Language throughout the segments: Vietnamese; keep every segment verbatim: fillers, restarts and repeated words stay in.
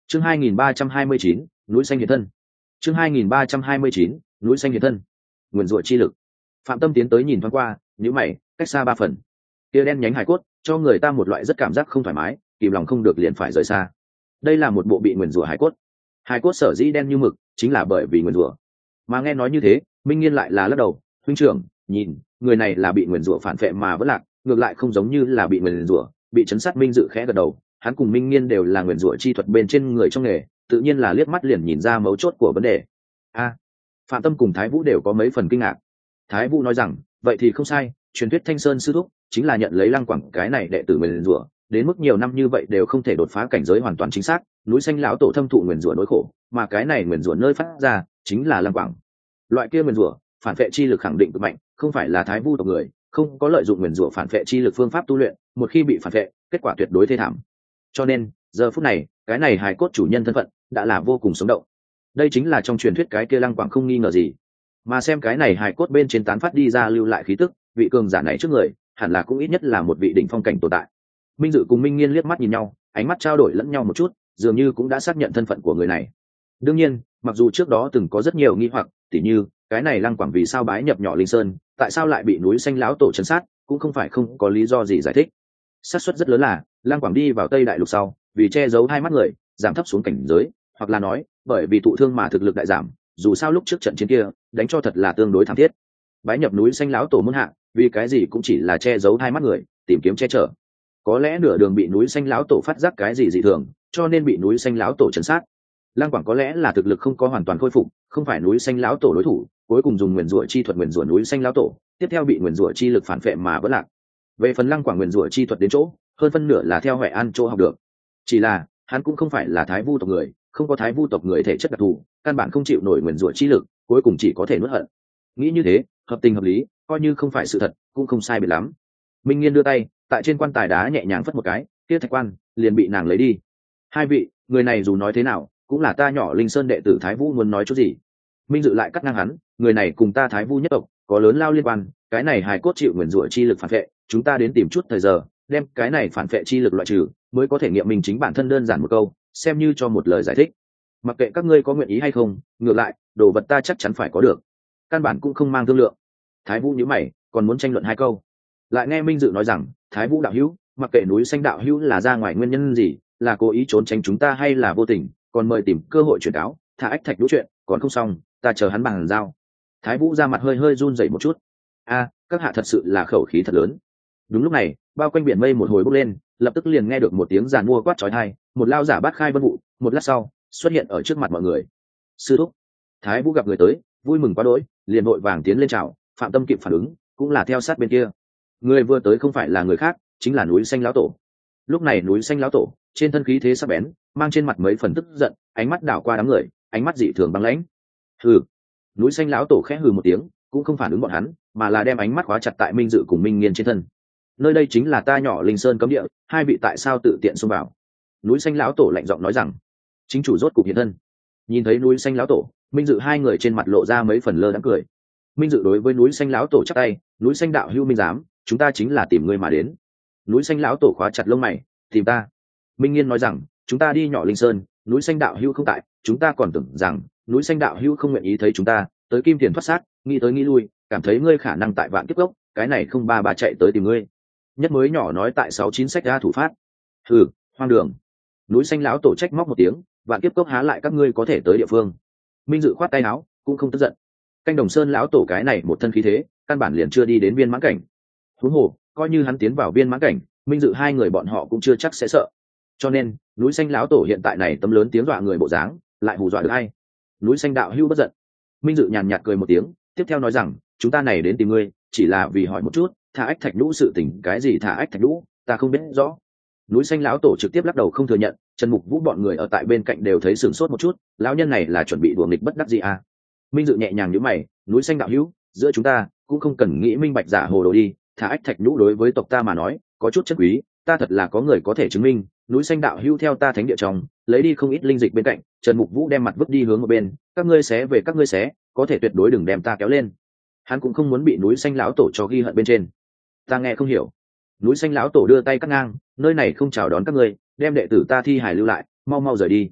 chương hai nghìn ba trăm hai mươi chín, núi xanh hiện thân. chương hai nghìn ba trăm hai mươi chín, núi xanh hiện thân. Nguyên rủa chi lực. Phạm Tâm tiến tới nhìn thoáng qua, nhíu mày, cách xa ba phần. Kia đen nhánh hải cốt, cho người ta một loại rất cảm giác không thoải mái, kìm lòng không được liền phải rời xa. Đây là một bộ bị nguyên rủa hải cốt. Hải cốt sở dĩ đen như mực, chính là bởi vì nguyên rủa. Mà nghe nói như thế, Minh Nghiên lại là lắc đầu, huynh trưởng, nhìn, người này là bị nguyên rủa phản phệ mà vẫn lạc, ngược lại không giống như là bị nguyên rủa, bị chấn sát. Minh Dự khẽ gật đầu, hắn cùng Minh Nghiên đều là nguyên rủa chi thuật bên trên người trong nghề, tự nhiên là liếc mắt liền nhìn ra mấu chốt của vấn đề. A, Phạm Tâm cùng Thái Vũ đều có mấy phần kinh ngạc. Thái Vũ nói rằng, vậy thì không sai, truyền thuyết Thanh Sơn sư thúc chính là nhận lấy Lăng Quảng cái này đệ tử nguyền rủa, đến mức nhiều năm như vậy đều không thể đột phá cảnh giới hoàn toàn chính xác, núi xanh lão tổ thâm thụ nguyền rủa nỗi khổ, mà cái này nguyền rủa nơi phát ra chính là Lăng Quảng. Loại kia nguyền rủa, phản vệ chi lực khẳng định cực mạnh, không phải là Thái Vu tộc người, không có lợi dụng nguyền rủa phản vệ chi lực phương pháp tu luyện, một khi bị phản vệ, kết quả tuyệt đối thê thảm. Cho nên, giờ phút này, cái này hài cốt chủ nhân thân phận đã là vô cùng sống động. Đây chính là trong truyền thuyết cái kia Lăng Quảng không nghi ngờ gì. Mà xem cái này hài cốt bên trên tán phát đi ra lưu lại khí tức, vị cường giả này trước người hẳn là cũng ít nhất là một vị đỉnh phong cảnh tồn tại. Minh Dự cùng Minh Nghiên liếc mắt nhìn nhau, ánh mắt trao đổi lẫn nhau một chút, dường như cũng đã xác nhận thân phận của người này. Đương nhiên, mặc dù trước đó từng có rất nhiều nghi hoặc, tỉ như cái này Lăng Quảng vì sao bái nhập nhỏ linh sơn, tại sao lại bị núi xanh lão tổ trấn sát, cũng không phải không có lý do gì giải thích. Xác suất rất lớn là Lăng Quảng đi vào Tây Đại Lục sau, vì che giấu hai mắt người, giảm thấp xuống cảnh giới, hoặc là nói bởi vì thụ thương mà thực lực đại giảm, dù sao lúc trước trận chiến kia đánh cho thật là tương đối thảm thiết. Bái nhập núi xanh lão tổ môn hạ, vì cái gì cũng chỉ là che giấu hai mắt người, tìm kiếm che chở. Có lẽ nửa đường bị núi xanh lão tổ phát giác cái gì dị thường, cho nên bị núi xanh lão tổ trấn sát. Lăng Quảng có lẽ là thực lực không có hoàn toàn khôi phục, không phải núi xanh lão tổ đối thủ, cuối cùng dùng nguyền rủa chi thuật nguyền rủa núi xanh lão tổ, tiếp theo bị nguyền rủa chi lực phản phệ mà vẫn lạc. Về phần Lăng Quảng nguyền rủa chi thuật đến chỗ, hơn phân nửa là theo Huệ An chỗ học được. Chỉ là hắn cũng không phải là Thái Vu tộc người, không có Thái Vu tộc người thể chất đặc thù, căn bản không chịu nổi nguyền rủa chi lực, cuối cùng chỉ có thể nuốt hận. Nghĩ như thế, hợp tình hợp lý, coi như không phải sự thật, cũng không sai biệt lắm. Minh Nghiên đưa tay tại trên quan tài đá nhẹ nhàng phất một cái, kia thạch quan liền bị nàng lấy đi. Hai vị, người này dù nói thế nào cũng là ta nhỏ linh sơn đệ tử Thái Vu, muốn nói chút gì? Minh Dự lại cắt ngang hắn, người này cùng ta Thái Vu nhất tộc có lớn lao liên quan, cái này hài cốt chịu nguyền rủa chi lực phản vệ, chúng ta đến tìm chút thời giờ đem cái này phản vệ chi lực loại trừ, mới có thể nghiệm mình chính bản thân. Đơn giản một câu, xem như cho một lời giải thích. Mặc kệ các ngươi có nguyện ý hay không, ngược lại đồ vật ta chắc chắn phải có được, căn bản cũng không mang thương lượng. Thái Vũ nhíu mày, còn muốn tranh luận hai câu, lại nghe Minh Dự nói rằng, Thái Vũ đạo hữu, mặc kệ núi xanh đạo hữu là ra ngoài nguyên nhân gì, là cố ý trốn tránh chúng ta hay là vô tình, còn mời tìm cơ hội truyền cáo, thả ách thạch đũ chuyện còn không xong, ta chờ hắn bằng giao. Thái Vũ ra mặt hơi hơi run rẩy một chút. A, các hạ thật sự là khẩu khí thật lớn. Đúng lúc này, bao quanh biển mây một hồi bốc lên, lập tức liền nghe được một tiếng giàn mua quát chói tai, một lao giả bát khai vân vụ, một lát sau xuất hiện ở trước mặt mọi người. Sư thúc. Thái Vũ gặp người tới, vui mừng quá đỗi, liền vội vàng tiến lên chào. Phạm Tâm kịp phản ứng, cũng là theo sát bên kia. Người vừa tới không phải là người khác, chính là núi xanh lão tổ. Lúc này núi xanh lão tổ trên thân khí thế sắc bén, mang trên mặt mấy phần tức giận, ánh mắt đảo qua đám người, ánh mắt dị thường băng lãnh. Hừ. Núi xanh lão tổ khẽ hừ một tiếng, cũng không phản ứng bọn hắn, mà là đem ánh mắt khóa chặt tại Minh Dự cùng Minh Nghiên trên thân. Nơi đây chính là ta nhỏ linh sơn cấm địa, hai vị tại sao tự tiện xông vào? Núi xanh lão tổ lạnh giọng nói rằng. Chính chủ rốt cục hiện thân. Nhìn thấy núi xanh lão tổ, Minh Dự hai người trên mặt lộ ra mấy phần lơ đãng cười. Minh Dự đối với núi xanh lão tổ chắp tay, núi xanh đạo hữu Minh giám, chúng ta chính là tìm ngươi mà đến. Núi xanh lão tổ khóa chặt lông mày, tìm ta? Minh Nghiên nói rằng, chúng ta đi nhỏ linh sơn, núi xanh đạo hữu không tại, chúng ta còn tưởng rằng núi xanh đạo hữu không nguyện ý thấy chúng ta, tới kim tiền thoát sát, nghĩ tới nghĩ lui, cảm thấy ngươi khả năng tại vạn kiếp gốc, cái này không ba ba chạy tới tìm ngươi. Nhất mới nhỏ nói tại sáu chín sách ra thủ phát. Hừ, hoang đường. Núi xanh lão tổ trách móc một tiếng, vạn kiếp cốc há lại các ngươi có thể tới địa phương. Minh Dự khoát tay áo, cũng không tức giận. Canh Đồng Sơn lão tổ cái này một thân khí thế, căn bản liền chưa đi đến viên mãn cảnh. Huống hồ, coi như hắn tiến vào viên mãn cảnh, Minh Dự hai người bọn họ cũng chưa chắc sẽ sợ. Cho nên, núi xanh lão tổ hiện tại này tấm lớn tiếng dọa người bộ dáng, lại hù dọa được ai? Núi xanh đạo hưu bất giận. Minh Dự nhàn nhạt cười một tiếng, tiếp theo nói rằng, chúng ta này đến tìm ngươi, chỉ là vì hỏi một chút, thả ách thạch lũ sự tình. Cái gì thả ách thạch lũ, ta không biết rõ. Núi xanh lão tổ trực tiếp lắc đầu không thừa nhận. Trần Mục Vũ bọn người ở tại bên cạnh đều thấy sửng sốt một chút, lão nhân này là chuẩn bị đùa nghịch bất đắc gì à? Minh Dự nhẹ nhàng nhíu mày, núi xanh đạo hữu, giữa chúng ta cũng không cần nghĩ minh bạch giả hồ đồ đi, thả ách thạch lũ đối với tộc ta mà nói có chút chất quý, ta thật là có người có thể chứng minh. Núi xanh đạo hữu theo ta thánh địa trong lấy đi không ít linh dịch bên cạnh. Trần Mục Vũ đem mặt vứt đi hướng một bên, các ngươi xé về các ngươi xé, có thể tuyệt đối đừng đem ta kéo lên. Hắn cũng không muốn bị núi xanh lão tổ cho ghi hận bên trên. Ta nghe không hiểu. Núi xanh lão tổ đưa tay cắt ngang, nơi này không chào đón các ngươi, đem đệ tử ta thi hài lưu lại, mau mau rời đi.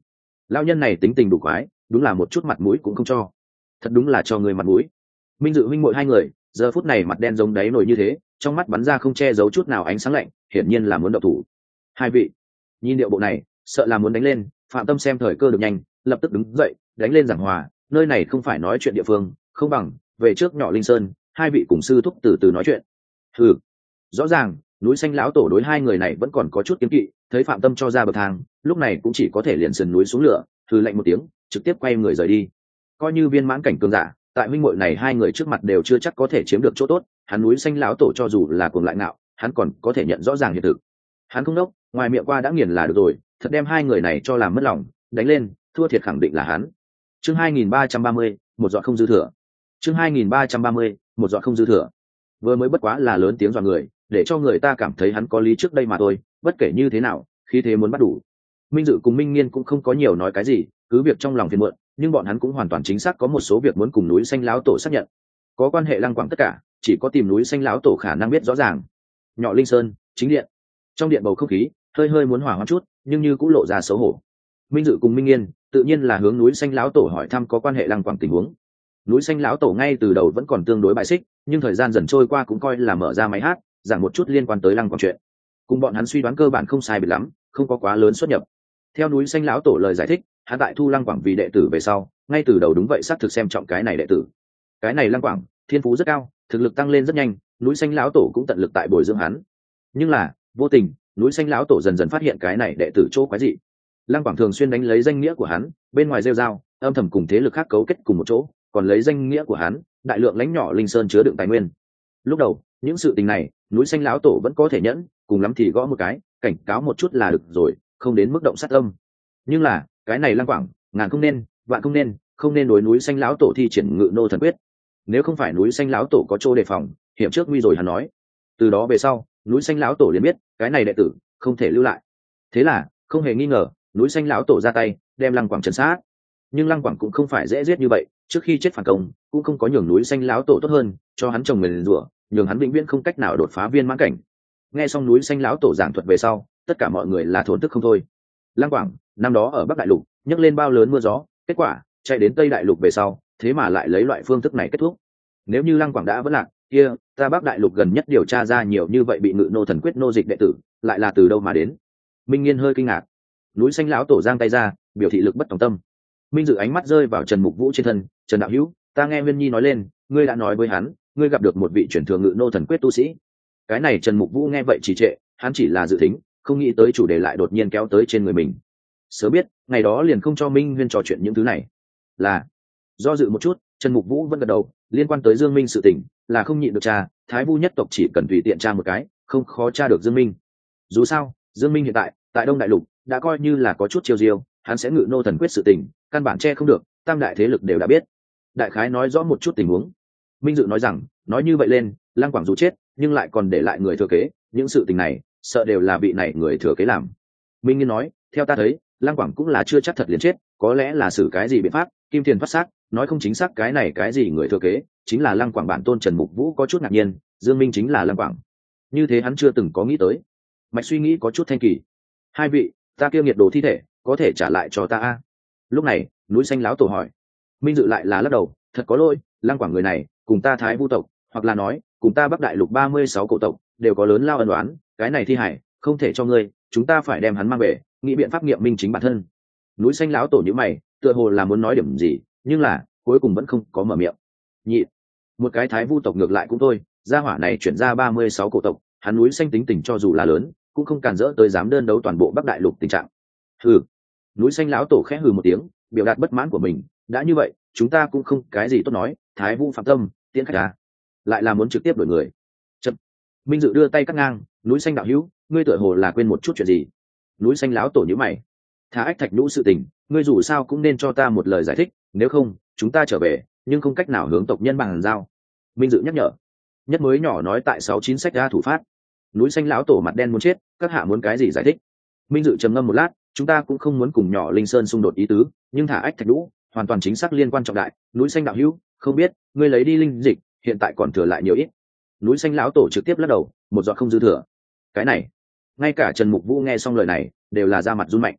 Lão nhân này tính tình đủ quái, đúng là một chút mặt mũi cũng không cho. Thật đúng là cho người mặt mũi. Minh Dự huynh muội hai người giờ phút này mặt đen giống đáy nồi như thế, trong mắt bắn ra không che giấu chút nào ánh sáng lạnh, hiển nhiên là muốn động thủ. Hai vị, nhìn điệu bộ này, sợ là muốn đánh lên. Phạm Tâm xem thời cơ được nhanh, lập tức đứng dậy đánh lên giảng hòa. Nơi này không phải nói chuyện địa phương, không bằng về trước nhỏ Linh Sơn, hai vị cùng sư thúc từ từ nói chuyện. Ừ, rõ ràng núi xanh lão tổ đối hai người này vẫn còn có chút kiêng kỵ, thấy Phạm Tâm cho ra bậc thang, lúc này cũng chỉ có thể liền sườn núi xuống lửa, hừ lạnh một tiếng, trực tiếp quay người rời đi. Coi như viên mãn cảnh cường giả, tại huynh muội này hai người trước mặt đều chưa chắc có thể chiếm được chỗ tốt. Hắn núi xanh lão tổ cho dù là cuồng lại ngạo, hắn còn có thể nhận rõ ràng hiện thực. Hắn không đốc, ngoài miệng qua đã nghiền là được rồi, thật đem hai người này cho làm mất lòng, đánh lên, thua thiệt khẳng định là hắn. Chương hai nghìn ba trăm ba mươi, một giọt không dư thừa. Chương hai nghìn ba trăm ba mươi, một giọt không dư thừa. Vừa mới bất quá là lớn tiếng dọa người, để cho người ta cảm thấy hắn có lý trước đây mà thôi, bất kể như thế nào, khí thế muốn bắt đủ. Minh Dự cùng Minh Nghiên cũng không có nhiều nói cái gì, cứ việc trong lòng phiền muộn, nhưng bọn hắn cũng hoàn toàn chính xác có một số việc muốn cùng núi xanh lão tổ xác nhận. Có quan hệ Lăng Quảng tất cả, chỉ có tìm núi xanh lão tổ khả năng biết rõ ràng. Nhỏ Linh Sơn, chính điện. Trong điện bầu không khí hơi hơi muốn hỏa hoãn chút, nhưng như cũng lộ ra xấu hổ. Minh Dự cùng Minh Nghiên tự nhiên là hướng núi xanh lão tổ hỏi thăm có quan hệ Lăng Quảng tình huống. Núi xanh lão tổ ngay từ đầu vẫn còn tương đối bài xích, nhưng thời gian dần trôi qua cũng coi là mở ra máy hát, giảng một chút liên quan tới Lăng Quảng chuyện. Cùng bọn hắn suy đoán cơ bản không sai biệt lắm, không có quá lớn xuất nhập. Theo núi xanh lão tổ lời giải thích, hắn tại thu Lăng Quảng vì đệ tử về sau, ngay từ đầu đúng vậy xác thực xem trọng cái này đệ tử. Cái này Lăng Quảng thiên phú rất cao, thực lực tăng lên rất nhanh, núi xanh lão tổ cũng tận lực tại bồi dưỡng hắn. Nhưng là vô tình, núi xanh lão tổ dần dần phát hiện cái này đệ tử chỗ quái dị. Lăng Quảng thường xuyên đánh lấy danh nghĩa của hắn, bên ngoài rêu rao, âm thầm cùng thế lực khác cấu kết cùng một chỗ, còn lấy danh nghĩa của hắn, đại lượng lãnh nhỏ Linh Sơn chứa đựng tài nguyên. Lúc đầu, những sự tình này, núi xanh lão tổ vẫn có thể nhẫn, cùng lắm thì gõ một cái, cảnh cáo một chút là được rồi, không đến mức động sát âm. Nhưng là, cái này Lăng Quảng, ngàn không nên, vạn không nên, không nên đối núi xanh lão tổ thi triển Ngự Nô thần quyết. Nếu không phải núi xanh lão tổ có chỗ đề phòng, hiểm trước nguy rồi hắn nói. Từ đó về sau, núi xanh lão tổ liền biết, cái này đệ tử không thể lưu lại. Thế là, không hề nghi ngờ, núi xanh lão tổ ra tay, đem Lăng Quảng trấn sát. Nhưng Lăng Quảng cũng không phải dễ giết như vậy, trước khi chết phản công, cũng không có nhường núi xanh lão tổ tốt hơn, cho hắn trồng nguyền rủa, nhường hắn vĩnh viễn không cách nào đột phá viên mãn cảnh. Nghe xong núi xanh lão tổ giảng thuật về sau, tất cả mọi người là thốn tức không thôi. Lăng Quảng năm đó ở Bắc Đại Lục nhấc lên bao lớn mưa gió, kết quả chạy đến Tây Đại Lục về sau, thế mà lại lấy loại phương thức này kết thúc. Nếu như Lăng Quảng đã vẫn lạc, kia ta Bắc Đại Lục gần nhất điều tra ra nhiều như vậy bị Ngự Nô thần quyết nô dịch đệ tử, lại là từ đâu mà đến? Minh Nghiên hơi kinh ngạc. Núi xanh lão tổ giang tay ra, biểu thị lực bất tòng tâm. Minh Dự ánh mắt rơi vào Trần Mục Vũ trên thân. Trần đạo hữu, ta nghe Huyên Nhi nói lên, ngươi đã nói với hắn, ngươi gặp được một vị chuyển thừa Ngự Nô thần quyết tu sĩ. Cái này Trần Mục Vũ nghe vậy trì trệ, hắn chỉ là dự tính, không nghĩ tới chủ đề lại đột nhiên kéo tới trên người mình. Sớm biết, ngày đó liền không cho Minh Huyên trò chuyện những thứ này. Là, do dự một chút, Trần Mục Vũ vẫn gật đầu, liên quan tới Dương Minh sự tình, là không nhịn được tra, Thái Vu nhất tộc chỉ cần tùy tiện tra một cái, không khó tra được Dương Minh. Dù sao, Dương Minh hiện tại tại Đông Đại Lục đã coi như là có chút chiêu diêu, hắn sẽ Ngự Nô thần quyết sự tình, căn bản che không được, tam đại thế lực đều đã biết. Đại khái nói rõ một chút tình huống. Minh Dự nói rằng, nói như vậy lên, Lăng Quảng dù chết, nhưng lại còn để lại người thừa kế, những sự tình này, sợ đều là vị này người thừa kế làm. Minh Nghiên nói, theo ta thấy, Lăng Quảng cũng là chưa chắc thật liền chết, có lẽ là xử cái gì biện pháp, kim tiền phát xác, nói không chính xác cái này cái gì người thừa kế, chính là Lăng Quảng bản tôn Trần Mục Vũ có chút ngạc nhiên, Dương Minh chính là Lăng Quảng. Như thế hắn chưa từng có nghĩ tới. Mạch suy nghĩ có chút thanh kỳ. Hai vị, ta kia nghiệt đồ thi thể, có thể trả lại cho ta a? Lúc này, núi xanh lão tổ hỏi. Minh Dự lại là lắc đầu, thật có lỗi, Lăng Quảng người này, cùng ta Thái Vu tộc, hoặc là nói, cùng ta Bắc Đại Lục ba mươi sáu cổ tộc, đều có lớn lao ân oán, cái này thi hải, không thể cho ngươi, chúng ta phải đem hắn mang về, nghĩ biện pháp nghiệm minh chính bản thân. Núi xanh lão tổ nhíu mày, tựa hồ là muốn nói điểm gì, nhưng là cuối cùng vẫn không có mở miệng. Nhị, một cái Thái Vu tộc ngược lại cũng thôi, gia hỏa này chuyển ra ba mươi sáu cổ tộc, hắn núi xanh tính tình cho dù là lớn, cũng không cản rỡ tới dám đơn đấu toàn bộ Bắc Đại Lục tình trạng. Hừ. Núi xanh lão tổ khẽ hừ một tiếng, biểu đạt bất mãn của mình, đã như vậy, chúng ta cũng không cái gì tốt nói, Thái Vu phạm tâm, tiễn khách à? Lại là muốn trực tiếp đổi người. Chậm. Minh Dự đưa tay cắt ngang, núi xanh đạo hữu, ngươi tựa hồ là quên một chút chuyện gì? Núi xanh lão tổ nhíu mày. Thả ách thạch nhũ sự tình, ngươi dù sao cũng nên cho ta một lời giải thích, nếu không, chúng ta trở về, nhưng không cách nào hướng tộc nhân bàn giao. Minh Dự nhắc nhở. Nhất mới nhỏ nói tại sáu chín sách ra thủ phát. Núi xanh lão tổ mặt đen muốn chết, các hạ muốn cái gì giải thích? Minh Dự trầm ngâm một lát, chúng ta cũng không muốn cùng nhỏ Linh Sơn xung đột ý tứ, nhưng thả ách thạch nhũ, hoàn toàn chính xác liên quan trọng đại. Núi xanh đạo hữu, không biết, ngươi lấy đi linh dịch, hiện tại còn thừa lại nhiều ít. Núi xanh lão tổ trực tiếp lắc đầu, một giọt không dư thừa. Cái này, ngay cả Trần Mục Vũ nghe xong lời này, đều là ra mặt run mạnh.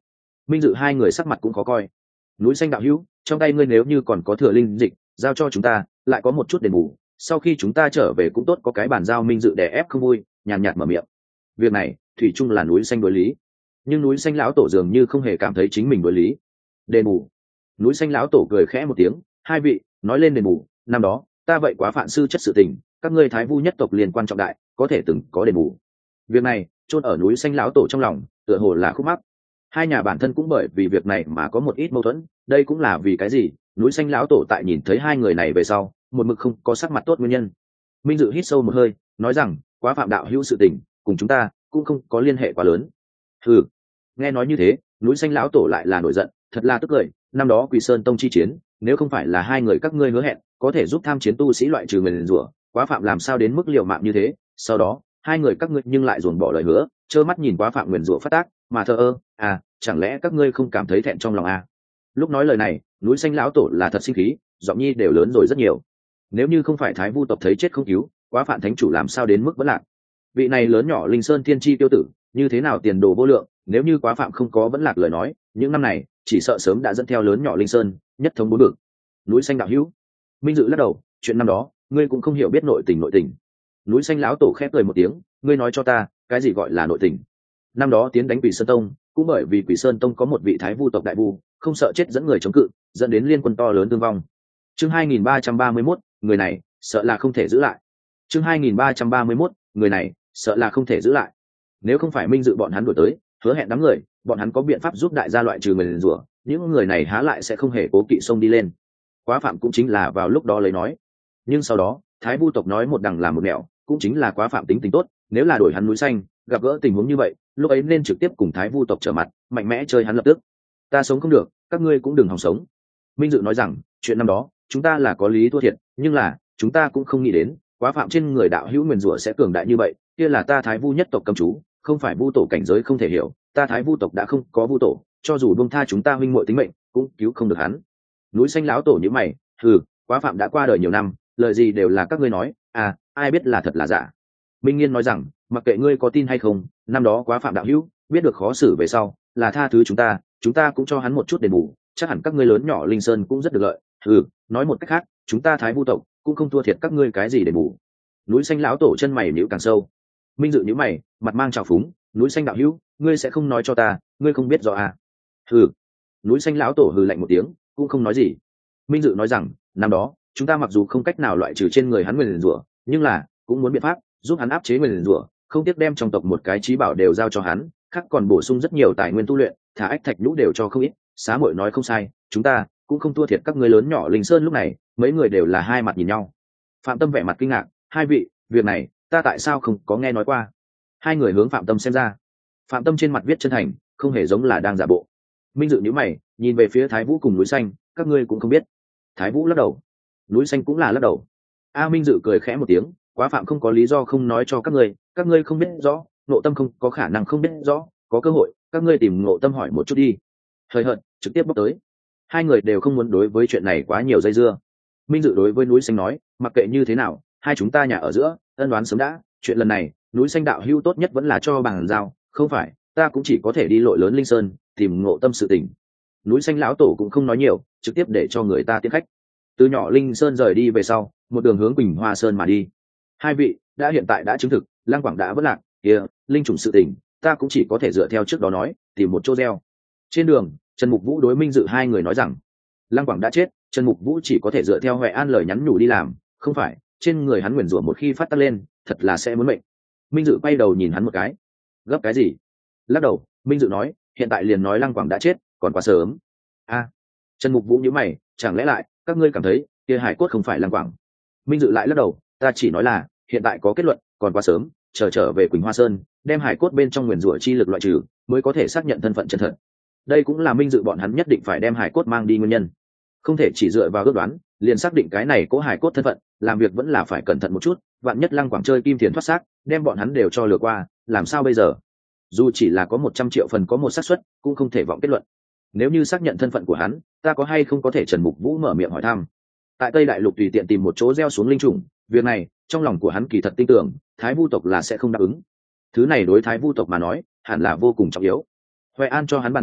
Minh Dự hai người sắc mặt cũng khó coi. Núi Xanh đạo hữu, trong tay ngươi nếu như còn có thừa linh dịch, giao cho chúng ta, lại có một chút đền bù, sau khi chúng ta trở về cũng tốt có cái bàn giao. Minh Dự đè ép không vui, nhàn nhạt mở miệng. Việc này thủy chung là Núi Xanh đối lý, nhưng Núi Xanh lão tổ dường như không hề cảm thấy chính mình đối lý. Đền bù? Núi Xanh lão tổ cười khẽ một tiếng. Hai vị nói lên đền bù, năm đó ta vậy quá phản sư chất sự tình, các ngươi Thái Vu nhất tộc liên quan trọng đại, có thể từng có đền bù. Việc này chôn ở Núi Xanh lão tổ trong lòng, tựa hồ là khúc mắc. Hai nhà bản thân cũng bởi vì việc này mà có một ít mâu thuẫn, đây cũng là vì cái gì Núi Xanh lão tổ tại nhìn thấy hai người này về sau một mực không có sắc mặt tốt nguyên nhân. Minh Dự hít sâu một hơi, nói rằng quá phạm đạo hữu sự tình cùng chúng ta cũng không có liên hệ quá lớn. Ừ, nghe nói như thế, Núi Xanh lão tổ lại là nổi giận, thật là tức cười. Năm đó Quỷ Sơn tông chi chiến, nếu không phải là hai người các ngươi hứa hẹn có thể giúp tham chiến tu sĩ loại trừ nguyền rủa, quá phạm làm sao đến mức liều mạng như thế. Sau đó hai người các ngươi nhưng lại dồn bỏ lời hứa, trơ mắt nhìn quá phạm nguyền rủa phát tác mà thờ ơ. À, chẳng lẽ các ngươi không cảm thấy thẹn trong lòng à? Lúc nói lời này, Núi Xanh lão tổ là thật sinh khí, giọng nhi đều lớn rồi rất nhiều. Nếu như không phải Thái Vu tộc thấy chết không cứu, quá phạm thánh chủ làm sao đến mức vẫn lạc? Vị này lớn nhỏ Linh Sơn Thiên Chi tiêu tử, như thế nào tiền đồ vô lượng, nếu như quá phạm không có vẫn lạc lời nói, những năm này chỉ sợ sớm đã dẫn theo lớn nhỏ Linh Sơn nhất thống bốn vực. Núi Xanh đạo hữu. Minh Dự lắc đầu, chuyện năm đó ngươi cũng không hiểu biết nội tình nội tình. Núi Xanh lão tổ khép cười một tiếng, ngươi nói cho ta, cái gì gọi là nội tình? Năm đó tiến đánh Quỷ Sơn tông, cũng bởi vì Quỷ Sơn tông có một vị Thái Vu tộc đại vu, không sợ chết dẫn người chống cự, dẫn đến liên quân to lớn thương vong. Chương hai nghìn ba trăm ba mươi mốt, người này sợ là không thể giữ lại. Chương hai nghìn ba trăm ba mươi mốt, người này sợ là không thể giữ lại. Nếu không phải Minh Dự bọn hắn đuổi tới, hứa hẹn đám người, bọn hắn có biện pháp giúp đại gia loại trừ nguyền rủa, những người này há lại sẽ không hề cố kỵ xông đi lên. Quá phạm cũng chính là vào lúc đó lấy nói. Nhưng sau đó, Thái Vu tộc nói một đằng làm một nẻo, cũng chính là quá phạm tính tình tốt, nếu là đổi hắn Núi Xanh, gặp gỡ tình huống như vậy, lúc ấy nên trực tiếp cùng Thái Vu tộc trở mặt, mạnh mẽ chơi hắn lập tức. Ta sống không được, các ngươi cũng đừng hòng sống. Minh Dự nói rằng, chuyện năm đó chúng ta là có lý thua thiệt, nhưng là chúng ta cũng không nghĩ đến quá phạm trên người đạo hữu nguyền rủa sẽ cường đại như vậy. Kia là ta Thái Vu nhất tộc cầm chú, không phải Vu tổ cảnh giới không thể hiểu, ta Thái Vu tộc đã không có Vu tổ, cho dù buông tha chúng ta huynh muội tính mệnh cũng cứu không được hắn. Núi Xanh lão tổ như mày, hừ, quá phạm đã qua đời nhiều năm, lời gì đều là các ngươi nói, à, ai biết là thật là giả. Minh Nghiên nói rằng, mặc kệ ngươi có tin hay không, năm đó quá phạm đạo hữu biết được khó xử về sau, là tha thứ chúng ta, chúng ta cũng cho hắn một chút đền bù, chắc hẳn các ngươi lớn nhỏ Linh Sơn cũng rất được lợi. Ừ, nói một cách khác, chúng ta Thái Vu tộc cũng không thua thiệt các ngươi cái gì đền bù. Núi Xanh lão tổ chân mày nhíu càng sâu. Minh Dự nhíu mày, mặt mang trào phúng, Núi Xanh đạo hữu, ngươi sẽ không nói cho ta, ngươi không biết rõ à? Ừ. Núi Xanh lão tổ hừ lạnh một tiếng, cũng không nói gì. Minh Dự nói rằng, năm đó chúng ta mặc dù không cách nào loại trừ trên người hắn nguyền rủa, nhưng là cũng muốn biện pháp giúp hắn áp chế nguyền rủa, không tiếc đem trong tộc một cái trí bảo đều giao cho hắn, khác còn bổ sung rất nhiều tài nguyên tu luyện, thả ách thạch nhũ đều cho không ít. Xá muội nói không sai, chúng ta cũng không thua thiệt các ngươi lớn nhỏ Linh Sơn. Lúc này mấy người đều là hai mặt nhìn nhau. Phạm Tâm vẻ mặt kinh ngạc, hai vị, việc này ta tại sao không có nghe nói qua? Hai người hướng Phạm Tâm xem ra. Phạm Tâm trên mặt viết chân thành, không hề giống là đang giả bộ. Minh Dự nhíu mày, nhìn về phía Thái Vũ cùng Núi Xanh, các ngươi cũng không biết. Thái Vũ lắc đầu, Núi Xanh cũng là lắc đầu. A Minh Dự cười khẽ một tiếng, quá phạm không có lý do không nói cho các ngươi, các ngươi không biết rõ, Ngộ Tâm không có khả năng không biết rõ, có cơ hội các ngươi tìm Ngộ Tâm hỏi một chút đi. Hời hợt trực tiếp bóc tới. Hai người đều không muốn đối với chuyện này quá nhiều dây dưa. Minh Dự đối với Núi Xanh nói, mặc kệ như thế nào, hai chúng ta nhà ở giữa ân đoán sớm đã, chuyện lần này Núi Xanh đạo hữu tốt nhất vẫn là cho bằng giao, không phải ta cũng chỉ có thể đi lội lớn Linh Sơn tìm Ngộ Tâm sự tình. Núi Xanh lão tổ cũng không nói nhiều, trực tiếp để cho người ta tiếp khách. Từ nhỏ Linh Sơn rời đi về sau, một đường hướng Quỳnh Hoa Sơn mà đi. Hai vị đã hiện tại đã chứng thực Lăng Quảng đã vất lạc, kia linh trùng sự tình ta cũng chỉ có thể dựa theo trước đó nói, tìm một chỗ gieo. Trên đường Trần Mục Vũ đối Minh Dự hai người nói rằng, Lăng Quảng đã chết, Trần Mục Vũ chỉ có thể dựa theo Huệ An lời nhắn nhủ đi làm, không phải trên người hắn nguyền rủa một khi phát tác lên, thật là sẽ muốn mệnh. Minh Dự quay đầu nhìn hắn một cái, gấp cái gì? Lắc đầu, Minh Dự nói, hiện tại liền nói Lăng Quảng đã chết, còn quá sớm. A, Trần Mục Vũ nhíu mày, chẳng lẽ lại các ngươi cảm thấy kia hải cốt không phải Lăng Quảng? Minh Dự lại lắc đầu, ta chỉ nói là hiện tại có kết luận, còn quá sớm, chờ trở về Quỳnh Hoa Sơn, đem hải cốt bên trong nguyền rủa chi lực loại trừ, mới có thể xác nhận thân phận chân thật. Đây cũng là Minh Dự bọn hắn nhất định phải đem hải cốt mang đi nguyên nhân. Không thể chỉ dựa vào ước đoán liền xác định cái này có hải cốt thân phận, làm việc vẫn là phải cẩn thận một chút, vạn nhất Lăng Quảng chơi kim tiền thoát xác, đem bọn hắn đều cho lừa qua, làm sao bây giờ? Dù chỉ là có một trăm triệu phần có một xác suất, cũng không thể vọng kết luận. Nếu như xác nhận thân phận của hắn, ta có hay không có thể? Trần Mục Vũ mở miệng hỏi thăm. Tại Tây Đại Lục tùy tiện tìm một chỗ gieo xuống linh trùng, việc này trong lòng của hắn kỳ thật tin tưởng Thái Vu tộc là sẽ không đáp ứng. Thứ này đối Thái Vu tộc mà nói hẳn là vô cùng trọng yếu. Huệ An cho hắn bàn giao,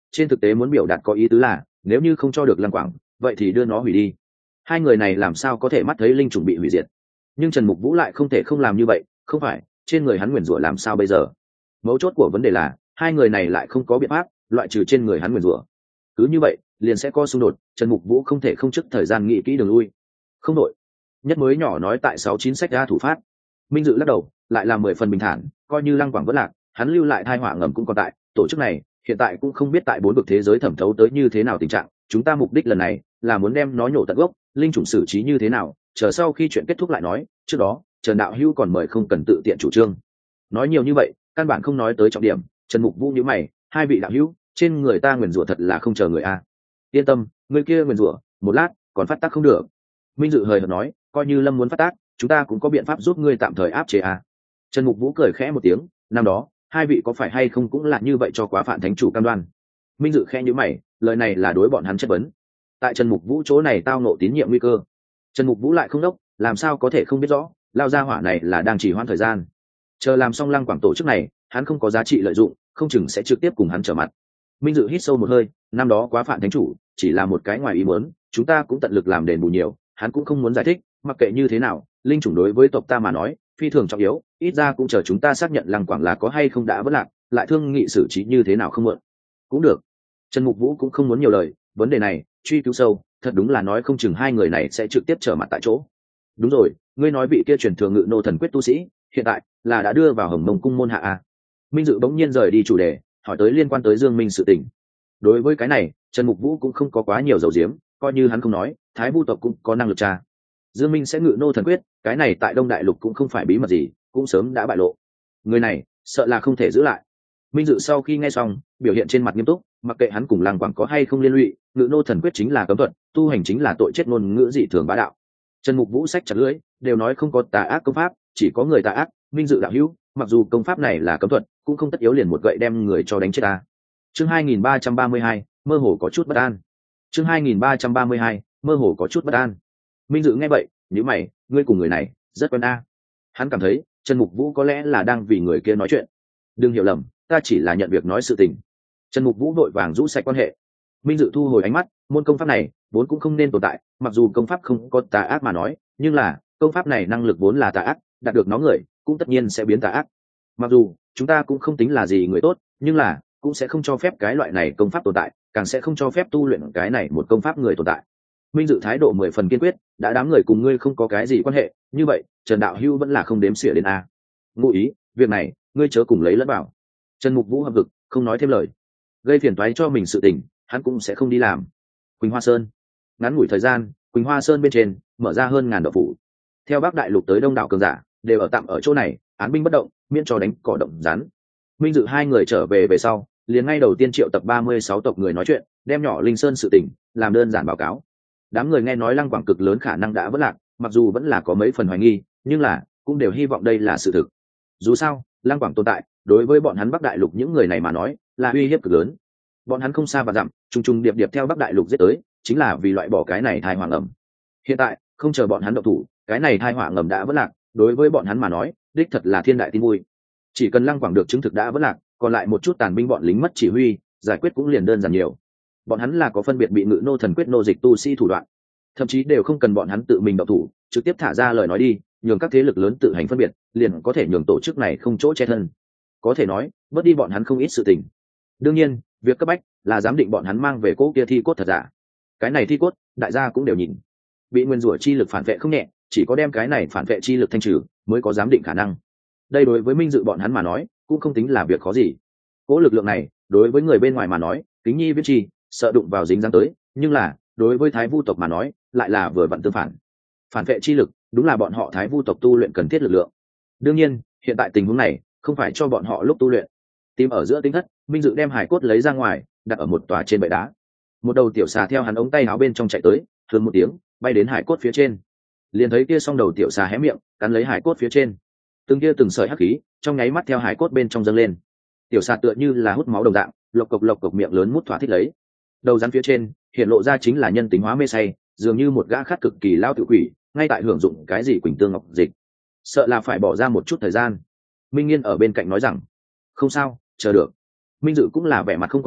trên thực tế muốn biểu đạt có ý tứ là nếu như không cho được lăng quảng vậy thì đưa nó hủy đi. Hai người này làm sao có thể mắt thấy linh trùng bị hủy diệt, nhưng Trần Mục Vũ lại không thể không làm như vậy. Không phải trên người hắn nguyền rủa làm sao bây giờ? Mấu chốt của vấn đề là hai người này lại không có biện pháp loại trừ trên người hắn nguyền rủa. Cứ như vậy liền sẽ có xung đột. Trần Mục Vũ không thể không trước thời gian nghĩ kỹ đường lui. Không đội nhất mới nhỏ nói tại sáu chín sách ra thủ phát. Minh Dự lắc đầu, lại là mười phần bình thản, coi như lăng quảng vẫn lạc, hắn lưu lại thai họa ngầm cũng còn tại. Tổ chức này hiện tại cũng không biết tại bốn vực thế giới thẩm thấu tới như thế nào tình trạng. Chúng ta mục đích lần này là muốn đem nó nhổ tận gốc, linh chủng xử trí như thế nào chờ sau khi chuyện kết thúc lại nói. Trước đó Trần đạo hữu còn mời không cần tự tiện chủ trương. Nói nhiều như vậy căn bản không nói tới trọng điểm. Trần Mục Vũ nhíu mày, hai vị đạo hữu, trên người ta nguyền rủa thật là không chờ người a. Yên tâm, người kia nguyền rủa một lát còn phát tác không được. Minh Dự hời hợt nói, coi như Lâm muốn phát tác chúng ta cũng có biện pháp giúp ngươi tạm thời áp chế a. Trần Mục Vũ cười khẽ một tiếng, năm đó hai vị có phải hay không cũng là như vậy cho quá phản thánh chủ cam đoan? Minh Dự khẽ nhíu mày, lời này là đối bọn hắn chất vấn. Tại Trần Mục Vũ chỗ này tao nộ tín nhiệm nguy cơ. Trần Mục Vũ lại không đốc, làm sao có thể không biết rõ, lao ra hỏa này là đang chỉ hoãn thời gian. Chờ làm xong lăng quảng tổ chức này, hắn không có giá trị lợi dụng, không chừng sẽ trực tiếp cùng hắn trở mặt. Minh Dự hít sâu một hơi, năm đó quá phản thánh chủ chỉ là một cái ngoài ý muốn, chúng ta cũng tận lực làm đền bù nhiều, hắn cũng không muốn giải thích. Mặc kệ như thế nào, linh chủng đối với tộc ta mà nói phi thường trọng yếu, ít ra cũng chờ chúng ta xác nhận lăng quảng là có hay không đã vất lạc, lại thương nghị xử trí như thế nào không mượn cũng được. Trần Mục Vũ cũng không muốn nhiều lời, vấn đề này truy cứu sâu thật đúng là nói không chừng hai người này sẽ trực tiếp trở mặt tại chỗ. Đúng rồi, ngươi nói vị kia truyền thừa ngự nô thần quyết tu sĩ hiện tại là đã đưa vào Hồng Mông cung môn hạ a? Minh Dự bỗng nhiên rời đi chủ đề, hỏi tới liên quan tới Dương Minh sự tình. Đối với cái này Trần Mục Vũ cũng không có quá nhiều dầu diếm, coi như hắn không nói, Thái Vu tộc cũng có năng lực tra. Dương Minh sẽ ngự nô thần quyết, cái này tại Đông Đại Lục cũng không phải bí mật gì, cũng sớm đã bại lộ. Người này sợ là không thể giữ lại. Minh Dự sau khi nghe xong biểu hiện trên mặt nghiêm túc, mặc kệ hắn cùng lăng quảng có hay không liên lụy, ngự nô thần quyết chính là cấm thuật, tu hành chính là tội chết ngôn ngữ dị thường bá đạo. Trần Mục Vũ sách chặt lưỡi, đều nói không có tà ác công pháp, chỉ có người tà ác. Minh Dự đạo hữu, mặc dù công pháp này là cấm thuật, cũng không tất yếu liền một gậy đem người cho đánh chết ta. Chương hai nghìn ba trăm ba mươi hai, mơ hồ có chút bất an. Chương hai nghìn ba trăm ba mươi hai, mơ hồ có chút bất an. Minh Dự nghe vậy, nhíu mày, ngươi cùng người này rất quen a. Hắn cảm thấy Trần Mục Vũ có lẽ là đang vì người kia nói chuyện. Đừng hiểu lầm, ta chỉ là nhận việc nói sự tình. Trần Mục Vũ vội vàng rũ sạch quan hệ. Minh Dự thu hồi ánh mắt, môn công pháp này vốn cũng không nên tồn tại, mặc dù công pháp không có tà ác mà nói, nhưng là công pháp này năng lực vốn là tà ác, đạt được nó người cũng tất nhiên sẽ biến tà ác. Mặc dù chúng ta cũng không tính là gì người tốt, nhưng là cũng sẽ không cho phép cái loại này công pháp tồn tại, càng sẽ không cho phép tu luyện cái này một công pháp người tồn tại. Minh Dự thái độ mười phần kiên quyết, đã đám người cùng ngươi không có cái gì quan hệ, như vậy Trần đạo hữu vẫn là không đếm xỉa đến a. Ngụ ý việc này ngươi chớ cùng lấy lẫn vào. Trần Mục Vũ hậm hực, không nói thêm lời. Gây phiền toái cho mình sự tình hắn cũng sẽ không đi làm. Quỳnh Hoa Sơn, ngắn ngủi thời gian, Quỳnh Hoa Sơn bên trên mở ra hơn ngàn đạo phủ. Theo Bắc Đại Lục tới Đông đảo cường giả đều ở tạm ở chỗ này, án binh bất động, miễn cho đánh cỏ động rắn. Minh Dự hai người trở về về sau, liền ngay đầu tiên triệu tập ba mươi sáu tộc người nói chuyện, đem nhỏ Linh Sơn sự tình làm đơn giản báo cáo. Đám người nghe nói lăng quảng cực lớn khả năng đã vỡ lạc, mặc dù vẫn là có mấy phần hoài nghi, nhưng là cũng đều hy vọng đây là sự thực. Dù sao lăng quảng tồn tại đối với bọn hắn Bắc Đại Lục những người này mà nói là uy hiếp cực lớn. Bọn hắn không xa và dặm trùng trùng điệp điệp theo Bắc Đại Lục giết tới, chính là vì loại bỏ cái này thai họa ngầm. Hiện tại không chờ bọn hắn động thủ, cái này thai họa ngầm đã vỡ lạc, đối với bọn hắn mà nói đích thật là thiên đại tin vui. Chỉ cần lăng quảng được chứng thực đã vỡ lạc, còn lại một chút tàn binh bọn lính mất chỉ huy giải quyết cũng liền đơn giản nhiều. Bọn hắn là có phân biệt bị ngự nô thần quyết nô dịch tu sĩ thủ đoạn, thậm chí đều không cần bọn hắn tự mình động thủ, trực tiếp thả ra lời nói đi, nhường các thế lực lớn tự hành phân biệt, liền có thể nhường tổ chức này không chỗ che thân. Có thể nói bớt đi bọn hắn không ít sự tình. Đương nhiên việc cấp bách là giám định bọn hắn mang về cỗ kia thi cốt thật giả. Cái này thi cốt đại gia cũng đều nhìn, bị nguyên rủa chi lực phản vệ không nhẹ, chỉ có đem cái này phản vệ chi lực thanh trừ mới có giám định khả năng. Đây đối với Minh Dự bọn hắn mà nói cũng không tính là việc khó gì. Cỗ lực lượng này đối với người bên ngoài mà nói kính nhi viết chi, sợ đụng vào dính dáng tới, nhưng là đối với Thái Vu tộc mà nói lại là vừa vặn tương phản. Phản vệ chi lực đúng là bọn họ Thái Vu tộc tu luyện cần thiết lực lượng. Đương nhiên hiện tại tình huống này không phải cho bọn họ lúc tu luyện. Tìm ở giữa tính thất, Minh Dự đem hải cốt lấy ra ngoài, đặt ở một tòa trên bệ đá. Một đầu tiểu xà theo hắn ống tay áo bên trong chạy tới, thường một tiếng bay đến hải cốt phía trên. Liền thấy kia song đầu tiểu xà hé miệng cắn lấy hải cốt phía trên, từng kia từng sợi hắc khí trong nháy mắt theo hải cốt bên trong dâng lên. Tiểu xà tựa như là hút máu đồng dạng, lộc cộc lộc cộc miệng lớn mút thỏa thích lấy. Đầu rắn phía trên hiện lộ ra chính là nhân tính hóa mê say, dường như một gã khát cực kỳ lao tự quỷ ngay tại hưởng dụng cái gì quỳnh tương ngọc dịch, sợ là phải bỏ ra một chút thời gian. Minh Nghiên ở bên cạnh nói rằng không sao, chờ được. Minh Dự cũng là vẻ mặt không quan trọng,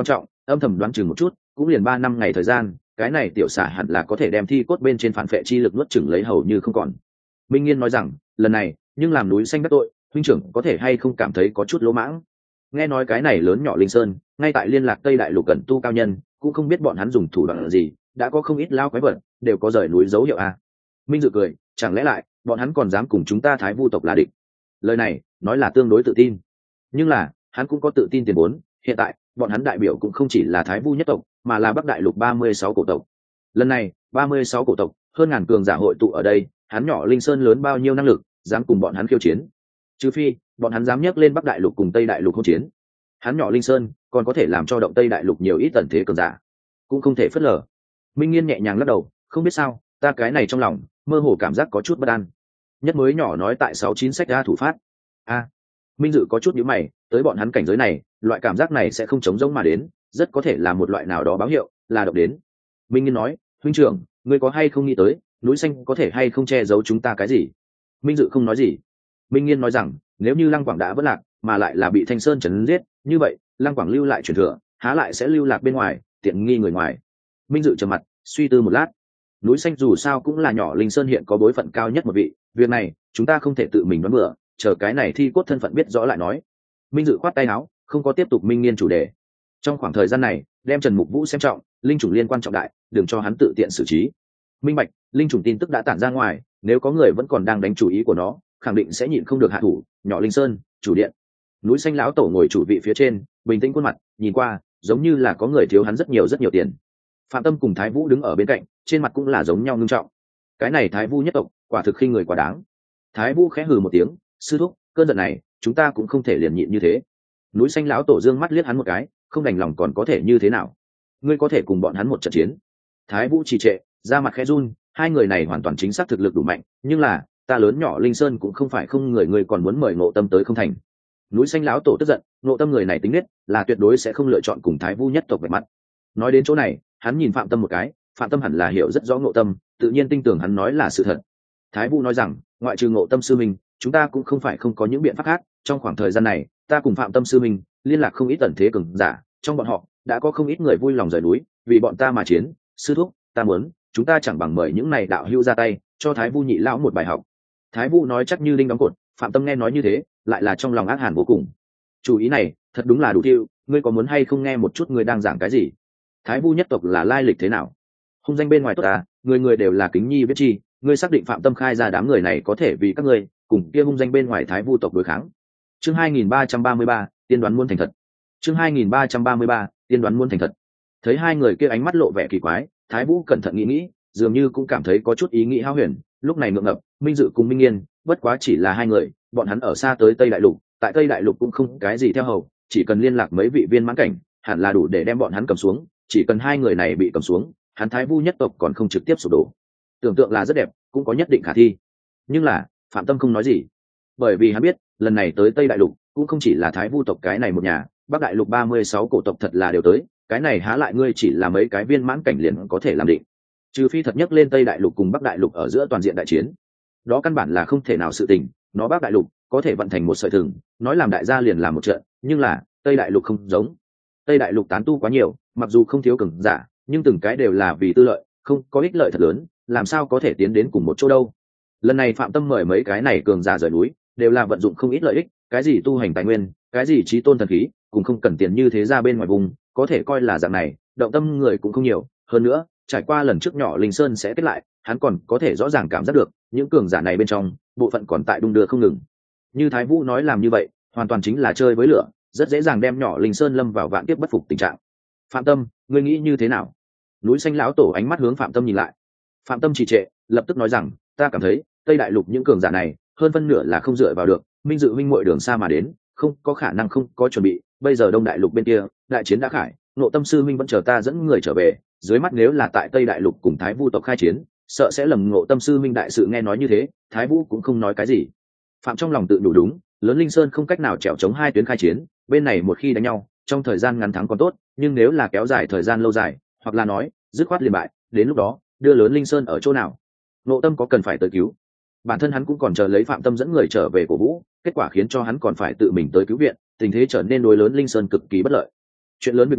âm thầm đoán chừng một chút cũng liền ba năm ngày thời gian, cái này tiểu xả hẳn là có thể đem thi cốt bên trên phản phệ chi lực nuốt chửng lấy hầu như không còn. Minh Nghiên nói rằng lần này nhưng làm núi xanh đắc tội, huynh trưởng có thể hay không cảm thấy có chút lỗ mãng. Nghe nói cái này lớn nhỏ linh sơn ngay tại liên lạc Tây Đại Lục cẩn tu cao nhân, cũng không biết bọn hắn dùng thủ đoạn gì, đã có không ít lao quái vật đều có rời núi dấu hiệu à. Minh Dự cười, chẳng lẽ lại bọn hắn còn dám cùng chúng ta Thái Vu tộc là địch? Lời này nói là tương đối tự tin, nhưng là hắn cũng có tự tin tiền vốn. Hiện tại bọn hắn đại biểu cũng không chỉ là Thái Vu nhất tộc, mà là Bắc Đại Lục ba mươi sáu cổ tộc. Lần này ba mươi sáu cổ tộc hơn ngàn cường giả hội tụ ở đây, hắn nhỏ linh sơn lớn bao nhiêu năng lực dám cùng bọn hắn khiêu chiến? Trừ phi bọn hắn dám nhấc lên Bắc Đại Lục cùng Tây Đại Lục hỗn chiến, hắn nhỏ linh sơn còn có thể làm cho động Tây Đại Lục nhiều ít tần thế cường giả, cũng không thể phớt lờ. Minh Nghiên nhẹ nhàng lắc đầu, không biết sao ta cái này trong lòng mơ hồ cảm giác có chút bất an. Nhất mới nhỏ nói tại sáu chín sách ra thủ phát a. Minh Dự có chút nhíu mày, tới bọn hắn cảnh giới này, loại cảm giác này sẽ không chống rỗng mà đến, rất có thể là một loại nào đó báo hiệu, là độc đến. Minh Nghiên nói, huynh trưởng, ngươi có hay không nghĩ tới, núi xanh có thể hay không che giấu chúng ta cái gì? Minh Dự không nói gì. Minh Nghiên nói rằng, nếu như Lăng Quảng đã vất lạc, mà lại là bị Thanh Sơn trấn giết, như vậy, Lăng Quảng lưu lại truyền thừa, há lại sẽ lưu lạc bên ngoài, tiện nghi người ngoài. Minh Dự trầm mặt, suy tư một lát. Núi xanh dù sao cũng là nhỏ linh sơn hiện có bối phận cao nhất một vị, việc này chúng ta không thể tự mình đoán bừa, chờ cái này thi cốt thân phận biết rõ lại nói. Minh Dự khoát tay áo, không có tiếp tục Minh Nghiên chủ đề. Trong khoảng thời gian này, đem Trần Mục Vũ xem trọng, linh chủng liên quan trọng đại, đừng cho hắn tự tiện xử trí. Minh bạch, linh chủng tin tức đã tản ra ngoài, nếu có người vẫn còn đang đánh chủ ý của nó, khẳng định sẽ nhịn không được hạ thủ. Nhỏ linh sơn chủ điện, núi xanh lão tổ ngồi chủ vị phía trên, bình tĩnh khuôn mặt, nhìn qua giống như là có người thiếu hắn rất nhiều rất nhiều tiền. Phạm Tâm cùng Thái Vũ đứng ở bên cạnh, trên mặt cũng là giống nhau nghiêm trọng. Cái này Thái Vu nhất tộc quả thực khinh người quá đáng. Thái Vũ khẽ hừ một tiếng, sư thúc, cơn giận này chúng ta cũng không thể liền nhịn như thế. Núi xanh lão tổ dương mắt liếc hắn một cái, không đành lòng còn có thể như thế nào? Ngươi có thể cùng bọn hắn một trận chiến? Thái Vũ trì trệ, da mặt khẽ run, hai người này hoàn toàn chính xác thực lực đủ mạnh, nhưng là ta lớn nhỏ linh sơn cũng không phải không người, người còn muốn mời Ngộ Tâm tới không thành. Núi xanh lão tổ tức giận, Ngộ Tâm người này tính nết là tuyệt đối sẽ không lựa chọn cùng Thái Vu nhất tộc vạch mặt. Nói đến chỗ này, hắn nhìn Phạm Tâm một cái, Phạm Tâm hẳn là hiểu rất rõ Ngộ Tâm, tự nhiên tin tưởng hắn nói là sự thật. Thái Vu nói rằng, ngoại trừ Ngộ Tâm sư minh, chúng ta cũng không phải không có những biện pháp khác. Trong khoảng thời gian này, ta cùng Phạm Tâm sư minh liên lạc không ít tần thế cường giả, trong bọn họ đã có không ít người vui lòng rời núi vì bọn ta mà chiến. Sư thúc, ta muốn chúng ta chẳng bằng mời những này đạo hữu ra tay, cho Thái Vu nhị lão một bài học. Thái Vu nói chắc như đinh đóng cột. Phạm Tâm nghe nói như thế, lại là trong lòng ác hàn vô cùng. Chủ ý này thật đúng là đủ tiêu, ngươi có muốn hay không nghe một chút ngươi đang giảng cái gì? Thái Vu nhất tộc là lai lịch thế nào? Hung danh bên ngoài tốt à, người người đều là kính nhi viết chi, ngươi xác định Phạm Tâm khai ra đám người này có thể vì các ngươi cùng kia hung danh bên ngoài Thái Vu tộc đối kháng? Chương hai nghìn ba trăm ba mươi ba, tiên đoán muôn thành thật. Chương hai nghìn ba trăm ba mươi ba, tiên đoán muôn thành thật. Thấy hai người kia ánh mắt lộ vẻ kỳ quái, Thái Vũ cẩn thận nghĩ nghĩ, dường như cũng cảm thấy có chút ý nghĩ hao huyền. Lúc này ngượng ngập, Minh Dự cùng Minh Nghiên, bất quá chỉ là hai người, bọn hắn ở xa tới Tây Đại Lục, tại Tây Đại Lục cũng không cái gì theo hầu, chỉ cần liên lạc mấy vị viên mãn cảnh, hẳn là đủ để đem bọn hắn cầm xuống. Chỉ cần hai người này bị cầm xuống, hắn Thái Vu nhất tộc còn không trực tiếp sụp đổ. Tưởng tượng là rất đẹp, cũng có nhất định khả thi. Nhưng là Phạm Tâm không nói gì, bởi vì hắn biết lần này tới Tây Đại Lục cũng không chỉ là Thái Vu tộc cái này một nhà, Bắc Đại Lục ba mươi sáu cổ tộc thật là đều tới, cái này há lại ngươi chỉ là mấy cái viên mãn cảnh liền có thể làm định. Trừ phi thật nhất lên Tây Đại Lục cùng Bắc Đại Lục ở giữa toàn diện đại chiến, đó căn bản là không thể nào sự tình. Nó Bắc Đại Lục có thể vận thành một sợi thừng, nói làm đại gia liền làm một trận, nhưng là Tây Đại Lục không giống. Tây Đại Lục tán tu quá nhiều, mặc dù không thiếu cường giả, nhưng từng cái đều là vì tư lợi, không có ích lợi thật lớn, làm sao có thể tiến đến cùng một chỗ đâu. Lần này Phạm Tâm mời mấy cái này cường giả rời núi, đều là vận dụng không ít lợi ích, cái gì tu hành tài nguyên, cái gì chí tôn thần khí, cũng không cần tiền như thế ra bên ngoài vùng, có thể coi là dạng này, động tâm người cũng không nhiều. Hơn nữa, trải qua lần trước nhỏ linh sơn sẽ kết lại, hắn còn có thể rõ ràng cảm giác được những cường giả này bên trong bộ phận còn tại đung đưa không ngừng. Như Thái Vũ nói làm như vậy, hoàn toàn chính là chơi với lửa, rất dễ dàng đem nhỏ linh sơn lâm vào vạn kiếp bất phục tình trạng. Phạm Tâm, ngươi nghĩ như thế nào? Núi xanh lão tổ ánh mắt hướng Phạm Tâm nhìn lại. Phạm Tâm trì trệ, lập tức nói rằng, ta cảm thấy Tây Đại Lục những cường giả này hơn phân nửa là không dựa vào được, Minh Dự minh muội đường xa mà đến, không có khả năng không có chuẩn bị. Bây giờ Đông Đại Lục bên kia đại chiến đã khải, Ngộ Tâm sư minh vẫn chờ ta dẫn người trở về, dưới mắt nếu là tại Tây Đại Lục cùng Thái Vu tộc khai chiến, sợ sẽ lầm Ngộ Tâm sư minh đại sự. Nghe nói như thế, Thái Vũ cũng không nói cái gì. Phạm trong lòng tự đủ đúng, lớn linh sơn không cách nào chèo chống hai tuyến khai chiến, bên này một khi đánh nhau trong thời gian ngắn thắng còn tốt, nhưng nếu là kéo dài thời gian lâu dài, hoặc là nói dứt khoát liền bại, đến lúc đó đưa lớn linh sơn ở chỗ nào? Ngộ Tâm có cần phải tới cứu? Bản thân hắn cũng còn chờ lấy Phạm Tâm dẫn người trở về cổ vũ, kết quả khiến cho hắn còn phải tự mình tới cứu viện, tình thế trở nên đối lớn linh sơn cực kỳ bất lợi. Chuyện lớn việc nhỏ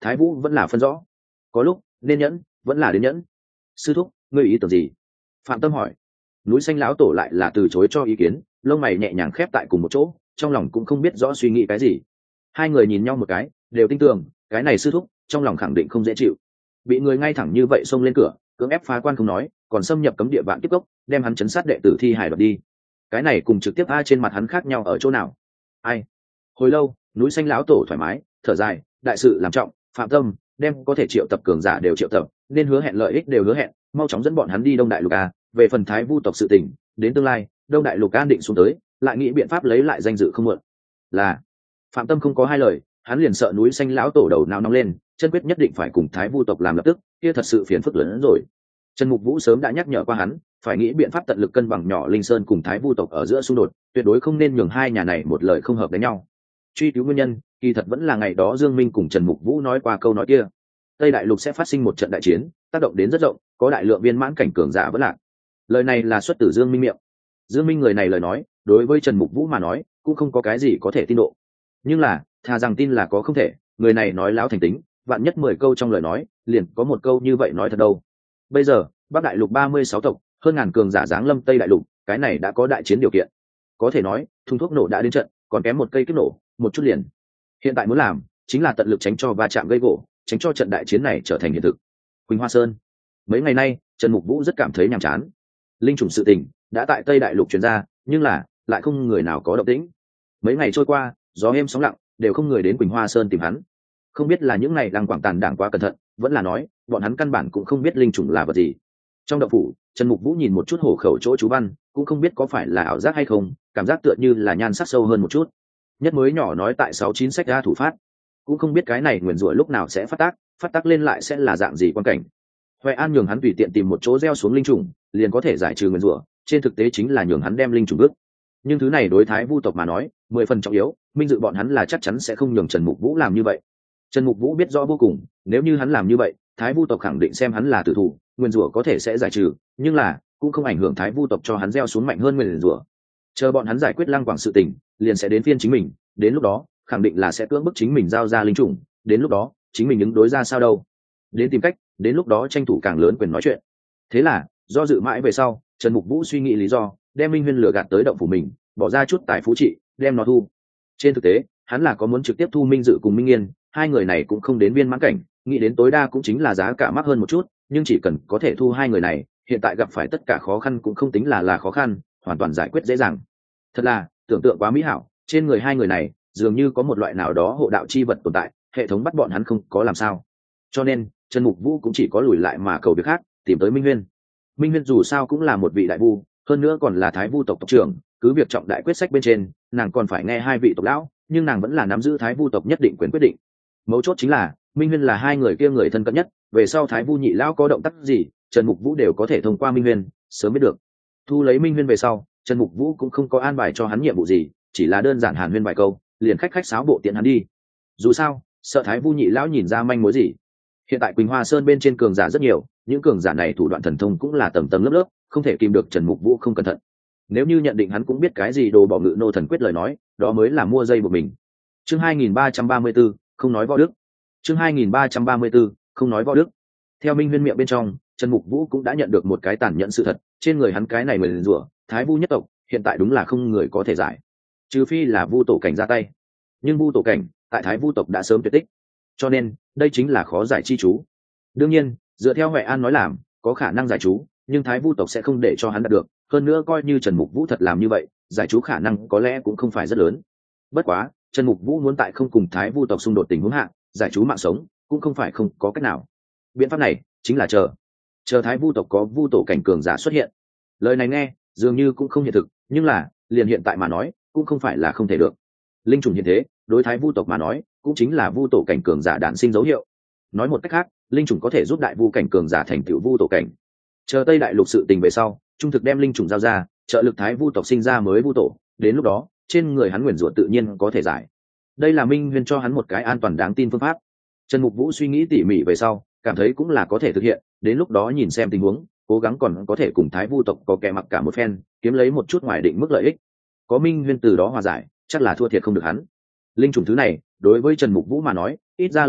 Thái Vũ vẫn là phân rõ, có lúc nên nhẫn vẫn là đến nhẫn. Sư thúc, ngươi ý tưởng gì? Phạm Tâm hỏi. Núi Xanh lão tổ lại là từ chối cho ý kiến, lông mày nhẹ nhàng khép tại cùng một chỗ, trong lòng cũng không biết rõ suy nghĩ cái gì. Hai người nhìn nhau một cái, đều tin tưởng cái này sư thúc trong lòng khẳng định không dễ chịu, bị người ngay thẳng như vậy xông lên cửa, cưỡng ép phá quan không nói, còn xâm nhập cấm địa vạn kiếp cốc, đem hắn chấn sát đệ tử thi hải đoạt đi. Cái này cùng trực tiếp a trên mặt hắn khác nhau ở chỗ nào? Ai? Hồi lâu, Núi Xanh lão tổ thoải mái thở dài, đại sự làm trọng, Phạm Tâm đem có thể triệu tập cường giả đều triệu tập, nên hứa hẹn lợi ích đều hứa hẹn, mau chóng dẫn bọn hắn đi Đông Đại Lục a. Về phần Thái Vu tộc sự tình, đến tương lai Đông Đại Lục an định xuống tới, lại nghĩ biện pháp lấy lại danh dự không muộn. Là Phạm Tâm không có hai lời, hắn liền sợ Núi Xanh lão tổ đầu não nóng lên, chân quyết nhất định phải cùng Thái Vu tộc làm lập tức, kia thật sự phiền phức lớn hơn rồi. Trần Mục Vũ sớm đã nhắc nhở qua hắn, phải nghĩ biện pháp tận lực cân bằng nhỏ Linh Sơn cùng Thái Vu tộc ở giữa xung đột, tuyệt đối không nên nhường hai nhà này một lời không hợp đánh nhau. Truy cứu nguyên nhân, kỳ thật vẫn là ngày đó Dương Minh cùng Trần Mục Vũ nói qua câu nói kia. Tây Đại Lục sẽ phát sinh một trận đại chiến, tác động đến rất rộng, có đại lượng viên mãn cảnh cường giả vẫn lạc. Lời này là xuất từ Dương Minh miệng. Dương Minh người này lời nói, đối với Trần Mục Vũ mà nói, cũng không có cái gì có thể tin độ. Nhưng là, thà rằng tin là có không thể, người này nói láo thành tính, vạn nhất mười câu trong lời nói, liền có một câu như vậy nói thật đâu. Bây giờ, Bắc Đại Lục ba mươi sáu tộc, hơn ngàn cường giả giáng lâm Tây Đại Lục, cái này đã có đại chiến điều kiện. Có thể nói, thùng thuốc nổ đã đến trận, còn kém một cây kích nổ, một chút liền. Hiện tại muốn làm, chính là tận lực tránh cho va chạm gây gỗ, tránh cho trận đại chiến này trở thành hiện thực. Quỳnh Hoa Sơn. Mấy ngày nay, Trần Mục Vũ rất cảm thấy nhàm chán. Linh trùng sự tình đã tại Tây Đại Lục truyền ra, nhưng là lại không người nào có động tĩnh. Mấy ngày trôi qua, gió êm sóng lặng, đều không người đến Quỳnh Hoa Sơn tìm hắn. Không biết là những ngày đang quảng tàn đảng quá cẩn thận, vẫn là nói bọn hắn căn bản cũng không biết linh trùng là vật gì. Trong động phủ, Trần Mục Vũ nhìn một chút hổ khẩu chỗ chú văn, cũng không biết có phải là ảo giác hay không, cảm giác tựa như là nhan sắc sâu hơn một chút. Nhất mới nhỏ nói tại sáu chín sách ra thủ phát, cũng không biết cái này nguyền rủa lúc nào sẽ phát tác, phát tác lên lại sẽ là dạng gì quan cảnh. Hoài An nhường hắn tùy tiện tìm một chỗ gieo xuống linh trùng, liền có thể giải trừ nguyền rủa, trên thực tế chính là nhường hắn đem linh trùng bước. Nhưng thứ này đối Thái Vu tộc mà nói, mười phần trọng yếu, minh dự bọn hắn là chắc chắn sẽ không nhường Trần Mục Vũ làm như vậy. Trần Mục Vũ biết rõ vô cùng, nếu như hắn làm như vậy, Thái Vu tộc khẳng định xem hắn là tử thủ, nguyên rủa có thể sẽ giải trừ, nhưng là cũng không ảnh hưởng Thái Vu tộc cho hắn gieo xuống mạnh hơn nguyên rủa. Chờ bọn hắn giải quyết Lăng Quảng sự tình, liền sẽ đến phiên chính mình, đến lúc đó, khẳng định là sẽ cưỡng bức chính mình giao ra linh trùng, đến lúc đó, chính mình ứng đối ra sao đâu? Đến tìm cách, đến lúc đó tranh thủ càng lớn quyền nói chuyện. Thế là, do dự mãi về sau, Trần Mục Vũ suy nghĩ lý do, đem Minh Huyên lừa gạt tới động phủ mình, bỏ ra chút tài phú trị, đem nó thu. Trên thực tế, hắn là có muốn trực tiếp thu Minh Dự cùng Minh Nghiên, hai người này cũng không đến viên mãn cảnh, nghĩ đến tối đa cũng chính là giá cả mắc hơn một chút, nhưng chỉ cần có thể thu hai người này, hiện tại gặp phải tất cả khó khăn cũng không tính là là khó khăn, hoàn toàn giải quyết dễ dàng. Thật là tưởng tượng quá mỹ hảo, trên người hai người này dường như có một loại nào đó hộ đạo chi vật tồn tại, hệ thống bắt bọn hắn không có làm sao. Cho nên Trần Mục Vũ cũng chỉ có lùi lại mà cầu việc khác, tìm tới Minh Huyên. Minh Huyên dù sao cũng là một vị đại vu, hơn nữa còn là Thái Vu tộc tộc trưởng, cứ việc trọng đại quyết sách bên trên, nàng còn phải nghe hai vị tộc lão, nhưng nàng vẫn là nắm giữ Thái Vu tộc nhất định quyền quyết định. Mấu chốt chính là Minh Huyên là hai người kia người thân cận nhất, về sau Thái Vu nhị lão có động tác gì, Trần Mục Vũ đều có thể thông qua Minh Huyên sớm biết được. Thu lấy Minh Huyên về sau, Trần Mục Vũ cũng không có an bài cho hắn nhiệm vụ gì, chỉ là đơn giản hàn huyên vài câu, liền khách khách sáo bộ tiện hắn đi. Dù sao, sợ Thái Vu nhị lão nhìn ra manh mối gì. Hiện tại Quỳnh Hoa Sơn bên trên cường giả rất nhiều, những cường giả này thủ đoạn thần thông cũng là tầng tầng lớp lớp, không thể kìm được Trần Mục Vũ không cẩn thận. Nếu như nhận định hắn cũng biết cái gì đồ bỏ ngự nô thần quyết lời nói, đó mới là mua dây buộc mình. Chương hai nghìn ba trăm ba mươi 334, không nói võ đức. Chương hai nghìn ba trăm ba mươi 334, không nói võ đức. Theo Minh Huyên miệng bên trong, Trần Mục Vũ cũng đã nhận được một cái tàn nhẫn sự thật, trên người hắn cái này nguyền rủa, Thái Vu nhất tộc, hiện tại đúng là không người có thể giải. Trừ phi là Vu tổ cảnh ra tay. Nhưng Vu tổ cảnh, tại Thái Vu tộc đã sớm tuyệt tích. Cho nên, đây chính là khó giải chi chú. Đương nhiên, dựa theo Huệ An nói làm, có khả năng giải chú, nhưng Thái Vu tộc sẽ không để cho hắn đạt được, hơn nữa coi như Trần Mục Vũ thật làm như vậy, giải chú khả năng có lẽ cũng không phải rất lớn. Bất quá, Trần Mục Vũ muốn tại không cùng Thái Vu tộc xung đột tình huống hạ, giải chú mạng sống, cũng không phải không có cách nào. Biện pháp này chính là chờ, chờ Thái Vu tộc có Vu tổ cảnh cường giả xuất hiện. Lời này nghe dường như cũng không hiện thực, nhưng là liền hiện tại mà nói, cũng không phải là không thể được. Linh trùng hiện thế, đối Thái Vu tộc mà nói, cũng chính là Vu tổ cảnh cường giả đản sinh dấu hiệu. Nói một cách khác, linh trùng có thể giúp đại vu cảnh cường giả thành tựu Vu tổ cảnh. Chờ Tây Đại Lục sự tình về sau, trung thực đem linh trùng giao ra, trợ lực Thái Vu tộc sinh ra mới Vu tổ, đến lúc đó, trên người hắn nguyền rủa tự nhiên có thể giải. Đây là Minh Huyên cho hắn một cái an toàn đáng tin phương pháp. Trần Mục Vũ suy nghĩ tỉ mỉ về sau, cảm thấy cũng là có thể thực hiện, đến lúc đó nhìn xem tình huống, cố gắng còn có thể cùng Thái Vu tộc có kẻ mặc cả một phen, kiếm lấy một chút ngoài định mức lợi ích. Có Minh Huyên từ đó hòa giải, chắc là thua thiệt không được hắn. Linh trùng thứ này, đối với Trần Mục Vũ mà nói, ít ra lập tức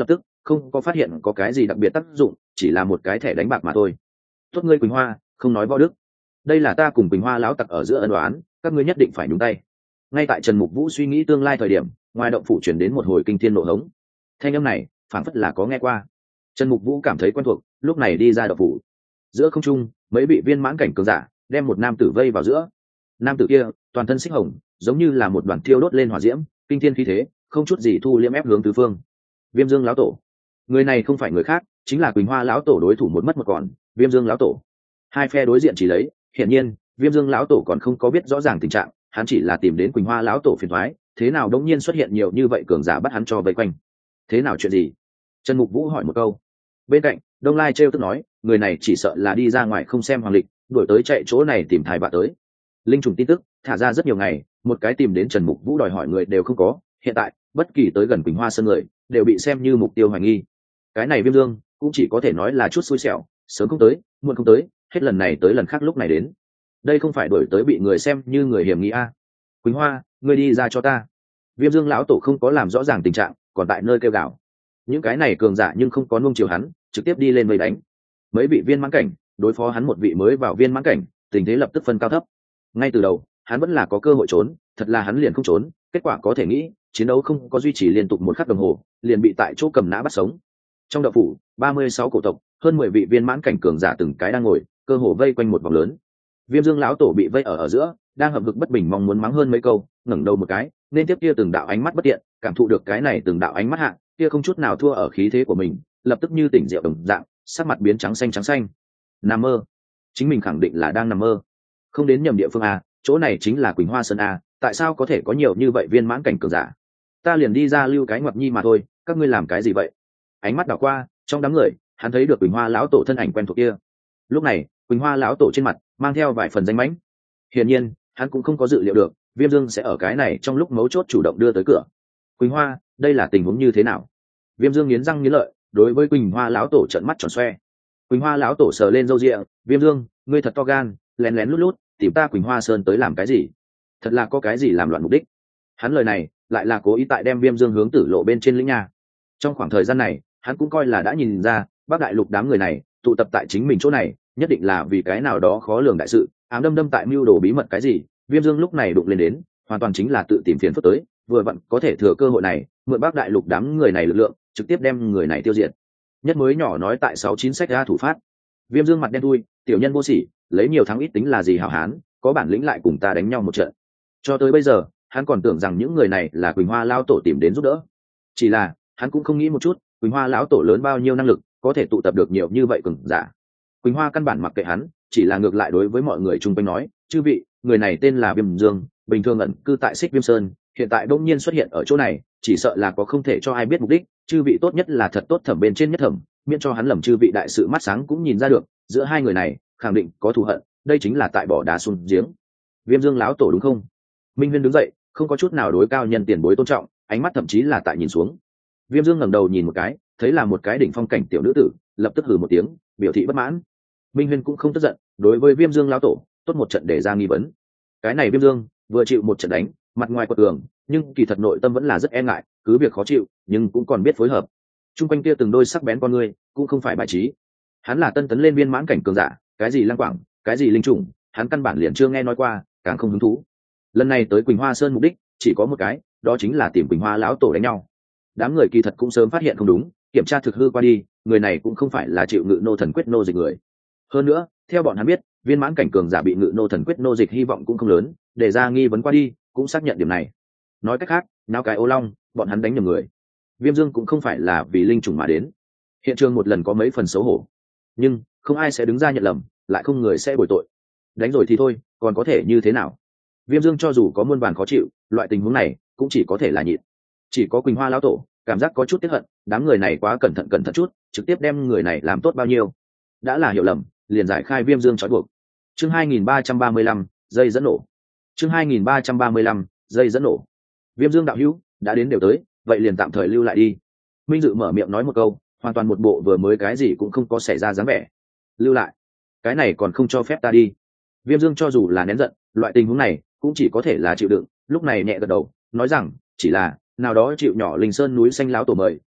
không có phát hiện có cái gì đặc biệt tác dụng, chỉ là một cái thẻ đánh bạc mà thôi. Tốt ngươi Quỳnh Hoa, không nói võ đức, đây là ta cùng Quỳnh Hoa lão tặc ở giữa ân đoán, các ngươi nhất định phải nhúng tay. Ngay tại Trần Mục Vũ suy nghĩ tương lai thời điểm, ngoài động phủ chuyển đến một hồi kinh thiên nộ hống. Thanh âm này phảng phất là có nghe qua. Trần Mục Vũ cảm thấy quen thuộc, lúc này đi ra động phủ. Giữa không trung, mấy vị viên mãn cảnh cường giả đem một nam tử vây vào giữa. Nam tử kia toàn thân xích hồng, giống như là một đoàn thiêu đốt lên hỏa diễm, kinh thiên khí thế, không chút gì thu liễm ép hướng tứ phương. Viêm Dương lão tổ, người này không phải người khác, chính là Quỳnh Hoa lão tổ đối thủ một mất một còn, Viêm Dương lão tổ. Hai phe đối diện chỉ lấy, hiển nhiên, Viêm Dương lão tổ còn không có biết rõ ràng tình trạng, hắn chỉ là tìm đến Quỳnh Hoa lão tổ phiền toái, thế nào đống nhiên xuất hiện nhiều như vậy cường giả bắt hắn cho vây quanh. Thế nào chuyện gì? Trần Mục Vũ hỏi một câu. Bên cạnh, Đông Lai trêu tức nói, người này chỉ sợ là đi ra ngoài không xem hoàng lịch, đuổi tới chạy chỗ này tìm thải bạ tới. Linh trùng tin tức thả ra rất nhiều ngày, một cái tìm đến Trần Mục Vũ đòi hỏi người đều không có, hiện tại bất kỳ tới gần Quỳnh Hoa sơn người đều bị xem như mục tiêu hoài nghi. Cái này Viêm Dương cũng chỉ có thể nói là chút xui xẻo, sớm không tới, muộn không tới, hết lần này tới lần khác lúc này đến. Đây không phải đuổi tới bị người xem như người hiểm nghi a. Quỳnh Hoa, ngươi đi ra cho ta. Viêm Dương lão tổ không có làm rõ ràng tình trạng, còn tại nơi kêu gào. Những cái này cường giả nhưng không có nuông chiều hắn, trực tiếp đi lên vây đánh. Mấy vị viên mãn cảnh đối phó hắn một vị mới vào viên mãn cảnh, tình thế lập tức phân cao thấp. Ngay từ đầu hắn vẫn là có cơ hội trốn, thật là hắn liền không trốn, kết quả có thể nghĩ, chiến đấu không có duy trì liên tục một khắc đồng hồ, liền bị tại chỗ cầm nã bắt sống. Trong động phủ, ba mươi sáu cổ tộc, hơn mười vị viên mãn cảnh cường giả từng cái đang ngồi, cơ hồ vây quanh một vòng lớn. Viêm Dương lão tổ bị vây ở ở giữa, đang hậm hực bất bình mong muốn mắng hơn mấy câu, ngẩng đầu một cái, nên tiếp kia từng đạo ánh mắt bất tiện, cảm thụ được cái này từng đạo ánh mắt hạ, kia không chút nào thua ở khí thế của mình, lập tức như tỉnh rượu đồng dạng, sắc mặt biến trắng xanh trắng xanh. Nằm mơ, chính mình khẳng định là đang nằm mơ, không đến nhầm địa phương a, chỗ này chính là Quỳnh Hoa sơn a, tại sao có thể có nhiều như vậy viên mãn cảnh cường giả? Ta liền đi ra lưu cái ngoặc nhi mà thôi, các ngươi làm cái gì vậy? Ánh mắt đảo qua, trong đám người, hắn thấy được Quỳnh Hoa lão tổ thân ảnh quen thuộc kia. Lúc này, Quỳnh Hoa lão tổ trên mặt mang theo vài phần danh mãnh. Hiển nhiên, hắn cũng không có dự liệu được, Viêm Dương sẽ ở cái này trong lúc mấu chốt chủ động đưa tới cửa. Quỳnh Hoa, đây là tình huống như thế nào? Viêm Dương nghiến răng nghiến lợi, đối với Quỳnh Hoa lão tổ trợn mắt tròn xoe. Quỳnh Hoa lão tổ sờ lên râu ria, Viêm Dương, ngươi thật to gan, lén lén lút lút tìm ta Quỳnh Hoa sơn tới làm cái gì? Thật là có cái gì làm loạn mục đích? Hắn lời này lại là cố ý tại đem Viêm Dương hướng tử lộ bên trên lĩnh nha. Trong khoảng thời gian này, hắn cũng coi là đã nhìn ra, Bắc Đại Lục đám người này tụ tập tại chính mình chỗ này, nhất định là vì cái nào đó khó lường đại sự, ám đâm đâm tại mưu đồ bí mật cái gì. Viêm Dương lúc này đụng lên đến, hoàn toàn chính là tự tìm phiền phức tới, vừa vặn có thể thừa cơ hội này, mượn Bắc Đại Lục đám người này lực lượng, trực tiếp đem người này tiêu diệt. Nhất mới nhỏ nói tại sáu chín sách ra thủ phát. Viêm Dương mặt đen thui, tiểu nhân vô sỉ, lấy nhiều thắng ít tính là gì hảo hán, có bản lĩnh lại cùng ta đánh nhau một trận. Cho tới bây giờ, hắn còn tưởng rằng những người này là Quỳnh Hoa lão tổ tìm đến giúp đỡ. Chỉ là, hắn cũng không nghĩ một chút, Quỳnh Hoa lão tổ lớn bao nhiêu năng lực, có thể tụ tập được nhiều như vậy cường giả. Quỳnh Hoa căn bản mặc kệ hắn, chỉ là ngược lại đối với mọi người chung quanh nói, chư vị, người này tên là Viêm Dương, bình thường ẩn cư tại Xích Viêm Sơn, hiện tại đột nhiên xuất hiện ở chỗ này, chỉ sợ là có không thể cho ai biết mục đích, chư vị tốt nhất là thật tốt thẩm bên trên nhất thẩm, miễn cho hắn lầm chư vị đại sự mắt sáng cũng nhìn ra được, giữa hai người này khẳng định có thù hận, đây chính là tại bỏ đá xuống giếng. Viêm Dương lão tổ đúng không? Minh Huyên đứng dậy, không có chút nào đối cao nhân tiền bối tôn trọng, ánh mắt thậm chí là tại nhìn xuống. Viêm Dương ngẩng đầu nhìn một cái, thấy là một cái đỉnh phong cảnh tiểu nữ tử, lập tức hừ một tiếng, biểu thị bất mãn. Minh Huyên cũng không tức giận, đối với Viêm Dương lão tổ, tốt một trận để ra nghi vấn. Cái này Viêm Dương vừa chịu một trận đánh, mặt ngoài quật cường, nhưng kỳ thật nội tâm vẫn là rất e ngại, cứ việc khó chịu, nhưng cũng còn biết phối hợp. Trung quanh kia từng đôi sắc bén con người, cũng không phải bài trí. Hắn là tân tấn lên viên mãn cảnh cường giả, cái gì lăng quảng, cái gì linh trùng, hắn căn bản liền chưa nghe nói qua, càng không hứng thú. Lần này tới Quỳnh Hoa Sơn mục đích chỉ có một cái, đó chính là tìm Quỳnh Hoa lão tổ đánh nhau. Đám người kỳ thật cũng sớm phát hiện không đúng, kiểm tra thực hư qua đi, người này cũng không phải là chịu ngự nô thần quyết nô dịch người. Hơn nữa, theo bọn hắn biết, viên mãn cảnh cường giả bị ngự nô thần quyết nô dịch hy vọng cũng không lớn, để ra nghi vấn qua đi, cũng xác nhận điểm này. Nói cách khác, náo cái ô long, bọn hắn đánh nhầm người. Viêm Dương cũng không phải là vì linh trùng mà đến. Hiện trường một lần có mấy phần xấu hổ, nhưng không ai sẽ đứng ra nhận lầm, lại không người sẽ bồi tội. Đánh rồi thì thôi, còn có thể như thế nào? Viêm Dương cho dù có muôn vàn khó chịu, loại tình huống này cũng chỉ có thể là nhịn. Chỉ có Quỳnh Hoa lão tổ cảm giác có chút tiếc hận, đám người này quá cẩn thận cẩn thận chút, trực tiếp đem người này làm tốt bao nhiêu. Đã là hiểu lầm, liền giải khai Viêm Dương trói buộc. Chương hai nghìn ba trăm ba mươi lăm, dây dẫn nổ. Chương hai nghìn ba trăm ba mươi lăm, dây dẫn nổ. Viêm Dương đạo hữu, đã đến đều tới, vậy liền tạm thời lưu lại đi. Minh Dự mở miệng nói một câu, hoàn toàn một bộ vừa mới cái gì cũng không có xảy ra dáng vẻ. Lưu lại? Cái này còn không cho phép ta đi. Viêm Dương cho dù là nén giận, loại tình huống này cũng chỉ có thể là chịu đựng, lúc này nhẹ gật đầu, nói rằng, chỉ là nào đó chịu nhỏ Linh Sơn núi xanh lão tổ mời,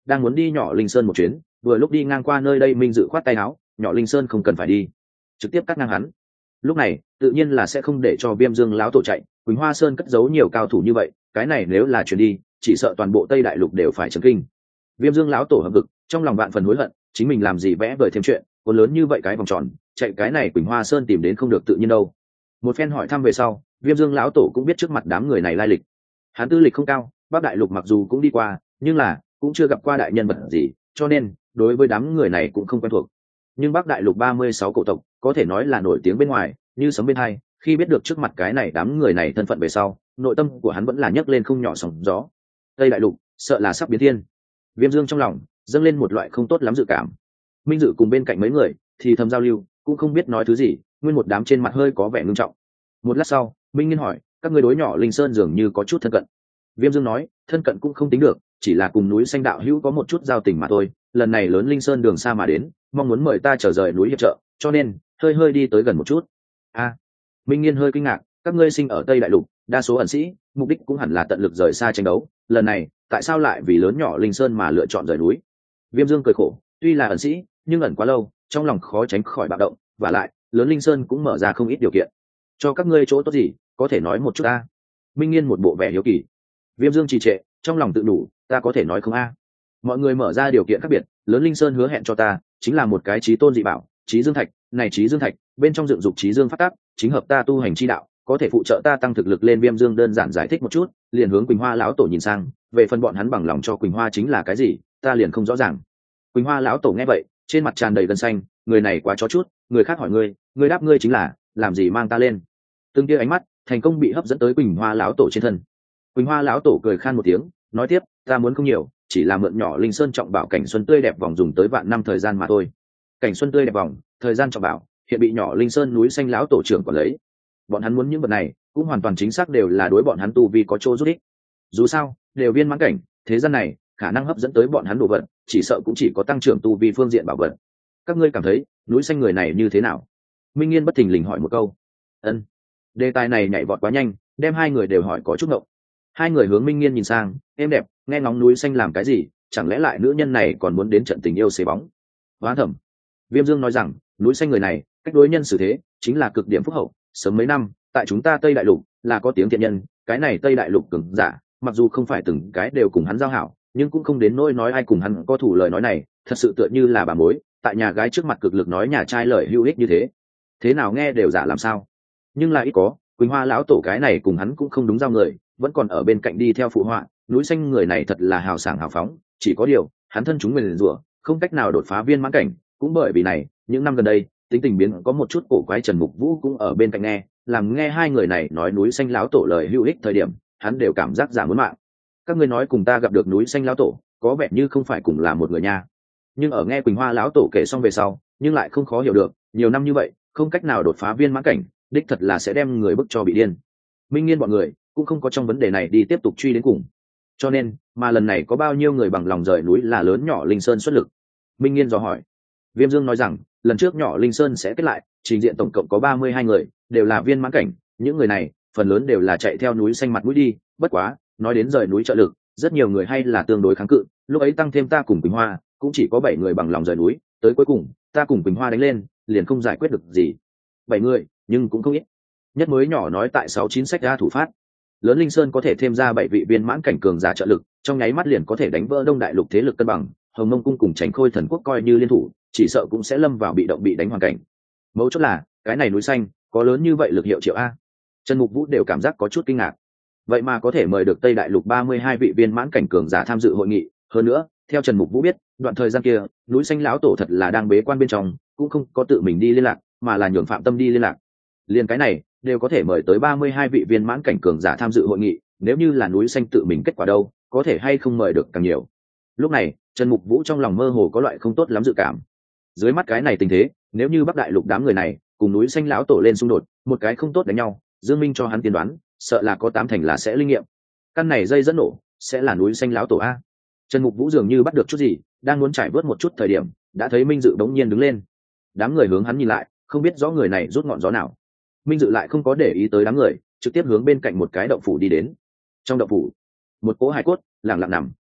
đang muốn đi nhỏ linh sơn một chuyến, vừa lúc đi ngang qua nơi đây minh dự khoát tay áo, nhỏ linh sơn không cần phải đi, trực tiếp cắt ngang hắn. Lúc này tự nhiên là sẽ không để cho Viêm Dương lão tổ chạy, Quỳnh Hoa Sơn cất giấu nhiều cao thủ như vậy, cái này nếu là chuyển đi, chỉ sợ toàn bộ Tây Đại Lục đều phải chấn kinh. Viêm Dương lão tổ hậm hực, trong lòng vạn phần hối hận, chính mình làm gì vẽ vời thêm chuyện, có lớn như vậy cái vòng tròn, chạy cái này Quỳnh Hoa Sơn tìm đến không được tự nhiên đâu. Một phen hỏi thăm về sau, Viêm Dương lão tổ cũng biết trước mặt đám người này lai lịch. Hắn tư lịch không cao, Bắc Đại Lục mặc dù cũng đi qua, nhưng là cũng chưa gặp qua đại nhân vật gì, cho nên đối với đám người này cũng không quen thuộc. Nhưng Bắc Đại Lục ba mươi sáu cổ tộc có thể nói là nổi tiếng bên ngoài, như sấm bên hai, khi biết được trước mặt cái này đám người này thân phận về sau, nội tâm của hắn vẫn là nhấc lên không nhỏ sóng gió. Tây Đại Lục sợ là sắp biến thiên. Viêm Dương trong lòng dâng lên một loại không tốt lắm dự cảm. Minh Dự cùng bên cạnh mấy người thì thầm giao lưu, cũng không biết nói thứ gì, nguyên một đám trên mặt hơi có vẻ ngưng trọng. Một lát sau, Minh Nghiên hỏi, các ngươi đối nhỏ Linh Sơn dường như có chút thân cận. Viêm Dương nói, thân cận cũng không tính được, chỉ là cùng núi xanh đạo hữu có một chút giao tình mà thôi. Lần này lớn Linh Sơn đường xa mà đến, mong muốn mời ta trở rời núi hiệp trợ, cho nên hơi hơi đi tới gần một chút. A, à, Minh Nghiên hơi kinh ngạc, các ngươi sinh ở Tây Đại Lục, đa số ẩn sĩ, mục đích cũng hẳn là tận lực rời xa tranh đấu. Lần này, tại sao lại vì lớn nhỏ Linh Sơn mà lựa chọn rời núi? Viêm Dương cười khổ, tuy là ẩn sĩ, nhưng ẩn quá lâu, trong lòng khó tránh khỏi bạo động. Và lại, lớn Linh Sơn cũng mở ra không ít điều kiện. Cho các ngươi chỗ tốt gì, có thể nói một chút a? Minh Nghiên một bộ vẻ hiếu kỳ. Viêm Dương trì trệ, trong lòng tự đủ, ta có thể nói không a? Mọi người mở ra điều kiện khác biệt, lớn Linh Sơn hứa hẹn cho ta, chính là một cái chí tôn dị bảo, chí dương thạch, này chí dương thạch, bên trong dựng dục chí dương phát tác, chính hợp ta tu hành chi đạo, có thể phụ trợ ta tăng thực lực lên. Viêm Dương đơn giản giải thích một chút, liền hướng Quỳnh Hoa lão tổ nhìn sang, về phần bọn hắn bằng lòng cho Quỳnh Hoa chính là cái gì, ta liền không rõ ràng. Quỳnh Hoa lão tổ nghe vậy, trên mặt tràn đầy gân xanh, người này quá chó chút, người khác hỏi ngươi, ngươi đáp ngươi chính là, làm gì mang ta lên. Từng tia ánh mắt thành công bị hấp dẫn tới Quỳnh Hoa lão tổ trên thân. Quỳnh Hoa lão tổ cười khan một tiếng, nói tiếp, ta muốn không nhiều, chỉ là mượn nhỏ Linh Sơn trọng bảo cảnh xuân tươi đẹp vòng dùng tới vạn năm thời gian mà thôi. Cảnh xuân tươi đẹp vòng, thời gian trọng bảo, hiện bị nhỏ Linh Sơn núi xanh lão tổ trưởng quản lấy. Bọn hắn muốn những vật này, cũng hoàn toàn chính xác đều là đối bọn hắn tu vi có chỗ giúp ích. Dù sao, đều viên mãn cảnh, thế gian này khả năng hấp dẫn tới bọn hắn đồ vật, chỉ sợ cũng chỉ có tăng trưởng tu vi phương diện bảo vật. Các ngươi cảm thấy núi xanh người này như thế nào? Minh Nghiên bất thình lình hỏi một câu. Ân, đề tài này nhảy vọt quá nhanh, đem hai người đều hỏi có chút ngộng. Hai người hướng Minh Nghiên nhìn sang, em đẹp, nghe ngóng núi xanh làm cái gì, chẳng lẽ lại nữ nhân này còn muốn đến trận tình yêu xế bóng? Hóa thẩm. Viêm Dương nói rằng, núi xanh người này cách đối nhân xử thế chính là cực điểm phúc hậu, sớm mấy năm tại chúng ta Tây Đại Lục là có tiếng thiện nhân, cái này Tây Đại Lục cường giả mặc dù không phải từng cái đều cùng hắn giao hảo, nhưng cũng không đến nỗi nói ai cùng hắn có thủ. Lời nói này thật sự tựa như là bà mối tại nhà gái trước mặt cực lực nói nhà trai lời hữu ích như thế, thế nào nghe đều giả làm sao. Nhưng là ít có Quỳnh Hoa lão tổ cái này cùng hắn cũng không đúng giao người, vẫn còn ở bên cạnh đi theo phụ họa. Núi xanh người này thật là hào sảng hào phóng, chỉ có điều hắn thân chúng nguyền rủa, không cách nào đột phá viên mãn cảnh. Cũng bởi vì này, những năm gần đây tính tình biến có một chút cổ quái. Trần Mục Vũ cũng ở bên cạnh nghe, làm nghe hai người này nói núi xanh lão tổ lời hữu ích thời điểm, hắn đều cảm giác giả muốn mạng. Các ngươi nói cùng ta gặp được núi xanh lão tổ, có vẻ như không phải cùng là một người nha. Nhưng ở nghe Quỳnh Hoa lão tổ kể xong về sau, nhưng lại không khó hiểu được, nhiều năm như vậy không cách nào đột phá viên mãn cảnh, đích thật là sẽ đem người bức cho bị điên. Minh Nghiên bọn người cũng không có trong vấn đề này đi tiếp tục truy đến cùng, cho nên mà lần này có bao nhiêu người bằng lòng rời núi là lớn nhỏ Linh Sơn xuất lực? Minh Nghiên dò hỏi. Viêm Dương nói rằng, lần trước nhỏ Linh Sơn sẽ kết lại, trình diện tổng cộng có ba mươi hai người, đều là viên mãn cảnh. Những người này phần lớn đều là chạy theo núi xanh mặt mũi đi, bất quá nói đến rời núi trợ lực, rất nhiều người hay là tương đối kháng cự. Lúc ấy tăng thêm ta cùng Quỳnh Hoa, cũng chỉ có bảy người bằng lòng rời núi, tới cuối cùng ta cùng Quỳnh Hoa đánh lên, liền không giải quyết được gì. Bảy người, nhưng cũng không ít. Nhất mới nhỏ nói tại sáu chín sách ra thủ phát, lớn Linh Sơn có thể thêm ra bảy vị viên mãn cảnh cường giả trợ lực, trong nháy mắt liền có thể đánh vỡ Đông Đại Lục thế lực cân bằng. Hồng Mông cung cùng Tránh Khôi thần quốc coi như liên thủ, chỉ sợ cũng sẽ lâm vào bị động bị đánh hoàn cảnh. Mấu chốt là cái này núi xanh có lớn như vậy lực hiệu triệu a. Trần Mục Vũ đều cảm giác có chút kinh ngạc, vậy mà có thể mời được Tây Đại Lục ba mươi hai vị viên mãn cảnh cường giả tham dự hội nghị. Hơn nữa theo Trần Mục Vũ biết, đoạn thời gian kia núi xanh lão tổ thật là đang bế quan bên trong, cũng không có tự mình đi liên lạc, mà là nhường Phạm Tâm đi liên lạc. Liên cái này đều có thể mời tới ba mươi hai vị viên mãn cảnh cường giả tham dự hội nghị, nếu như là núi xanh tự mình kết quả đâu, có thể hay không mời được càng nhiều. Lúc này Trần Mục Vũ trong lòng mơ hồ có loại không tốt lắm dự cảm. Dưới mắt cái này tình thế, nếu như Bắc Đại Lục đám người này cùng núi xanh lão tổ lên xung đột, một cái không tốt đánh nhau, Dương Minh cho hắn tiên đoán, sợ là có tám thành là sẽ linh nghiệm. Căn này dây dẫn nổ sẽ là núi xanh lão tổ a. Trần Mục Vũ dường như bắt được chút gì, đang muốn trải vớt một chút thời điểm, đã thấy Minh Dự bỗng nhiên đứng lên. Đám người hướng hắn nhìn lại, không biết rõ người này rút ngọn gió nào. Minh Dự lại không có để ý tới đám người, trực tiếp hướng bên cạnh một cái động phủ đi đến. Trong động phủ, một cỗ hải cốt lẳng lặng nằm.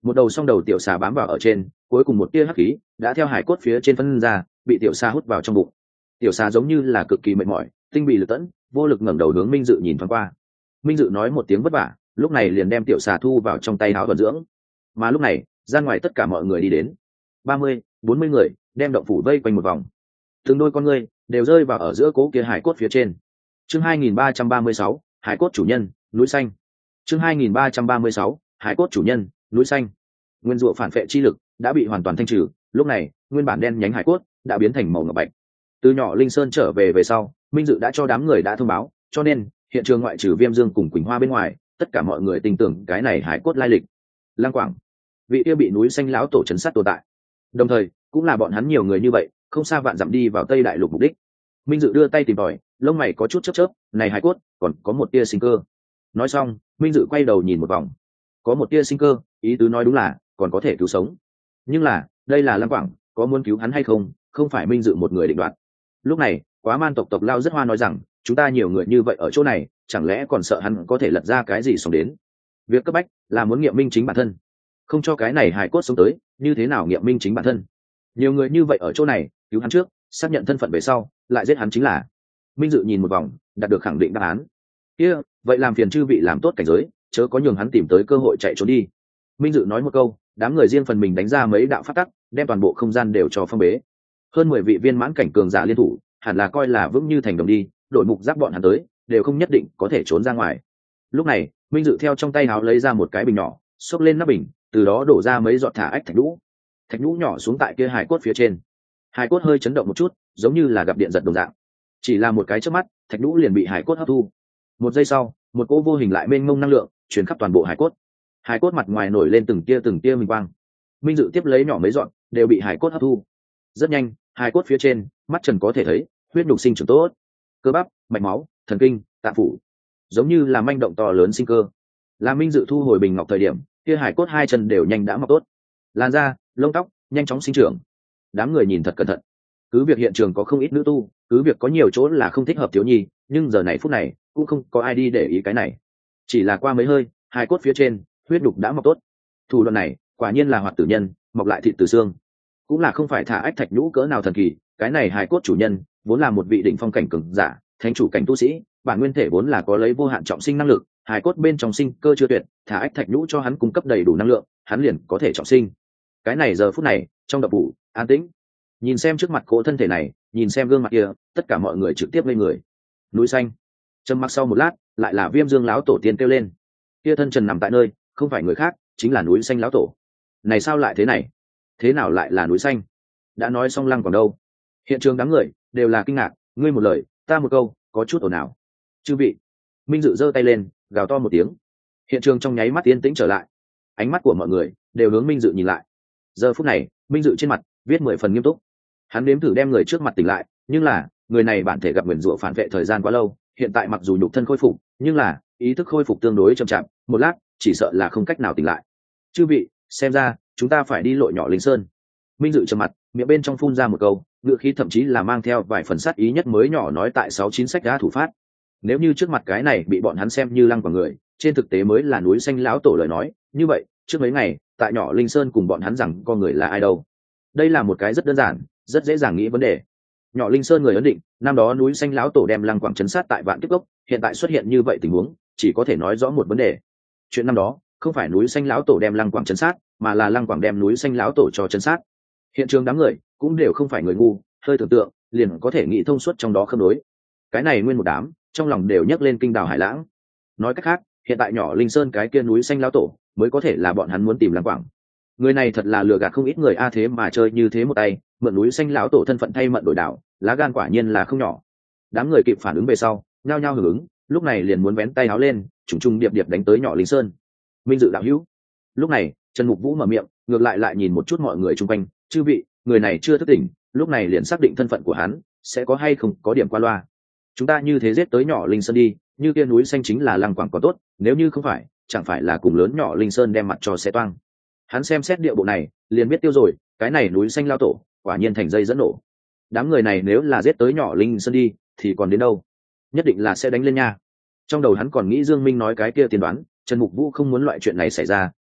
một đầu song đầu tiểu xà bám vào ở trên, cuối cùng một tia hắc khí đã theo hải cốt phía trên phân ra, bị tiểu xà hút vào trong bụng. Tiểu xà giống như là cực kỳ mệt mỏi, tinh bị lực tẫn, vô lực ngẩng đầu hướng Minh Dự nhìn thoáng qua. Minh Dự nói một tiếng vất vả, lúc này liền đem tiểu xà thu vào trong tay áo vận dưỡng. Mà lúc này, ra ngoài tất cả mọi người đi đến, ba mươi, bốn mươi người, đem động phủ vây quanh một vòng. Từng đôi con người đều rơi vào ở giữa cố kia hải cốt phía trên. Chương hai nghìn ba trăm ba mươi sáu, hải cốt chủ nhân, núi xanh. Chương hai nghìn ba trăm ba mươi sáu, hải cốt chủ nhân, núi xanh. Nguyên rủa phản phệ chi lực đã bị hoàn toàn thanh trừ, lúc này, nguyên bản đen nhánh hải cốt đã biến thành màu ngọc bạch. Từ nhỏ Linh Sơn trở về về sau, Minh Dự đã cho đám người đã thông báo, cho nên hiện trường ngoại trừ Viêm Dương cùng Quỳnh Hoa bên ngoài, tất cả mọi người tin tưởng cái này hải cốt lai lịch. Lang Quảng, vị kia bị núi xanh lão tổ trấn sát tồn tại. Đồng thời, cũng là bọn hắn nhiều người như vậy, không xa vạn dặm đi vào Tây Đại Lục mục đích. Minh Dự đưa tay tìm tòi, lông mày có chút chớp chớp, này hải cốt còn có một tia sinh cơ. Nói xong, Minh Dự quay đầu nhìn một vòng, có một tia sinh cơ, ý tứ nói đúng là còn có thể cứu sống. Nhưng là, đây là Lang Quảng, có muốn cứu hắn hay không, không phải Minh Dự một người định đoạt. Lúc này, Quá Man tộc tộc Lao Rất Hoa nói rằng, chúng ta nhiều người như vậy ở chỗ này, chẳng lẽ còn sợ hắn có thể lật ra cái gì sống đến? Việc cấp bách là muốn nghiệm minh chính bản thân, không cho cái này hài cốt sống tới, như thế nào nghiệm minh chính bản thân? Nhiều người như vậy ở chỗ này, cứu hắn trước, xác nhận thân phận về sau, lại giết hắn chính là. Minh Dự nhìn một vòng, đạt được khẳng định đáp án. Kia, vậy làm phiền chư vị làm tốt cảnh giới, chớ có nhường hắn tìm tới cơ hội chạy trốn đi. Minh Dự nói một câu, đám người riêng phần mình đánh ra mấy đạo pháp tắc, đem toàn bộ không gian đều cho phong bế. Hơn mười vị viên mãn cảnh cường giả liên thủ, hẳn là coi là vững như thành đồng đi, đội mục giáp bọn hắn tới, đều không nhất định có thể trốn ra ngoài. Lúc này, Minh Dự theo trong tay áo lấy ra một cái bình nhỏ, xốc lên nắp bình, từ đó đổ ra mấy giọt thả ách thạch nhũ. Thạch nhũ nhỏ xuống tại kia hài cốt phía trên. Hài cốt hơi chấn động một chút, giống như là gặp điện giật đồng dạng. Chỉ là một cái chớp mắt, thạch nhũ liền bị hài cốt hấp thu. Một giây sau, một cỗ vô hình lại mênh mông năng lượng truyền khắp toàn bộ hài cốt. Hài cốt mặt ngoài nổi lên từng tia từng tia minh quang. Minh Dự tiếp lấy nhỏ mấy giọt, đều bị hài cốt hấp thu. Rất nhanh, hài cốt phía trên, mắt trần có thể thấy, huyết nhục sinh trưởng tốt, cơ bắp, mạch máu, thần kinh, tạng phủ, giống như là manh động to lớn sinh cơ. Là Minh Dự thu hồi bình ngọc thời điểm, kia hài cốt hai chân đều nhanh đã mọc tốt, làn da, lông tóc nhanh chóng sinh trưởng. Đám người nhìn thật cẩn thận, cứ việc hiện trường có không ít nữ tu, cứ việc có nhiều chỗ là không thích hợp thiếu nhi, nhưng giờ này phút này cũng không có ai đi để ý cái này. Chỉ là qua mấy hơi, hài cốt phía trên, huyết nhục đã mọc tốt. Thủ đoạn này, quả nhiên là hoạt tử nhân, mọc lại thịt từ xương. Cũng là không phải thả ách thạch nhũ cỡ nào thần kỳ, cái này hài cốt chủ nhân vốn là một vị đỉnh phong cảnh cường giả, thánh chủ cảnh tu sĩ, bản nguyên thể vốn là có lấy vô hạn trọng sinh năng lực, hài cốt bên trong sinh cơ chưa tuyệt, thả ách thạch nhũ cho hắn cung cấp đầy đủ năng lượng, hắn liền có thể trọng sinh. Cái này giờ phút này, trong động phủ, an tĩnh. Nhìn xem trước mặt cỗ thân thể này, nhìn xem gương mặt kia, tất cả mọi người trực tiếp lên người. Núi xanh. Trầm mặc sau một lát, lại là Viêm Dương lão tổ tiên kêu lên. Kia thân trần nằm tại nơi, không phải người khác, chính là núi xanh lão tổ. Này sao lại thế này? Thế nào lại là núi xanh? Đã nói xong Lăng Quảng đâu? Hiện trường đám người đều là kinh ngạc, ngươi một lời, ta một câu, có chút ồn ào. Chư vị. Minh Dự giơ tay lên, gào to một tiếng. Hiện trường trong nháy mắt yên tĩnh trở lại. Ánh mắt của mọi người đều hướng Minh Dự nhìn lại. Giờ phút này, Minh Dự trên mặt viết mười phần nghiêm túc. Hắn nếm thử đem người trước mặt tỉnh lại, nhưng là người này bản thể gặp nguyền rủa phản vệ thời gian quá lâu, hiện tại mặc dù nhục thân khôi phục, nhưng là ý thức khôi phục tương đối chậm chạp, một lát chỉ sợ là không cách nào tỉnh lại. Chư vị, xem ra chúng ta phải đi lội nhỏ Linh Sơn. Minh Dự trầm mặt, miệng bên trong phun ra một câu, ngữ khí thậm chí là mang theo vài phần sát ý nhất mới nhỏ nói tại sáu chín sách đã thủ phát. Nếu như trước mặt cái này bị bọn hắn xem như Lăng Quảng người, trên thực tế mới là núi xanh lão tổ lời nói, như vậy trước mấy ngày tại nhỏ Linh Sơn cùng bọn hắn rằng con người là ai đâu? Đây là một cái rất đơn giản, rất dễ dàng nghĩ vấn đề. Nhỏ Linh Sơn người ấn định, năm đó núi xanh lão tổ đem Lăng Quảng chấn sát tại Vạn Kiếp Cốc, hiện tại xuất hiện như vậy tình huống, chỉ có thể nói rõ một vấn đề. Chuyện năm đó không phải núi xanh lão tổ đem Lăng Quảng chấn sát, mà là Lăng Quảng đem núi xanh lão tổ cho chấn sát. Hiện trường đám người cũng đều không phải người ngu, hơi tưởng tượng liền có thể nghĩ thông suốt trong đó khớp nối. Cái này nguyên một đám trong lòng đều nhấc lên kinh đào hải lãng. Nói cách khác, hiện tại nhỏ Linh Sơn cái kia núi xanh lão tổ mới có thể là bọn hắn muốn tìm Lăng Quảng. Người này thật là lừa gạt không ít người a, thế mà chơi như thế một tay, mượn núi xanh lão tổ thân phận thay mận đổi đảo, lá gan quả nhiên là không nhỏ. Đám người kịp phản ứng về sau, nhao nhao hưởng ứng, lúc này liền muốn vén tay áo lên, trùng trùng điệp điệp đánh tới nhỏ Linh Sơn. Minh Dự đạo hữu. Lúc này, Trần Mục Vũ mở miệng, ngược lại lại nhìn một chút mọi người xung quanh, chư vị, người này chưa thức tỉnh, lúc này liền xác định thân phận của hắn, sẽ có hay không có điểm qua loa. Chúng ta như thế giết tới nhỏ Linh Sơn đi, như kia núi xanh chính là Lăng Quảng có tốt, nếu như không phải, chẳng phải là cùng lớn nhỏ Linh Sơn đem mặt cho xé toang. Hắn xem xét địa bộ này, liền biết tiêu rồi, cái này núi xanh lao tổ, quả nhiên thành dây dẫn nổ. Đám người này nếu là giết tới nhỏ Linh Sơn đi, thì còn đến đâu? Nhất định là sẽ đánh lên nha. Trong đầu hắn còn nghĩ Dương Minh nói cái kia tiên đoán, Trần Mục Vũ không muốn loại chuyện này xảy ra,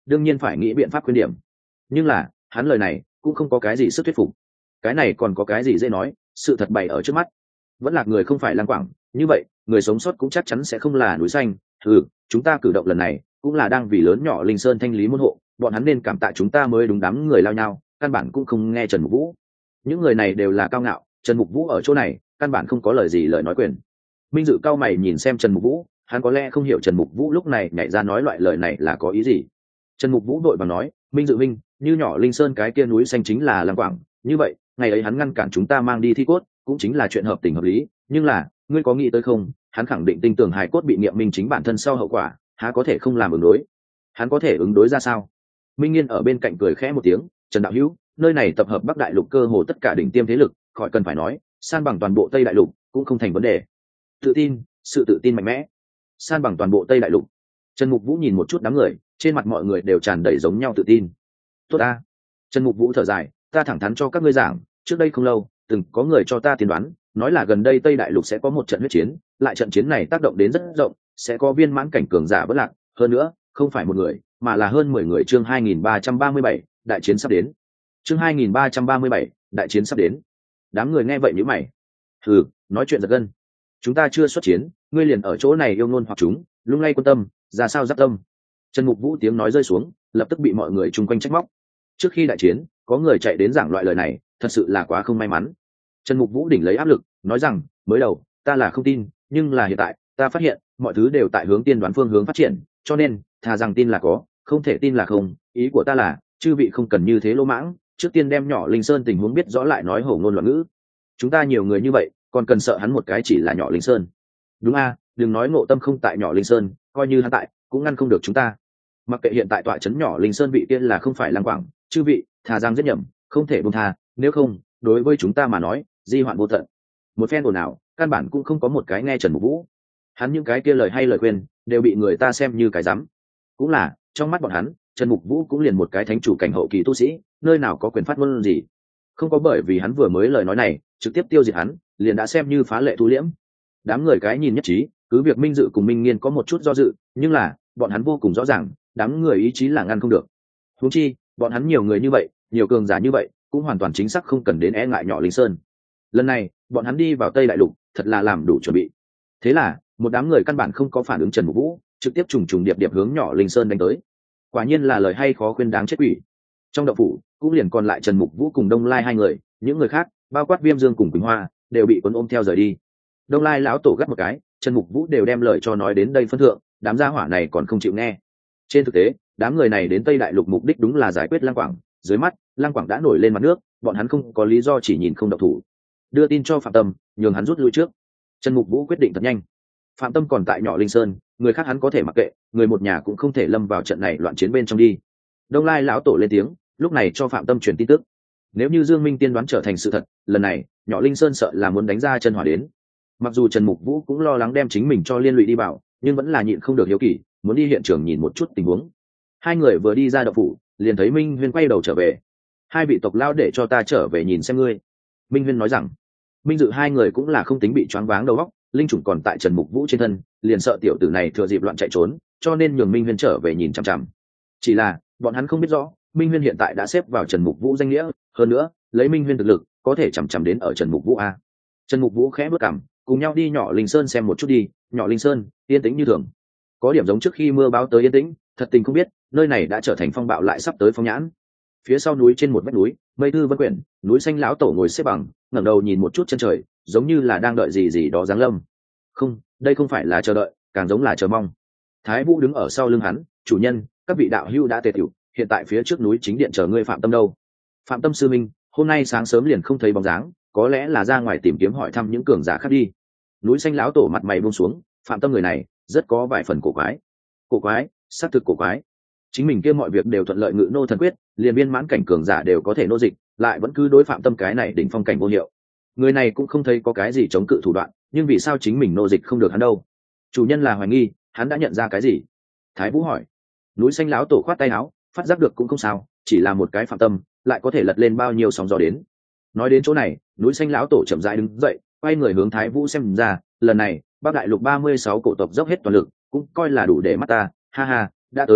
đương nhiên phải nghĩ biện pháp khuyên điểm. Nhưng là hắn lời này cũng không có cái gì sức thuyết phục. Cái này còn có cái gì dễ nói, sự thật bày ở trước mắt. Vẫn là người không phải Lăng Quảng, như vậy người sống sót cũng chắc chắn sẽ không là núi xanh. Ừ, chúng ta cử động lần này cũng là đang vì lớn nhỏ Linh Sơn thanh lý môn hộ, bọn hắn nên cảm tạ chúng ta mới đúng. Đám người lao nhau căn bản cũng không nghe Trần Mục Vũ. Những người này đều là cao ngạo, Trần Mục Vũ ở chỗ này căn bản không có lời gì lời nói quyền. Minh Dự cao mày nhìn xem Trần Mục Vũ, hắn có lẽ không hiểu Trần Mục Vũ lúc này nhảy ra nói loại lời này là có ý gì. Trần Mục Vũ đội và nói, Minh Dự minh, như nhỏ Linh Sơn cái kia núi xanh chính là Lăng Quảng, như vậy ngày ấy hắn ngăn cản chúng ta mang đi thi cốt cũng chính là chuyện hợp tình hợp lý. Nhưng là ngươi có nghĩ tới không, hắn khẳng định tin tưởng hài cốt bị nghiệm minh chính bản thân sau hậu quả, há có thể không làm ứng đối. Hắn có thể ứng đối ra sao? Minh Nghiên ở bên cạnh cười khẽ một tiếng, Trần đạo hữu, nơi này tập hợp Bắc Đại Lục cơ hồ tất cả đỉnh tiêm thế lực, khỏi cần phải nói, san bằng toàn bộ Tây Đại Lục cũng không thành vấn đề. Tự tin, sự tự tin mạnh mẽ, san bằng toàn bộ Tây Đại Lục. Trần Mục Vũ nhìn một chút đám người, trên mặt mọi người đều tràn đầy giống nhau tự tin. Tốt a. Trần Mục Vũ thở dài, ta thẳng thắn cho các ngươi giảng, trước đây không lâu từng có người cho ta tiên đoán, nói là gần đây Tây Đại Lục sẽ có một trận huyết chiến, lại trận chiến này tác động đến rất rộng, sẽ có viên mãn cảnh cường giả vỡ lạc, hơn nữa không phải một người mà là hơn mười người. Chương hai nghìn ba trăm ba mươi bảy, đại chiến sắp đến. Chương hai nghìn ba trăm ba mươi bảy, đại chiến sắp đến. Đám người nghe vậy nhíu mày. Hừ, nói chuyện giật gân. Chúng ta chưa xuất chiến, ngươi liền ở chỗ này yêu ngôn hoặc chúng, lung lay quân tâm, ra sao giáp tâm. Trần Mục Vũ tiếng nói rơi xuống, lập tức bị mọi người chung quanh trách móc. Trước khi đại chiến có người chạy đến giảng loại lời này, thật sự là quá không may mắn. Trần Mục Vũ đỉnh lấy áp lực nói rằng, mới đầu ta là không tin, nhưng là hiện tại ta phát hiện mọi thứ đều tại hướng tiên đoán phương hướng phát triển, cho nên thà rằng tin là có, không thể tin là không. Ý của ta là chư vị không cần như thế lỗ mãng, trước tiên đem nhỏ Linh Sơn tình huống biết rõ lại nói hổ ngôn loạn ngữ. Chúng ta nhiều người như vậy còn cần sợ hắn một cái chỉ là nhỏ Linh Sơn? Đúng a, đừng nói Ngộ Tâm không tại nhỏ Linh Sơn, coi như hắn tại cũng ngăn không được chúng ta. Mặc kệ hiện tại tọa trấn nhỏ Linh Sơn vị tiên là không phải Lăng Quảng, chư vị thà rằng giết nhầm, không thể buông tha, nếu không đối với chúng ta mà nói di hoạn vô tận. Một phen ồn ào, căn bản cũng không có một cái nghe Trần Mục Vũ. Hắn những cái kia lời hay lời khuyên đều bị người ta xem như cái rắm. Cũng là trong mắt bọn hắn, Trần Mục Vũ cũng liền một cái thánh chủ cảnh hậu kỳ tu sĩ, nơi nào có quyền phát ngôn gì. Không có bởi vì hắn vừa mới lời nói này trực tiếp tiêu diệt hắn, liền đã xem như phá lệ thu liễm. Đám người cái nhìn nhất trí, cứ việc Minh Dự cùng Minh Nghiên có một chút do dự, nhưng là bọn hắn vô cùng rõ ràng, đám người ý chí là ngăn không được. Huống chi bọn hắn nhiều người như vậy, nhiều cường giả như vậy, cũng hoàn toàn chính xác không cần đến e ngại nhỏ Linh Sơn. Lần này bọn hắn đi vào Tây Đại Lục thật là làm đủ chuẩn bị. Thế là một đám người căn bản không có phản ứng Trần Mục Vũ, trực tiếp trùng trùng điệp điệp hướng nhỏ Linh Sơn đánh tới. Quả nhiên là lời hay khó khuyên đáng chết quỷ. Trong động phủ cũng liền còn lại Trần Mục Vũ cùng Đông Lai hai người, những người khác bao quát Viêm Dương cùng Quỳnh Hoa đều bị cuốn ôm theo rời đi. Đông Lai lão tổ gắt một cái, Trần Mục Vũ đều đem lời cho nói đến đây phân thượng, đám gia hỏa này còn không chịu nghe. Trên thực tế đám người này đến Tây Đại Lục mục đích đúng là giải quyết Lăng Quảng, dưới mắt Lăng Quảng đã nổi lên mặt nước, bọn hắn không có lý do chỉ nhìn không động thủ. Đưa tin cho Phạm Tâm, nhường hắn rút lui trước. Trần Mục Vũ quyết định thật nhanh. Phạm Tâm còn tại nhỏ Linh Sơn, người khác hắn có thể mặc kệ, người một nhà cũng không thể lâm vào trận này loạn chiến bên trong đi. Đông Lai lão tổ lên tiếng, lúc này cho Phạm Tâm truyền tin tức. Nếu như Dương Minh tiên đoán trở thành sự thật, lần này nhỏ Linh Sơn sợ là muốn đánh ra chân hỏa đến. Mặc dù Trần Mục Vũ cũng lo lắng đem chính mình cho liên lụy đi vào, nhưng vẫn là nhịn không được hiếu kỳ, muốn đi hiện trường nhìn một chút tình huống. Hai người vừa đi ra động phủ, liền thấy Minh Huyên quay đầu trở về. Hai vị tộc lao để cho ta trở về nhìn xem ngươi. Minh Huyên nói rằng, Minh Dự hai người cũng là không tính bị choáng váng đầu óc, linh chủng còn tại Trần Mục Vũ trên thân, liền sợ tiểu tử này thừa dịp loạn chạy trốn, cho nên nhường Minh Huyên trở về nhìn chằm chằm. Chỉ là bọn hắn không biết rõ, Minh Huyên hiện tại đã xếp vào Trần Mục Vũ danh nghĩa, hơn nữa lấy Minh Huyên thực lực có thể chằm chằm đến ở Trần Mục Vũ a. Trần Mục Vũ khẽ bước cằm, cùng nhau đi nhỏ Linh Sơn xem một chút đi. Nhỏ Linh Sơn yên tĩnh như thường, có điểm giống trước khi mưa báo tới yên tĩnh, thật tình không biết nơi này đã trở thành phong bạo lại sắp tới phong nhãn. Phía sau núi trên một vách núi, mây thư vân quyển, núi xanh lão tổ ngồi xếp bằng, ngẩng đầu nhìn một chút chân trời, giống như là đang đợi gì gì đó giáng lâm. Không, đây không phải là chờ đợi, càng giống là chờ mong. Thái Vũ đứng ở sau lưng hắn, chủ nhân, các vị đạo hữu đã tề tiểu, hiện tại phía trước núi chính điện chờ ngươi Phạm Tâm đâu. Phạm Tâm sư minh, hôm nay sáng sớm liền không thấy bóng dáng, có lẽ là ra ngoài tìm kiếm hỏi thăm những cường giả khác đi. Núi xanh lão tổ mặt mày buông xuống, Phạm Tâm người này rất có vài phần cổ quái. Cổ quái, xác thực cổ quái. Chính mình kia mọi việc đều thuận lợi ngự nô thần quyết, liền viên mãn cảnh cường giả đều có thể nô dịch, lại vẫn cứ đối Phạm Tâm cái này đỉnh phong cảnh vô hiệu. Người này cũng không thấy có cái gì chống cự thủ đoạn, nhưng vì sao chính mình nô dịch không được hắn đâu? Chủ nhân là hoài nghi hắn đã nhận ra cái gì? Thái Vũ hỏi. Núi xanh lão tổ khoát tay áo, phát giác được cũng không sao, chỉ là một cái Phạm Tâm lại có thể lật lên bao nhiêu sóng gió đến. Nói đến chỗ này, núi xanh lão tổ chậm rãi đứng dậy, quay người hướng Thái Vũ xem ra, lần này Bắc Đại Lục ba mươi sáu cổ tộc dốc hết toàn lực, cũng coi là đủ để mắt ta, ha ha, đã tới,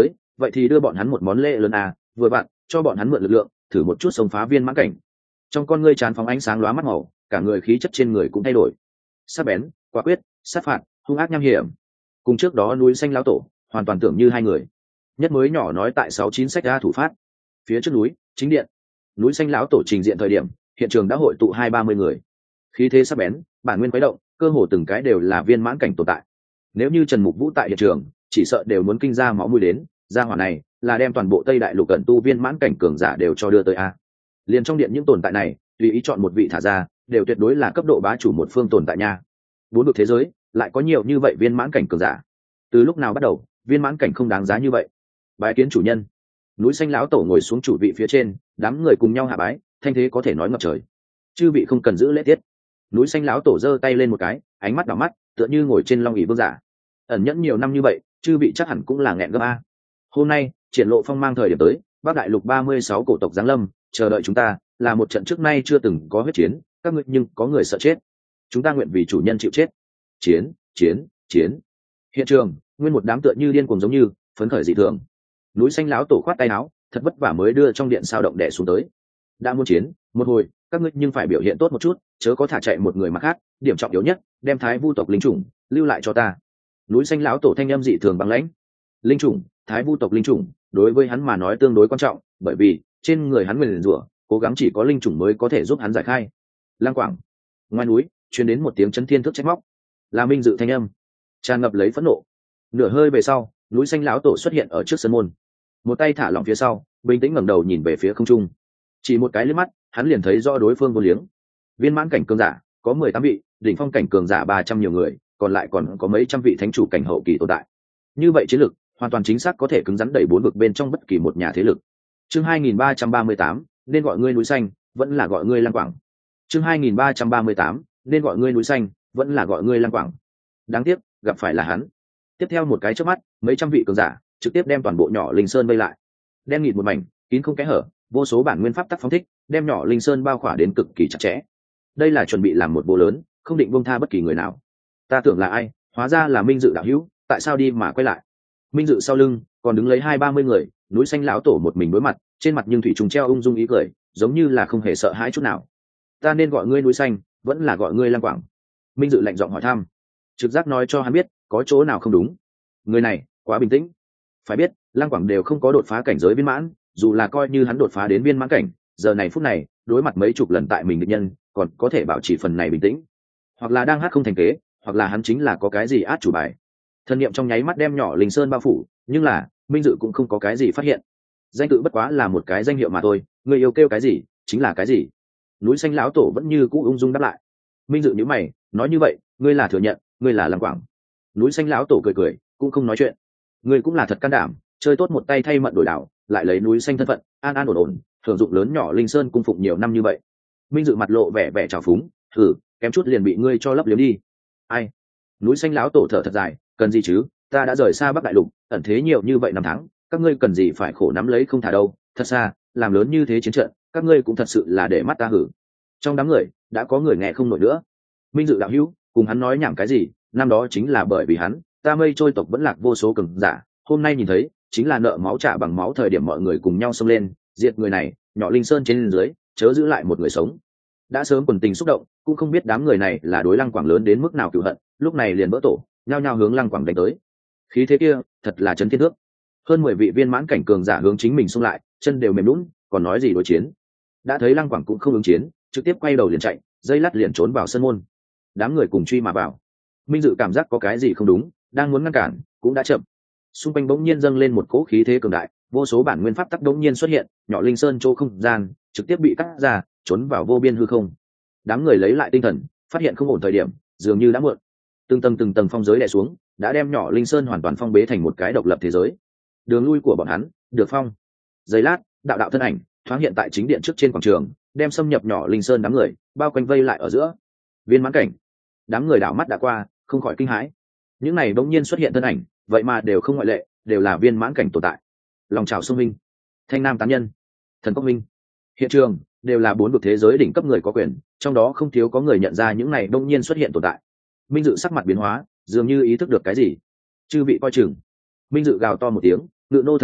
vậy thì đưa bọn hắn một món lễ lớn à, vừa vặn cho bọn hắn mượn lực lượng thử một chút xông phá viên mãn cảnh. Trong con ngươi tràn phóng ánh sáng lóa mắt màu, cả người khí chất trên người cũng thay đổi, sắc bén, quả quyết, sát phạt, hung ác nham hiểm. Cùng trước đó núi xanh lão tổ hoàn toàn tưởng như hai người. Nhất mới nhỏ nói tại sáu chín sách ra thủ phát. Phía trước núi chính điện, núi xanh lão tổ trình diện thời điểm, hiện trường đã hội tụ hai ba mươi người, khí thế sắc bén, bản nguyên quấy động, cơ hồ từng cái đều là viên mãn cảnh tồn tại. Nếu như Trần Mục Vũ tại hiện trường, chỉ sợ đều muốn kinh ra máu mũi đến. Gia hỏa này là đem toàn bộ Tây Đại Lục cận tu viên mãn cảnh cường giả đều cho đưa tới a. Liền trong điện những tồn tại này, tùy ý chọn một vị thả ra, đều tuyệt đối là cấp độ bá chủ một phương tồn tại nha. Bốn vực thế giới lại có nhiều như vậy viên mãn cảnh cường giả. Từ lúc nào bắt đầu, viên mãn cảnh không đáng giá như vậy? Bái kiến chủ nhân. Núi xanh lão tổ ngồi xuống chủ vị phía trên, đám người cùng nhau hạ bái, thanh thế có thể nói ngập trời. Chư vị không cần giữ lễ tiết. Núi xanh lão tổ giơ tay lên một cái, ánh mắt đảo mắt, tựa như ngồi trên long ỷ vương giả. Ẩn nhẫn nhiều năm như vậy, chư vị chắc hẳn cũng là nghẹn gấp a. Hôm nay triển lộ phong mang thời điểm tới, Bắc Đại Lục ba mươi sáu cổ tộc giáng lâm, chờ đợi chúng ta là một trận trước nay chưa từng có huyết chiến, các ngươi nhưng có người sợ chết. Chúng ta nguyện vì chủ nhân chịu chết. Chiến, chiến, chiến. Hiện trường, nguyên một đám tựa như điên cuồng giống như, phấn khởi dị thường. Núi xanh lão tổ khoát tay áo, thật vất vả mới đưa trong điện sao động đè xuống tới. Đã muốn chiến, một hồi, các ngươi nhưng phải biểu hiện tốt một chút, chớ có thả chạy một người mà khác, điểm trọng yếu nhất, đem Thái Vu tộc linh chủng lưu lại cho ta. Núi xanh lão tổ thanh âm dị thường băng lãnh. Linh chủng, Thái Vu tộc linh chủng, đối với hắn mà nói tương đối quan trọng, bởi vì trên người hắn nguyền rủa, cố gắng chỉ có linh chủng mới có thể giúp hắn giải khai. Lang Quảng, ngoài núi truyền đến một tiếng chấn thiên thức trách móc, là Minh Dự thanh âm, tràn ngập lấy phẫn nộ. Nửa hơi về sau, núi xanh lão tổ xuất hiện ở trước sân môn, một tay thả lỏng phía sau, bình tĩnh ngẩng đầu nhìn về phía không trung. Chỉ một cái liếc mắt, hắn liền thấy rõ đối phương vô liếng. Viên mãn cảnh cường giả có mười tám vị, đỉnh phong cảnh cường giả ba trăm nhiều người, còn lại còn có mấy trăm vị thánh chủ cảnh hậu kỳ tồn tại. Như vậy chiến lực hoàn toàn chính xác có thể cứng rắn đẩy bốn vực bên trong bất kỳ một nhà thế lực. Chương hai nghìn ba trăm ba mươi tám, nên gọi ngươi núi xanh, vẫn là gọi ngươi Lang Quảng. Chương hai nghìn ba trăm ba mươi tám, nên gọi ngươi núi xanh, vẫn là gọi ngươi Lang Quảng. Đáng tiếc, gặp phải là hắn. Tiếp theo một cái chớp mắt, mấy trăm vị cường giả trực tiếp đem toàn bộ nhỏ Linh Sơn vây lại. Đen nghịt một mảnh, kín không kẽ hở, vô số bản nguyên pháp tắc phóng thích, đem nhỏ Linh Sơn bao khỏa đến cực kỳ chặt chẽ. Đây là chuẩn bị làm một bộ lớn, không định buông tha bất kỳ người nào. Ta tưởng là ai, hóa ra là Minh Dự đạo hữu, tại sao đi mà quay lại? Minh Dự sau lưng còn đứng lấy hai ba mươi người, núi xanh lão tổ một mình đối mặt, trên mặt nhưng thủy trùng treo ung dung ý cười, giống như là không hề sợ hãi chút nào. Ta nên gọi ngươi núi xanh, vẫn là gọi ngươi Lang Quảng? Minh Dự lạnh giọng hỏi thăm, trực giác nói cho hắn biết có chỗ nào không đúng. Người này quá bình tĩnh. Phải biết, Lang Quảng đều không có đột phá cảnh giới viên mãn, dù là coi như hắn đột phá đến viên mãn cảnh, giờ này phút này đối mặt mấy chục lần tại mình địch nhân, còn có thể bảo trì phần này bình tĩnh. Hoặc là đang hát không thành kế, hoặc là hắn chính là có cái gì át chủ bài. Thần niệm trong nháy mắt đem nhỏ Linh Sơn bao phủ, nhưng là Minh Dự cũng không có cái gì phát hiện. Danh tự bất quá là một cái danh hiệu mà thôi, người yêu kêu cái gì chính là cái gì. Núi xanh lão tổ vẫn như cũ ung dung đáp lại. Minh Dự nhíu mày, nói như vậy, ngươi là thừa nhận, ngươi là Lang Quảng? Núi xanh lão tổ cười cười, cũng không nói chuyện. Ngươi cũng là thật can đảm, chơi tốt một tay thay mận đổi đảo, lại lấy núi xanh thân phận, an an ổn ổn, hưởng dụng lớn nhỏ Linh Sơn cung phụng nhiều năm như vậy. Minh Dự mặt lộ vẻ vẻ trào phúng, thử, kém chút liền bị ngươi cho lấp liếm đi. Ai? Núi xanh lão tổ thở thật dài, cần gì chứ, ta đã rời xa Bắc Đại Lục, ẩn thế nhiều như vậy năm tháng, các ngươi cần gì phải khổ nắm lấy không thả đâu, thật xa, làm lớn như thế chiến trận, các ngươi cũng thật sự là để mắt ta hử. Trong đám người đã có người nghe không nổi nữa. Minh Dự đạo hữu, cùng hắn nói nhảm cái gì, năm đó chính là bởi vì hắn, ta mây trôi tộc vẫn lạc vô số cường giả, hôm nay nhìn thấy chính là nợ máu trả bằng máu thời điểm mọi người cùng nhau xông lên diệt người này, nhỏ Linh Sơn trên dưới chớ giữ lại một người sống. Đã sớm quần tình xúc động, cũng không biết đám người này là đối Lang Quảng lớn đến mức nào cựu hận, lúc này liền vỡ tổ, nhao nhao hướng Lang Quảng đánh tới. Khí thế kia thật là chấn thiên thước. Hơn mười vị viên mãn cảnh cường giả hướng chính mình xông lại, chân đều mềm lún, còn nói gì đối chiến. Đã thấy Lang Quảng cũng không ứng chiến, trực tiếp quay đầu liền chạy, dây lát liền trốn vào sân môn. Đám người cùng truy mà vào. Minh Dự cảm giác có cái gì không đúng, đang muốn ngăn cản cũng đã chậm. Xung quanh bỗng nhiên dâng lên một cỗ khí thế cường đại, vô số bản nguyên pháp tắc bỗng nhiên xuất hiện, nhỏ Linh Sơn chỗ không gian trực tiếp bị cắt ra, trốn vào vô biên hư không. Đám người lấy lại tinh thần, phát hiện không ổn thời điểm, dường như đã muộn. Từng tầng từng tầng phong giới đè xuống, đã đem nhỏ Linh Sơn hoàn toàn phong bế thành một cái độc lập thế giới. Đường lui của bọn hắn được phong. Giây lát, đạo đạo thân ảnh thoáng hiện tại chính điện trước trên quảng trường, đem xâm nhập nhỏ Linh Sơn đám người bao quanh vây lại ở giữa. Viên mãn cảnh. Đám người đảo mắt đã qua, không khỏi kinh hãi. Những này bỗng nhiên xuất hiện thân ảnh, vậy mà đều không ngoại lệ, đều là viên mãn cảnh tồn tại. Lòng trào sông minh, Thanh Nam tán nhân, Thần Cốc Minh, hiện trường đều là bốn vực thế giới đỉnh cấp người có quyền, trong đó không thiếu có người nhận ra những này bỗng nhiên xuất hiện tồn tại. Minh Dự sắc mặt biến hóa, dường như ý thức được cái gì. Chư vị coi chừng. Minh Dự gào to một tiếng, ngự nô thần quyết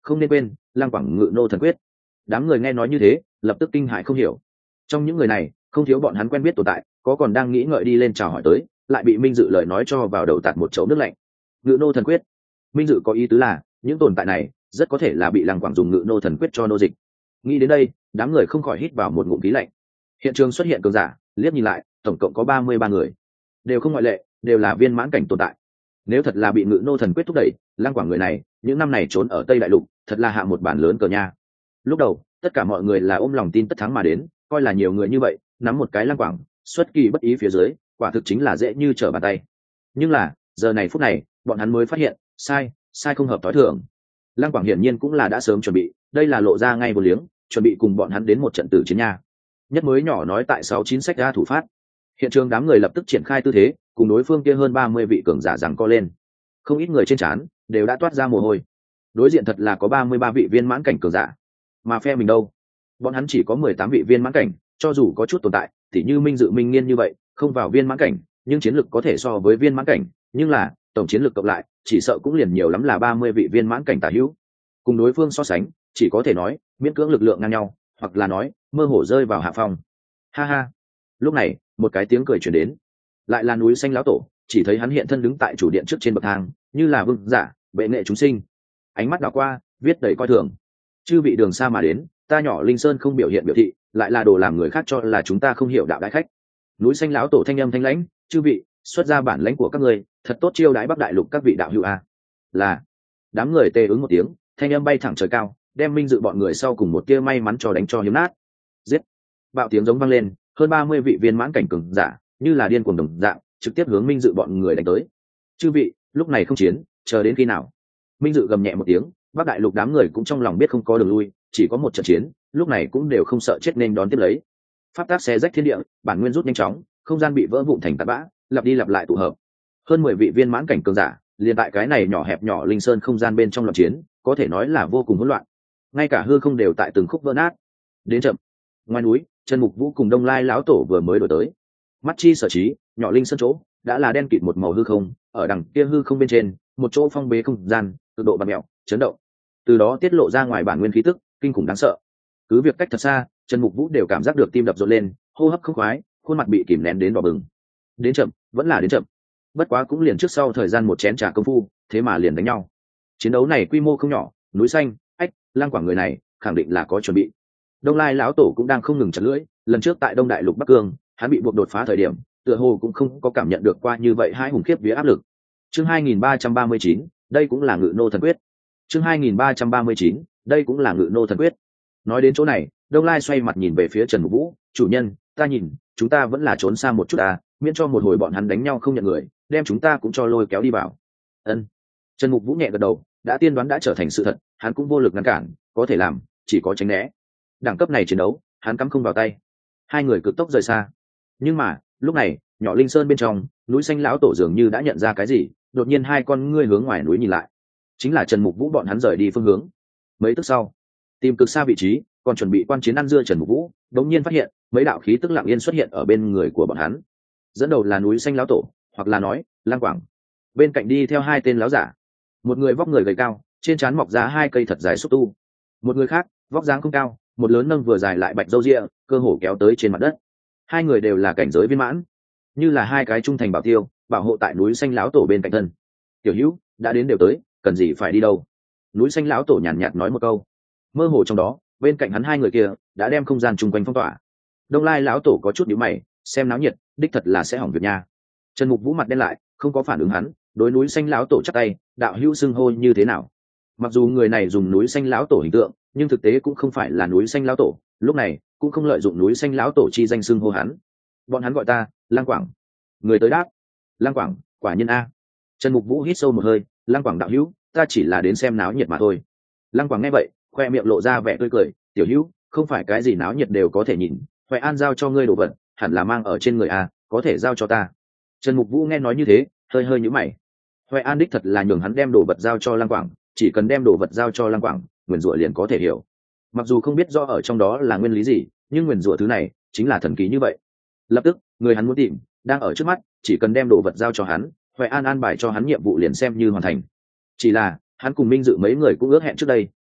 không nên quên lăng quảng ngự nô thần quyết. Đám người nghe nói như thế lập tức kinh hãi không hiểu. Trong những người này không thiếu bọn hắn quen biết tồn tại, có còn đang nghĩ ngợi đi lên chào hỏi tới, lại bị Minh Dự lời nói cho vào đầu tạt một chậu nước lạnh. Ngự nô thần quyết. Minh Dự có ý tứ là những tồn tại này rất có thể là bị lăng quảng dùng ngự nô thần quyết cho nô dịch. Nghĩ đến đây đám người không khỏi hít vào một ngụm khí lạnh. Hiện trường xuất hiện cường giả, liếc nhìn lại tổng cộng có ba mươi ba người, đều không ngoại lệ, đều là viên mãn cảnh tồn tại. Nếu thật là bị ngự nô thần quyết thúc đẩy, lăng quảng người này những năm này trốn ở Tây Đại Lục thật là hạ một bản lớn cờ nha. Lúc đầu tất cả mọi người là ôm lòng tin tất thắng mà đến, coi là nhiều người như vậy nắm một cái lăng quảng xuất kỳ bất ý phía dưới, quả thực chính là dễ như trở bàn tay. Nhưng là giờ này phút này bọn hắn mới phát hiện sai sai không hợp thói thường. Lăng quảng hiển nhiên cũng là đã sớm chuẩn bị, đây là lộ ra ngay vô liếng, chuẩn bị cùng bọn hắn đến một trận tử chiến nha. Nhất mới nhỏ nói tại sáu chín sách ra thủ phát. Hiện trường đám người lập tức triển khai tư thế, cùng đối phương kia hơn ba mươi vị cường giả giằng co lên. Không ít người trên trán đều đã toát ra mồ hôi. Đối diện thật là có ba mươi ba vị viên mãn cảnh cường giả, mà phe mình đâu, bọn hắn chỉ có mười tám vị viên mãn cảnh, cho dù có chút tồn tại thì như Minh Dự Minh Nghiên như vậy không vào viên mãn cảnh, nhưng chiến lực có thể so với viên mãn cảnh, nhưng là tổng chiến lực cộng lại chỉ sợ cũng liền nhiều lắm là ba mươi vị viên mãn cảnh tả hữu. Cùng đối phương so sánh chỉ có thể nói miễn cưỡng lực lượng ngang nhau, hoặc là nói mơ hồ rơi vào hạ phong. Ha ha. Lúc này một cái tiếng cười truyền đến, lại là Núi Xanh lão tổ. Chỉ thấy hắn hiện thân đứng tại chủ điện trước trên bậc thang, như là vương giả bệ nghệ chúng sinh, ánh mắt đảo qua viết đầy coi thường. Chư vị đường xa mà đến, ta nhỏ Linh Sơn không biểu hiện biểu thị, lại là đồ làm người khác cho là chúng ta không hiểu đạo đại khách. Núi Xanh lão tổ thanh âm thanh lãnh, chư vị xuất ra bản lãnh của các người, thật tốt chiêu đãi Bắc Đại Lục các vị đạo hữu a. Là. Đám người tê ứng một tiếng, thanh âm bay thẳng trời cao, đem Minh Dự bọn người sau cùng một tia may mắn cho đánh cho hiếm nát. Giết. Bạo tiếng giống vang lên, hơn ba mươi vị viên mãn cảnh cường giả như là điên cuồng đồng dạng trực tiếp hướng Minh Dự bọn người đánh tới. Chư vị lúc này không chiến, chờ đến khi nào? Minh Dự gầm nhẹ một tiếng, Bắc Đại Lục đám người cũng trong lòng biết không có đường lui, chỉ có một trận chiến, lúc này cũng đều không sợ chết nên đón tiếp lấy. Pháp tác xé rách thiên địa, bản nguyên rút nhanh chóng, không gian bị vỡ vụn thành tạt bã, lặp đi lặp lại tụ hợp. Hơn mười vị viên mãn cảnh cường giả liền tại cái này nhỏ hẹp nhỏ Linh Sơn không gian bên trong loạn chiến, có thể nói là vô cùng hỗn loạn, ngay cả hư không đều tại từng khúc vỡ nát. Đến chậm. Ngoài núi, Trần Mục Vũ cùng Đông Lai lão tổ vừa mới đổi tới. Mắt chi sở trí, nhỏ Linh Sơn chỗ đã là đen kịt một màu hư không, ở đằng kia hư không bên trên một chỗ phong bế không gian cực độ bạt mẹo chấn động, từ đó tiết lộ ra ngoài bản nguyên khí tức kinh khủng đáng sợ. Cứ việc cách thật xa, Trần Mục Vũ đều cảm giác được tim đập rộn lên, hô hấp không khoái, khuôn mặt bị kìm nén đến đỏ bừng. Đến chậm, vẫn là đến chậm. Bất quá cũng liền trước sau thời gian một chén trà công phu, thế mà liền đánh nhau. Chiến đấu này quy mô không nhỏ, Núi Xanh, ách, Lăng Quảng người này khẳng định là có chuẩn bị. Đông Lai lão tổ cũng đang không ngừng chặt lưỡi, lần trước tại Đông Đại Lục Bắc Cương, hắn bị buộc đột phá thời điểm, tựa hồ cũng không có cảm nhận được qua như vậy hai hùng khiếp vía áp lực. Chương hai nghìn ba trăm ba mươi chín, đây cũng là ngự nô thần quyết. Chương hai nghìn ba trăm ba mươi chín, đây cũng là ngự nô thần quyết. Nói đến chỗ này, Đông Lai xoay mặt nhìn về phía Trần Mục Vũ, chủ nhân, ta nhìn, chúng ta vẫn là trốn xa một chút à, miễn cho một hồi bọn hắn đánh nhau không nhận người, đem chúng ta cũng cho lôi kéo đi vào. Ân. Trần Mục Vũ nhẹ gật đầu, đã tiên đoán đã trở thành sự thật, hắn cũng vô lực ngăn cản, có thể làm chỉ có tránh né. Đẳng cấp này chiến đấu, hắn cắm không vào tay. Hai người cực tốc rời xa. Nhưng mà, lúc này, nhỏ Linh Sơn bên trong, Núi Xanh lão tổ dường như đã nhận ra cái gì, đột nhiên hai con ngươi hướng ngoài núi nhìn lại. Chính là Trần Mục Vũ bọn hắn rời đi phương hướng. Mấy tức sau, tìm cực xa vị trí, còn chuẩn bị quan chiến ăn dưa Trần Mục Vũ, đống nhiên phát hiện, mấy đạo khí tức lặng yên xuất hiện ở bên người của bọn hắn. Dẫn đầu là Núi Xanh lão tổ, hoặc là nói, Lăng Quảng. Bên cạnh đi theo hai tên lão giả. Một người vóc người gầy cao, trên trán mọc ra hai cây thật dài xúc tu. Một người khác, vóc dáng không cao, một lớn nâng vừa dài lại bạch râu ria, cơ hồ kéo tới trên mặt đất. Hai người đều là cảnh giới viên mãn, như là hai cái trung thành bảo tiêu, bảo hộ tại Núi Xanh lão tổ bên cạnh thân. Tiểu Hữu đã đến đều tới, cần gì phải đi đâu? Núi Xanh lão tổ nhàn nhạt nói một câu. Mơ hồ trong đó, bên cạnh hắn hai người kia đã đem không gian chung quanh phong tỏa. Đông Lai lão tổ có chút nhíu mày, xem náo nhiệt, đích thật là sẽ hỏng việc nha. Trần Mục Vũ mặt đen lại, không có phản ứng hắn, đối Núi Xanh lão tổ chắp tay, đạo hữu xưng hô như thế nào? Mặc dù người này dùng Núi Xanh lão tổ hình tượng, nhưng thực tế cũng không phải là Núi Xanh lão tổ, lúc này cũng không lợi dụng Núi Xanh lão tổ chi danh xưng hô hắn. Bọn hắn gọi ta Lăng Quảng. Người tới đáp, Lăng Quảng, quả nhiên a. Trần Mục Vũ hít sâu một hơi, Lăng Quảng đạo hữu, ta chỉ là đến xem náo nhiệt mà thôi. Lăng Quảng nghe vậy, khoe miệng lộ ra vẻ tươi cười, tiểu hữu, không phải cái gì náo nhiệt đều có thể nhìn, Huệ An giao cho ngươi đồ vật, hẳn là mang ở trên người a, có thể giao cho ta. Trần Mục Vũ nghe nói như thế, hơi hơi nhíu mày. Huệ An đích thật là nhường hắn đem đồ vật giao cho Lăng Quảng, chỉ cần đem đồ vật giao cho Lăng Quảng, nguyền rủa liền có thể hiểu. Mặc dù không biết do ở trong đó là nguyên lý gì, nhưng nguyền rủa thứ này chính là thần kỳ như vậy. Lập tức, người hắn muốn tìm đang ở trước mắt, chỉ cần đem đồ vật giao cho hắn, Huệ An an bài cho hắn nhiệm vụ liền xem như hoàn thành. Chỉ là hắn cùng Minh Dự mấy người cũng ước hẹn trước đây,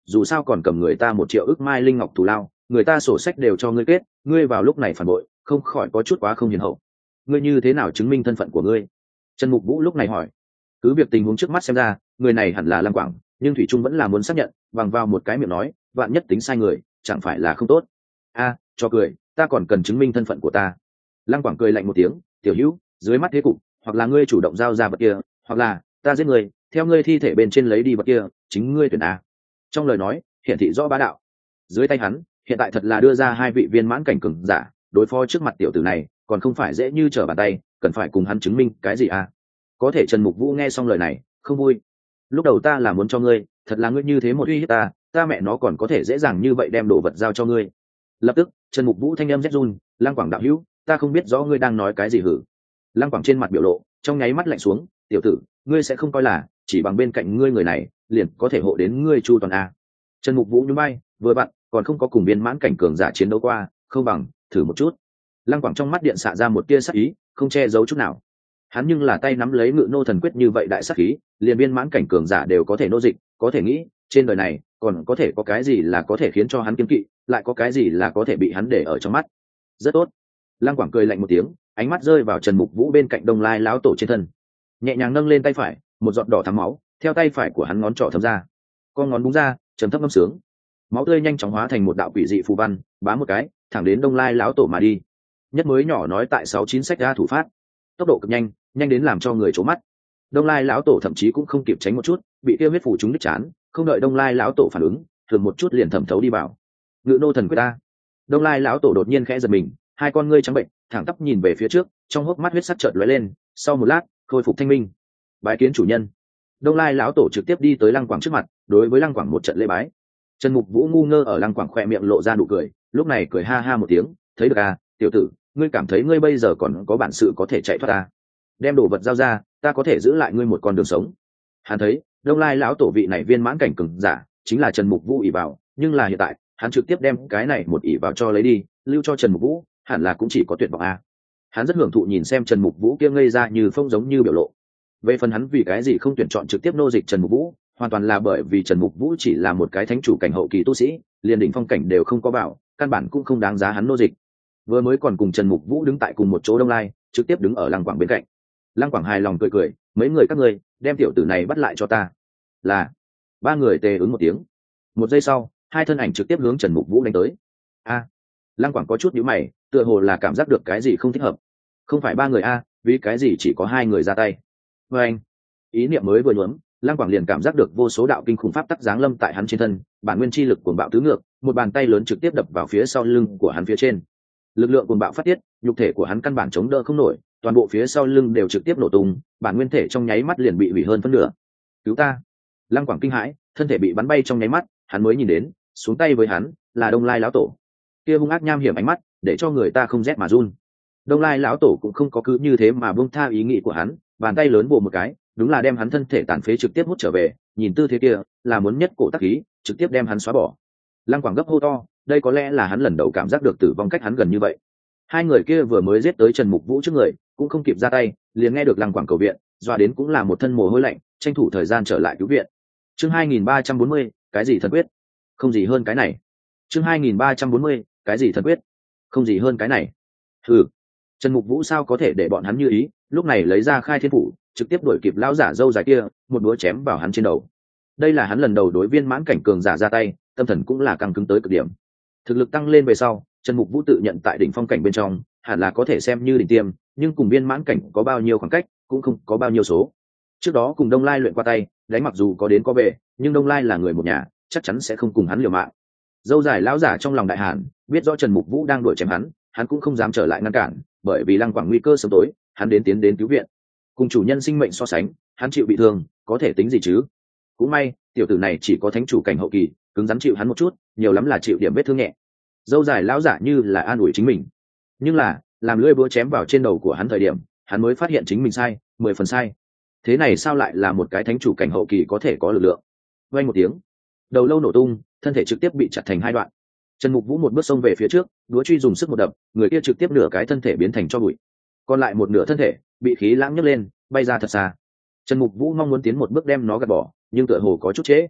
dù sao còn cầm người ta một triệu ức mai linh ngọc thù lao, người ta sổ sách đều cho ngươi kết, ngươi vào lúc này phản bội, không khỏi có chút quá không hiền hậu. Ngươi như thế nào chứng minh thân phận của ngươi? Trần Mục Vũ lúc này hỏi. Cứ việc tình huống trước mắt xem ra người này hẳn là Lăng Quảng, nhưng thủy trung vẫn là muốn xác nhận, bằng vào một cái miệng nói vạn nhất tính sai người chẳng phải là không tốt. A, cho cười, ta còn cần chứng minh thân phận của ta. Lăng Quảng cười lạnh một tiếng, tiểu hữu, dưới mắt thế cục, hoặc là ngươi chủ động giao ra vật kia, hoặc là ta giết ngươi, theo ngươi thi thể bên trên lấy đi vật kia, chính ngươi tuyển a. Trong lời nói hiển thị rõ bá đạo. Dưới tay hắn hiện tại thật là đưa ra hai vị viên mãn cảnh cường giả đối phó trước mặt tiểu tử này, còn không phải dễ như trở bàn tay, cần phải cùng hắn chứng minh cái gì a? Có thể Trần Mục Vũ nghe xong lời này không vui. Lúc đầu ta là muốn cho ngươi, thật là ngươi như thế một uy hiếp ta, ta mẹ nó còn có thể dễ dàng như vậy đem đồ vật giao cho ngươi. Lập tức Trần Mục Vũ thanh âm rét run, Lăng Quảng đạo hữu, ta không biết rõ ngươi đang nói cái gì hử. Lăng Quảng trên mặt biểu lộ trong nháy mắt lạnh xuống, tiểu tử, ngươi sẽ không coi là chỉ bằng bên cạnh ngươi người này liền có thể hộ đến ngươi chu toàn a. Trần Mục Vũ nhún vai, vừa vặn còn không có cùng viên mãn cảnh cường giả chiến đấu qua, không bằng thử một chút. Lăng Quảng trong mắt điện xạ ra một tia sắc ý, không che giấu chút nào. Hắn nhưng là tay nắm lấy Ngự Nô Thần Quyết như vậy đại sắc khí, liền viên mãn cảnh cường giả đều có thể nô dịch, có thể nghĩ trên đời này còn có thể có cái gì là có thể khiến cho hắn kiêng kỵ, lại có cái gì là có thể bị hắn để ở trong mắt. Rất tốt. Lăng Quảng cười lạnh một tiếng, ánh mắt rơi vào Trần Mục Vũ bên cạnh Đông Lai lão tổ trên thân, nhẹ nhàng nâng lên tay phải, một giọt đỏ thắm máu theo tay phải của hắn ngón trỏ thấm ra, con ngón búng ra, trầm thấp ngâm sướng, máu tươi nhanh chóng hóa thành một đạo quỷ dị phù văn, bám một cái thẳng đến Đông Lai lão tổ mà đi. Nhất mới nhỏ nói tại sáu chín sách ra thủ phát, tốc độ cực nhanh, nhanh đến làm cho người trố mắt. Đông Lai lão tổ thậm chí cũng không kịp tránh một chút, bị tiêu huyết phủ trúng đích chán, không đợi Đông Lai lão tổ phản ứng, thường một chút liền thẩm thấu đi vào. Ngự Nô Thần Quyết ta. Đông Lai lão tổ đột nhiên khẽ giật mình, hai con ngươi trắng bệnh, thẳng tắp nhìn về phía trước, trong hốc mắt huyết sắc chợt lóe lên, sau một lát khôi phục thanh minh. Bái kiến chủ nhân. Đông Lai lão tổ trực tiếp đi tới Lăng Quảng trước mặt, đối với Lăng Quảng một trận lễ bái. Trần Mục Vũ ngu ngơ ở Lăng Quảng khỏe miệng lộ ra nụ cười, lúc này cười ha ha một tiếng, thấy được à, tiểu tử, ngươi cảm thấy ngươi bây giờ còn có bản sự có thể chạy thoát à? Đem đồ vật giao ra, ta có thể giữ lại ngươi một con đường sống. Hắn thấy Đông Lai lão tổ vị này viên mãn cảnh cường giả chính là Trần Mục Vũ ỷ vào, nhưng là hiện tại hắn trực tiếp đem cái này một ỷ vào cho lấy đi, lưu cho Trần Mục Vũ, hẳn là cũng chỉ có tuyệt vọng a. Hắn rất hưởng thụ nhìn xem Trần Mục Vũ kia ngây ra như phong giống như biểu lộ. Về phần hắn vì cái gì không tuyển chọn trực tiếp nô dịch Trần Mục Vũ, hoàn toàn là bởi vì Trần Mục Vũ chỉ là một cái thánh chủ cảnh hậu kỳ tu sĩ, liền đỉnh phong cảnh đều không có bảo, căn bản cũng không đáng giá hắn nô dịch. Vừa mới còn cùng Trần Mục Vũ đứng tại cùng một chỗ Đông Lai, trực tiếp đứng ở Lăng Quảng bên cạnh. Lăng Quảng hài lòng cười cười, mấy người các ngươi đem tiểu tử này bắt lại cho ta. Là. Ba người tề ứng một tiếng. Một giây sau, hai thân ảnh trực tiếp hướng Trần Mục Vũ đánh tới. A. Lăng Quảng có chút nhíu mày, tựa hồ là cảm giác được cái gì không thích hợp. Không phải ba người a, vì cái gì chỉ có hai người ra tay? Và anh, ý niệm mới vừa nhuốm, Lăng Quảng liền cảm giác được vô số đạo kinh khủng pháp tắc giáng lâm tại hắn trên thân, bản nguyên chi lực cuồng bạo tứ ngược, một bàn tay lớn trực tiếp đập vào phía sau lưng của hắn phía trên. Lực lượng cuồng bạo phát tiết, nhục thể của hắn căn bản chống đỡ không nổi, toàn bộ phía sau lưng đều trực tiếp nổ tung, bản nguyên thể trong nháy mắt liền bị hủy hơn phân nửa. Cứu ta! Lăng Quảng kinh hãi, thân thể bị bắn bay trong nháy mắt, hắn mới nhìn đến, xuống tay với hắn là Đông Lai lão tổ. Kia hung ác nham hiểm ánh mắt, để cho người ta không rét mà run. Đông Lai lão tổ cũng không có cứ như thế mà buông tha ý nghĩ của hắn, bàn tay lớn bổ một cái, đúng là đem hắn thân thể tàn phế trực tiếp hút trở về, nhìn tư thế kia, là muốn nhất cổ tác khí, trực tiếp đem hắn xóa bỏ. Lăng Quảng gấp hô to, đây có lẽ là hắn lần đầu cảm giác được tử vong cách hắn gần như vậy. Hai người kia vừa mới giết tới Trần Mục Vũ trước người, cũng không kịp ra tay, liền nghe được Lăng Quảng cầu viện, doa đến cũng là một thân mồ hôi lạnh, tranh thủ thời gian trở lại cứu viện. Chương hai nghìn ba trăm bốn mươi, cái gì thần quyết? Không gì hơn cái này. Chương hai nghìn ba trăm bốn mươi, cái gì thần quyết? Không gì hơn cái này. Hừ. Trần Mục Vũ sao có thể để bọn hắn như ý, lúc này lấy ra Khai Thiên Phủ, trực tiếp đuổi kịp lão giả râu dài kia, một búa chém vào hắn trên đầu. Đây là hắn lần đầu đối viên mãn cảnh cường giả ra tay, tâm thần cũng là căng cứng tới cực điểm. Thực lực tăng lên về sau, Trần Mục Vũ tự nhận tại đỉnh phong cảnh bên trong, hẳn là có thể xem như đỉnh tiêm, nhưng cùng viên mãn cảnh có bao nhiêu khoảng cách, cũng không có bao nhiêu số. Trước đó cùng Đông Lai luyện qua tay, đánh mặc dù có đến có về, nhưng Đông Lai là người một nhà, chắc chắn sẽ không cùng hắn liều mạng. Dâu dài lão giả trong lòng đại hàn, biết rõ Trần Mục Vũ đang đuổi chém hắn, hắn cũng không dám trở lại ngăn cản, bởi vì Lăng Quảng nguy cơ sớm tối, hắn đến tiến đến cứu viện. Cùng chủ nhân sinh mệnh so sánh, hắn chịu bị thương, có thể tính gì chứ? Cũng may, tiểu tử này chỉ có thánh chủ cảnh hậu kỳ, cứng rắn chịu hắn một chút, nhiều lắm là chịu điểm vết thương nhẹ. Dâu dài lão giả như là an ủi chính mình, nhưng là làm lưỡi búa chém vào trên đầu của hắn thời điểm, hắn mới phát hiện chính mình sai, mười phần sai. Thế này sao lại là một cái thánh chủ cảnh hậu kỳ có thể có lực lượng? Vang một tiếng, đầu lâu nổ tung, thân thể trực tiếp bị chặt thành hai đoạn. Trần Mục Vũ một bước xông về phía trước, đũa truy dùng sức một đập, người kia trực tiếp nửa cái thân thể biến thành cho bụi, còn lại một nửa thân thể bị khí lãng nhấc lên, bay ra thật xa. Trần Mục Vũ mong muốn tiến một bước đem nó gạt bỏ, nhưng tựa hồ có chút trễ.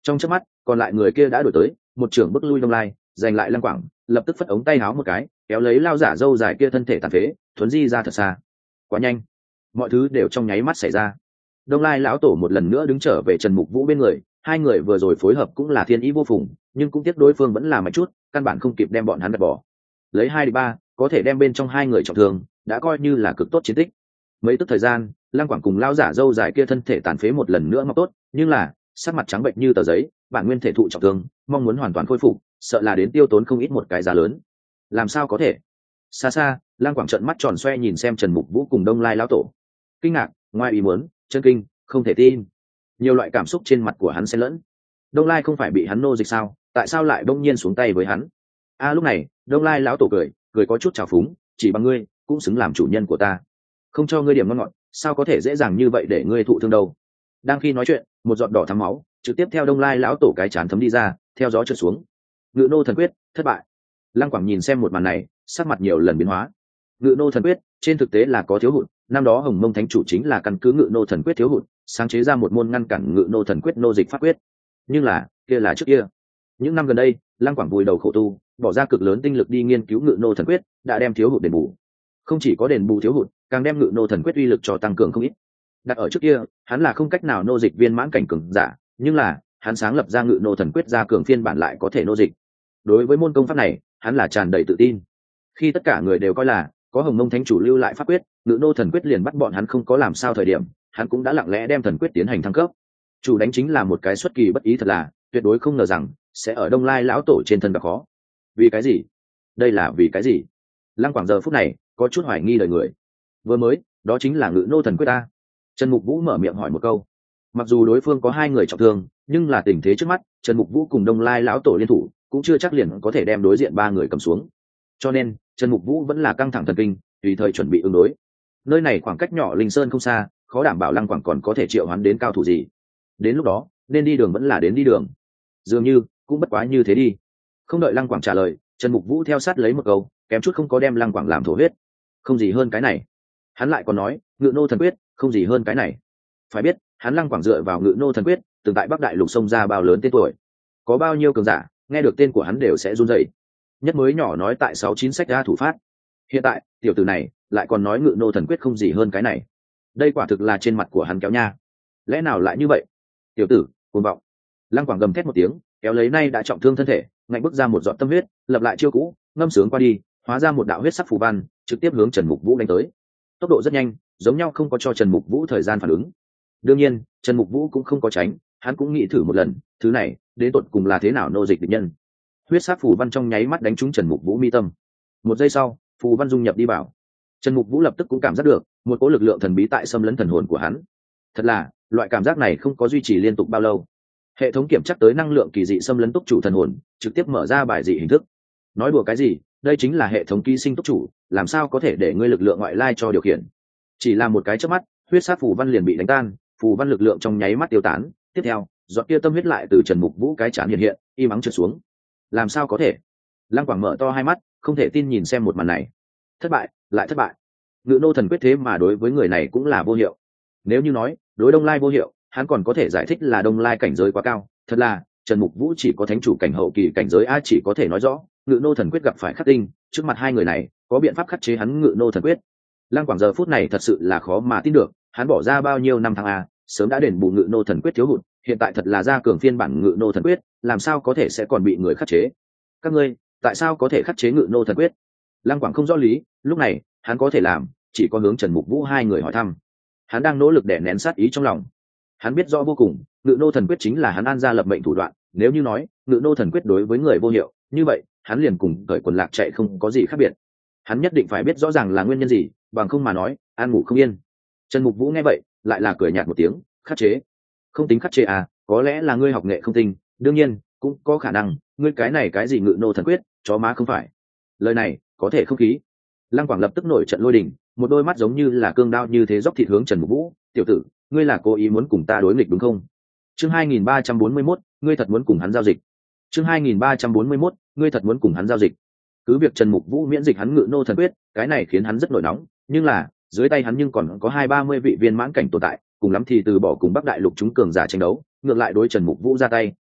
Trong chớp mắt còn lại người kia đã đuổi tới, một trưởng bức lui Đông Lai, giành lại Lăng Quảng, lập tức phất ống tay áo một cái, kéo lấy lao giả râu dài kia thân thể tàn phế thuấn di ra thật xa. Quá nhanh, mọi thứ đều trong nháy mắt xảy ra. Đông Lai lão tổ một lần nữa đứng trở về Trần Mục Vũ bên người, hai người vừa rồi phối hợp cũng là thiên ý vô phùng, nhưng cũng tiếc đối phương vẫn là mạnh chút, căn bản không kịp đem bọn hắn gạt bỏ. Lấy hai đi ba, có thể đem bên trong hai người trọng thương, đã coi như là cực tốt chiến tích. Mấy tức thời gian, Lăng Quảng cùng lao giả râu dài kia thân thể tàn phế một lần nữa mọc tốt, nhưng là sắc mặt trắng bệnh như tờ giấy, bản nguyên thể thụ trọng thương, mong muốn hoàn toàn khôi phục, sợ là đến tiêu tốn không ít một cái giá lớn. Làm sao có thể? Xa xa, Lăng Quảng trợn mắt tròn xoe nhìn xem Trần Mục Vũ cùng Đông Lai lão tổ, kinh ngạc, ngoài ý muốn, chân kinh, không thể tin. Nhiều loại cảm xúc trên mặt của hắn xen lẫn. Đông Lai không phải bị hắn nô dịch sao, tại sao lại bỗng nhiên xuống tay với hắn? A à, lúc này Đông Lai lão tổ cười cười có chút trào phúng, chỉ bằng ngươi cũng xứng làm chủ nhân của ta, không cho ngươi điểm ngon ngọt sao có thể dễ dàng như vậy để ngươi thụ thương đâu. Đang khi nói chuyện, một giọt đỏ thắm máu trực tiếp theo Đông Lai lão tổ cái chán thấm đi ra, theo gió trượt xuống. Ngự nô thần quyết thất bại. Lăng Quảng nhìn xem một màn này, sắc mặt nhiều lần biến hóa. Ngự nô thần quyết trên thực tế là có thiếu hụt, năm đó Hồng Mông Thánh chủ chính là căn cứ ngự nô thần quyết thiếu hụt sáng chế ra một môn ngăn cản ngự nô thần quyết nô dịch pháp quyết. Nhưng là kia là trước kia, những năm gần đây Lăng Quảng vùi đầu khổ tu, bỏ ra cực lớn tinh lực đi nghiên cứu ngự nô thần quyết, đã đem thiếu hụt đền bù. Không chỉ có đền bù thiếu hụt, càng đem ngự nô thần quyết uy lực cho tăng cường không ít. Đặt ở trước kia, hắn là không cách nào nô dịch viên mãn cảnh cường giả, nhưng là hắn sáng lập ra ngự nô thần quyết ra cường phiên bản lại có thể nô dịch. Đối với môn công pháp này, hắn là tràn đầy tự tin. Khi tất cả người đều coi là có Hồng Mông Thánh chủ lưu lại pháp quyết, ngự nô thần quyết liền bắt bọn hắn không có làm sao thời điểm, hắn cũng đã lặng lẽ đem thần quyết tiến hành thăng cấp. Chủ đánh chính là một cái xuất kỳ bất ý thật là, tuyệt đối không ngờ rằng sẽ ở Đông Lai lão tổ trên thân gặp khó. Vì cái gì? Đây là vì cái gì? Lăng Quảng giờ phút này có chút hoài nghi đời người. Vừa mới, đó chính là ngự nô thần quyết ta. Trần Mục Vũ mở miệng hỏi một câu. Mặc dù đối phương có hai người trọng thương, nhưng là tình thế trước mắt, Trần Mục Vũ cùng Đông Lai lão tổ liên thủ, cũng chưa chắc liền có thể đem đối diện ba người cầm xuống. Cho nên, Trần Mục Vũ vẫn là căng thẳng thần kinh, tùy thời chuẩn bị ứng đối. Nơi này khoảng cách nhỏ Linh Sơn không xa, khó đảm bảo Lăng Quảng còn có thể triệu hắn đến cao thủ gì. Đến lúc đó, nên đi đường vẫn là đến đi đường. Dường như cũng bất quá như thế đi. Không đợi Lăng Quảng trả lời, Trần Mục Vũ theo sát lấy một câu, kém chút không có đem Lăng Quảng làm thổ huyết. Không gì hơn cái này. Hắn lại còn nói, ngự nô thần quyết, không gì hơn cái này. Phải biết, hắn Lăng Quảng dựa vào ngự nô thần quyết, từng tại Bắc Đại Lục sông ra bao lớn tên tuổi. Có bao nhiêu cường giả, nghe được tên của hắn đều sẽ run rẩy. Nhất mới nhỏ nói tại sáu chín sách ra thủ phát. Hiện tại, tiểu tử này lại còn nói ngự nô thần quyết không gì hơn cái này. Đây quả thực là trên mặt của hắn kéo nha. Lẽ nào lại như vậy? Tiểu tử, cuồng vọng. Lăng Quảng gầm thét một tiếng, kéo lấy nay đã trọng thương thân thể, ngạnh bước ra một giọt tâm huyết, lập lại chiêu cũ, ngâm sướng qua đi, hóa ra một đạo huyết sắc phù văn, trực tiếp hướng Trần Mục Vũ đánh tới. Tốc độ rất nhanh, giống nhau không có cho Trần Mục Vũ thời gian phản ứng. Đương nhiên, Trần Mục Vũ cũng không có tránh, hắn cũng nghĩ thử một lần, thứ này, đến tột cùng là thế nào nô dịch địch nhân. Huyết sắc phù văn trong nháy mắt đánh trúng Trần Mục Vũ mi tâm. Một giây sau, phù văn dung nhập đi vào. Trần Mục Vũ lập tức cũng cảm giác được một cỗ lực lượng thần bí tại xâm lấn thần hồn của hắn. Thật là, loại cảm giác này không có duy trì liên tục bao lâu. Hệ thống kiểm tra tới năng lượng kỳ dị xâm lấn túc chủ thần hồn, trực tiếp mở ra bài dị hình thức. Nói đùa cái gì, đây chính là hệ thống ký sinh túc chủ, làm sao có thể để ngươi lực lượng ngoại lai cho điều khiển. Chỉ là một cái chớp mắt, huyết sắc phù văn liền bị đánh tan, phù văn lực lượng trong nháy mắt tiêu tán. Tiếp theo, giọt kia tâm huyết lại từ Trần Mục Vũ cái chán hiện hiện, im ắng trượt xuống. Làm sao có thể? Lăng Quảng mở to hai mắt, không thể tin nhìn xem một màn này. Thất bại, lại thất bại. Ngự nô thần quyết thế mà đối với người này cũng là vô hiệu. Nếu như nói đối Đông Lai vô hiệu, hắn còn có thể giải thích là Đông Lai cảnh giới quá cao. Thật là, Trần Mục Vũ chỉ có thánh chủ cảnh hậu kỳ cảnh giới a, chỉ có thể nói rõ ngự nô thần quyết gặp phải khắc tinh, trước mặt hai người này có biện pháp khắc chế hắn ngự nô thần quyết. Lăng Quảng giờ phút này thật sự là khó mà tin được, hắn bỏ ra bao nhiêu năm tháng a, sớm đã đền bù ngự nô thần quyết thiếu hụt, hiện tại thật là ra cường phiên bản ngự nô thần quyết, làm sao có thể sẽ còn bị người khắc chế. Các ngươi tại sao có thể khắc chế ngự nô thần quyết? Lăng Quảng không rõ lý, lúc này hắn có thể làm chỉ có hướng Trần Mục Vũ hai người hỏi thăm. Hắn đang nỗ lực để nén sát ý trong lòng. Hắn biết rõ vô cùng, ngự nô thần quyết chính là hắn an ra lập mệnh thủ đoạn, nếu như nói ngự nô thần quyết đối với người vô hiệu, như vậy hắn liền cùng cởi quần lạc chạy không có gì khác biệt. Hắn nhất định phải biết rõ ràng là nguyên nhân gì, bằng không mà nói an ngủ không yên. Trần Mục Vũ nghe vậy lại là cười nhạt một tiếng, khắc chế? Không tính khắc chế à, có lẽ là ngươi học nghệ không tinh, đương nhiên cũng có khả năng ngươi cái này cái gì ngự nô thần quyết, chó má không phải. Lời này có thể không khí. Lăng Quảng lập tức nổi trận lôi đình, một đôi mắt giống như là cương đao như thế dốc thịt hướng Trần Mục Vũ. Tiểu tử, ngươi là cố ý muốn cùng ta đối nghịch đúng không? Chương hai nghìn ba trăm bốn mươi mốt, ngươi thật muốn cùng hắn giao dịch. Chương hai nghìn ba trăm bốn mươi mốt, ngươi thật muốn cùng hắn giao dịch. Cứ việc Trần Mục Vũ miễn dịch hắn ngự nô thần quyết, cái này khiến hắn rất nổi nóng, nhưng là dưới tay hắn nhưng còn có hai ba mươi vị viên mãn cảnh tồn tại, cùng lắm thì từ bỏ cùng Bắc Đại Lục chúng cường giả tranh đấu, ngược lại đối Trần Mục Vũ ra tay,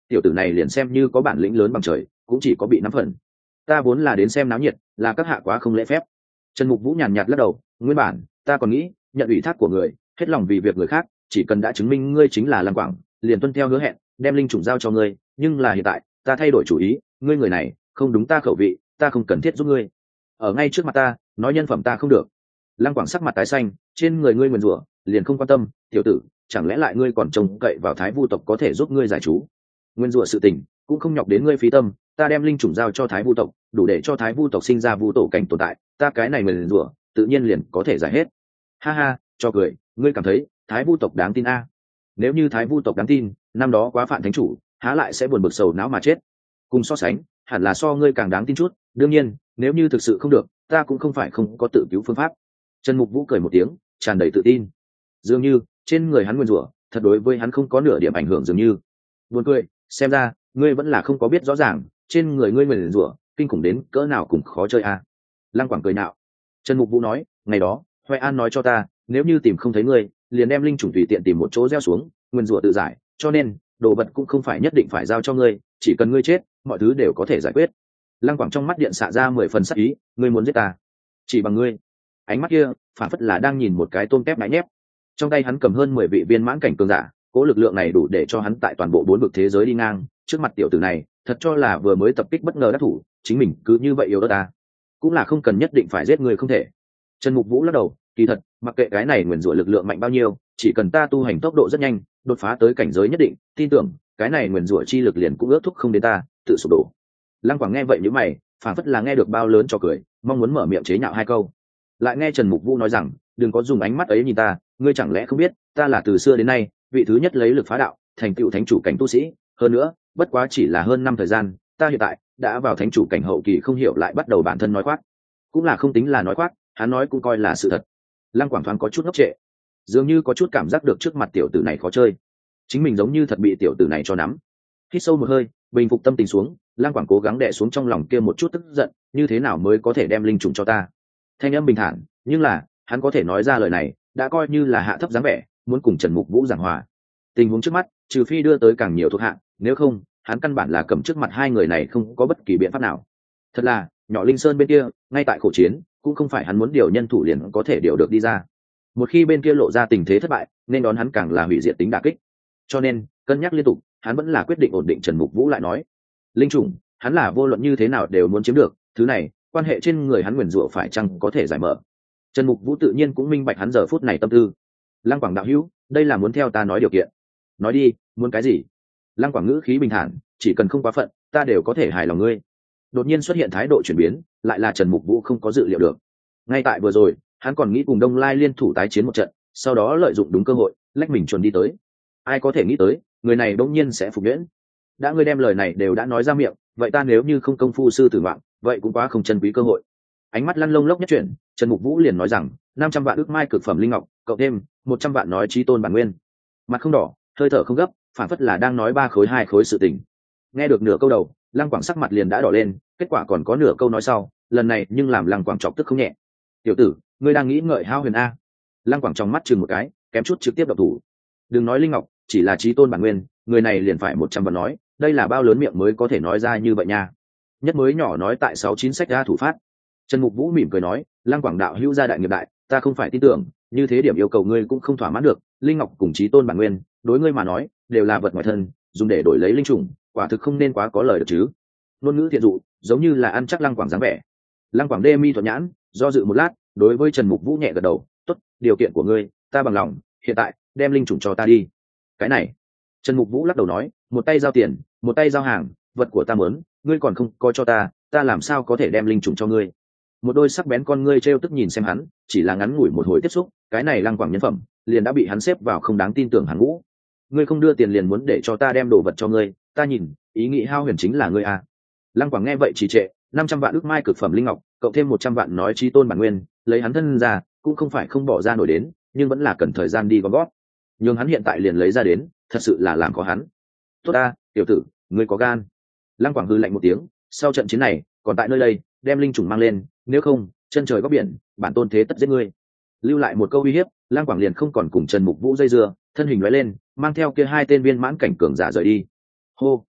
tiểu tử này liền xem như có bản lĩnh lớn bằng trời cũng chỉ có bị nắm phần. Ta vốn là đến xem náo nhiệt, là các hạ quá không lễ phép. Trần Mục Vũ nhàn nhạt lắc đầu, nguyên bản ta còn nghĩ nhận ủy thác của người, hết lòng vì việc người khác, chỉ cần đã chứng minh ngươi chính là Lăng Quảng, liền tuân theo hứa hẹn đem linh chủng giao cho ngươi, nhưng là hiện tại ta thay đổi chủ ý, ngươi người này không đúng ta khẩu vị, ta không cần thiết giúp ngươi. Ở ngay trước mặt ta nói nhân phẩm ta không được. Lăng Quảng sắc mặt tái xanh, trên người ngươi nguyền rủa liền không quan tâm, tiểu tử chẳng lẽ lại ngươi còn trông cậy vào Thái Vu tộc có thể giúp ngươi giải chú? Nguyên rủa sự tình cũng không nhọc đến ngươi phí tâm, ta đem linh chủng giao cho Thái Vu tộc, đủ để cho Thái Vu tộc sinh ra vu tổ cảnh tồn tại, ta cái này nguyền rủa tự nhiên liền có thể giải hết. Ha ha, cho cười, ngươi cảm thấy Thái Vu tộc đáng tin a? Nếu như Thái Vu tộc đáng tin, năm đó quá phản thánh chủ há lại sẽ buồn bực sầu não mà chết. Cùng so sánh hẳn là so ngươi càng đáng tin chút, đương nhiên nếu như thực sự không được, ta cũng không phải không có tự cứu phương pháp. Trần Mục Vũ cười một tiếng, tràn đầy tự tin, dường như trên người hắn nguyên rủa thật đối với hắn không có nửa điểm ảnh hưởng dường như. Buồn cười, xem ra ngươi vẫn là không có biết rõ ràng trên người ngươi nguyên rủa kinh khủng đến cỡ nào cùng khó chơi a. Lăng Quảng cười nạo. Trần Mục Vũ nói, ngày đó Hoài An nói cho ta, nếu như tìm không thấy ngươi, liền đem linh chủng tùy tiện tìm một chỗ gieo xuống, nguyên rủa tự giải, cho nên đồ vật cũng không phải nhất định phải giao cho ngươi, chỉ cần ngươi chết mọi thứ đều có thể giải quyết. Lăng Quảng trong mắt điện xạ ra mười phần sắc ý, ngươi muốn giết ta chỉ bằng ngươi? Ánh mắt kia phản phất là đang nhìn một cái tôm tép ngại nhép. Trong tay hắn cầm hơn mười vị viên mãn cảnh cường giả, cố lực lượng này đủ để cho hắn tại toàn bộ bốn vực thế giới đi ngang, trước mặt tiểu tử này thật cho là vừa mới tập kích bất ngờ đắc thủ, chính mình cứ như vậy yếu đó ta, cũng là không cần nhất định phải giết người không thể. Trần Mục Vũ lắc đầu, kỳ thật mặc kệ cái này nguyền rủa lực lượng mạnh bao nhiêu, chỉ cần ta tu hành tốc độ rất nhanh, đột phá tới cảnh giới nhất định, tin tưởng cái này nguyền rủa chi lực liền cũng ước thúc không đến ta tự sụp đổ. Lăng Quảng nghe vậy nhíu mày, phản phất là nghe được bao lớn cho cười, mong muốn mở miệng chế nhạo hai câu, lại nghe Trần Mục Vũ nói rằng, đừng có dùng ánh mắt ấy nhìn ta, ngươi chẳng lẽ không biết ta là từ xưa đến nay vị thứ nhất lấy lực phá đạo thành tựu thánh chủ cảnh tu sĩ, hơn nữa bất quá chỉ là hơn năm thời gian, ta hiện tại đã vào thánh chủ cảnh hậu kỳ, không hiểu lại bắt đầu bản thân nói khoác. Cũng là không tính là nói khoác, hắn nói cũng coi là sự thật. Lăng Quảng thoáng có chút ngốc trệ, dường như có chút cảm giác được trước mặt tiểu tử này khó chơi, chính mình giống như thật bị tiểu tử này cho nắm. Hít sâu một hơi, bình phục tâm tình xuống, Lăng Quảng cố gắng đè xuống trong lòng kia một chút tức giận, như thế nào mới có thể đem linh trùng cho ta? Thanh âm bình thản, nhưng là hắn có thể nói ra lời này đã coi như là hạ thấp dáng vẻ, muốn cùng Trần Mục Vũ giảng hòa. Tình huống trước mắt trừ phi đưa tới càng nhiều thuộc hạ, nếu không hắn căn bản là cầm trước mặt hai người này không có bất kỳ biện pháp nào. Thật là nhỏ Linh Sơn bên kia ngay tại khổ chiến, cũng không phải hắn muốn điều nhân thủ liền có thể điều được đi ra. Một khi bên kia lộ ra tình thế thất bại, nên đón hắn càng là hủy diệt tính đả kích. Cho nên cân nhắc liên tục, hắn vẫn là quyết định ổn định. Trần Mục Vũ lại nói, linh trùng hắn là vô luận như thế nào đều muốn chiếm được, thứ này quan hệ trên người hắn nguyền rủa phải chăng có thể giải mở. Trần Mục Vũ tự nhiên cũng minh bạch hắn giờ phút này tâm tư. Lăng Quảng đạo hữu, đây là muốn theo ta nói điều kiện. Nói đi, muốn cái gì? Lăng Quảng ngữ khí bình thản, chỉ cần không quá phận, ta đều có thể hài lòng ngươi. Đột nhiên xuất hiện thái độ chuyển biến, lại là Trần Mục Vũ không có dự liệu được. Ngay tại vừa rồi, hắn còn nghĩ cùng Đông Lai liên thủ tái chiến một trận, sau đó lợi dụng đúng cơ hội lách mình chuẩn đi tới. Ai có thể nghĩ tới, người này đột nhiên sẽ phục nhuyễn. Đã ngươi đem lời này đều đã nói ra miệng, vậy ta nếu như không công phu sư tử ngoạn, vậy cũng quá không trân quý cơ hội. Ánh mắt lăn lông lốc nhất chuyển, Trần Mục Vũ liền nói rằng, năm trăm vạn ước mai cực phẩm linh ngọc, cộng thêm một trăm vạn nói chí tôn bản nguyên. Mặt không đỏ, hơi thở không gấp, phản phất là đang nói ba khối hai khối sự tình. Nghe được nửa câu đầu, Lăng Quảng sắc mặt liền đã đỏ lên, kết quả còn có nửa câu nói sau, lần này nhưng làm Lăng Quảng chọc tức không nhẹ. Tiểu tử, ngươi đang nghĩ ngợi Hao Huyền a? Lăng Quảng trong mắt chừng một cái, kém chút trực tiếp độc thủ. Đừng nói linh ngọc, chỉ là chí tôn bản nguyên, người này liền phải một trăm vạn nói, đây là bao lớn miệng mới có thể nói ra như vậy nha. Nhất mới nhỏ nói tại sáu chín sách ra thủ phát. Trần Mục Vũ mỉm cười nói, Lăng Quảng đạo hữu gia đại nghiệp đại, ta không phải tin tưởng, như thế điểm yêu cầu ngươi cũng không thỏa mãn được, linh ngọc cùng chí tôn bản nguyên, đối ngươi mà nói, đều là vật ngoài thân, dùng để đổi lấy linh trùng, quả thực không nên quá có lời được chứ. Ngôn ngữ thiện dụ, giống như là ăn chắc Lăng Quảng dáng vẻ. Lăng Quảng đê mi thuận nhãn, do dự một lát, đối với Trần Mục Vũ nhẹ gật đầu, tốt, điều kiện của ngươi, ta bằng lòng, hiện tại, đem linh trùng cho ta đi. Cái này, Trần Mục Vũ lắc đầu nói, một tay giao tiền, một tay giao hàng, vật của ta muốn, ngươi còn không coi cho ta, ta làm sao có thể đem linh trùng cho ngươi? Một đôi sắc bén con ngươi trêu tức nhìn xem hắn, chỉ là ngắn ngủi một hồi tiếp xúc, cái này Lăng Quảng nhân phẩm liền đã bị hắn xếp vào không đáng tin tưởng hàng ngũ. Ngươi không đưa tiền liền muốn để cho ta đem đồ vật cho ngươi, ta nhìn, ý nghĩ Hao Huyền chính là ngươi à? Lăng Quảng nghe vậy trì trệ, năm trăm vạn ước mai cực phẩm linh ngọc, cộng thêm một trăm vạn nói chí tôn bản nguyên, lấy hắn thân ra, cũng không phải không bỏ ra nổi đến, nhưng vẫn là cần thời gian đi gom gót. Nhưng hắn hiện tại liền lấy ra đến, thật sự là làm khó hắn. Tốt ta, tiểu tử, ngươi có gan. Lăng Quảng hư lạnh một tiếng, sau trận chiến này, còn tại nơi đây, đem linh trùng mang lên, nếu không, chân trời góc biển, bản tôn thế tất giết ngươi. Lưu lại một câu uy hiếp, Lăng Quảng liền không còn cùng Trần Mục Vũ dây dưa, thân hình lóe lên, mang theo kia hai tên viên mãn cảnh cường giả rời đi. Hô,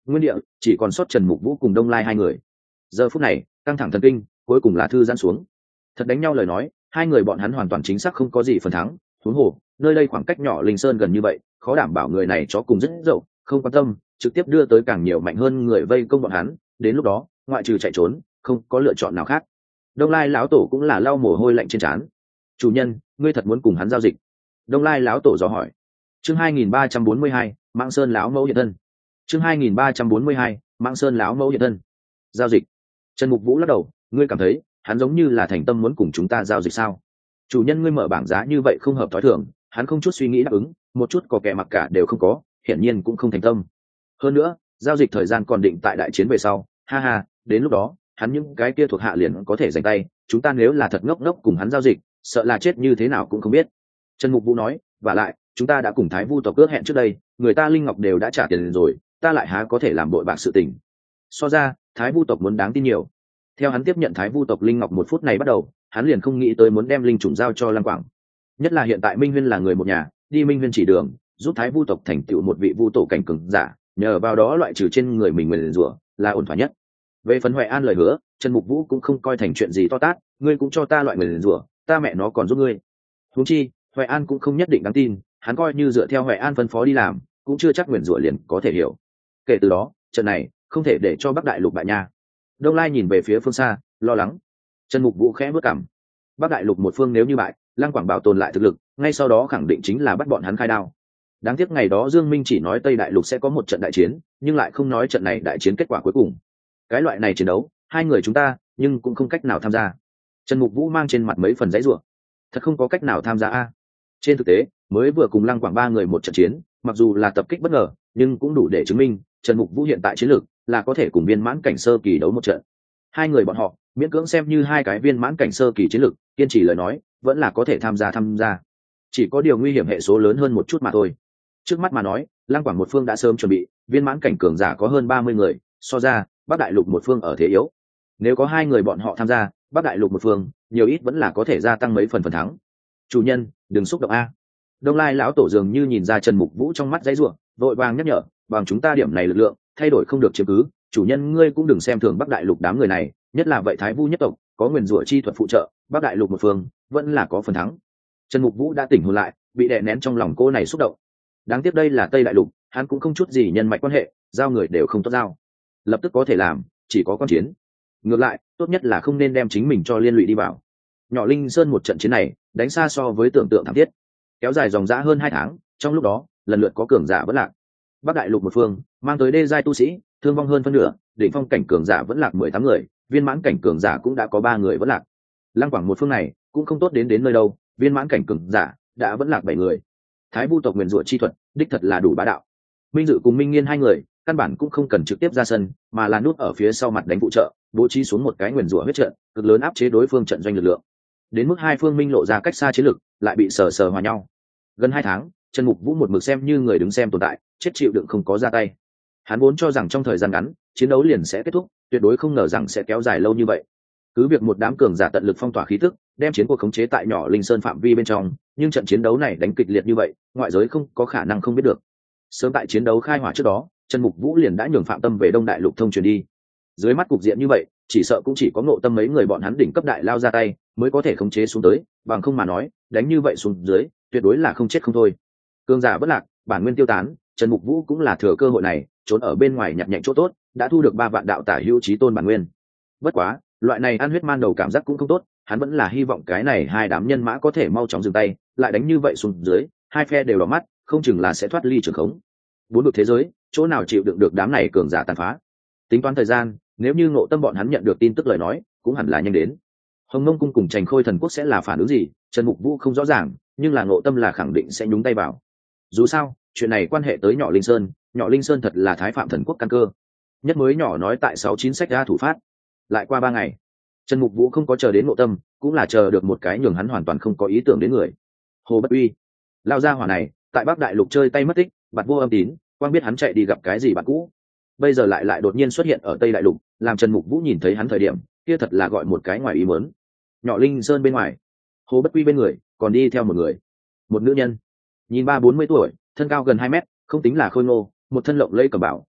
nguyên địa chỉ còn sót Trần Mục Vũ cùng Đông Lai hai người. Giờ phút này căng thẳng thần kinh cuối cùng là thư giãn xuống. Thật đánh nhau lời nói, hai người bọn hắn hoàn toàn chính xác không có gì phần thắng. Huống hồ nơi đây khoảng cách nhỏ Linh Sơn gần như vậy, khó đảm bảo người này chó cùng rất dậu, không quan tâm, trực tiếp đưa tới càng nhiều mạnh hơn người vây công bọn hắn. Đến lúc đó ngoại trừ chạy trốn không có lựa chọn nào khác. Đông Lai lão tổ cũng là lau mồ hôi lạnh trên trán. Chủ nhân, ngươi thật muốn cùng hắn giao dịch? Đông Lai lão tổ dò hỏi. Chương hai nghìn ba trăm bốn mươi hai, Mãng Sơn lão mẫu hiện thân. Chương hai nghìn ba trăm bốn mươi hai, Mãng Sơn lão mẫu hiện thân. Giao dịch? Trần Mục Vũ lắc đầu, ngươi cảm thấy hắn giống như là thành tâm muốn cùng chúng ta giao dịch sao? Chủ nhân ngươi mở bảng giá như vậy không hợp thói thường, hắn không chút suy nghĩ đáp ứng, một chút có kẻ mặc cả đều không có, hiển nhiên cũng không thành tâm. Hơn nữa, giao dịch thời gian còn định tại đại chiến về sau, ha ha, đến lúc đó, hắn những cái kia thuộc hạ liền có thể giành tay, chúng ta nếu là thật ngốc ngốc cùng hắn giao dịch, sợ là chết như thế nào cũng không biết. Trần Mục Vũ nói, và lại, chúng ta đã cùng Thái Vu tộc ước hẹn trước đây, người ta linh ngọc đều đã trả tiền rồi, ta lại há có thể làm bội bạc sự tình. So ra, Thái Vu tộc muốn đáng tin nhiều. Theo hắn tiếp nhận Thái Vu tộc linh ngọc một phút này bắt đầu, hắn liền không nghĩ tới muốn đem linh trùng giao cho Lăng Quảng. Nhất là hiện tại Minh Huyên là người một nhà, đi Minh Huyên chỉ đường, giúp Thái Vu tộc thành tựu một vị vu tổ cảnh cường giả, nhờ vào đó loại trừ trên người mình nguyền rủa, là ổn thỏa nhất. Về phần Huệ An lời hứa, Trần Mục Vũ cũng không coi thành chuyện gì to tát, ngươi cũng cho ta loại nguyền rủa, ta mẹ nó còn giúp ngươi. Huống chi, Huệ An cũng không nhất định đáng tin, hắn coi như dựa theo Huệ An phân phó đi làm, cũng chưa chắc nguyền rủa liền có thể hiểu. Kể từ đó, trận này không thể để cho Bắc Đại Lục bại nha. Đông Lai nhìn về phía phương xa, lo lắng. Trần Mục Vũ khẽ bước cằm. Bắc Đại Lục một phương nếu như bại, Lăng Quảng bảo tồn lại thực lực, ngay sau đó khẳng định chính là bắt bọn hắn khai đao. Đáng tiếc ngày đó Dương Minh chỉ nói Tây Đại Lục sẽ có một trận đại chiến, nhưng lại không nói trận này đại chiến kết quả cuối cùng. Cái loại này chiến đấu, hai người chúng ta, nhưng cũng không cách nào tham gia. Trần Mục Vũ mang trên mặt mấy phần giãy giụa. Thật không có cách nào tham gia a. Trên thực tế, mới vừa cùng Lăng Quảng ba người một trận chiến, mặc dù là tập kích bất ngờ, nhưng cũng đủ để chứng minh Trần Mục Vũ hiện tại chiến lược là có thể cùng viên mãn cảnh sơ kỳ đấu một trận. Hai người bọn họ miễn cưỡng xem như hai cái viên mãn cảnh sơ kỳ chiến lược, kiên trì lời nói, vẫn là có thể tham gia tham gia. Chỉ có điều nguy hiểm hệ số lớn hơn một chút mà thôi. Trước mắt mà nói, Lăng Quảng một phương đã sớm chuẩn bị, viên mãn cảnh cường giả có hơn ba mươi người, so ra, Bắc Đại Lục một phương ở thế yếu. Nếu có hai người bọn họ tham gia, Bắc Đại Lục một phương, nhiều ít vẫn là có thể gia tăng mấy phần phần thắng. Chủ nhân, đừng xúc động a. Đông Lai lão tổ dường như nhìn ra Trần Mục Vũ trong mắt giãy giụa, vội vàng nhắc nhở, bằng chúng ta điểm này lực lượng, thay đổi không được chiếm cứ, chủ nhân ngươi cũng đừng xem thường Bắc Đại Lục đám người này, nhất là vậy Thái Vu nhất tộc, có nguyên rủa chi thuật phụ trợ, Bắc Đại Lục một phương vẫn là có phần thắng. Trần Mục Vũ đã tỉnh hồn lại, bị đè nén trong lòng cô này xúc động. Đáng tiếc đây là Tây Đại Lục, hắn cũng không chút gì nhân mạch quan hệ, giao người đều không tốt giao. Lập tức có thể làm, chỉ có con chiến. Ngược lại, tốt nhất là không nên đem chính mình cho liên lụy đi vào. Nhỏ Linh Sơn một trận chiến này, đánh xa so với tưởng tượng thảm thiết, kéo dài dòng dã hơn hai tháng, trong lúc đó, lần lượt có cường giả vẫn lạc. Bắc Đại Lục một phương, mang tới đê giai tu sĩ, thương vong hơn phân nửa, đỉnh phong cảnh cường giả vẫn lạc mười tám người, viên mãn cảnh cường giả cũng đã có ba người vẫn lạc. Lăng Quảng một phương này, cũng không tốt đến đến nơi đâu, viên mãn cảnh cường giả đã vẫn lạc bảy người. Thái Vu tộc nguyên rủa chi thuật, đích thật là đủ bá đạo. Minh Dự cùng Minh Nghiên hai người, căn bản cũng không cần trực tiếp ra sân, mà là núp ở phía sau mặt đánh phụ trợ, bố trí xuống một cái nguyên rủa huyết trận, cực lớn áp chế đối phương trận doanh lực lượng. Đến mức hai phương minh lộ ra cách xa chiến lực, lại bị sờ sờ hòa nhau. Gần hai tháng, Trần Mục Vũ một mực xem như người đứng xem tồn tại, chết chịu đựng không có ra tay. Hắn vốn cho rằng trong thời gian ngắn, chiến đấu liền sẽ kết thúc, tuyệt đối không ngờ rằng sẽ kéo dài lâu như vậy. Cứ việc một đám cường giả tận lực phong tỏa khí tức, đem chiến cuộc khống chế tại nhỏ Linh Sơn phạm vi bên trong, nhưng trận chiến đấu này đánh kịch liệt như vậy, ngoại giới không có khả năng không biết được. Sớm tại chiến đấu khai hỏa trước đó, Trần Mục Vũ liền đã nhường Phạm Tâm về Đông Đại Lục thông truyền đi. Dưới mắt cục diện như vậy, chỉ sợ cũng chỉ có Ngộ Tâm mấy người bọn hắn đỉnh cấp đại lao ra tay, mới có thể khống chế xuống tới, bằng không mà nói, đánh như vậy xuống dưới, tuyệt đối là không chết không thôi. Cường giả bất lạc, bản nguyên tiêu tán, Trần Mục Vũ cũng là thừa cơ hội này, trốn ở bên ngoài nhặt nhạnh chỗ tốt, đã thu được ba vạn đạo tả hữu chí tôn bản nguyên. Bất quá, loại này ăn huyết man đầu cảm giác cũng không tốt, hắn vẫn là hy vọng cái này hai đám nhân mã có thể mau chóng dừng tay, lại đánh như vậy xuống dưới, hai phe đều đỏ mắt, không chừng là sẽ thoát ly trường khống. Bốn vực thế giới, chỗ nào chịu đựng được đám này cường giả tàn phá. Tính toán thời gian, nếu như Ngộ Tâm bọn hắn nhận được tin tức lời nói, cũng hẳn là nhanh đến. Hồng Nông cung cùng Trành Khôi thần quốc sẽ là phản ứng gì, Trần Mục Vũ không rõ ràng, nhưng là Ngộ Tâm là khẳng định sẽ nhúng tay vào. Dù sao, chuyện này quan hệ tới nhỏ Linh Sơn, nhỏ Linh Sơn thật là Thái Phạm thần quốc căn cơ. Nhất mới nhỏ nói tại sáu chín sách ra thủ phát. Lại qua ba ngày, Trần Mục Vũ không có chờ đến Ngộ Tâm, cũng là chờ được một cái nhường hắn hoàn toàn không có ý tưởng đến người. Hồ Bất Uy, lao ra hỏa này, tại Bắc Đại Lục chơi tay mất tích, bạt vô âm tín, quang biết hắn chạy đi gặp cái gì bạn cũ. Bây giờ lại lại đột nhiên xuất hiện ở Tây Đại Lục, làm Trần Mục Vũ nhìn thấy hắn thời điểm, kia thật là gọi một cái ngoài ý muốn. Nhỏ Linh Sơn bên ngoài, Hồ Bất Quy bên người, còn đi theo một người, một nữ nhân, nhìn ba bốn mươi tuổi, thân cao gần hai mét, không tính là khôi ngô, một thân lộng lẫy cẩm bảo,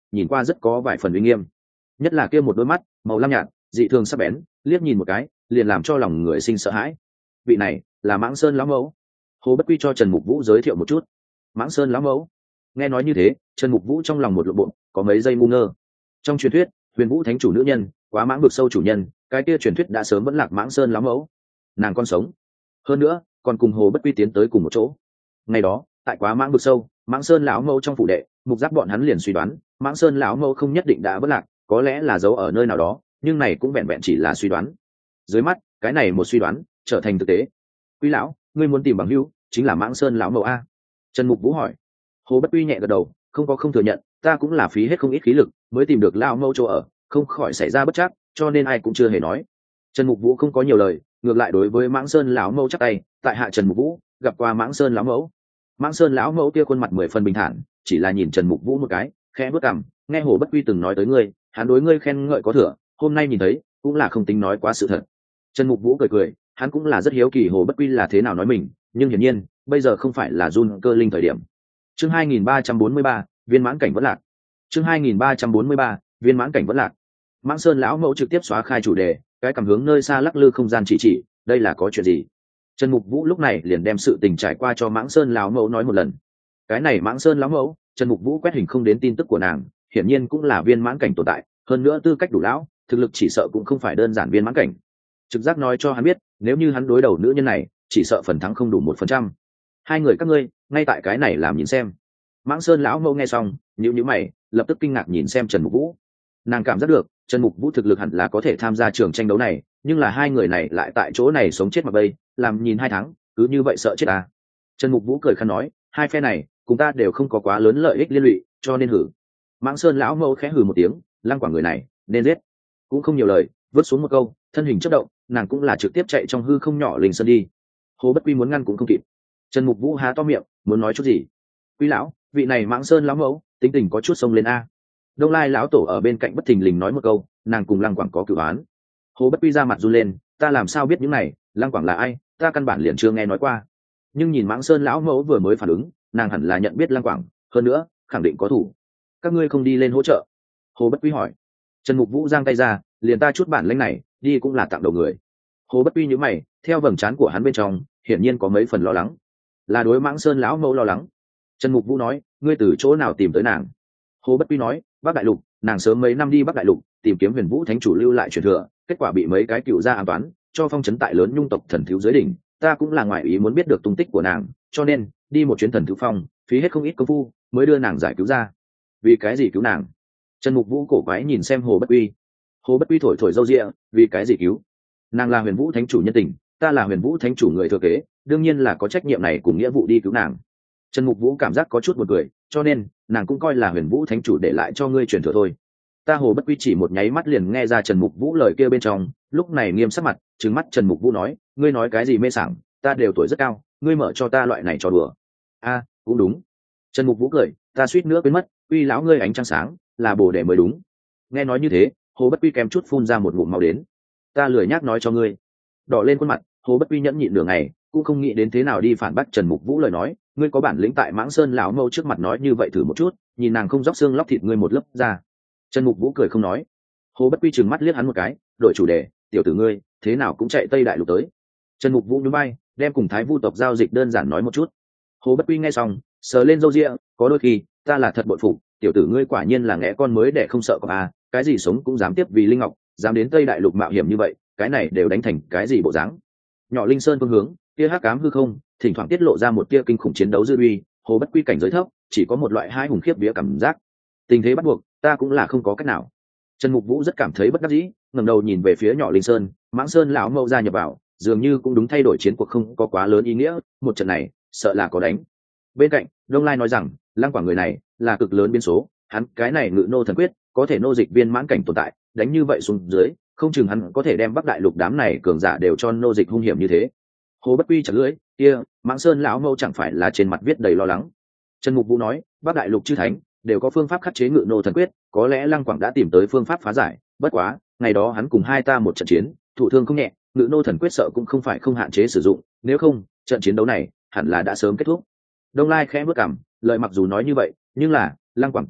nhìn qua rất có vài phần uy nghiêm, nhất là kia một đôi mắt màu lam nhạt dị thường sắc bén, liếc nhìn một cái liền làm cho lòng người sinh sợ hãi. Vị này là Mãng Sơn lão mẫu. Hồ Bất Quy cho Trần Mục Vũ giới thiệu một chút. Mãng Sơn lão mẫu. Nghe nói như thế, Trần Mục Vũ trong lòng một lộ bộ, có mấy giây ngu ngơ. Trong truyền thuyết, Huyền Vũ thánh chủ nữ nhân, quá mãng vực sâu chủ nhân, cái kia truyền thuyết đã sớm vẫn lạc Mãng Sơn lão mẫu. Nàng còn sống, hơn nữa còn cùng Hồ Bất Quy tiến tới cùng một chỗ. Ngày đó, tại quá mãng vực sâu, Mãng Sơn lão mẫu trong phủ đệ, Mục Giáp bọn hắn liền suy đoán, Mãng Sơn lão mẫu không nhất định đã vẫn lạc, có lẽ là giấu ở nơi nào đó, nhưng này cũng vẹn vẹn chỉ là suy đoán. Dưới mắt, cái này một suy đoán trở thành thực tế. Quý lão, ngươi muốn tìm bằng hữu, chính là Mãng Sơn lão mẫu a? Trần Mục Vũ hỏi. Hồ Bất Quy nhẹ gật đầu, không có không thừa nhận, ta cũng là phí hết không ít khí lực mới tìm được lão mẫu chỗ ở, không khỏi xảy ra bất trắc, cho nên ai cũng chưa hề nói. Trần Mục Vũ không có nhiều lời, ngược lại đối với Mãng Sơn lão mẫu chắp tay, tại hạ Trần Mục Vũ, gặp qua Mãng Sơn lão mẫu. Mãng Sơn lão mẫu kia khuôn mặt mười phần bình thản, chỉ là nhìn Trần Mục Vũ một cái, khẽ bước cằm, nghe Hồ Bất Quy từng nói tới ngươi, hắn đối ngươi khen ngợi có thừa, hôm nay nhìn thấy, cũng là không tính nói quá sự thật. Trần Mục Vũ cười cười, hắn cũng là rất hiếu kỳ Hồ Bất Quy là thế nào nói mình, nhưng hiển nhiên, bây giờ không phải là run cơ linh thời điểm. Chương hai nghìn ba trăm bốn mươi ba, viên mãn cảnh vẫn lạc. Chương hai nghìn ba trăm bốn mươi ba, viên mãn cảnh vẫn lạc. Mãng Sơn lão mẫu trực tiếp xóa khai chủ đề, cái cảm hướng nơi xa lắc lư không gian chỉ chỉ, đây là có chuyện gì? Trần Mục Vũ lúc này liền đem sự tình trải qua cho Mãng Sơn lão mẫu nói một lần. Cái này Mãng Sơn lão mẫu, Trần Mục Vũ quét hình không đến tin tức của nàng, hiển nhiên cũng là viên mãn cảnh tồn tại, hơn nữa tư cách đủ lão, thực lực chỉ sợ cũng không phải đơn giản viên mãn cảnh. Trực giác nói cho hắn biết, nếu như hắn đối đầu nữ nhân này, chỉ sợ phần thắng không đủ một phần trăm. Hai người các ngươi, ngay tại cái này làm nhìn xem. Mãng Sơn lão mẫu nghe xong, nhíu nhíu mày, lập tức kinh ngạc nhìn xem Trần Mục Vũ. Nàng cảm giác được, Trần Mục Vũ thực lực hẳn là có thể tham gia trường tranh đấu này, nhưng là hai người này lại tại chỗ này sống chết mặc bay, làm nhìn hai tháng, cứ như vậy sợ chết à? Trần Mục Vũ cười khăn nói, hai phe này, cùng ta đều không có quá lớn lợi ích liên lụy, cho nên hử. Mãng Sơn lão mẫu khẽ hừ một tiếng, Lăng Quảng người này, nên giết. Cũng không nhiều lời, vứt xuống một câu, thân hình chớp động, nàng cũng là trực tiếp chạy trong hư không nhỏ linh sơn đi. Hồ Bất Quy muốn ngăn cũng không kịp. Trần Mục Vũ há to miệng, muốn nói chút gì. Quy lão, vị này Mãng Sơn lão mẫu, tính tình có chút sông lên a. Đông Lai lão tổ ở bên cạnh bất thình lình nói một câu, nàng cùng Lăng Quảng có cửu án. Hồ Bất Quy ra mặt run lên, ta làm sao biết những này, Lăng Quảng là ai, ta căn bản liền chưa nghe nói qua. Nhưng nhìn Mãng Sơn lão mẫu vừa mới phản ứng, nàng hẳn là nhận biết Lăng Quảng, hơn nữa, khẳng định có thủ. Các ngươi không đi lên hỗ trợ? Hồ Bất Quy hỏi. Trần Mục Vũ giang tay ra, liền ta chút bản lĩnh này, đi cũng là tặng đầu người. Hồ Bất Quy nhíu mày, theo vầng trán của hắn bên trong, hiển nhiên có mấy phần lo lắng. Là đối Mãng Sơn lão mẫu lo lắng. Trần Mục Vũ nói, ngươi từ chỗ nào tìm tới nàng? Hồ Bất Quy nói, Bắc Đại Lục, nàng sớm mấy năm đi Bắc Đại Lục, tìm kiếm Huyền Vũ thánh chủ lưu lại truyền thừa, kết quả bị mấy cái cựu gia an toán, cho phong trấn tại lớn nhung tộc thần thiếu dưới đỉnh, ta cũng là ngoại ý muốn biết được tung tích của nàng, cho nên đi một chuyến thần thiếu phong, phí hết không ít công phu, mới đưa nàng giải cứu ra. Vì cái gì cứu nàng? Trần Mục Vũ cổ quái nhìn xem Hồ Bất Quy. Hồ Bất Quy thổi thổi râu ria, vì cái gì cứu? Nàng là Huyền Vũ thánh chủ nhân tình, ta là Huyền Vũ thánh chủ người thừa kế, đương nhiên là có trách nhiệm này cùng nghĩa vụ đi cứu nàng. Trần Mục Vũ cảm giác có chút buồn cười, cho nên nàng cũng coi là Huyền Vũ thánh chủ để lại cho ngươi truyền thừa thôi. Ta Hồ Bất Quy chỉ một nháy mắt liền nghe ra Trần Mục Vũ lời kia bên trong, lúc này nghiêm sắc mặt, trừng mắt Trần Mục Vũ nói, ngươi nói cái gì mê sảng, ta đều tuổi rất cao, ngươi mở cho ta loại này cho đùa. A, cũng đúng. Trần Mục Vũ cười, ta suýt nữa quên mất, Uy lão ngươi ánh trăng sáng, là bồ đề mới đúng. Nghe nói như thế, Hồ Bất Quy kèm chút phun ra một ngụm máu đến. Ta lười nhác nói cho ngươi. Đỏ lên khuôn mặt, Hồ Bất Quy nhẫn nhịn nửa ngày, cũng không nghĩ đến thế nào đi phản bác Trần Mục Vũ lời nói, ngươi có bản lĩnh tại Mãng Sơn lão mâu trước mặt nói như vậy thử một chút, nhìn nàng không róc xương lóc thịt ngươi một lớp ra. Trần Mục Vũ cười không nói. Hồ Bất Quy trừng mắt liếc hắn một cái, đổi chủ đề, tiểu tử ngươi, thế nào cũng chạy Tây Đại Lục tới. Trần Mục Vũ nhún vai, đem cùng Thái Vu tộc giao dịch đơn giản nói một chút. Hồ Bất Quy nghe xong, sờ lên râu ria, có đôi khi, ta là thật bội phục, tiểu tử ngươi quả nhiên là ngẽ con mới để không sợ có à, cái gì sống cũng dám tiếp vì linh ngọc, dám đến Tây Đại Lục mạo hiểm như vậy, cái này đều đánh thành cái gì bộ dáng. Nhỏ Linh Sơn phương hướng, kia hắc ám hư không, thỉnh thoảng tiết lộ ra một tia kinh khủng chiến đấu dư uy, Hồ Bất Quy cảnh giới thấp, chỉ có một loại hai hùng khiếp vía cảm giác. Tình thế bắt buộc, ta cũng là không có cách nào. Trần Mục Vũ rất cảm thấy bất đắc dĩ, ngẩng đầu nhìn về phía Nhỏ Linh Sơn, Mãng Sơn lão mâu gia nhập vào, dường như cũng đúng thay đổi chiến cuộc không có quá lớn ý nghĩa, một trận này, sợ là có đánh. Bên cạnh, Đông Lai nói rằng, Lăng Quảng người này là cực lớn biến số, hắn cái này ngự nô thần quyết, có thể nô dịch viên mãn cảnh tồn tại, đánh như vậy xuống dưới, không chừng hắn có thể đem Bắc Đại Lục đám này cường giả đều cho nô dịch hung hiểm như thế. Hồ Bất Quy chặt lưỡi, kia, Mãng Sơn lão mâu chẳng phải là trên mặt viết đầy lo lắng. Trần Mục Vũ nói, Bắc Đại Lục chư thánh đều có phương pháp khắc chế ngự nô thần quyết, có lẽ Lăng Quảng đã tìm tới phương pháp phá giải, bất quá, ngày đó hắn cùng hai ta một trận chiến, thụ thương không nhẹ, ngự nô thần quyết sợ cũng không phải không hạn chế sử dụng, nếu không, trận chiến đấu này hẳn là đã sớm kết thúc. Đông Lai khẽ bước cằm, lời mặc dù nói như vậy, nhưng là Lăng Quảng tồn tại,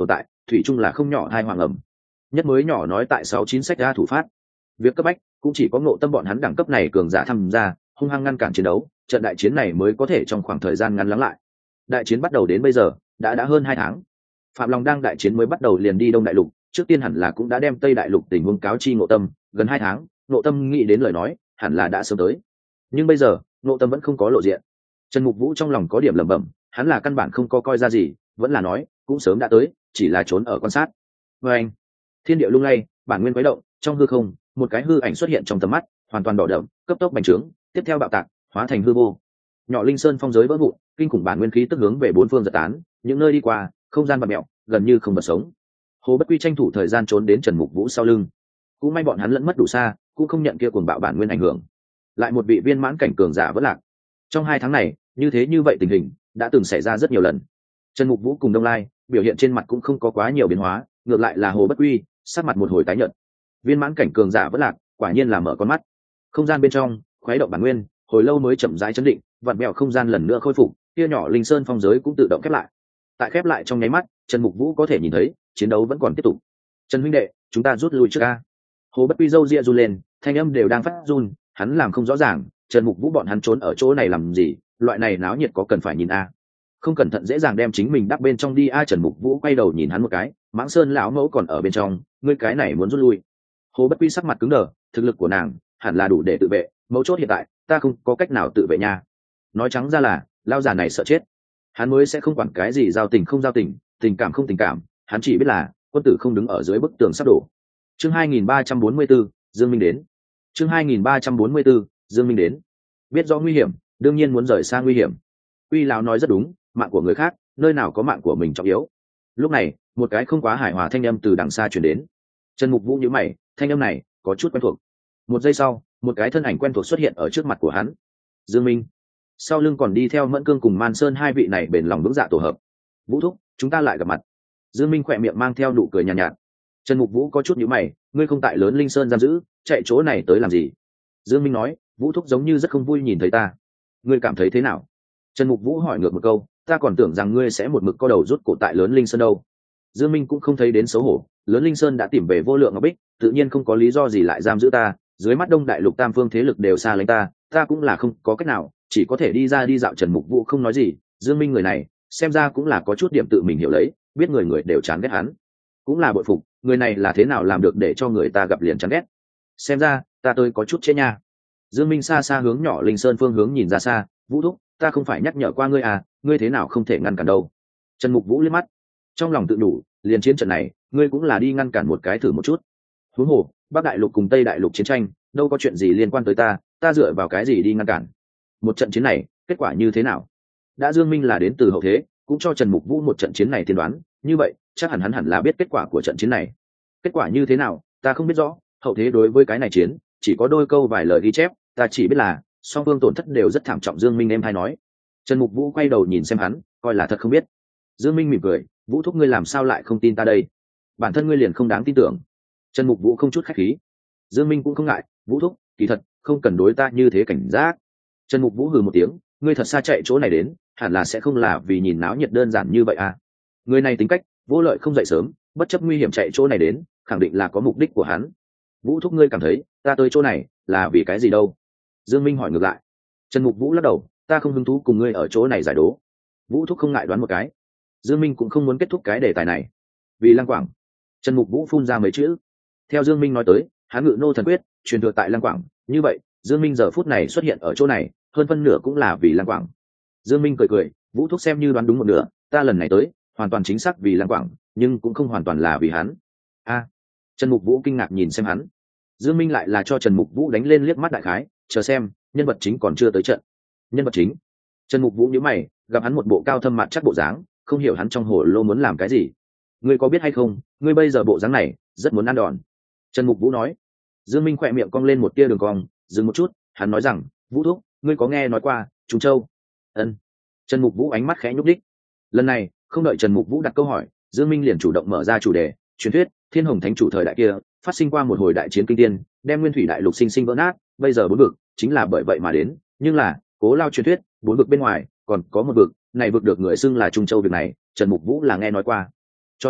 thủy chung là không nhỏ hai hoàng ẩm. Nhất mới nhỏ nói tại sáu chín sách ra thủ phát, việc cấp bách cũng chỉ có Ngộ Tâm bọn hắn đẳng cấp này cường giả tham gia hung hăng ngăn cản chiến đấu, trận đại chiến này mới có thể trong khoảng thời gian ngắn lắng lại. Đại chiến bắt đầu đến bây giờ đã đã hơn hai tháng. Phạm Long đang đại chiến mới bắt đầu liền đi Đông Đại Lục, trước tiên hẳn là cũng đã đem Tây Đại Lục tình huống cáo chi Ngộ Tâm, gần hai tháng, Ngộ Tâm nghĩ đến lời nói, hẳn là đã sớm tới. Nhưng bây giờ, Ngộ Tâm vẫn không có lộ diện. Trần Mục Vũ trong lòng có điểm lẩm bẩm, hắn là căn bản không có coi ra gì, vẫn là nói, cũng sớm đã tới, chỉ là trốn ở quan sát. Và anh, thiên địa lung lay, bản nguyên quấy động, trong hư không, một cái hư ảnh xuất hiện trong tầm mắt, hoàn toàn đỏ đậm, cấp tốc bành trướng, tiếp theo bạo tạc, hóa thành hư vô. Nhỏ Linh Sơn phong giới vỡ vụn, kinh khủng bản nguyên khí tức hướng về bốn phương giật tán, những nơi đi qua, không gian bạt mèo, gần như không vật sống. Hồ Bất Quy tranh thủ thời gian trốn đến Trần Mục Vũ sau lưng. Cũng may bọn hắn lẫn mất đủ xa, cũng không nhận kia cuồng bạo bản nguyên ảnh hưởng. Lại một vị viên mãn cảnh cường giả vẫn lạc. Trong hai tháng này, như thế như vậy tình hình đã từng xảy ra rất nhiều lần. Trần Mục Vũ cùng Đông Lai biểu hiện trên mặt cũng không có quá nhiều biến hóa, ngược lại là Hồ Bất Quy sắc mặt một hồi tái nhợt. Viên mãn cảnh cường giả vẫn lạc, quả nhiên là mở con mắt. Không gian bên trong khuấy động bản nguyên, hồi lâu mới chậm rãi chấn định, vặn bèo không gian lần nữa khôi phục, kia nhỏ Linh Sơn phong giới cũng tự động khép lại. Tại khép lại trong nháy mắt, Trần Mục Vũ có thể nhìn thấy chiến đấu vẫn còn tiếp tục. Trần huynh đệ, chúng ta rút lui trước a. Hồ Bất Quy râu ria run lên, thanh âm đều đang phát run, hắn làm không rõ ràng, Trần Mục Vũ bọn hắn trốn ở chỗ này làm gì, loại này náo nhiệt có cần phải nhìn a. Không cẩn thận dễ dàng đem chính mình đắp bên trong đi a. Trần Mục Vũ quay đầu nhìn hắn một cái, Mãng Sơn lão mẫu còn ở bên trong, ngươi cái này muốn rút lui. Hồ Bất Quy sắc mặt cứng đờ, thực lực của nàng hẳn là đủ để tự vệ, mấu chốt hiện tại ta không có cách nào tự vệ nha. Nói trắng ra là lao già này sợ chết, hắn mới sẽ không quản cái gì giao tình không giao tình, tình cảm không tình cảm, hắn chỉ biết là quân tử không đứng ở dưới bức tường sắp đổ. Chương hai nghìn ba trăm bốn mươi 344, Dương Minh đến. Chương hai nghìn ba trăm bốn mươi 344, Dương Minh đến. Biết rõ nguy hiểm, đương nhiên muốn rời xa nguy hiểm. Quy lão nói rất đúng, mạng của người khác, nơi nào có mạng của mình trọng yếu. Lúc này, một cái không quá hài hòa thanh âm từ đằng xa truyền đến. Trần Mục Vũ nhíu mày, thanh âm này có chút quen thuộc. Một giây sau, một cái thân ảnh quen thuộc xuất hiện ở trước mặt của hắn. Dương Minh. Sau lưng còn đi theo Mẫn Cương cùng Man Sơn hai vị này bền lòng vững dạ tổ hợp. Vũ thúc, chúng ta lại gặp mặt. Dương Minh khỏe miệng mang theo nụ cười nhàn nhạt, nhạt. Trần Mục Vũ có chút nhíu mày, ngươi không tại lớn Linh Sơn giam giữ, chạy chỗ này tới làm gì? Dương Minh nói, Vũ thúc giống như rất không vui nhìn thấy ta. Ngươi cảm thấy thế nào? Trần Mục Vũ hỏi ngược một câu, ta còn tưởng rằng ngươi sẽ một mực co đầu rút cổ tại lớn Linh Sơn đâu. Dương Minh cũng không thấy đến xấu hổ, lớn Linh Sơn đã tìm về vô lượng ngọc bích, tự nhiên không có lý do gì lại giam giữ ta, dưới mắt Đông Đại Lục tam phương thế lực đều xa lánh ta, ta cũng là không có cách nào, chỉ có thể đi ra đi dạo. Trần Mục Vũ không nói gì, Dương Minh người này, xem ra cũng là có chút điểm tự mình hiểu lấy, biết người người đều chán ghét hắn, cũng là bội phục, người này là thế nào làm được để cho người ta gặp liền chán ghét. Xem ra, ta tôi có chút chế nha. Dương Minh xa xa hướng nhỏ Linh Sơn phương hướng nhìn ra xa, Vũ thúc, ta không phải nhắc nhở qua ngươi à, ngươi thế nào không thể ngăn cản đâu. Trần Mục Vũ liếc mắt, trong lòng tự đủ, liền chiến trận này, ngươi cũng là đi ngăn cản một cái thử một chút. Huống hồ, Bắc Đại Lục cùng Tây Đại Lục chiến tranh, đâu có chuyện gì liên quan tới ta, ta dựa vào cái gì đi ngăn cản? Một trận chiến này, kết quả như thế nào? Đã Dương Minh là đến từ hậu thế, cũng cho Trần Mục Vũ một trận chiến này tiên đoán, như vậy, chắc hẳn hắn hẳn là biết kết quả của trận chiến này. Kết quả như thế nào, ta không biết rõ, hậu thế đối với cái này chiến, chỉ có đôi câu vài lời ghi chép, ta chỉ biết là song phương tổn thất đều rất thảm trọng. Dương Minh em hay nói. Trần Mục Vũ quay đầu nhìn xem hắn, coi là thật không biết. Dương Minh mỉm cười, Vũ thúc ngươi làm sao lại không tin ta đây? Bản thân ngươi liền không đáng tin tưởng. Trần Mục Vũ không chút khách khí. Dương Minh cũng không ngại, Vũ thúc, kỳ thật không cần đối ta như thế cảnh giác. Trần Mục Vũ hừ một tiếng, ngươi thật xa chạy chỗ này đến, hẳn là sẽ không là vì nhìn náo nhiệt đơn giản như vậy à? Người này tính cách vô lợi không dậy sớm, bất chấp nguy hiểm chạy chỗ này đến, khẳng định là có mục đích của hắn. Vũ thúc ngươi cảm thấy ta tới chỗ này là vì cái gì đâu? Dương Minh hỏi ngược lại. Trần Mục Vũ lắc đầu, ta không hứng thú cùng ngươi ở chỗ này giải đố. Vũ thúc không ngại đoán một cái. Dương Minh cũng không muốn kết thúc cái đề tài này. Vì Lăng Quảng. Trần Mục Vũ phun ra mấy chữ. Theo Dương Minh nói tới, hắn ngự nô thần quyết truyền thừa tại Lăng Quảng, như vậy Dương Minh giờ phút này xuất hiện ở chỗ này, hơn phân nửa cũng là vì Lăng Quảng. Dương Minh cười cười, Vũ thúc xem như đoán đúng một nửa, ta lần này tới hoàn toàn chính xác vì Lăng Quảng, nhưng cũng không hoàn toàn là vì hắn. A. Trần Mục Vũ kinh ngạc nhìn xem hắn. Dương Minh lại là cho Trần Mục Vũ đánh lên liếc mắt đại khái, chờ xem, nhân vật chính còn chưa tới trận. Nhân vật chính? Trần Mục Vũ nhíu mày, gặp hắn một bộ cao thâm mặt chắc bộ dáng, không hiểu hắn trong hồ lô muốn làm cái gì. Ngươi có biết hay không, ngươi bây giờ bộ dáng này rất muốn ăn đòn. Trần Mục Vũ nói. Dương Minh khỏe miệng cong lên một tia đường cong, dừng một chút, hắn nói rằng, Vũ thúc, ngươi có nghe nói qua Trung Châu? Ân. Trần Mục Vũ ánh mắt khẽ nhúc đích. Lần này không đợi Trần Mục Vũ đặt câu hỏi, Dương Minh liền chủ động mở ra chủ đề. Truyền thuyết Thiên Hồng Thánh chủ thời đại kia phát sinh qua một hồi đại chiến kinh thiên, đem Nguyên Thủy Đại Lục sinh sinh vỡ nát, bây giờ bốn vực chính là bởi vậy mà đến. Nhưng là cố lao truyền thuyết, bốn vực bên ngoài còn có một vực, này vực được người xưng là Trung Châu. Việc này Trần Mục Vũ là nghe nói qua, cho nên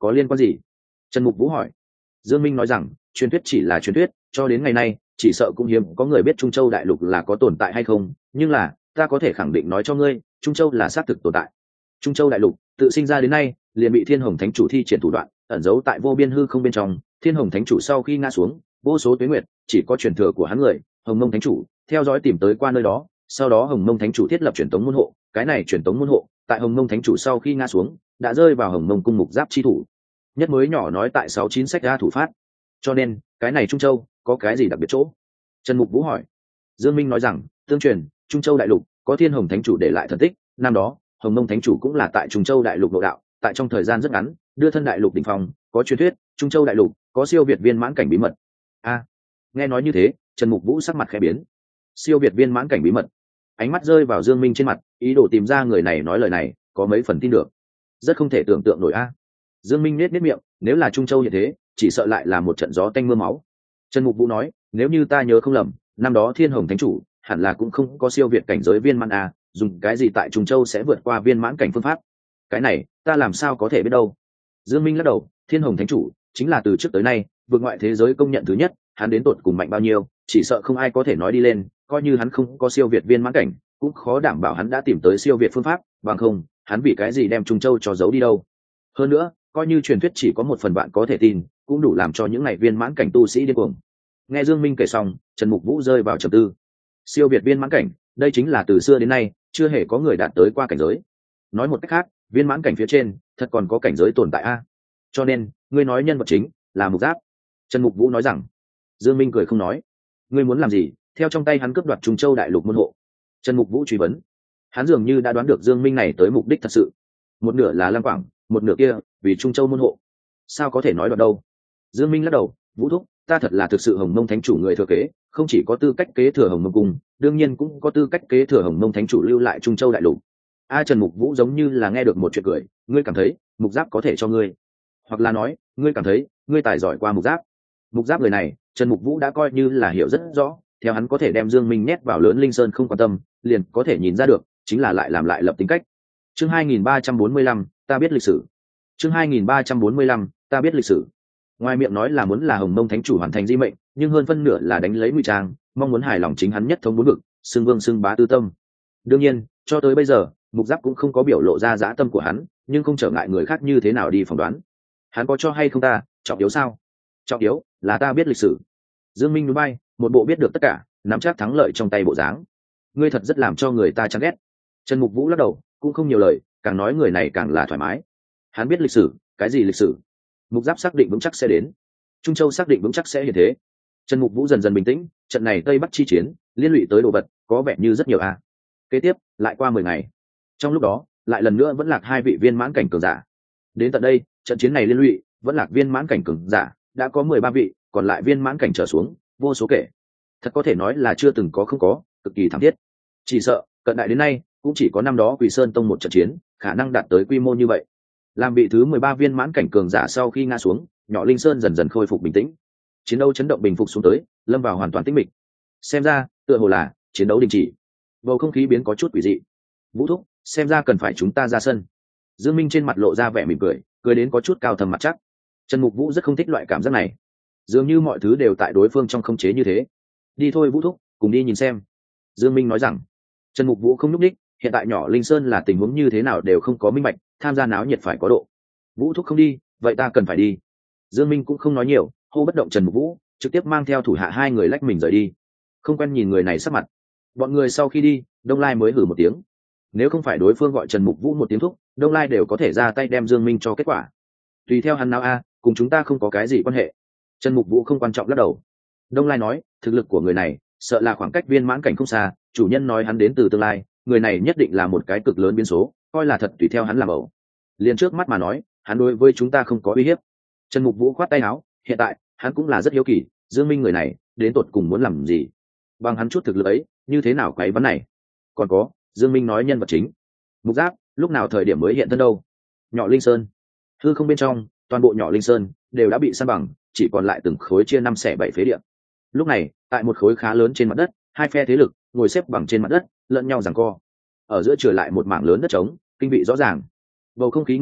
có liên quan gì? Trần Mục Vũ hỏi. Dương Minh nói rằng truyền thuyết chỉ là truyền thuyết, cho đến ngày nay chỉ sợ cũng hiếm có người biết Trung Châu đại lục là có tồn tại hay không, nhưng là ta có thể khẳng định nói cho ngươi, Trung Châu là xác thực tồn tại. Trung Châu đại lục tự sinh ra đến nay liền bị Thiên Hồng Thánh Chủ thi triển thủ đoạn ẩn giấu tại vô biên hư không bên trong. Thiên Hồng Thánh Chủ sau khi ngã xuống vô số tuế nguyệt, chỉ có truyền thừa của hắn người Hồng Mông Thánh Chủ theo dõi tìm tới qua nơi đó, sau đó Hồng Mông Thánh Chủ thiết lập truyền tống môn hộ. Cái này truyền tống môn hộ tại Hồng Mông Thánh Chủ sau khi ngã xuống đã rơi vào Hồng Mông cung Mục Giáp chi thủ. Nhất mới nhỏ nói tại sáu chín sách ra thủ phát, cho nên cái này Trung Châu có cái gì đặc biệt chỗ? Trần Mục Vũ hỏi. Dương Minh nói rằng tương truyền Trung Châu đại lục có Thiên Hồng Thánh Chủ để lại thần tích, năm đó Hồng Mông Thánh Chủ cũng là tại Trung Châu đại lục độ đạo, tại trong thời gian rất ngắn đưa thân đại lục đỉnh phong. Có truyền thuyết Trung Châu đại lục có siêu việt viên mãn cảnh bí mật. A, à, nghe nói như thế Trần Mục Vũ sắc mặt khẽ biến. Siêu việt viên mãn cảnh bí mật? Ánh mắt rơi vào Dương Minh trên mặt, ý đồ tìm ra người này nói lời này có mấy phần tin được. Rất không thể tưởng tượng nổi a. À. Dương Minh nết nết miệng, nếu là Trung Châu như thế chỉ sợ lại là một trận gió tanh mưa máu. Trần Mục Vũ nói, nếu như ta nhớ không lầm năm đó Thiên Hồng Thánh Chủ hẳn là cũng không có siêu việt cảnh giới viên mãn a, dùng cái gì tại Trung Châu sẽ vượt qua viên mãn cảnh phương pháp? Cái này ta làm sao có thể biết đâu. Dương Minh lắc đầu, Thiên Hồng Thánh Chủ chính là từ trước tới nay vượt ngoại thế giới công nhận thứ nhất, hắn đến tột cùng mạnh bao nhiêu chỉ sợ không ai có thể nói đi lên, coi như hắn không có siêu việt viên mãn cảnh cũng khó đảm bảo hắn đã tìm tới siêu việt phương pháp, bằng không hắn vì cái gì đem Trung Châu cho giấu đi đâu. Hơn nữa coi như truyền thuyết chỉ có một phần bạn có thể tin cũng đủ làm cho những ngày viên mãn cảnh tu sĩ điên cuồng. Nghe Dương Minh kể xong, Trần Mục Vũ rơi vào trầm tư. Siêu việt viên mãn cảnh, đây chính là từ xưa đến nay chưa hề có người đạt tới qua cảnh giới. Nói một cách khác, viên mãn cảnh phía trên thật còn có cảnh giới tồn tại a. Cho nên ngươi nói nhân vật chính là Mục Giáp. Trần Mục Vũ nói rằng. Dương Minh cười không nói. Ngươi muốn làm gì? Theo trong tay hắn cướp đoạt Trung Châu đại lục môn hộ. Trần Mục Vũ truy vấn. Hắn dường như đã đoán được Dương Minh này tới mục đích thật sự. Một nửa là Lăng Quảng, một nửa kia vì Trung Châu môn hộ. Sao có thể nói đoạt đâu? Dương Minh lắc đầu. Vũ thúc, ta thật là thực sự Hồng Mông Thánh Chủ người thừa kế, không chỉ có tư cách kế thừa Hồng Mông cung, đương nhiên cũng có tư cách kế thừa Hồng Mông Thánh Chủ lưu lại Trung Châu đại lục. A, Trần Mục Vũ giống như là nghe được một chuyện cười. Ngươi cảm thấy Mục Giáp có thể cho ngươi, hoặc là nói ngươi cảm thấy ngươi tài giỏi qua Mục Giáp? Mục Giáp người này Trần Mục Vũ đã coi như là hiểu rất rõ, theo hắn có thể đem Dương Minh nhét vào Lớn Linh Sơn không quan tâm, liền có thể nhìn ra được chính là lại làm lại lập tính cách. Chương hai nghìn ba trăm bốn mươi lăm, ta biết lịch sử. Chương hai nghìn ba trăm bốn mươi lăm, ta biết lịch sử. Ngoài miệng nói là muốn là Hồng Mông Thánh Chủ hoàn thành di mệnh, nhưng hơn phân nửa là đánh lấy ngụy trang, mong muốn hài lòng chính hắn nhất thống bốn vực, xưng vương xưng bá tư tâm. Đương nhiên cho tới bây giờ Mục Giáp cũng không có biểu lộ ra dã tâm của hắn, nhưng không trở ngại người khác như thế nào đi phỏng đoán. Hắn có cho hay không ta trọng yếu sao? Trọng yếu là ta biết lịch sử. Dương Minh núi bay, một bộ biết được tất cả, nắm chắc thắng lợi trong tay bộ dáng. Ngươi thật rất làm cho người ta chán ghét. Trần Mục Vũ lắc đầu, cũng không nhiều lời, càng nói người này càng là thoải mái. Hắn biết lịch sử? Cái gì lịch sử? Mục Giáp xác định vững chắc sẽ đến, Trung Châu xác định vững chắc sẽ hiện thế. Trần Mục Vũ dần dần bình tĩnh, trận này Tây Bắc chi chiến liên lụy tới đồ vật có vẻ như rất nhiều a. À. Kế tiếp lại qua mười ngày, trong lúc đó lại lần nữa vẫn lạc hai vị viên mãn cảnh cường giả. Đến tận đây trận chiến này liên lụy vẫn lạc viên mãn cảnh cường giả đã có mười ba vị, còn lại viên mãn cảnh trở xuống vô số kể. Thật có thể nói là chưa từng có không có, cực kỳ thảm thiết. Chỉ sợ cận đại đến nay cũng chỉ có năm đó Quỳ Sơn Tông một trận chiến khả năng đạt tới quy mô như vậy. Làm vị thứ mười ba viên mãn cảnh cường giả sau khi ngã xuống, Nhỏ Linh Sơn dần dần khôi phục bình tĩnh. Chiến đấu chấn động bình phục xuống tới, lâm vào hoàn toàn tĩnh mịch. Xem ra tựa hồ là chiến đấu đình chỉ. Bầu không khí biến có chút quỷ dị. Vũ thúc, xem ra cần phải chúng ta ra sân. Dương Minh trên mặt lộ ra vẻ mỉm cười, cười đến có chút cao thầm mặt chắc. Trần Mục Vũ rất không thích loại cảm giác này, dường như mọi thứ đều tại đối phương trong khống chế như thế. Đi thôi Vũ thúc, cùng đi nhìn xem. Dương Minh nói rằng. Trần Mục Vũ không nhúc nhích, hiện tại Nhỏ Linh Sơn là tình huống như thế nào đều không có minh bạch, tham gia náo nhiệt phải có độ. Vũ thúc không đi, vậy ta cần phải đi. Dương Minh cũng không nói nhiều, hô bất động Trần Mục Vũ, trực tiếp mang theo thủ hạ hai người lách mình rời đi. Không quen nhìn người này sắc mặt. Bọn người sau khi đi, Đông Lai mới hử một tiếng. Nếu không phải đối phương gọi Trần Mục Vũ một tiếng thúc, Đông Lai đều có thể ra tay đem Dương Minh cho kết quả. Tùy theo hắn nào a, cùng chúng ta không có cái gì quan hệ. Trần Mục Vũ không quan trọng lắc đầu. Đông Lai nói, thực lực của người này sợ là khoảng cách viên mãn cảnh không xa, chủ nhân nói hắn đến từ tương lai, người này nhất định là một cái cực lớn biến số, coi là thật tùy theo hắn làm ẩu. Liền trước mắt mà nói, hắn đối với chúng ta không có uy hiếp. Trần Mục Vũ khoát tay áo, hiện tại hắn cũng là rất hiếu kỳ, Dương Minh người này đến tột cùng muốn làm gì? Bằng hắn chút thực lực ấy, như thế nào cái vấn này? Còn có, Dương Minh nói nhân vật chính, Mục Giáp, lúc nào thời điểm mới hiện thân đâu? Nhỏ Linh Sơn, hư không bên trong, toàn bộ Nhỏ Linh Sơn đều đã bị san bằng, chỉ còn lại từng khối chia năm xẻ bảy phế địa. Lúc này, tại một khối khá lớn trên mặt đất, hai phe thế lực ngồi xếp bằng trên mặt đất, lẫn nhau giằng co. Ở giữa trở lại một mảng lớn đất trống, kinh vị rõ ràng. Bầu không khí ngưng trọng,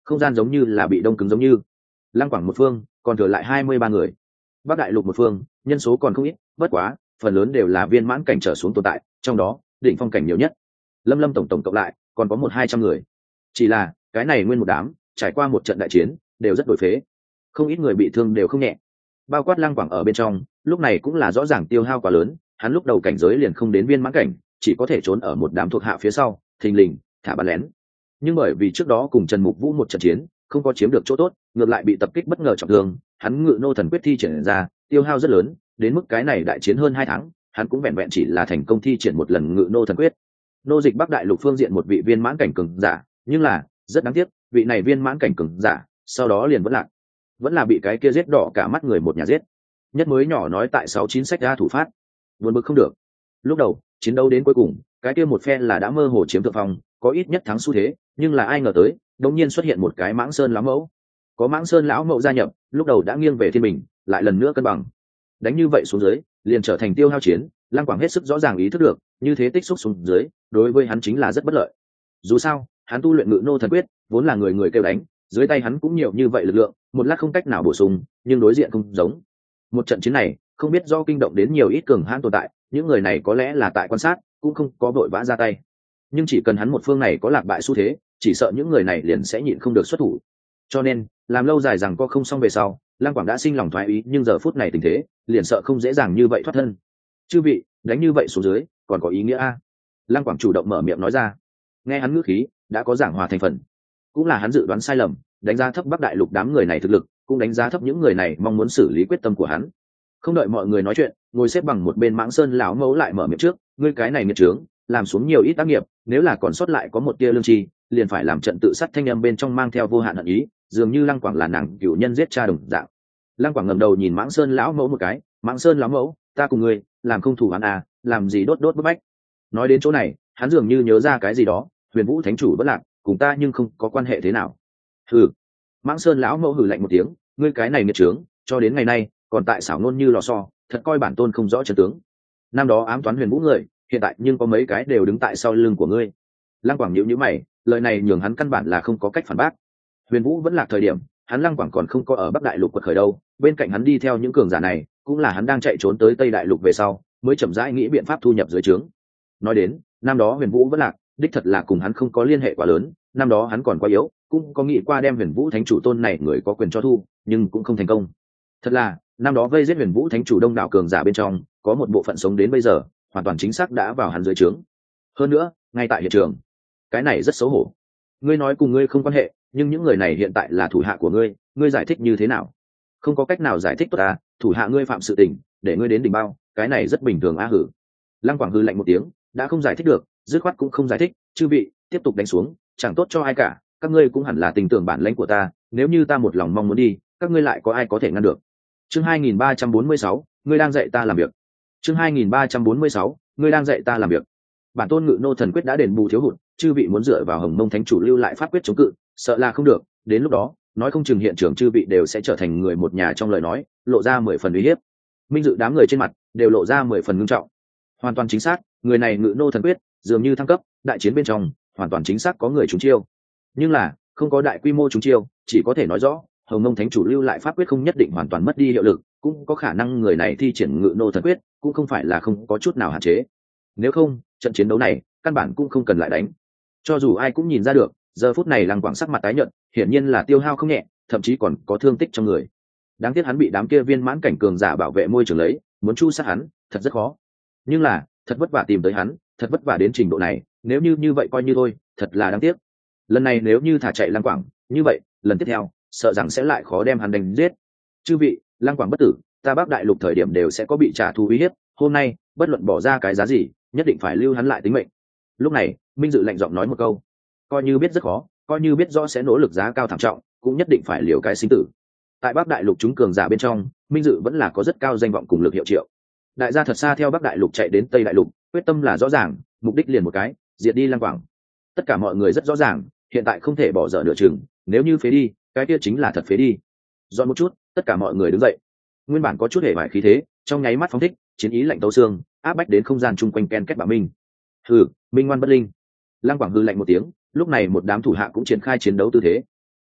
không gian giống như là bị đông cứng giống như. Lăng Quảng một phương còn thừa lại hai mươi ba người, Bắc Đại Lục một phương nhân số còn không ít, bất quá phần lớn đều là viên mãn cảnh trở xuống tồn tại, trong đó đỉnh phong cảnh nhiều nhất. Lâm Lâm tổng tổng cộng lại còn có một hai trăm người, chỉ là cái này nguyên một đám trải qua một trận đại chiến đều rất đổi phế, không ít người bị thương đều không nhẹ, bao quát Lăng Quảng ở bên trong. Lúc này cũng là rõ ràng tiêu hao quá lớn, hắn lúc đầu cảnh giới liền không đến viên mãn cảnh, chỉ có thể trốn ở một đám thuộc hạ phía sau thình lình thả bắn lén. Nhưng bởi vì trước đó cùng Trần Mục Vũ một trận chiến không có chiếm được chỗ tốt, ngược lại bị tập kích bất ngờ trọng thương, hắn ngự nô thần quyết thi triển ra tiêu hao rất lớn, đến mức cái này đại chiến hơn hai tháng hắn cũng vẹn vẹn chỉ là thành công thi triển một lần ngự nô thần quyết. Nô dịch Bắc Đại Lục phương diện một vị viên mãn cảnh cường giả, nhưng là rất đáng tiếc, vị này viên mãn cảnh cường giả sau đó liền vẫn lạc, vẫn là bị cái kia giết đỏ cả mắt người một nhà giết. Nhất mới nhỏ nói tại sáu chín sách ra thủ phát, buồn bực không được. Lúc đầu chiến đấu đến cuối cùng cái kia một phe là đã mơ hồ chiếm thượng phong, có ít nhất thắng xu thế, nhưng là ai ngờ tới đột nhiên xuất hiện một cái Mãng Sơn lão mẫu. Có Mãng Sơn lão mẫu gia nhập, lúc đầu đã nghiêng về thiên bình, lại lần nữa cân bằng. Đánh như vậy xuống dưới liền trở thành tiêu hao chiến. Lăng Quảng hết sức rõ ràng ý thức được, như thế tích xúc xuống dưới đối với hắn chính là rất bất lợi. Dù sao hắn tu luyện ngự nô thần quyết vốn là người người kêu đánh, dưới tay hắn cũng nhiều như vậy lực lượng, một lát không cách nào bổ sung, nhưng đối diện không giống. Một trận chiến này không biết do kinh động đến nhiều ít cường hãn tồn tại, những người này có lẽ là tại quan sát, cũng không có vội vã ra tay, nhưng chỉ cần hắn một phương này có lạc bại xu thế, chỉ sợ những người này liền sẽ nhịn không được xuất thủ. Cho nên làm lâu dài rằng có không xong về sau, Lăng Quảng đã sinh lòng thoái ý, nhưng giờ phút này tình thế liền sợ không dễ dàng như vậy thoát thân. Chư vị, đánh như vậy xuống dưới còn có ý nghĩa a? Lăng Quảng chủ động mở miệng nói ra. Nghe hắn ngữ khí đã có giảng hòa thành phần, cũng là hắn dự đoán sai lầm, đánh giá thấp Bắc Đại Lục đám người này thực lực, cũng đánh giá thấp những người này mong muốn xử lý quyết tâm của hắn. Không đợi mọi người nói chuyện, ngồi xếp bằng một bên Mãng Sơn lão mẫu lại mở miệng trước. Ngươi cái này nghiệt trướng, làm xuống nhiều ít tác nghiệp, nếu là còn sót lại có một tia lương tri, liền phải làm trận tự sát. Thanh âm bên trong mang theo vô hạn hận ý, dường như Lăng Quảng là nàng cựu nhân giết cha đồng dạng. Lăng Quảng ngẩng đầu nhìn Mãng Sơn lão mẫu một cái. Mãng Sơn lão mẫu, ta cùng ngươi làm không thủ hắn à, làm gì đốt đốt bức bách. Nói đến chỗ này hắn dường như nhớ ra cái gì đó. Huyền Vũ thánh chủ bất lạc, cùng ta nhưng không có quan hệ thế nào. Hừ. Mãng Sơn lão mẫu hừ lạnh một tiếng. Ngươi cái này nghiệt trướng, cho đến ngày nay còn tại xảo ngôn như lò xo, thật coi bản tôn không rõ trận tướng. Năm đó ám toán Huyền Vũ người, hiện tại nhưng có mấy cái đều đứng tại sau lưng của ngươi. Lăng Quảng nhíu nhíu mày, lời này nhường hắn căn bản là không có cách phản bác. Huyền Vũ vẫn là thời điểm hắn Lăng Quảng còn không có ở Bắc Đại Lục quật khởi đâu, bên cạnh hắn đi theo những cường giả này cũng là hắn đang chạy trốn tới Tây Đại Lục về sau mới chậm rãi nghĩ biện pháp thu nhập dưới trướng. Nói đến năm đó Huyền Vũ vẫn lạc, đích thật là cùng hắn không có liên hệ quá lớn, năm đó hắn còn quá yếu, cũng có nghĩ qua đem Huyền Vũ thánh chủ tôn này người có quyền cho thu, nhưng cũng không thành công. Thật là năm đó vây giết Huyền Vũ thánh chủ đông đảo cường giả bên trong có một bộ phận sống đến bây giờ, hoàn toàn chính xác đã vào hắn dưới trướng. Hơn nữa ngay tại hiện trường, cái này rất xấu hổ. Ngươi nói cùng ngươi không quan hệ, nhưng những người này hiện tại là thủ hạ của ngươi, ngươi giải thích như thế nào? Không có cách nào giải thích tốt à? Thủ hạ ngươi phạm sự tình, để ngươi đến đỉnh bao, cái này rất bình thường a. Hử. Lăng Quảng hư lạnh một tiếng, đã không giải thích được, dứt khoát cũng không giải thích. Chư vị tiếp tục đánh xuống, chẳng tốt cho ai cả. Các ngươi cũng hẳn là tình tưởng bản lãnh của ta, nếu như ta một lòng mong muốn đi, các ngươi lại có ai có thể ngăn được? Chương hai nghìn ba trăm bốn mươi sáu, ngươi đang dạy ta làm việc. Chương hai nghìn ba trăm bốn mươi sáu, ngươi đang dạy ta làm việc. Bản tôn ngự nô thần quyết đã đền bù thiếu hụt, chư vị muốn dựa vào Hồng Mông thánh chủ lưu lại pháp quyết chống cự, sợ là không được. Đến lúc đó nói không chừng hiện trường chư vị đều sẽ trở thành người một nhà. Trong lời nói lộ ra mười phần uy hiếp. Minh dự đám người trên mặt đều lộ ra mười phần ngưng trọng. Hoàn toàn chính xác, người này ngự nô thần quyết dường như thăng cấp, đại chiến bên trong hoàn toàn chính xác có người trúng chiêu, nhưng là không có đại quy mô trúng chiêu, chỉ có thể nói rõ Hồng Mông thánh chủ lưu lại pháp quyết không nhất định hoàn toàn mất đi hiệu lực, cũng có khả năng người này thi triển ngự nô thần quyết cũng không phải là không có chút nào hạn chế. Nếu không trận chiến đấu này căn bản cũng không cần lại đánh. Cho dù ai cũng nhìn ra được, giờ phút này Lăng Quảng sắc mặt tái nhợt, hiển nhiên là tiêu hao không nhẹ, thậm chí còn có thương tích trong người. Đáng tiếc hắn bị đám kia viên mãn cảnh cường giả bảo vệ môi trường lấy, muốn chu sát hắn thật rất khó. Nhưng là thật vất vả tìm tới hắn, thật vất vả đến trình độ này, nếu như như vậy coi như thôi, thật là đáng tiếc. Lần này nếu như thả chạy Lăng Quảng, như vậy lần tiếp theo sợ rằng sẽ lại khó đem hắn đánh giết. Chư vị, Lăng Quảng bất tử, ta Bắc Đại Lục thời điểm đều sẽ có bị trả thù uy hiếp, hôm nay bất luận bỏ ra cái giá gì, nhất định phải lưu hắn lại tính mệnh. Lúc này Minh Dự lạnh giọng nói một câu, coi như biết rất khó, coi như biết rõ sẽ nỗ lực giá cao thảm trọng, cũng nhất định phải liều cái sinh tử. Tại Bắc Đại Lục chúng cường giả bên trong, Minh Dự vẫn là có rất cao danh vọng cùng lực hiệu triệu. Đại gia thật xa theo Bắc Đại Lục chạy đến Tây Đại Lục, quyết tâm là rõ ràng, mục đích liền một cái, diệt đi Lăng Quảng. Tất cả mọi người rất rõ ràng, hiện tại không thể bỏ dở nửa chừng, nếu như phế đi, cái kia chính là thật phế đi. Dọn một chút, tất cả mọi người đứng dậy. Nguyên bản có chút hề bại khí thế, trong nháy mắt phóng thích, chiến ý lạnh tấu xương, áp bách đến không gian chung quanh ken kết bạo minh. Hừ, minh ngoan bất linh. Lăng Quảng hư lạnh một tiếng, lúc này một đám thủ hạ cũng triển khai chiến đấu tư thế.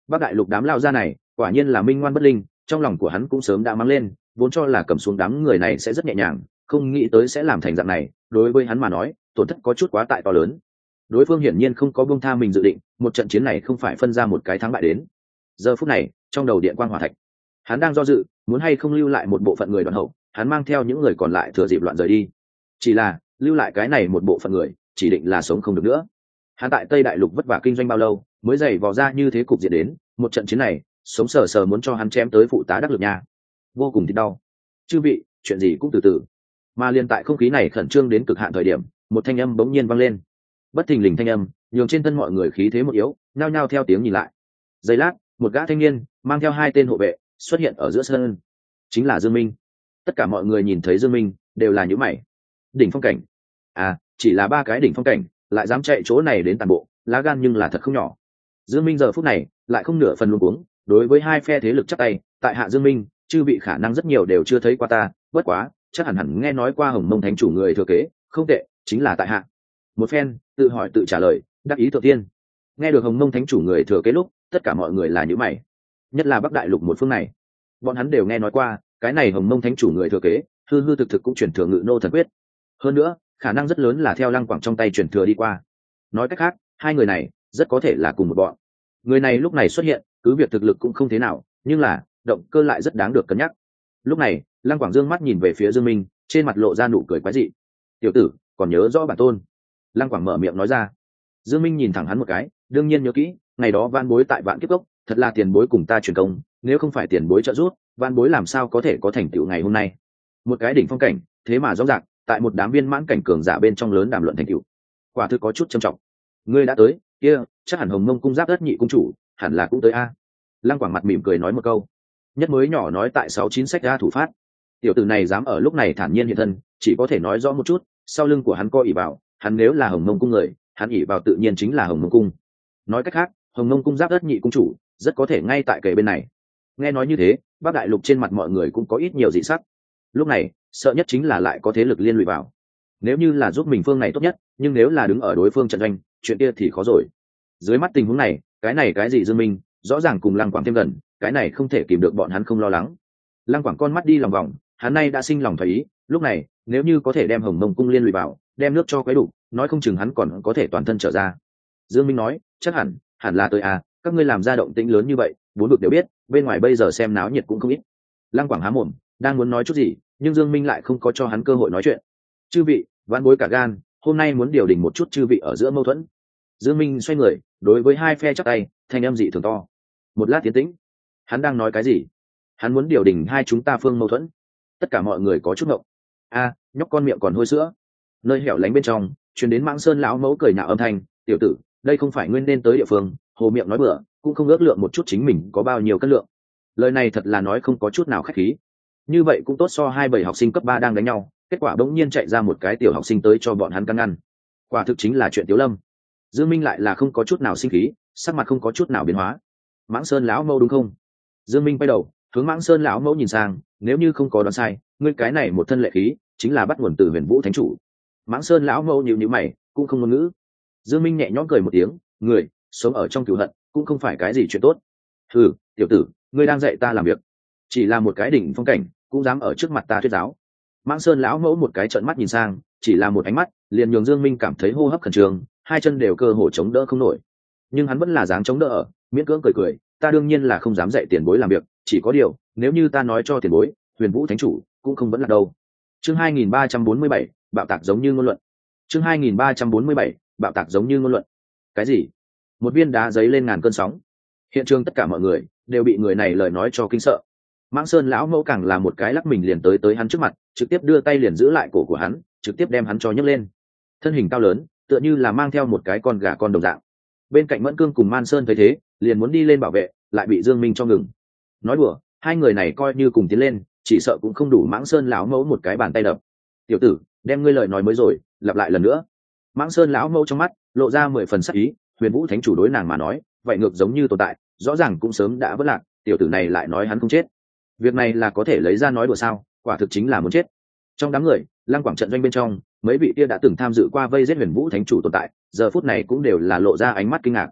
Bắc đại lục đám lao ra này quả nhiên là minh ngoan bất linh, trong lòng của hắn cũng sớm đã mang lên, vốn cho là cầm xuống đám người này sẽ rất nhẹ nhàng, không nghĩ tới sẽ làm thành dạng này. Đối với hắn mà nói, tổn thất có chút quá tại to lớn. Đối phương hiển nhiên không có buông tha mình dự định, một trận chiến này không phải phân ra một cái thắng bại đến. Giờ phút này, trong đầu điện quang hỏa thạch, hắn đang do dự, muốn hay không lưu lại một bộ phận người đoàn hậu, hắn mang theo những người còn lại thừa dịp loạn rời đi. Chỉ là lưu lại cái này một bộ phận người, chỉ định là sống không được nữa. Hắn tại Tây Đại Lục vất vả kinh doanh bao lâu, mới dày vò ra như thế cục diện đến, một trận chiến này, sống sờ sờ muốn cho hắn chém tới phụ tá đắc lực nha, vô cùng thì đau. Chư vị, chuyện gì cũng từ từ. Mà liên tại không khí này khẩn trương đến cực hạn thời điểm, một thanh âm bỗng nhiên vang lên. Bất thình lình thanh âm, nhường trên thân mọi người khí thế một yếu, nhao nhao theo tiếng nhìn lại. Giây lát, một gã thanh niên mang theo hai tên hộ vệ xuất hiện ở giữa sân, chính là Dương Minh. Tất cả mọi người nhìn thấy Dương Minh đều là nhíu mày. Đỉnh phong cảnh? À, chỉ là ba cái đỉnh phong cảnh, lại dám chạy chỗ này đến tàn bộ, lá gan nhưng là thật không nhỏ. Dương Minh giờ phút này lại không nửa phần luống cuống, đối với hai phe thế lực chắp tay, tại hạ Dương Minh, chư vị khả năng rất nhiều đều chưa thấy qua ta, bất quá chắc hẳn hẳn nghe nói qua Hồng Mông Thánh chủ người thừa kế, không tệ, chính là tại hạ. Một phen tự hỏi tự trả lời, đắc ý thượng tiên. Nghe được Hồng Mông Thánh chủ người thừa kế lúc, tất cả mọi người là nhíu mày, nhất là Bắc Đại Lục một phương này, bọn hắn đều nghe nói qua cái này Hồng Mông Thánh chủ người thừa kế, hư hư thực thực cũng truyền thừa Ngự Nô Thần Quyết, hơn nữa khả năng rất lớn là theo Lăng Quảng trong tay truyền thừa đi qua. Nói cách khác, hai người này rất có thể là cùng một bọn. Người này lúc này xuất hiện, cứ việc thực lực cũng không thế nào, nhưng là động cơ lại rất đáng được cân nhắc. Lúc này, Lăng Quảng dương mắt nhìn về phía Dương Minh, trên mặt lộ ra nụ cười quái dị. Tiểu tử, còn nhớ rõ bản tôn? Lăng Quảng mở miệng nói ra. Dương Minh nhìn thẳng hắn một cái, đương nhiên nhớ kỹ, ngày đó Van Bối tại Vạn Kiếp Cốc, thật là tiền bối cùng ta truyền công, nếu không phải tiền bối trợ giúp, Van Bối làm sao có thể có thành tựu ngày hôm nay. Một cái đỉnh phong cảnh, thế mà rõ ràng, tại một đám viên mãn cảnh cường giả bên trong lớn đàm luận thành tựu, quả thực có chút trầm trọng. Ngươi đã tới, kia, chắc hẳn Hồng Mông cung giáp đất nhị cung chủ, hẳn là cũng tới a. Lăng Quảng mặt mỉm cười nói một câu. Nhất mới nhỏ nói tại sáu chín sách ra thủ phát. Tiểu tử này dám ở lúc này thản nhiên hiện thân, chỉ có thể nói rõ một chút, sau lưng của hắn có ỷ vào, hắn nếu là Hồng Mông cung người, hắn ỷ vào tự nhiên chính là Hồng Mông cung. Nói cách khác, Hồng Mông cung giáp đất nhị cung chủ, rất có thể ngay tại kề bên này. Nghe nói như thế, Bắc Đại Lục trên mặt mọi người cũng có ít nhiều dị sắc. Lúc này, sợ nhất chính là lại có thế lực liên lụy vào. Nếu như là giúp mình phương này tốt nhất, nhưng nếu là đứng ở đối phương trận doanh, chuyện kia thì khó rồi. Dưới mắt tình huống này, cái này cái gì Dương Minh, rõ ràng cùng Lăng Quảng thêm gần, cái này không thể kìm được bọn hắn không lo lắng. Lăng Quảng con mắt đi lòng vòng, hắn nay đã sinh lòng thấy ý, lúc này, nếu như có thể đem Hồng Mông cung liên lụy vào, đem nước cho quấy đủ, nói không chừng hắn còn có thể toàn thân trở ra. Dương Minh nói, chắc hẳn, hẳn là tôi à, các ngươi làm ra động tĩnh lớn như vậy, bốn vực đều biết, bên ngoài bây giờ xem náo nhiệt cũng không ít. Lăng Quảng há mồm, đang muốn nói chút gì, nhưng Dương Minh lại không có cho hắn cơ hội nói chuyện. Chư vị, Vãn Bối cả gan, hôm nay muốn điều đình một chút chư vị ở giữa mâu thuẫn. Dương Minh xoay người, đối với hai phe chắp tay, thanh âm dị thường to. Một lát tiến tĩnh, hắn đang nói cái gì? Hắn muốn điều đình hai chúng ta phương mâu thuẫn. Tất cả mọi người có chút ngộng. A, nhóc con miệng còn hôi sữa. Nơi hẻo lánh bên trong, truyền đến Mãng Sơn lão mẫu cười nhạo âm thanh, tiểu tử, đây không phải nguyên nên tới địa phương, hồ miệng nói bừa, cũng không ước lượng một chút chính mình có bao nhiêu cân lượng. Lời này thật là nói không có chút nào khách khí. Như vậy cũng tốt so hai bảy học sinh cấp ba đang đánh nhau, kết quả bỗng nhiên chạy ra một cái tiểu học sinh tới cho bọn hắn căn ngăn. Quả thực chính là chuyện Tiếu Lâm. Dương Minh lại là không có chút nào sinh khí, sắc mặt không có chút nào biến hóa. Mãng Sơn lão mẫu đúng không? Dương Minh quay đầu, hướng Mãng Sơn lão mẫu nhìn sang, nếu như không có đoán sai, ngươi cái này một thân lệ khí, chính là bắt nguồn từ Huyền Vũ Thánh chủ. Mãng Sơn lão mẫu nhíu nhíu mày, cũng không ngôn ngữ. Dương Minh nhẹ nhõm cười một tiếng, người sống ở trong cừu hận, cũng không phải cái gì chuyện tốt. Hừ, tiểu tử, ngươi đang dạy ta làm việc, chỉ là một cái đỉnh phong cảnh, cũng dám ở trước mặt ta thuyết giáo. Mãng Sơn lão mẫu một cái trợn mắt nhìn sang, chỉ là một ánh mắt, liền nhường Dương Minh cảm thấy hô hấp khẩn trương, hai chân đều cơ hồ chống đỡ không nổi. Nhưng hắn vẫn là dáng chống đỡ ở, miễn cưỡng cười cười, ta đương nhiên là không dám dạy tiền bối làm việc, chỉ có điều, nếu như ta nói cho tiền bối, Huyền Vũ Thánh chủ cũng không vẫn là đâu. Chương hai nghìn ba trăm bốn mươi bảy, bạo tạc giống như ngôn luận. Chương hai nghìn ba trăm bốn mươi bảy, bạo tạc giống như ngôn luận. Cái gì? Một viên đá giấy lên ngàn cơn sóng. Hiện trường tất cả mọi người đều bị người này lời nói cho kinh sợ. Mãng Sơn lão mẫu càng là một cái lắc mình liền tới tới hắn trước mặt, trực tiếp đưa tay liền giữ lại cổ của hắn, trực tiếp đem hắn cho nhấc lên. Thân hình cao lớn, tựa như là mang theo một cái con gà con đồng dạng. Bên cạnh Mẫn Cương cùng Man Sơn thấy thế, liền muốn đi lên bảo vệ, lại bị Dương Minh cho ngừng. Nói đùa, hai người này coi như cùng tiến lên, chỉ sợ cũng không đủ Mãng Sơn lão mẫu một cái bàn tay đập. Tiểu tử, đem ngươi lời nói mới rồi, lặp lại lần nữa. Mãng Sơn lão mẫu trong mắt lộ ra mười phần sắc ý, Huyền Vũ Thánh chủ đối nàng mà nói, vậy ngược giống như tồn tại, rõ ràng cũng sớm đã vỡ lạc, tiểu tử này lại nói hắn không chết. Việc này là có thể lấy ra nói đùa sao? Quả thực chính là muốn chết. Trong đám người, Lăng Quảng trận doanh bên trong, mấy vị kia đã từng tham dự qua vây giết Huyền Vũ Thánh chủ tồn tại, giờ phút này cũng đều là lộ ra ánh mắt kinh ngạc.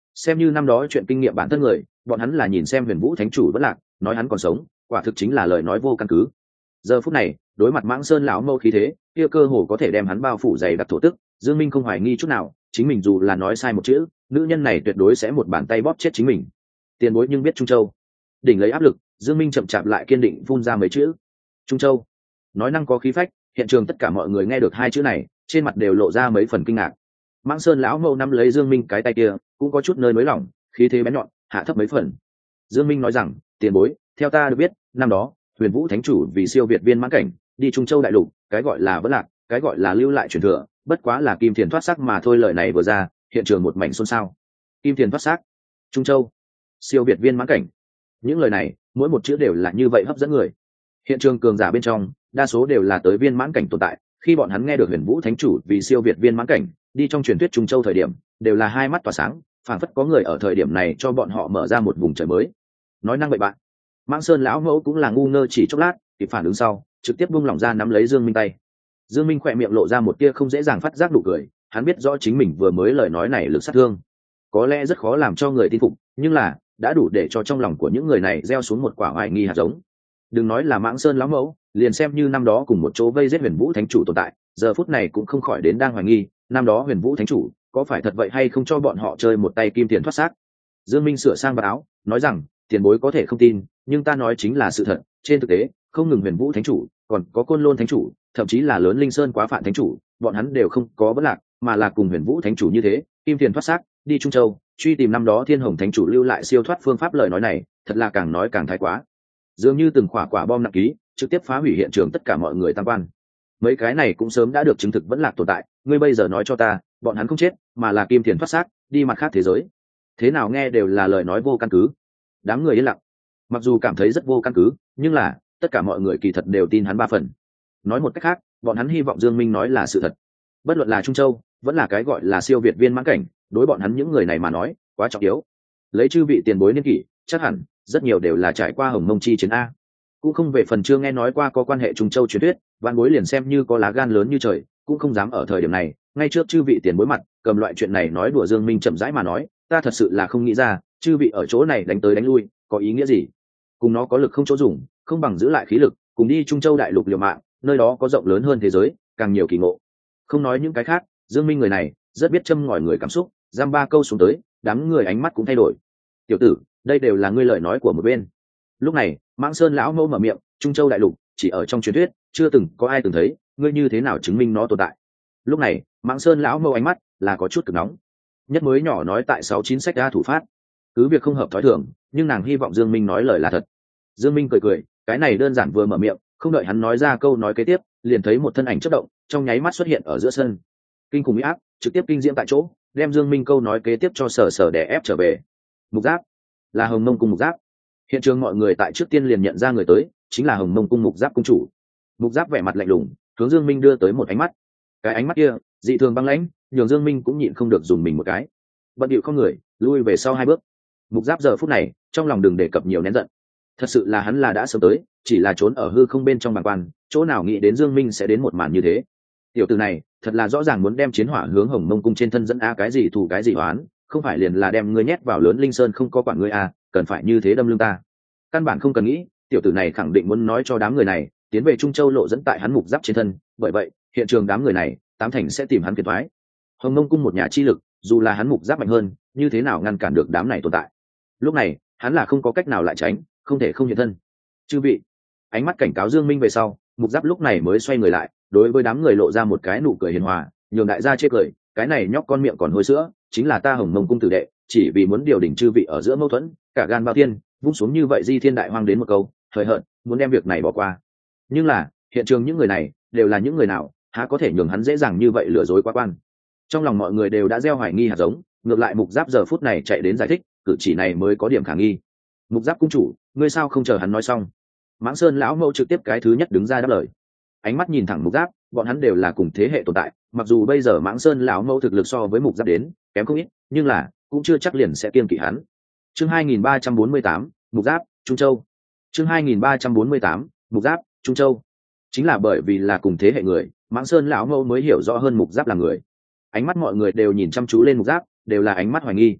xem như năm đó chuyện kinh nghiệm bản thân người, bọn hắn là nhìn xem huyền vũ thánh chủ vẫn lạc, nói hắn còn sống quả thực chính là lời nói vô căn cứ. Giờ phút này đối mặt mãng sơn lão mâu khí thế kia cơ hồ có thể đem hắn bao phủ dày đặc thổ tức, Dương Minh không hoài nghi chút nào, chính mình dù là nói sai một chữ, nữ nhân này tuyệt đối sẽ một bàn tay bóp chết chính mình. Tiền bối nhưng biết Trung Châu. Đỉnh lấy áp lực, Dương Minh chậm chạp lại kiên định phun ra mấy chữ. Trung Châu. Nói năng có khí phách, hiện trường tất cả mọi người nghe được hai chữ này, trên mặt đều lộ ra mấy phần kinh ngạc. Mãng Sơn lão mâu nắm lấy Dương Minh cái tay kia, cũng có chút nơi nới lỏng, khí thế bén nhọn, hạ thấp mấy phần. Dương Minh nói rằng, tiền bối, theo ta được biết, năm đó, Huyền Vũ Thánh chủ vì siêu việt viên mãn cảnh, đi Trung Châu đại lục, cái gọi là vẫn lạc, cái gọi là lưu lại truyền thừa, bất quá là kim thiền thoát xác mà thôi. Lời này vừa ra, hiện trường một mảnh xôn xao. Kim thiền thoát xác, Trung Châu, siêu việt viên mãn cảnh. Những lời này, mỗi một chữ đều là như vậy hấp dẫn người. Hiện trường cường giả bên trong, đa số đều là tới viên mãn cảnh tồn tại, khi bọn hắn nghe được Huyền Vũ Thánh chủ vì siêu việt viên mãn cảnh, đi trong truyền thuyết Trung Châu thời điểm, đều là hai mắt tỏa sáng, phảng phất có người ở thời điểm này cho bọn họ mở ra một vùng trời mới. Nói năng bậy bạn, Mãng Sơn lão mẫu cũng là ngu ngơ chỉ chốc lát, kịp phản ứng sau, trực tiếp buông lỏng ra nắm lấy Dương Minh tay. Dương Minh khỏe miệng lộ ra một tia không dễ dàng phát giác nụ cười, hắn biết rõ chính mình vừa mới lời nói này lực sát thương, có lẽ rất khó làm cho người tin phục, nhưng là đã đủ để cho trong lòng của những người này gieo xuống một quả hoài nghi hạt giống. Đừng nói là Mãng Sơn lão mẫu, liền xem như năm đó cùng một chỗ vây giết Huyền Vũ Thánh chủ tồn tại, giờ phút này cũng không khỏi đến đang hoài nghi, năm đó Huyền Vũ Thánh chủ có phải thật vậy hay không cho bọn họ chơi một tay kim tiền thoát xác. Dương Minh sửa sang vào áo, nói rằng, tiền bối có thể không tin, nhưng ta nói chính là sự thật. Trên thực tế, không ngừng Huyền Vũ Thánh chủ, còn có Côn Lôn Thánh chủ, thậm chí là lớn Linh Sơn Quá Phạn Thánh chủ, bọn hắn đều không có bất lạc, mà là cùng Huyền Vũ Thánh chủ như thế, kim tiền thoát xác, đi Trung Châu, truy tìm năm đó Thiên Hồng Thánh chủ lưu lại siêu thoát phương pháp. Lời nói này, thật là càng nói càng thái quá. Dường như từng quả quả bom nặng ký, trực tiếp phá hủy hiện trường tất cả mọi người tam quan. Mấy cái này cũng sớm đã được chứng thực vẫn lạc tồn tại, ngươi bây giờ nói cho ta, bọn hắn không chết, mà là kim tiền thoát xác, đi mặt khác thế giới. Thế nào nghe đều là lời nói vô căn cứ. Đám người yên lặng. Mặc dù cảm thấy rất vô căn cứ, nhưng là tất cả mọi người kỳ thật đều tin hắn ba phần. Nói một cách khác, bọn hắn hy vọng Dương Minh nói là sự thật. Bất luận là Trung Châu, vẫn là cái gọi là siêu việt viên mãn cảnh, đối bọn hắn những người này mà nói, quá trọng yếu. Lấy chư vị tiền bối niên kỷ, chắc hẳn rất nhiều đều là trải qua Hồng Mông chi chiến a. Cũng không về phần chưa nghe nói qua có quan hệ Trung Châu truyền thuyết, vạn bối liền xem như có lá gan lớn như trời, cũng không dám ở thời điểm này, ngay trước chư vị tiền bối mặt, cầm loại chuyện này nói đùa. Dương Minh chậm rãi mà nói, ta thật sự là không nghĩ ra, chư vị ở chỗ này đánh tới đánh lui, có ý nghĩa gì? Cùng nó có lực không chỗ dùng, không bằng giữ lại khí lực, cùng đi Trung Châu đại lục liều mạng, nơi đó có rộng lớn hơn thế giới, càng nhiều kỳ ngộ. Không nói những cái khác, Dương Minh người này rất biết châm ngòi người cảm xúc, giam ba câu xuống tới, đám người ánh mắt cũng thay đổi. Tiểu tử, đây đều là ngươi lời nói của một bên. Lúc này, Mãng Sơn lão mâu mở miệng, Trung Châu đại lục chỉ ở trong truyền thuyết, chưa từng có ai từng thấy, ngươi như thế nào chứng minh nó tồn tại? Lúc này, Mãng Sơn lão mâu ánh mắt là có chút cực nóng. Nhất mới nhỏ nói tại sáu chín sách ra thủ phát, cứ việc không hợp thói thường, nhưng nàng hy vọng Dương Minh nói lời là thật. Dương Minh cười cười, cái này đơn giản vừa mở miệng, không đợi hắn nói ra câu nói kế tiếp, liền thấy một thân ảnh chớp động, trong nháy mắt xuất hiện ở giữa sân. Kinh khủng uy áp, trực tiếp kinh diễm tại chỗ, đem Dương Minh câu nói kế tiếp cho sờ sờ đè ép trở về. Mục Giáp, là Hồng Mông cung Mục Giáp. Hiện trường mọi người tại trước tiên liền nhận ra người tới, chính là Hồng Mông cung Mục Giáp cung chủ. Mục Giáp vẻ mặt lạnh lùng, hướng Dương Minh đưa tới một ánh mắt. Cái ánh mắt kia, dị thường băng lãnh, nhường Dương Minh cũng nhịn không được dùng mình một cái. Bận điệu không người, lui về sau hai bước. Mục Giáp giờ phút này, trong lòng đừng đề cập nhiều nén giận. Thật sự là hắn là đã sớm tới, chỉ là trốn ở hư không bên trong bàng quan, chỗ nào nghĩ đến Dương Minh sẽ đến một màn như thế. Tiểu tử này, thật là rõ ràng muốn đem chiến hỏa hướng Hồng Mông cung trên thân dẫn a, cái gì thù cái gì oán, không phải liền là đem ngươi nhét vào lớn Linh Sơn không có quản ngươi a, cần phải như thế đâm lưng ta. Căn bản không cần nghĩ, tiểu tử này khẳng định muốn nói cho đám người này, tiến về Trung Châu lộ dẫn tại hắn Mục Giáp trên thân, bởi vậy, hiện trường đám người này, tám thành sẽ tìm hắn phiền toái. Hồng Mông cung một nhà chi lực, dù là hắn Mục Giáp mạnh hơn, như thế nào ngăn cản được đám này tồn tại. Lúc này, hắn là không có cách nào lại tránh, không thể không hiện thân. Chư vị, ánh mắt cảnh cáo Dương Minh về sau, Mục Giáp lúc này mới xoay người lại, đối với đám người lộ ra một cái nụ cười hiền hòa, nhường đại gia chê cười, cái này nhóc con miệng còn hôi sữa, chính là ta Hồng Mông cung tử đệ, chỉ vì muốn điều đỉnh chư vị ở giữa mâu thuẫn, cả gan bao thiên, vung xuống như vậy di thiên đại hoang đến một câu, thời hận, muốn đem việc này bỏ qua. Nhưng là, hiện trường những người này, đều là những người nào, há có thể nhường hắn dễ dàng như vậy lừa dối quá quan. Trong lòng mọi người đều đã gieo hoài nghi hạt giống, ngược lại Mục Giáp giờ phút này chạy đến giải thích, cử chỉ này mới có điểm khả nghi. Mục Giáp cung chủ, ngươi sao không chờ hắn nói xong? Mãng Sơn lão mẫu trực tiếp cái thứ nhất đứng ra đáp lời. Ánh mắt nhìn thẳng Mục Giáp, bọn hắn đều là cùng thế hệ tồn tại, mặc dù bây giờ Mãng Sơn lão mẫu thực lực so với Mục Giáp đến kém không ít, nhưng là cũng chưa chắc liền sẽ kiêng kỵ hắn. Chương hai nghìn ba trăm bốn mươi tám, Mục Giáp, Trung Châu. Chương hai nghìn ba trăm bốn mươi tám, Mục Giáp, Trung Châu. Chính là bởi vì là cùng thế hệ người, Mãng Sơn lão mẫu mới hiểu rõ hơn Mục Giáp là người. Ánh mắt mọi người đều nhìn chăm chú lên Mục Giáp, đều là ánh mắt hoài nghi.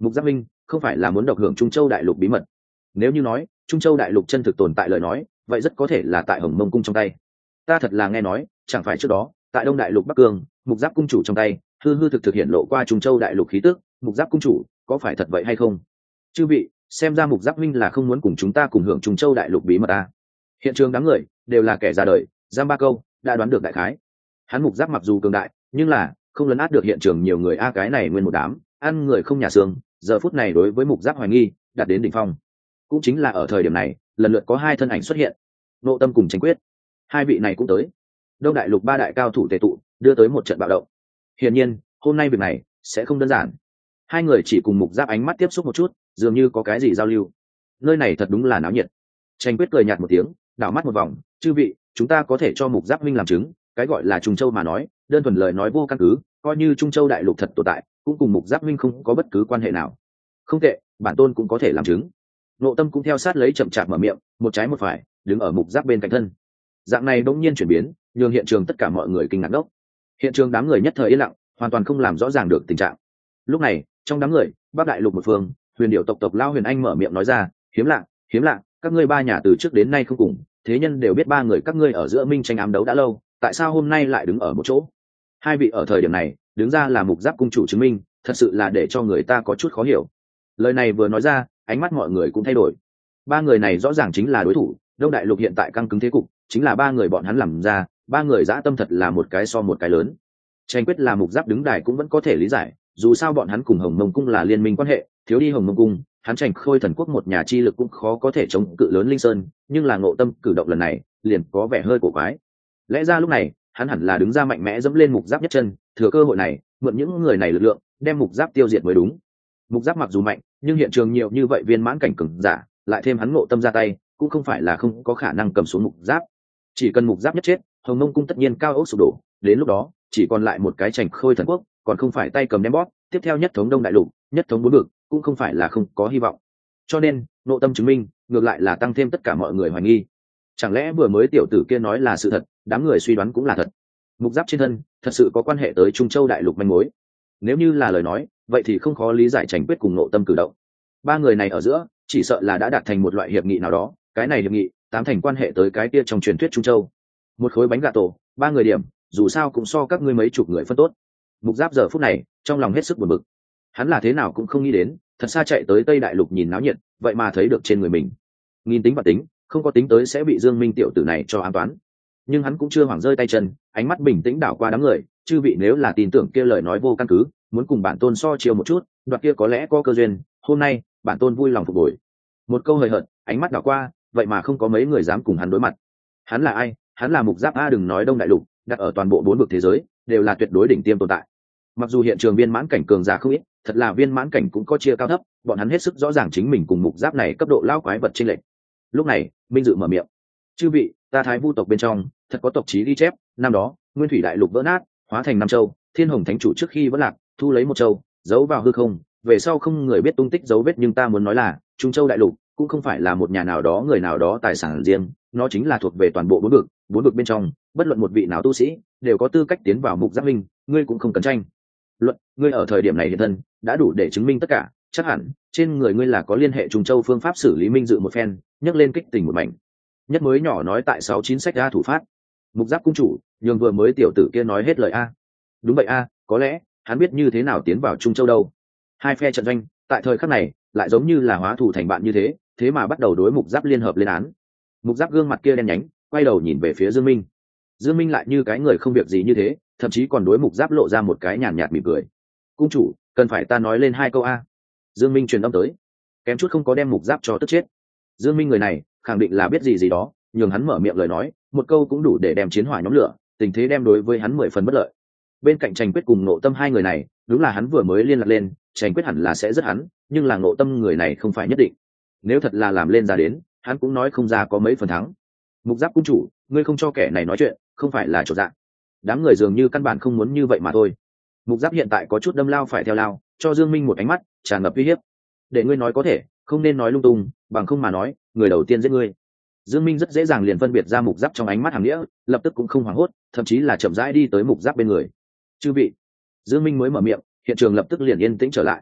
Mục Giáp Minh không phải là muốn độc hưởng Trung Châu đại lục bí mật. Nếu như nói Trung Châu đại lục chân thực tồn tại lời nói, vậy rất có thể là tại Hồng Mông cung trong tay. Ta thật là nghe nói, chẳng phải trước đó tại Đông đại lục Bắc Cương, Mục Giáp cung chủ trong tay hư hư thực thực hiện lộ qua Trung Châu đại lục khí tức. Mục Giáp cung chủ có phải thật vậy hay không? Chư vị, xem ra Mục Giáp Minh là không muốn cùng chúng ta cùng hưởng Trung Châu đại lục bí mật ta. Hiện trường đám người đều là kẻ ra đời, giam ba câu đã đoán được đại khái. Hắn Mục Giáp mặc dù cường đại, nhưng là không lấn át được hiện trường nhiều người a cái này nguyên một đám ăn người không nhà xương. Giờ phút này đối với Mục Giáp hoài nghi đạt đến đỉnh phong. Cũng chính là ở thời điểm này, lần lượt có hai thân ảnh xuất hiện, Nộ Tâm cùng Tranh Quyết. Hai vị này cũng tới. Đông đại lục ba đại cao thủ tề tụ, đưa tới một trận bạo động. Hiển nhiên, hôm nay việc này sẽ không đơn giản. Hai người chỉ cùng Mục Giáp ánh mắt tiếp xúc một chút, dường như có cái gì giao lưu. Nơi này thật đúng là náo nhiệt. Tranh Quyết cười nhạt một tiếng, đảo mắt một vòng, chư vị, chúng ta có thể cho Mục Giáp Minh làm chứng, cái gọi là Trung Châu mà nói, đơn thuần lời nói vô căn cứ, coi như Trung Châu đại lục thật tồn tại, cũng cùng Mục Giáp Minh không có bất cứ quan hệ nào. Không tệ, bản tôn cũng có thể làm chứng. Nộ Tâm cũng theo sát lấy chậm chạp mở miệng, một trái một phải, đứng ở Mục Giáp bên cạnh thân. Dạng này bỗng nhiên chuyển biến, nhường hiện trường tất cả mọi người kinh ngạc đốc. Hiện trường đám người nhất thời yên lặng, hoàn toàn không làm rõ ràng được tình trạng. Lúc này, trong đám người, Bắc đại lục một phương, Huyền Điểu tộc tộc lao Huyền Anh mở miệng nói ra, hiếm lạ, hiếm lạ, các ngươi ba nhà từ trước đến nay không cùng, thế nhân đều biết ba người các ngươi ở giữa minh tranh ám đấu đã lâu, tại sao hôm nay lại đứng ở một chỗ? Hai vị ở thời điểm này, đứng ra là Mục Giáp cung chủ chứng minh, thật sự là để cho người ta có chút khó hiểu. Lời này vừa nói ra, ánh mắt mọi người cũng thay đổi. Ba người này rõ ràng chính là đối thủ, Đông đại lục hiện tại căng cứng thế cục, chính là ba người bọn hắn làm ra, ba người dã tâm thật là một cái so một cái lớn. Tranh Quyết là Mục Giáp đứng đài cũng vẫn có thể lý giải, dù sao bọn hắn cùng Hồng Mông cung là liên minh quan hệ, thiếu đi Hồng Mông cung, hắn Tranh Khôi thần quốc một nhà chi lực cũng khó có thể chống cự lớn Linh Sơn, nhưng là Ngộ Tâm cử động lần này, liền có vẻ hơi cổ quái. Lẽ ra lúc này, hắn hẳn là đứng ra mạnh mẽ dẫm lên Mục Giáp nhất chân, thừa cơ hội này, mượn những người này lực lượng, đem Mục Giáp tiêu diệt mới đúng. Mục Giáp mặc dù mạnh, nhưng hiện trường nhiều như vậy viên mãn cảnh cường giả, lại thêm hắn Ngộ Tâm ra tay, cũng không phải là không có khả năng cầm xuống Mục Giáp. Chỉ cần Mục Giáp nhất chết, Hồng Mông cung tất nhiên cao ốc sụp đổ, đến lúc đó chỉ còn lại một cái Tranh Khôi thần quốc, còn không phải tay cầm đem bóp, tiếp theo nhất thống Đông đại lục, nhất thống bốn vực, cũng không phải là không có hy vọng. Cho nên, Nộ Tâm chứng minh, ngược lại là tăng thêm tất cả mọi người hoài nghi. Chẳng lẽ vừa mới tiểu tử kia nói là sự thật, đám người suy đoán cũng là thật. Mục Giáp trên thân, thật sự có quan hệ tới Trung Châu đại lục manh mối. Nếu như là lời nói, vậy thì không khó lý giải Tranh Quyết cùng Nộ Tâm cử động. Ba người này ở giữa, chỉ sợ là đã đạt thành một loại hiệp nghị nào đó, cái này hiệp nghị, tám thành quan hệ tới cái kia trong truyền thuyết Trung Châu. Một khối bánh gà tổ, ba người điểm, dù sao cũng so các ngươi mấy chục người phân tốt. Mục Giáp giờ phút này, trong lòng hết sức buồn bực. Hắn là thế nào cũng không nghĩ đến, thật xa chạy tới Tây đại lục nhìn náo nhiệt, vậy mà thấy được trên người mình. Nghìn tính và tính, không có tính tới sẽ bị Dương Minh tiểu tử này cho an toán. Nhưng hắn cũng chưa hoảng rơi tay chân, ánh mắt bình tĩnh đảo qua đám người, chư vị nếu là tin tưởng kia lời nói vô căn cứ, muốn cùng bản tôn so chiều một chút, đoạt kia có lẽ có cơ duyên, hôm nay, bản tôn vui lòng phục hồi. Một câu hời hợt, ánh mắt đảo qua, vậy mà không có mấy người dám cùng hắn đối mặt. Hắn là ai? Hắn là Mục Giáp a, đừng nói Đông đại lục, đặt ở toàn bộ bốn vực thế giới, đều là tuyệt đối đỉnh tiêm tồn tại. Mặc dù hiện trường viên mãn cảnh cường giả không ít, thật là viên mãn cảnh cũng có chia cao thấp, bọn hắn hết sức rõ ràng chính mình cùng Mục Giáp này cấp độ lao quái vật chênh lệch. Lúc này, Minh Dự mở miệng: "Chư vị, ta Thái Vu tộc bên trong, thật có tộc chí ghi chép, năm đó, Nguyên Thủy đại lục vỡ nát, hóa thành năm châu, Thiên Hồng thánh chủ trước khi vẫn lạc, thu lấy một châu, giấu vào hư không, về sau không người biết tung tích dấu vết, nhưng ta muốn nói là, Trung Châu đại lục cũng không phải là một nhà nào đó người nào đó tài sản riêng, nó chính là thuộc về toàn bộ bốn vực, bốn vực bên trong, bất luận một vị nào tu sĩ đều có tư cách tiến vào Mục Giáp Minh, ngươi cũng không cần tranh luận, ngươi ở thời điểm này hiện thân, đã đủ để chứng minh tất cả, chắc hẳn trên người ngươi là có liên hệ Trung Châu phương pháp xử lý." Minh Dự một phen, nhấc lên kích tình một mảnh. Nhất mới nhỏ nói tại sáu chín sách a thủ phát. Mục Giáp cung chủ, nhường vừa mới tiểu tử kia nói hết lời a. Đúng vậy a, có lẽ hắn biết như thế nào tiến vào Trung Châu đâu. Hai phe trận doanh, tại thời khắc này, lại giống như là hóa thù thành bạn như thế, thế mà bắt đầu đối Mục Giáp liên hợp lên án. Mục Giáp gương mặt kia đen nhánh, quay đầu nhìn về phía Dương Minh. Dương Minh lại như cái người không việc gì như thế, thậm chí còn đối Mục Giáp lộ ra một cái nhàn nhạt mỉm cười. "Cung chủ, cần phải ta nói lên hai câu a?" Dương Minh truyền âm tới, kém chút không có đem Mục Giáp cho tức chết. Dương Minh người này, khẳng định là biết gì gì đó, nhường hắn mở miệng lời nói, một câu cũng đủ để đem chiến hỏa nhóm lửa, tình thế đem đối với hắn mười phần bất lợi. Bên cạnh Tranh Quyết cùng Nộ Tâm hai người này, đúng là hắn vừa mới liên lạc lên, Tranh Quyết hẳn là sẽ rất hắn, nhưng là Nộ Tâm người này không phải nhất định. Nếu thật là làm lên ra đến, hắn cũng nói không ra có mấy phần thắng. Mục Giáp cung chủ, ngươi không cho kẻ này nói chuyện, không phải là chỗ dạng. Đám người dường như căn bản không muốn như vậy mà thôi. Mục Giáp hiện tại có chút đâm lao phải theo lao, cho Dương Minh một ánh mắt tràn ngập uy hiếp. "Để ngươi nói có thể, không nên nói lung tung, bằng không mà nói, người đầu tiên giết ngươi." Dương Minh rất dễ dàng liền phân biệt ra Mục Giáp trong ánh mắt hàng nghĩa, lập tức cũng không hoảng hốt, thậm chí là chậm rãi đi tới Mục Giáp bên người. "Chư vị." Dương Minh mới mở miệng, hiện trường lập tức liền yên tĩnh trở lại.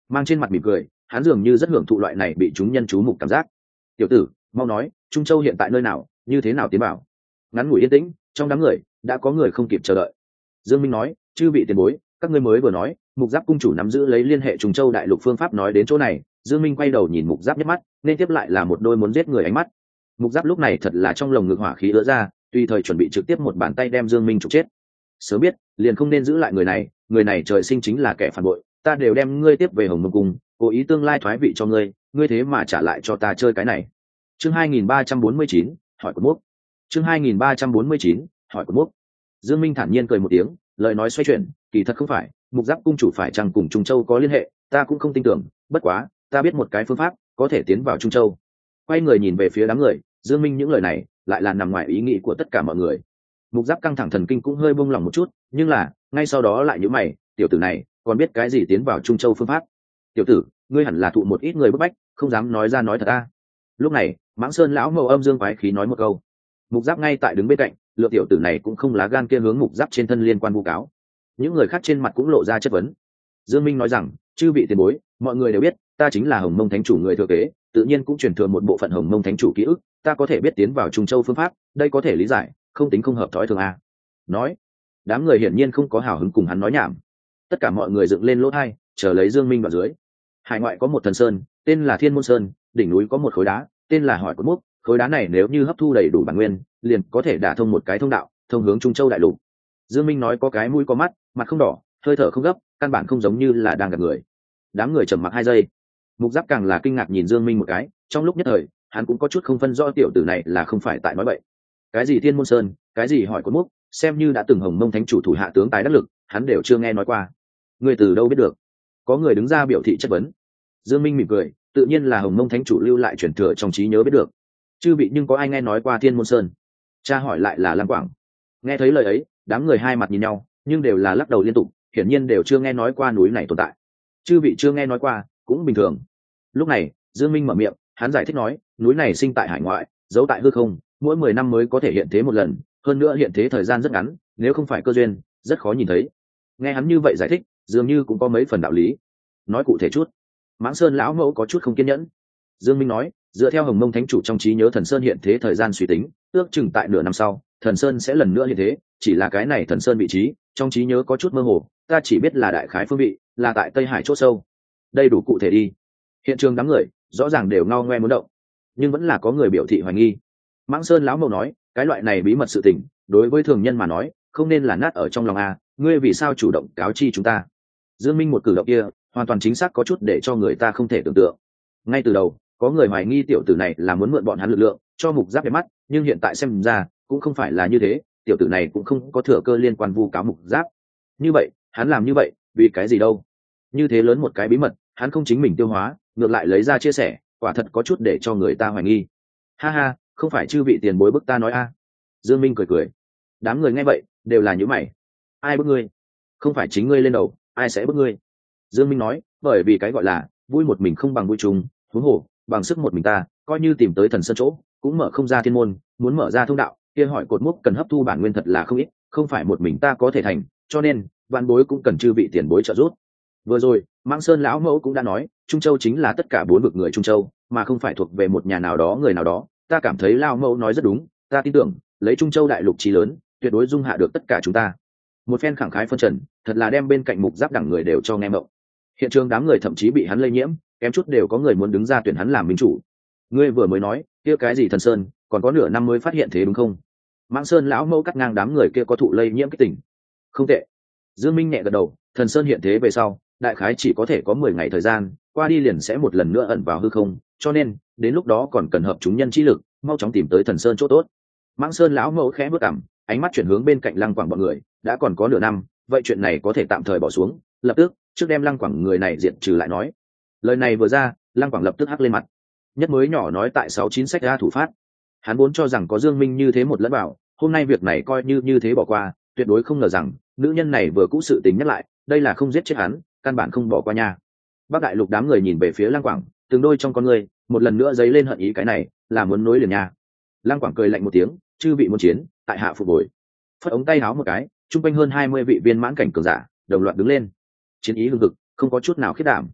mang trên mặt mỉm cười, hắn dường như rất hưởng thụ loại này bị chúng nhân chú mục cảm giác. Tiểu tử, mau nói, Trung Châu hiện tại nơi nào, như thế nào tiến bảo? Ngắn ngủi yên tĩnh, trong đám người đã có người không kịp chờ đợi. Dương Minh nói, chư vị tiền bối, các ngươi mới vừa nói Mục Giáp cung chủ nắm giữ lấy liên hệ Trung Châu đại lục phương pháp. Nói đến chỗ này, Dương Minh quay đầu nhìn Mục Giáp nhất mắt, nên tiếp lại là một đôi muốn giết người ánh mắt. Mục Giáp lúc này thật là trong lồng ngực hỏa khí ứa ra, tùy thời chuẩn bị trực tiếp một bàn tay đem Dương Minh trục chết. Sớm biết liền không nên giữ lại người này, người này trời sinh chính là kẻ phản bội, ta đều đem ngươi tiếp về Hồng Mông cung, cố ý tương lai thoái vị cho ngươi, ngươi thế mà trả lại cho ta chơi cái này. Chương hai nghìn ba trăm bốn mươi chín, hỏi của mốc. Chương hai nghìn ba trăm bốn mươi chín, hỏi của mốc. Dương Minh thản nhiên cười một tiếng, lời nói xoay chuyển, kỳ thật không phải, Mục Giáp cung chủ phải chăng cùng Trung Châu có liên hệ, ta cũng không tin tưởng, bất quá, ta biết một cái phương pháp, có thể tiến vào Trung Châu. Quay người nhìn về phía đám người, Dương Minh những lời này lại là nằm ngoài ý nghĩ của tất cả mọi người. Mục Giáp căng thẳng thần kinh cũng hơi buông lỏng một chút, nhưng là, ngay sau đó lại nhíu mày, tiểu tử này, còn biết cái gì tiến vào Trung Châu phương pháp? Tiểu tử, ngươi hẳn là thụ một ít người bức bách, không dám nói ra nói thật a. Lúc này, Mãng Sơn lão màu âm dương quái khí nói một câu. Mục Giáp ngay tại đứng bên cạnh, lựa tiểu tử này cũng không lá gan kia hướng Mục Giáp trên thân liên quan vu cáo. Những người khác trên mặt cũng lộ ra chất vấn. Dương Minh nói rằng, chư vị tiền bối, mọi người đều biết, ta chính là Hồng Mông Thánh chủ người thừa kế, tự nhiên cũng truyền thừa một bộ phận Hồng Mông Thánh chủ ký ức, ta có thể biết tiến vào Trung Châu phương pháp, đây có thể lý giải, không tính không hợp thói thường a. Nói, đám người hiển nhiên không có hào hứng cùng hắn nói nhảm. Tất cả mọi người dựng lên lỗ tai, chờ lấy Dương Minh vào dưới. Hải ngoại có một thần sơn, tên là Thiên Môn Sơn, đỉnh núi có một khối đá, tên là Hỏi Cốt Mốc, khối đá này nếu như hấp thu đầy đủ bản nguyên, liền có thể đả thông một cái thông đạo, thông hướng Trung Châu đại lục. Dương Minh nói có cái mũi có mắt, mặt không đỏ, hơi thở không gấp, căn bản không giống như là đang gặp người. Đám người trầm mặc hai giây. Mục Giáp càng là kinh ngạc nhìn Dương Minh một cái, trong lúc nhất thời, hắn cũng có chút không phân rõ tiểu tử này là không phải tại nói bậy. Cái gì Thiên Môn Sơn, cái gì Hỏi Cốt Mốc, xem như đã từng Hồng Mông Thánh chủ thủ hạ tướng tài đắc lực, hắn đều chưa nghe nói qua. Người từ đâu biết được? Có người đứng ra biểu thị chất vấn. Dương Minh mỉm cười, tự nhiên là Hồng Mông Thánh chủ lưu lại truyền thừa trong trí nhớ biết được. Chư vị nhưng có ai nghe nói qua Thiên Môn Sơn? Cha hỏi lại là Lam Quảng. Nghe thấy lời ấy, đám người hai mặt nhìn nhau, nhưng đều là lắc đầu liên tục, hiển nhiên đều chưa nghe nói qua núi này tồn tại. Chư vị chưa nghe nói qua, cũng bình thường. Lúc này, Dương Minh mở miệng, hắn giải thích nói, núi này sinh tại hải ngoại, giấu tại hư không, mỗi mười năm mới có thể hiện thế một lần, hơn nữa hiện thế thời gian rất ngắn, nếu không phải cơ duyên, rất khó nhìn thấy. Nghe hắn như vậy giải thích, dường như cũng có mấy phần đạo lý. Nói cụ thể chút. Mãng Sơn lão mẫu có chút không kiên nhẫn. Dương Minh nói, dựa theo Hồng Mông Thánh chủ trong trí nhớ Thần Sơn hiện thế thời gian suy tính, ước chừng tại nửa năm sau, Thần Sơn sẽ lần nữa hiện thế, chỉ là cái này Thần Sơn vị trí, trong trí nhớ có chút mơ hồ, ta chỉ biết là đại khái phương vị, là tại Tây Hải chỗ sâu. Đây đủ cụ thể đi. Hiện trường đám người, rõ ràng đều ngao ngoe muốn động, nhưng vẫn là có người biểu thị hoài nghi. Mãng Sơn lão mẫu nói, cái loại này bí mật sự tình, đối với thường nhân mà nói, không nên là nát ở trong lòng a, ngươi vì sao chủ động cáo chi chúng ta? Dương Minh một cử động kia, hoàn toàn chính xác có chút để cho người ta không thể tưởng tượng. Ngay từ đầu, có người hoài nghi tiểu tử này là muốn mượn bọn hắn lực lượng cho Mục Giáp để mắt, nhưng hiện tại xem ra cũng không phải là như thế, tiểu tử này cũng không có thừa cơ liên quan vu cáo Mục Giáp. Như vậy, hắn làm như vậy, vì cái gì đâu? Như thế lớn một cái bí mật, hắn không chính mình tiêu hóa, ngược lại lấy ra chia sẻ, quả thật có chút để cho người ta hoài nghi. Ha ha, không phải chư vị tiền bối bức ta nói a. Dương Minh cười cười. Đám người nghe vậy, đều là nhíu mày. Ai bức ngươi? Không phải chính ngươi lên đầu, ai sẽ bức ngươi? Dương Minh nói, bởi vì cái gọi là vui một mình không bằng vui chung, huống hồ bằng sức một mình ta, coi như tìm tới Thần Sơn chỗ, cũng mở không ra thiên môn, muốn mở ra thông đạo, kia Hỏi Cốt Mốc cần hấp thu bản nguyên thật là không ít, không phải một mình ta có thể thành, cho nên vạn bối cũng cần chư vị tiền bối trợ giúp. Vừa rồi, Mãng Sơn lão mẫu cũng đã nói, Trung Châu chính là tất cả bốn vực người Trung Châu, mà không phải thuộc về một nhà nào đó người nào đó, ta cảm thấy lão mẫu nói rất đúng, ta tin tưởng, lấy Trung Châu đại lục chí lớn, tuyệt đối dung hạ được tất cả chúng ta. Một phen khẳng khái phân trần, thật là đem bên cạnh Mục Giáp đẳng người đều cho nghe mộng. Hiện trường đám người thậm chí bị hắn lây nhiễm, kém chút đều có người muốn đứng ra tuyển hắn làm minh chủ. Ngươi vừa mới nói, kia cái gì Thần Sơn, còn có nửa năm mới phát hiện thế đúng không? Mãng Sơn lão mẫu cắt ngang đám người kia có thụ lây nhiễm kích tỉnh. Không tệ. Dương Minh nhẹ gật đầu, Thần Sơn hiện thế về sau, đại khái chỉ có thể có mười ngày thời gian, qua đi liền sẽ một lần nữa ẩn vào hư không, cho nên đến lúc đó còn cần hợp chúng nhân trí lực, mau chóng tìm tới Thần Sơn chỗ tốt. Mãng Sơn lão mẫu khẽ bước cằm, ánh mắt chuyển hướng bên cạnh Lăng Quảng bọn người, đã còn có nửa năm, vậy chuyện này có thể tạm thời bỏ xuống, lập tức trước đem Lăng Quảng người này diệt trừ lại nói. Lời này vừa ra, Lăng Quảng lập tức hắc lên mặt. Nhất mới nhỏ nói tại sáu chín sách ra thủ phát, hắn vốn cho rằng có Dương Minh như thế một lẫn vào, hôm nay việc này coi như như thế bỏ qua, tuyệt đối không ngờ rằng nữ nhân này vừa cũ sự tình nhắc lại, đây là không giết chết hắn, căn bản không bỏ qua nha. Bắc Đại Lục đám người nhìn về phía Lăng Quảng, từng đôi trong con người một lần nữa dấy lên hận ý, cái này là muốn nối liền nha. Lăng Quảng cười lạnh một tiếng, chư vị muốn chiến, tại hạ phục bồi. Phất ống tay háo một cái, trung quanh hơn hai mươi vị viên mãn cảnh cường giả đồng loạt đứng lên, chiến ý hưng hực, không có chút nào khiết đảm.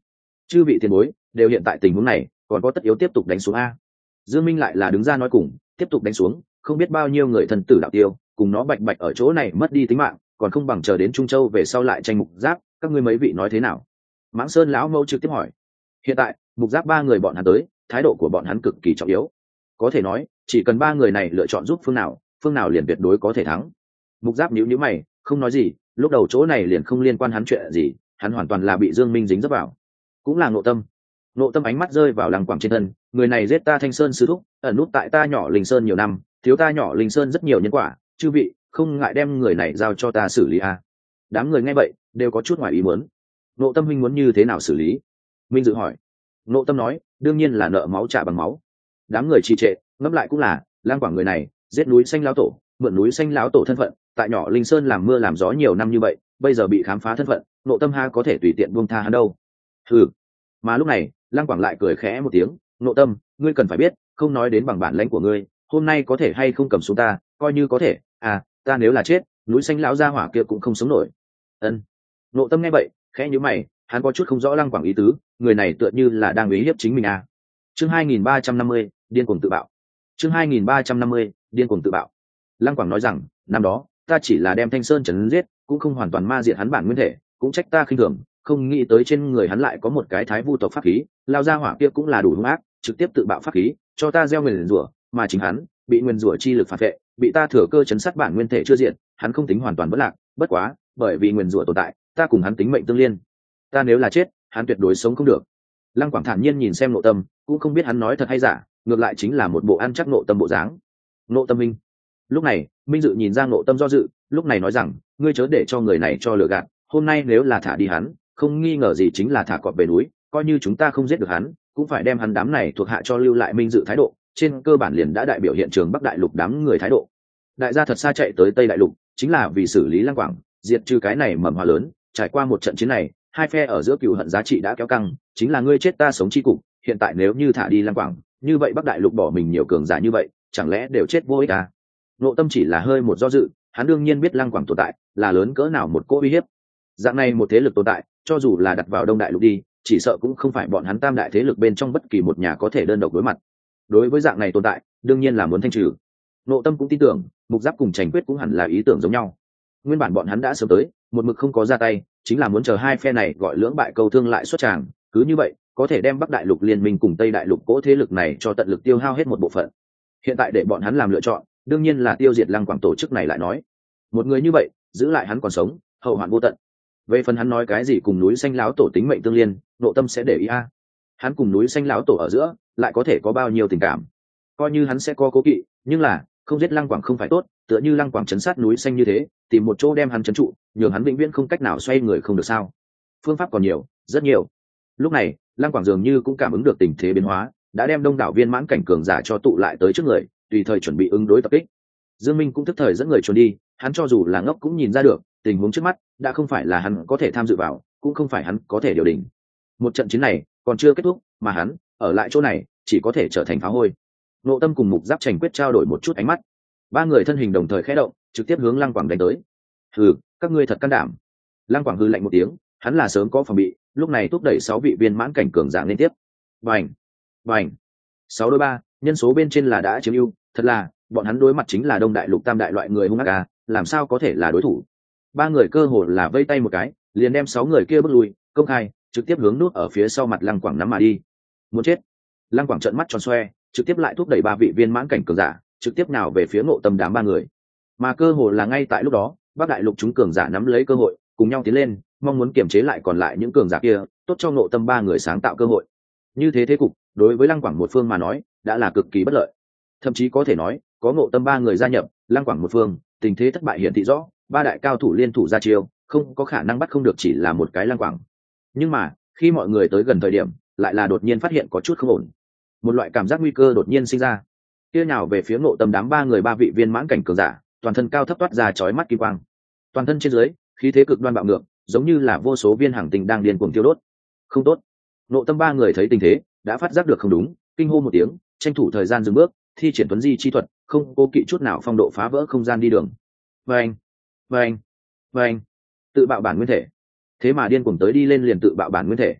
chư vị tiền bối đều hiện tại tình huống này, còn có tất yếu tiếp tục đánh xuống a? Dương Minh lại là đứng ra nói cùng, tiếp tục đánh xuống, không biết bao nhiêu người thần tử đạo tiêu, cùng nó bạch bạch ở chỗ này mất đi tính mạng, còn không bằng chờ đến Trung Châu về sau lại tranh Mục Giáp, các ngươi mấy vị nói thế nào? Mãng Sơn lão mẫu trực tiếp hỏi. Hiện tại Mục Giáp ba người bọn hắn tới, thái độ của bọn hắn cực kỳ trọng yếu, có thể nói chỉ cần ba người này lựa chọn giúp phương nào, phương nào liền tuyệt đối có thể thắng. Mục Giáp nhíu nhíu mày, không nói gì, lúc đầu chỗ này liền không liên quan hắn chuyện gì, hắn hoàn toàn là bị Dương Minh dính dấp vào. Cũng là Ngộ Tâm. Ngộ Tâm ánh mắt rơi vào Lăng Quảng trên thân, người này giết ta Thanh Sơn sư thúc, ẩn nút tại ta nhỏ Linh Sơn nhiều năm, thiếu ta nhỏ Linh Sơn rất nhiều nhân quả, chư vị không ngại đem người này giao cho ta xử lý à? Đám người nghe vậy đều có chút ngoài ý muốn. Ngộ Tâm huynh muốn như thế nào xử lý? Minh Dự hỏi. Ngộ Tâm nói, đương nhiên là nợ máu trả bằng máu. Đám người trì trệ, ngẫm lại cũng là, Lang Quảng người này giết núi xanh lão tổ, mượn núi xanh lão tổ thân phận, tại nhỏ Linh Sơn làm mưa làm gió nhiều năm như vậy, bây giờ bị khám phá thân phận, Ngộ Tâm ha có thể tùy tiện buông tha hắn đâu? Hừ. Mà lúc này, Lang Quảng lại cười khẽ một tiếng, Ngộ Tâm, ngươi cần phải biết, không nói đến bằng bản lãnh của ngươi, hôm nay có thể hay không cầm xuống ta, coi như có thể, à, ta nếu là chết, núi xanh lão gia hỏa kia cũng không sống nổi. Ân. Ngộ Tâm nghe vậy, khẽ nhíu mày, hắn có chút không rõ Lăng Quảng ý tứ, người này tựa như là đang uy hiếp chính mình à. Chương hai nghìn ba trăm năm mươi, điên cuồng tự bạo. Chương hai nghìn ba trăm năm mươi, điên cuồng tự bạo. Lăng Quảng nói rằng, năm đó, ta chỉ là đem Thanh Sơn trấn giết, cũng không hoàn toàn ma diệt hắn bản nguyên thể, cũng trách ta khinh thường, không nghĩ tới trên người hắn lại có một cái thái vu tộc pháp khí, lao gia hỏa kia cũng là đủ hung ác, trực tiếp tự bạo pháp khí, cho ta gieo nguyền rủa, mà chính hắn bị nguyên rủa chi lực phản vệ, bị ta thừa cơ chấn sát bản nguyên thể chưa diện, hắn không tính hoàn toàn bất lạc, bất quá, bởi vì nguyên rủa tồn tại, ta cùng hắn tính mệnh tương liên. Ta nếu là chết, hắn tuyệt đối sống không được. Lăng Quảng thản nhiên nhìn xem Ngộ Tâm, cũng không biết hắn nói thật hay giả, ngược lại chính là một bộ ăn chắc Ngộ Tâm bộ dáng. Ngộ Tâm minh. Lúc này, Minh Dự nhìn ra Ngộ Tâm do dự, lúc này nói rằng, ngươi chớ để cho người này cho lừa gạt, hôm nay nếu là thả đi hắn, không nghi ngờ gì chính là thả cọp về núi, coi như chúng ta không giết được hắn, cũng phải đem hắn đám này thuộc hạ cho lưu lại Minh Dự thái độ, trên cơ bản liền đã đại biểu hiện trường Bắc Đại Lục đám người thái độ. Đại gia thật xa chạy tới Tây Đại Lục, chính là vì xử lý Lăng Quảng, diệt trừ cái này mầm hoa lớn, trải qua một trận chiến này, hai phe ở giữa cừu hận giá trị đã kéo căng, chính là ngươi chết ta sống chi cục, hiện tại nếu như thả đi Lăng Quảng, như vậy Bắc Đại Lục bỏ mình nhiều cường giả như vậy, chẳng lẽ đều chết vô ích à? Ngộ Tâm chỉ là hơi một do dự, hắn đương nhiên biết Lăng Quảng tồn tại là lớn cỡ nào một cỗ uy hiếp. Dạng này một thế lực tồn tại, cho dù là đặt vào Đông Đại Lục đi, chỉ sợ cũng không phải bọn hắn tam đại thế lực bên trong bất kỳ một nhà có thể đơn độc đối mặt. Đối với dạng này tồn tại, đương nhiên là muốn thanh trừ. Ngộ Tâm cũng tin tưởng, Mục Giáp cùng Trành Quyết cũng hẳn là ý tưởng giống nhau. Nguyên bản bọn hắn đã sớm tới, một mực không có ra tay, chính là muốn chờ hai phe này gọi lưỡng bại câu thương lại xuất tràng, cứ như vậy, có thể đem Bắc Đại Lục liên minh cùng Tây Đại Lục cỗ thế lực này cho tận lực tiêu hao hết một bộ phận. Hiện tại để bọn hắn làm lựa chọn, đương nhiên là tiêu diệt Lăng Quảng tổ chức này lại nói. Một người như vậy, giữ lại hắn còn sống, hậu hoạn vô tận. Về phần hắn nói cái gì cùng núi xanh lão tổ tính mệnh tương liên, Ngộ Tâm sẽ để ý a. Hắn cùng núi xanh lão tổ ở giữa, lại có thể có bao nhiêu tình cảm. Coi như hắn sẽ có cố kỵ, nhưng là, không giết Lăng Quảng không phải tốt, tựa như Lăng Quảng chấn sát núi xanh như thế, tìm một chỗ đem hắn trấn trụ, nhường hắn vĩnh viễn không cách nào xoay người không được sao? Phương pháp còn nhiều, rất nhiều. Lúc này, Lăng Quảng dường như cũng cảm ứng được tình thế biến hóa, đã đem đông đảo viên mãn cảnh cường giả cho tụ lại tới trước người, tùy thời chuẩn bị ứng đối tập kích. Dương Minh cũng tức thời dẫn người trốn đi, hắn cho dù là ngốc cũng nhìn ra được, tình huống trước mắt đã không phải là hắn có thể tham dự vào, cũng không phải hắn có thể điều đình. Một trận chiến này còn chưa kết thúc, mà hắn ở lại chỗ này chỉ có thể trở thành phá hôi. Ngộ Tâm cùng Mục Giáp Trành Quyết trao đổi một chút ánh mắt, ba người thân hình đồng thời khẽ động, trực tiếp hướng Lăng Quảng đánh tới. Hừ, các ngươi thật can đảm. Lăng Quảng hừ lạnh một tiếng, hắn là sớm có phòng bị, lúc này thúc đẩy sáu vị viên mãn cảnh cường giả liên tiếp. Bành, bành, sáu đối ba, nhân số bên trên là đã chiếm ưu, thật là, bọn hắn đối mặt chính là Đông Đại Lục tam đại loại người hung ác à, làm sao có thể là đối thủ. Ba người cơ hồ là vây tay một cái, liền đem sáu người kia bước lui, công khai, trực tiếp hướng nút ở phía sau mặt Lăng Quảng nắm mà đi. Muốn chết. Lăng Quảng trợn mắt tròn xoe, trực tiếp lại thúc đẩy ba vị viên mãn cảnh cường giả, trực tiếp nào về phía Ngộ Tâm đám ba người. Mà cơ hồ là ngay tại lúc đó, Bắc Đại Lục chúng cường giả nắm lấy cơ hội, cùng nhau tiến lên, mong muốn kiềm chế lại còn lại những cường giả kia, tốt cho Ngộ Tâm ba người sáng tạo cơ hội. Như thế thế cục, đối với Lăng Quảng một phương mà nói, đã là cực kỳ bất lợi. Thậm chí có thể nói, có Ngộ Tâm ba người gia nhập, Lăng Quảng một phương, tình thế thất bại hiển thị rõ, ba đại cao thủ liên thủ ra chiêu, không có khả năng bắt không được chỉ là một cái Lăng Quảng. Nhưng mà, khi mọi người tới gần thời điểm, lại là đột nhiên phát hiện có chút không ổn. Một loại cảm giác nguy cơ đột nhiên sinh ra. Kia nhào về phía Ngộ Tâm đám ba người ba vị viên mãn cảnh cường giả, toàn thân cao thấp toát ra chói mắt kim quang. Toàn thân trên dưới, khí thế cực đoan bạo ngược, giống như là vô số viên hàng tinh đang điên cuồng tiêu đốt. Không tốt. Ngộ Tâm ba người thấy tình thế, đã phát giác được không đúng, kinh hô một tiếng, tranh thủ thời gian dừng bước, thi triển tuấn di chi thuật, không cố kỵ chút nào phong độ phá vỡ không gian đi đường. Vâng, vâng, vâng, tự bạo bản nguyên thể. Thế mà điên cuồng tới đi lên liền tự bạo bản nguyên thể.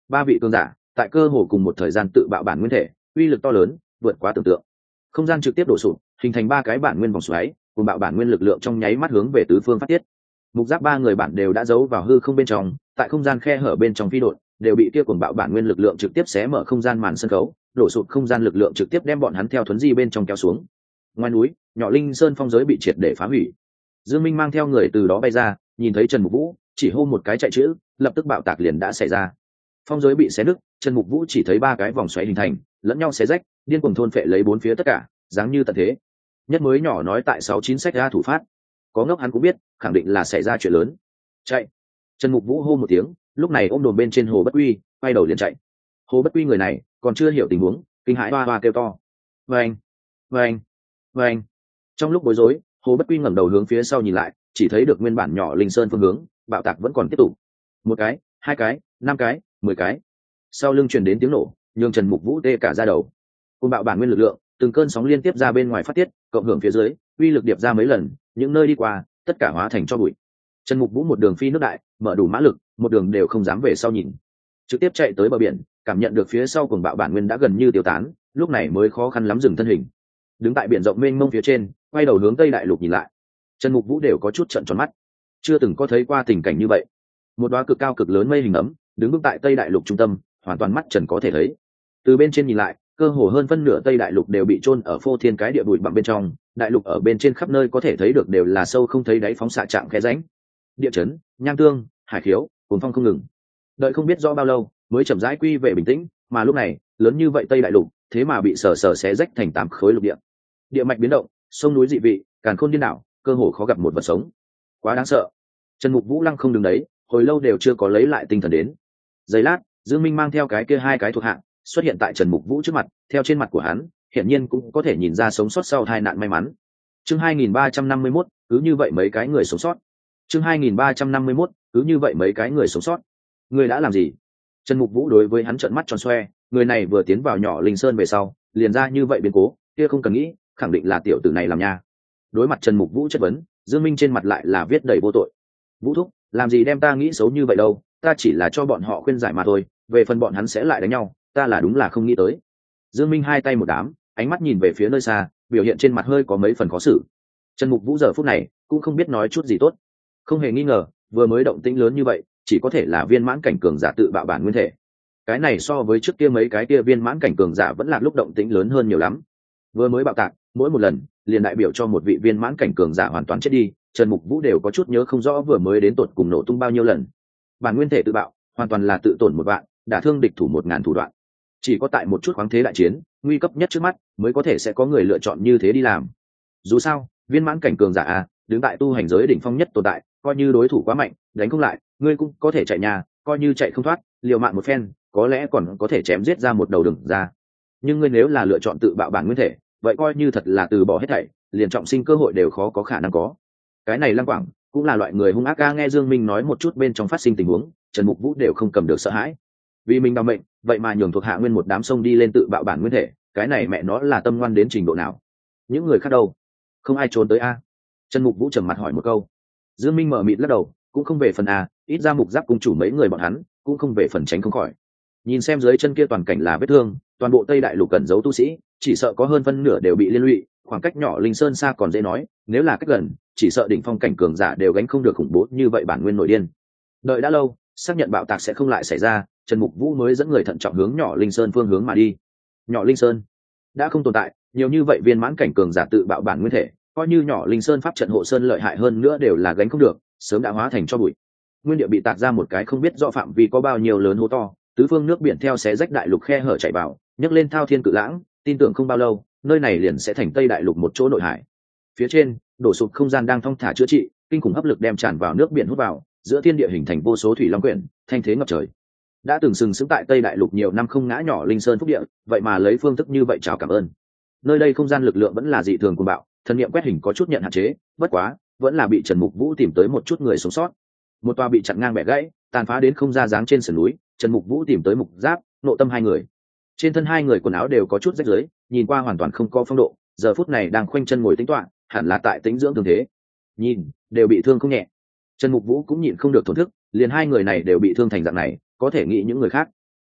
ba vị cường giả tại cơ hồ cùng một thời gian tự bạo bản nguyên thể, uy lực to lớn vượt quá tưởng tượng. Không gian trực tiếp đổ sụp, hình thành ba cái bản nguyên vòng xoáy, cùng bạo bản nguyên lực lượng trong nháy mắt hướng về tứ phương phát tiết. Mục giáp ba người bản đều đã giấu vào hư không bên trong, tại không gian khe hở bên trong phi đột, đều bị kia cuồng bạo bản nguyên lực lượng trực tiếp xé mở không gian màn sân khấu, đổ sụp không gian lực lượng trực tiếp đem bọn hắn theo thuấn di bên trong kéo xuống. Ngoài núi, nhỏ linh sơn phong giới bị triệt để phá hủy. Dương Minh mang theo người từ đó bay ra, nhìn thấy Trần Mục Vũ, chỉ hô một cái chạy chữ, lập tức bạo tạc liền đã xảy ra. Phong giới bị xé nứt, Trần Mục Vũ chỉ thấy ba cái vòng xoáy hình thành, lẫn nhau xé rách, điên cuồng thôn phệ lấy bốn phía tất cả, dáng như tận thế. Nhất mới nhỏ nói tại sáu chín sách ra thủ phát, có ngốc hắn cũng biết, khẳng định là xảy ra chuyện lớn. Chạy! Trần Mục Vũ hô một tiếng, lúc này ôm đồn bên trên Hồ Bất Quy, quay đầu liền chạy. Hồ Bất Quy người này còn chưa hiểu tình huống, kinh hãi hoa hoa kêu to. Vâng, vâng, vâng. Trong lúc bối rối, Hồ Bất Quy ngẩng đầu hướng phía sau nhìn lại, chỉ thấy được nguyên bản nhỏ linh sơn phương hướng, bạo tạc vẫn còn tiếp tục. Một cái, hai cái, năm cái, mười cái. Sau lưng truyền đến tiếng nổ, nhường Trần Mục Vũ tê cả da đầu. Cơn bạo bản nguyên lực lượng, từng cơn sóng liên tiếp ra bên ngoài phát tiết, cộng hưởng phía dưới, uy lực điệp ra mấy lần, những nơi đi qua, tất cả hóa thành cho bụi. Trần Mục Vũ một đường phi nước đại, mở đủ mã lực, một đường đều không dám về sau nhìn, trực tiếp chạy tới bờ biển, cảm nhận được phía sau cuồng bạo bản nguyên đã gần như tiêu tán, lúc này mới khó khăn lắm dừng thân hình. Đứng tại biển rộng mênh mông phía trên, quay đầu hướng Tây Đại Lục nhìn lại, Trần Mục Vũ đều có chút trợn tròn mắt, chưa từng có thấy qua tình cảnh như vậy. Một đóa cực cao cực lớn mây hình ấm, đứng vững tại Tây Đại Lục trung tâm, hoàn toàn mắt trần có thể thấy. Từ bên trên nhìn lại, cơ hồ hơn phân nửa Tây Đại Lục đều bị chôn ở phô thiên cái địa bụi bặm bên trong, đại lục ở bên trên khắp nơi có thể thấy được đều là sâu không thấy đáy phóng xạ trạng khe rãnh. Địa chấn, nham tương, hải khiếu, cuồng phong không ngừng. Đợi không biết rõ bao lâu, mới chậm rãi quy về bình tĩnh, mà lúc này, lớn như vậy Tây Đại Lục, thế mà bị sờ sờ xé rách thành tám khối lục địa. Địa mạch biến động, sông núi dị vị, càn khôn điên đảo, cơ hồ khó gặp một vật sống. Quá đáng sợ. Trần Mục Vũ lăng không đứng đấy, hồi lâu đều chưa có lấy lại tinh thần đến. Giây lát, Dương Minh mang theo cái kia hai cái thuộc hạng xuất hiện tại Trần Mục Vũ trước mặt, theo trên mặt của hắn, hiển nhiên cũng có thể nhìn ra sống sót sau tai nạn may mắn. Chương hai nghìn ba trăm năm mươi mốt, cứ như vậy mấy cái người sống sót. Chương hai nghìn ba trăm năm mươi mốt, cứ như vậy mấy cái người sống sót. Người đã làm gì? Trần Mục Vũ đối với hắn trợn mắt tròn xoe, người này vừa tiến vào nhỏ linh sơn về sau, liền ra như vậy biến cố, kia không cần nghĩ, khẳng định là tiểu tử này làm nha. Đối mặt Trần Mục Vũ chất vấn, Dương Minh trên mặt lại là viết đầy vô tội. Vũ thúc, làm gì đem ta nghĩ xấu như vậy đâu, ta chỉ là cho bọn họ khuyên giải mà thôi, về phần bọn hắn sẽ lại đánh nhau, ta là đúng là không nghĩ tới. Dương Minh hai tay một đám, ánh mắt nhìn về phía nơi xa, biểu hiện trên mặt hơi có mấy phần khó xử. Trần Mục Vũ giờ phút này cũng không biết nói chút gì tốt. Không hề nghi ngờ, vừa mới động tĩnh lớn như vậy, chỉ có thể là viên mãn cảnh cường giả tự bạo bản nguyên thể. Cái này so với trước kia mấy cái kia viên mãn cảnh cường giả vẫn là lúc động tĩnh lớn hơn nhiều lắm. Vừa mới bạo tạc, mỗi một lần liền đại biểu cho một vị viên mãn cảnh cường giả hoàn toàn chết đi. Trần Mục Vũ đều có chút nhớ không rõ vừa mới đến tột cùng nổ tung bao nhiêu lần. Bản nguyên thể tự bạo, hoàn toàn là tự tổn một vạn, đả thương địch thủ một ngàn thủ đoạn. Chỉ có tại một chút khoáng thế đại chiến, nguy cấp nhất trước mắt, mới có thể sẽ có người lựa chọn như thế đi làm. Dù sao, viên mãn cảnh cường giả à, đứng tại tu hành giới đỉnh phong nhất tồn tại, coi như đối thủ quá mạnh, đánh không lại, ngươi cũng có thể chạy nhà, coi như chạy không thoát, liều mạng một phen, có lẽ còn có thể chém giết ra một đầu đường ra. Nhưng ngươi nếu là lựa chọn tự bạo bản nguyên thể, vậy coi như thật là từ bỏ hết thảy, liền trọng sinh cơ hội đều khó có khả năng có. Cái này Lăng Quảng cũng là loại người hung ác. Ca nghe Dương Minh nói một chút bên trong phát sinh tình huống, Trần Mục Vũ đều không cầm được sợ hãi. Vì mình đau mệnh, vậy mà nhường thuộc hạ nguyên một đám sông đi lên tự bạo bản nguyên thể, cái này mẹ nó là tâm ngoan đến trình độ nào? Những người khác đâu? Không ai trốn tới a? Trần Mục Vũ trầm mặt hỏi một câu. Dương Minh mở mịt lắc đầu, cũng không về phần a, ít ra Mục Giáp cung chủ mấy người bọn hắn, cũng không về phần tránh không khỏi. Nhìn xem dưới chân kia toàn cảnh là vết thương, toàn bộ Tây Đại Lục cẩn giấu tu sĩ, chỉ sợ có hơn phân nửa đều bị liên lụy, khoảng cách nhỏ linh sơn xa còn dễ nói, nếu là cách gần, chỉ sợ đỉnh phong cảnh cường giả đều gánh không được khủng bố như vậy bản nguyên nội điên. Đợi đã lâu, xác nhận bạo tạc sẽ không lại xảy ra, Trần Mục Vũ mới dẫn người thận trọng hướng nhỏ linh sơn phương hướng mà đi. Nhỏ linh sơn đã không tồn tại, nhiều như vậy viên mãn cảnh cường giả tự bạo bản nguyên thể, coi như nhỏ linh sơn pháp trận hộ sơn lợi hại hơn nữa đều là gánh không được, sớm đã hóa thành cho bụi. Nguyên địa bị tạc ra một cái không biết rõ phạm vi có bao nhiêu lớn hố to, tứ phương nước biển theo xé rách đại lục khe hở chảy vào, nhấc lên thao thiên cự lãng, tin tưởng không bao lâu, nơi này liền sẽ thành Tây Đại Lục một chỗ nội hải. Phía trên, đổ sụp không gian đang thong thả chữa trị, kinh khủng hấp lực đem tràn vào nước biển hút vào, giữa thiên địa hình thành vô số thủy long quyển, thanh thế ngập trời. Đã từng sừng sững tại Tây Đại Lục nhiều năm không ngã nhỏ linh sơn phúc địa, vậy mà lấy phương thức như vậy chào cảm ơn. Nơi đây không gian lực lượng vẫn là dị thường cuồng bạo, thần niệm quét hình có chút nhận hạn chế, bất quá, vẫn là bị Trần Mục Vũ tìm tới một chút người sống sót. Một tòa bị chặn ngang bẻ gãy, tàn phá đến không ra dáng trên sườn núi, Trần Mục Vũ tìm tới Mục Giáp, Nộ Tâm hai người. Trên thân hai người quần áo đều có chút rách rưới, nhìn qua hoàn toàn không có phong độ, giờ phút này đang khoanh chân ngồi tĩnh tọa, hẳn là tại tĩnh dưỡng thương thế. Nhìn, đều bị thương không nhẹ. Trần Mục Vũ cũng nhịn không được thổn thức, liền hai người này đều bị thương thành dạng này, có thể nghĩ những người khác.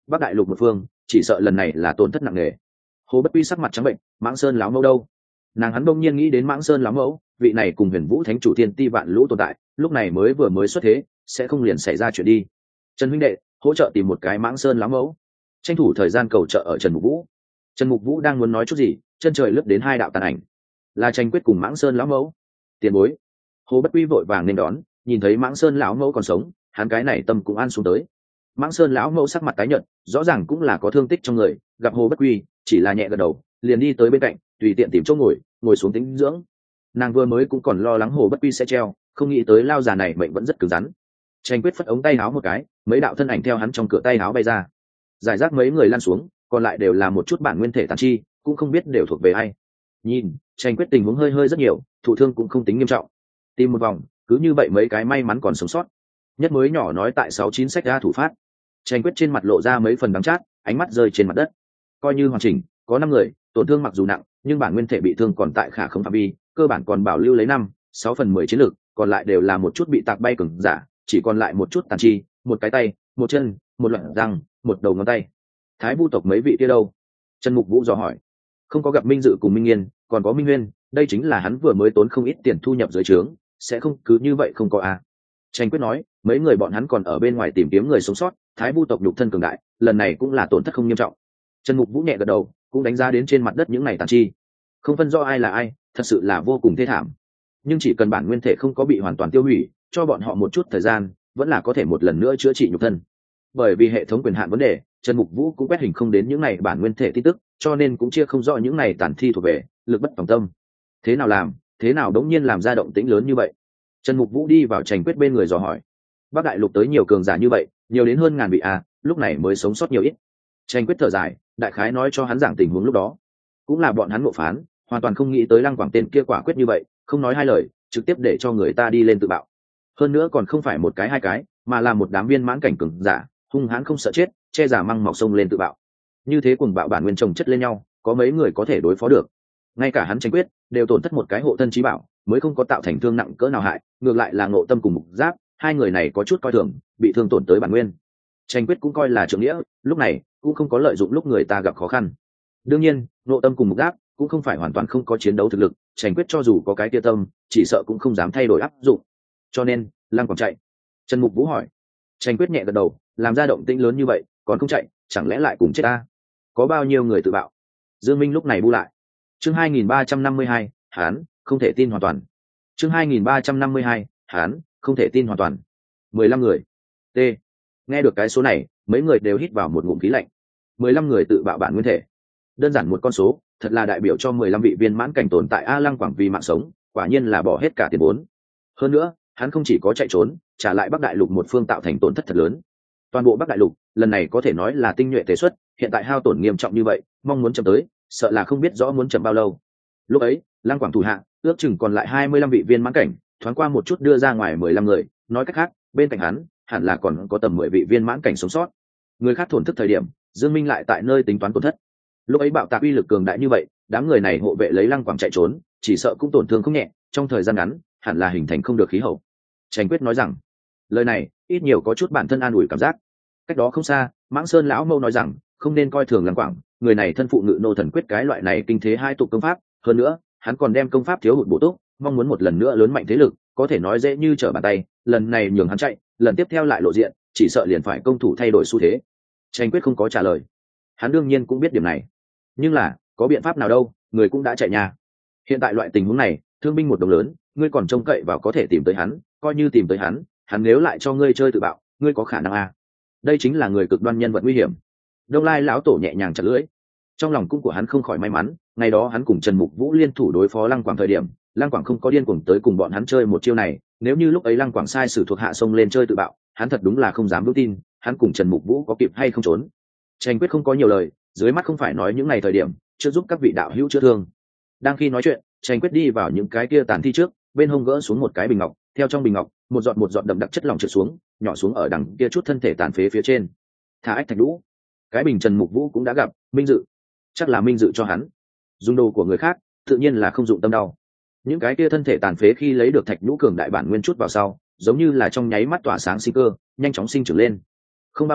bắc đại lục một phương chỉ sợ lần này là tổn thất nặng nề. Hồ Bất Quy sắc mặt trắng bệnh, Mãng Sơn lão mẫu đâu? Nàng hắn bỗng nhiên nghĩ đến Mãng Sơn lão mẫu, vị này cùng Huyền Vũ Thánh chủ thiên ti vạn lũ tồn tại, lúc này mới vừa mới xuất thế, sẽ không liền xảy ra chuyện đi. Trần huynh đệ, hỗ trợ tìm một cái Mãng Sơn lão mẫu, tranh thủ thời gian cầu trợ ở Trần Mục Vũ. Trần Mục Vũ đang muốn nói chút gì, chân trời lướt đến hai đạo tàn ảnh, là Tranh Quyết cùng Mãng Sơn lão mẫu. Tiền bối. Hồ Bất Quy vội vàng nên đón, nhìn thấy Mãng Sơn lão mẫu còn sống, hắn cái này tâm cũng an xuống tới. Mãng Sơn lão mẫu sắc mặt tái nhợt, rõ ràng cũng là có thương tích trong người, gặp Hồ Bất Quy chỉ là nhẹ gật đầu, liền đi tới bên cạnh, tùy tiện tìm chỗ ngồi, ngồi xuống tĩnh dưỡng. Nàng vừa mới cũng còn lo lắng Hồ Bất Quy sẽ treo, không nghĩ tới lao già này mệnh vẫn rất cứng rắn. Tranh Quyết phất ống tay áo một cái, mấy đạo thân ảnh theo hắn trong cửa tay áo bay ra, giải rác mấy người lăn xuống, còn lại đều là một chút bản nguyên thể tàn chi, cũng không biết đều thuộc về ai. Nhìn, Tranh Quyết tình huống hơi hơi rất nhiều, thụ thương cũng không tính nghiêm trọng. Tìm một vòng, cứ như vậy mấy cái may mắn còn sống sót. Nhất mới nhỏ nói tại sáu chín sách ra thủ phát. Tranh Quyết trên mặt lộ ra mấy phần đắng chát, ánh mắt rơi trên mặt đất. Coi như hoàn chỉnh, có năm người, tổn thương mặc dù nặng, nhưng bản nguyên thể bị thương còn tại khả không phạm vi, cơ bản còn bảo lưu lấy năm, sáu phần mười chiến lực, còn lại đều là một chút bị tạc bay cường giả, chỉ còn lại một chút tàn chi, một cái tay, một chân, một loạn răng, một đầu ngón tay. Thái Vu tộc mấy vị kia đâu? Trần Mục Vũ dò hỏi. Không có gặp Minh Dự cùng Minh Nghiên, còn có Minh Nguyên, đây chính là hắn vừa mới tốn không ít tiền thu nhập dưới trướng, sẽ không cứ như vậy không có à. Tranh Quyết nói, mấy người bọn hắn còn ở bên ngoài tìm kiếm người sống sót, Thái Vu tộc nhục thân cường đại, lần này cũng là tổn thất không nghiêm trọng. Trần Mục Vũ nhẹ gật đầu, cũng đánh giá đến trên mặt đất những này tàn chi, không phân rõ ai là ai, thật sự là vô cùng thê thảm. Nhưng chỉ cần bản nguyên thể không có bị hoàn toàn tiêu hủy, cho bọn họ một chút thời gian, vẫn là có thể một lần nữa chữa trị nhục thân. Bởi vì hệ thống quyền hạn vấn đề, Trần Mục Vũ cũng quét hình không đến những này bản nguyên thể tin tức, cho nên cũng chia không rõ những này tàn thi thuộc về, lực bất tòng tâm. Thế nào làm, thế nào đống nhiên làm ra động tĩnh lớn như vậy? Trần Mục Vũ đi vào Tranh Quyết bên người dò hỏi. Bắc đại lục tới nhiều cường giả như vậy, nhiều đến hơn ngàn vị a, lúc này mới sống sót nhiều ít. Tranh Quyết thở dài, đại khái nói cho hắn giảng tình huống lúc đó. Cũng là bọn hắn ngộ phán, hoàn toàn không nghĩ tới Lăng Quảng tên kia quả quyết như vậy, không nói hai lời, trực tiếp để cho người ta đi lên tự bạo. Hơn nữa còn không phải một cái hai cái, mà là một đám viên mãn cảnh cường giả, hung hãn không sợ chết, che giả măng mọc sông lên tự bạo. Như thế cuồng bạo bản nguyên chồng chất lên nhau, có mấy người có thể đối phó được. Ngay cả hắn Tranh Quyết đều tổn thất một cái hộ thân chí bảo, mới không có tạo thành thương nặng cỡ nào hại, ngược lại là Ngộ Tâm cùng Mục Giáp, hai người này có chút coi thường, bị thương tổn tới bản nguyên. Tranh Quyết cũng coi là trưởng nghĩa, lúc này cũng không có lợi dụng lúc người ta gặp khó khăn. Đương nhiên, Ngộ Tâm cùng Mục Giáp cũng không phải hoàn toàn không có chiến đấu thực lực, Tranh Quyết cho dù có cái tia tâm, chỉ sợ cũng không dám thay đổi áp dụng. Cho nên, Lăng Quảng chạy. Trần Mục Vũ hỏi. Tranh Quyết nhẹ gật đầu, làm ra động tĩnh lớn như vậy, còn không chạy, chẳng lẽ lại cùng chết ta? Có bao nhiêu người tự bạo? Dương Minh lúc này bu lại. Chương hai nghìn ba trăm năm mươi hai, Hán, không thể tin hoàn toàn. Chương hai nghìn ba trăm năm mươi hai, Hán, không thể tin hoàn toàn. mười lăm người. T. Nghe được cái số này, mấy người đều hít vào một ngụm khí lạnh. mười lăm người tự bạo bản nguyên thể. Đơn giản một con số, thật là đại biểu cho mười lăm vị viên mãn cảnh tồn tại A Lăng Quảng vì mạng sống, quả nhiên là bỏ hết cả tiền vốn. Hơn nữa, hắn không chỉ có chạy trốn, trả lại Bắc Đại Lục một phương tạo thành tổn thất thật lớn. Toàn bộ Bắc Đại Lục, lần này có thể nói là tinh nhuệ tế xuất, hiện tại hao tổn nghiêm trọng như vậy, mong muốn chậm tới, sợ là không biết rõ muốn chậm bao lâu. Lúc ấy, Lăng Quảng thủ hạ, ước chừng còn lại hai mươi lăm vị viên mãn cảnh, thoáng qua một chút đưa ra ngoài mười lăm người, nói cách khác, bên cạnh hắn, hẳn là còn có tầm mười vị viên mãn cảnh sống sót. Người khác thổn thức thời điểm, Dương Minh lại tại nơi tính toán tổn thất. Lúc ấy bạo tạc uy lực cường đại như vậy, đám người này hộ vệ lấy Lăng Quảng chạy trốn, chỉ sợ cũng tổn thương không nhẹ, trong thời gian ngắn, hẳn là hình thành không được khí hậu. Tranh Quyết nói rằng, lời này ít nhiều có chút bản thân an ủi cảm giác. Cách đó không xa, Mãng Sơn lão mâu nói rằng, không nên coi thường Lăng Quảng, người này thân phụ ngự nô thần quyết cái loại này kinh thế hai tục công pháp, hơn nữa, hắn còn đem công pháp thiếu hụt bổ túc, mong muốn một lần nữa lớn mạnh thế lực, có thể nói dễ như trở bàn tay, lần này nhường hắn chạy, lần tiếp theo lại lộ diện, chỉ sợ liền phải công thủ thay đổi xu thế. Tranh Quyết không có trả lời. Hắn đương nhiên cũng biết điểm này, nhưng là, có biện pháp nào đâu, người cũng đã chạy nhà. Hiện tại loại tình huống này, thương binh một đồng lớn, ngươi còn trông cậy vào có thể tìm tới hắn, coi như tìm tới hắn, hắn nếu lại cho ngươi chơi tự bạo, ngươi có khả năng à? Đây chính là người cực đoan nhân vật nguy hiểm. Đông Lai lão tổ nhẹ nhàng chặt lưỡi. Trong lòng cung của hắn không khỏi may mắn, ngày đó hắn cùng Trần Mục Vũ liên thủ đối phó Lăng Quảng thời điểm, Lăng Quảng không có điên cuồng tới cùng bọn hắn chơi một chiêu này, nếu như lúc ấy Lăng Quảng sai sử thuộc hạ sông lên chơi tự bạo, hắn thật đúng là không dám vững tin, hắn cùng Trần Mục Vũ có kịp hay không trốn. Tranh Quyết không có nhiều lời, dưới mắt không phải nói những ngày thời điểm, chưa giúp các vị đạo hữu chữa thương. Đang khi nói chuyện, Tranh Quyết đi vào những cái kia tàn thi trước, bên hông gỡ xuống một cái bình ngọc, theo trong bình ngọc, một giọt một giọt đậm đặc chất lỏng trượt xuống, nhỏ xuống ở đằng kia chút thân thể tàn phế phía trên. Thả ách thạch lũ. Cái bình Trần Mục Vũ cũng đã gặp, Minh Dự, chắc là Minh Dự cho hắn. Dùng đồ của người khác, tự nhiên là không dụng tâm đau. Những cái kia thân thể tàn phế khi lấy được thạch nhũ cường đại bản nguyên chút vào sau, giống như là trong nháy mắt tỏa sáng sinh cơ, nhanh chóng sinh trưởng lên. Không bao lâu,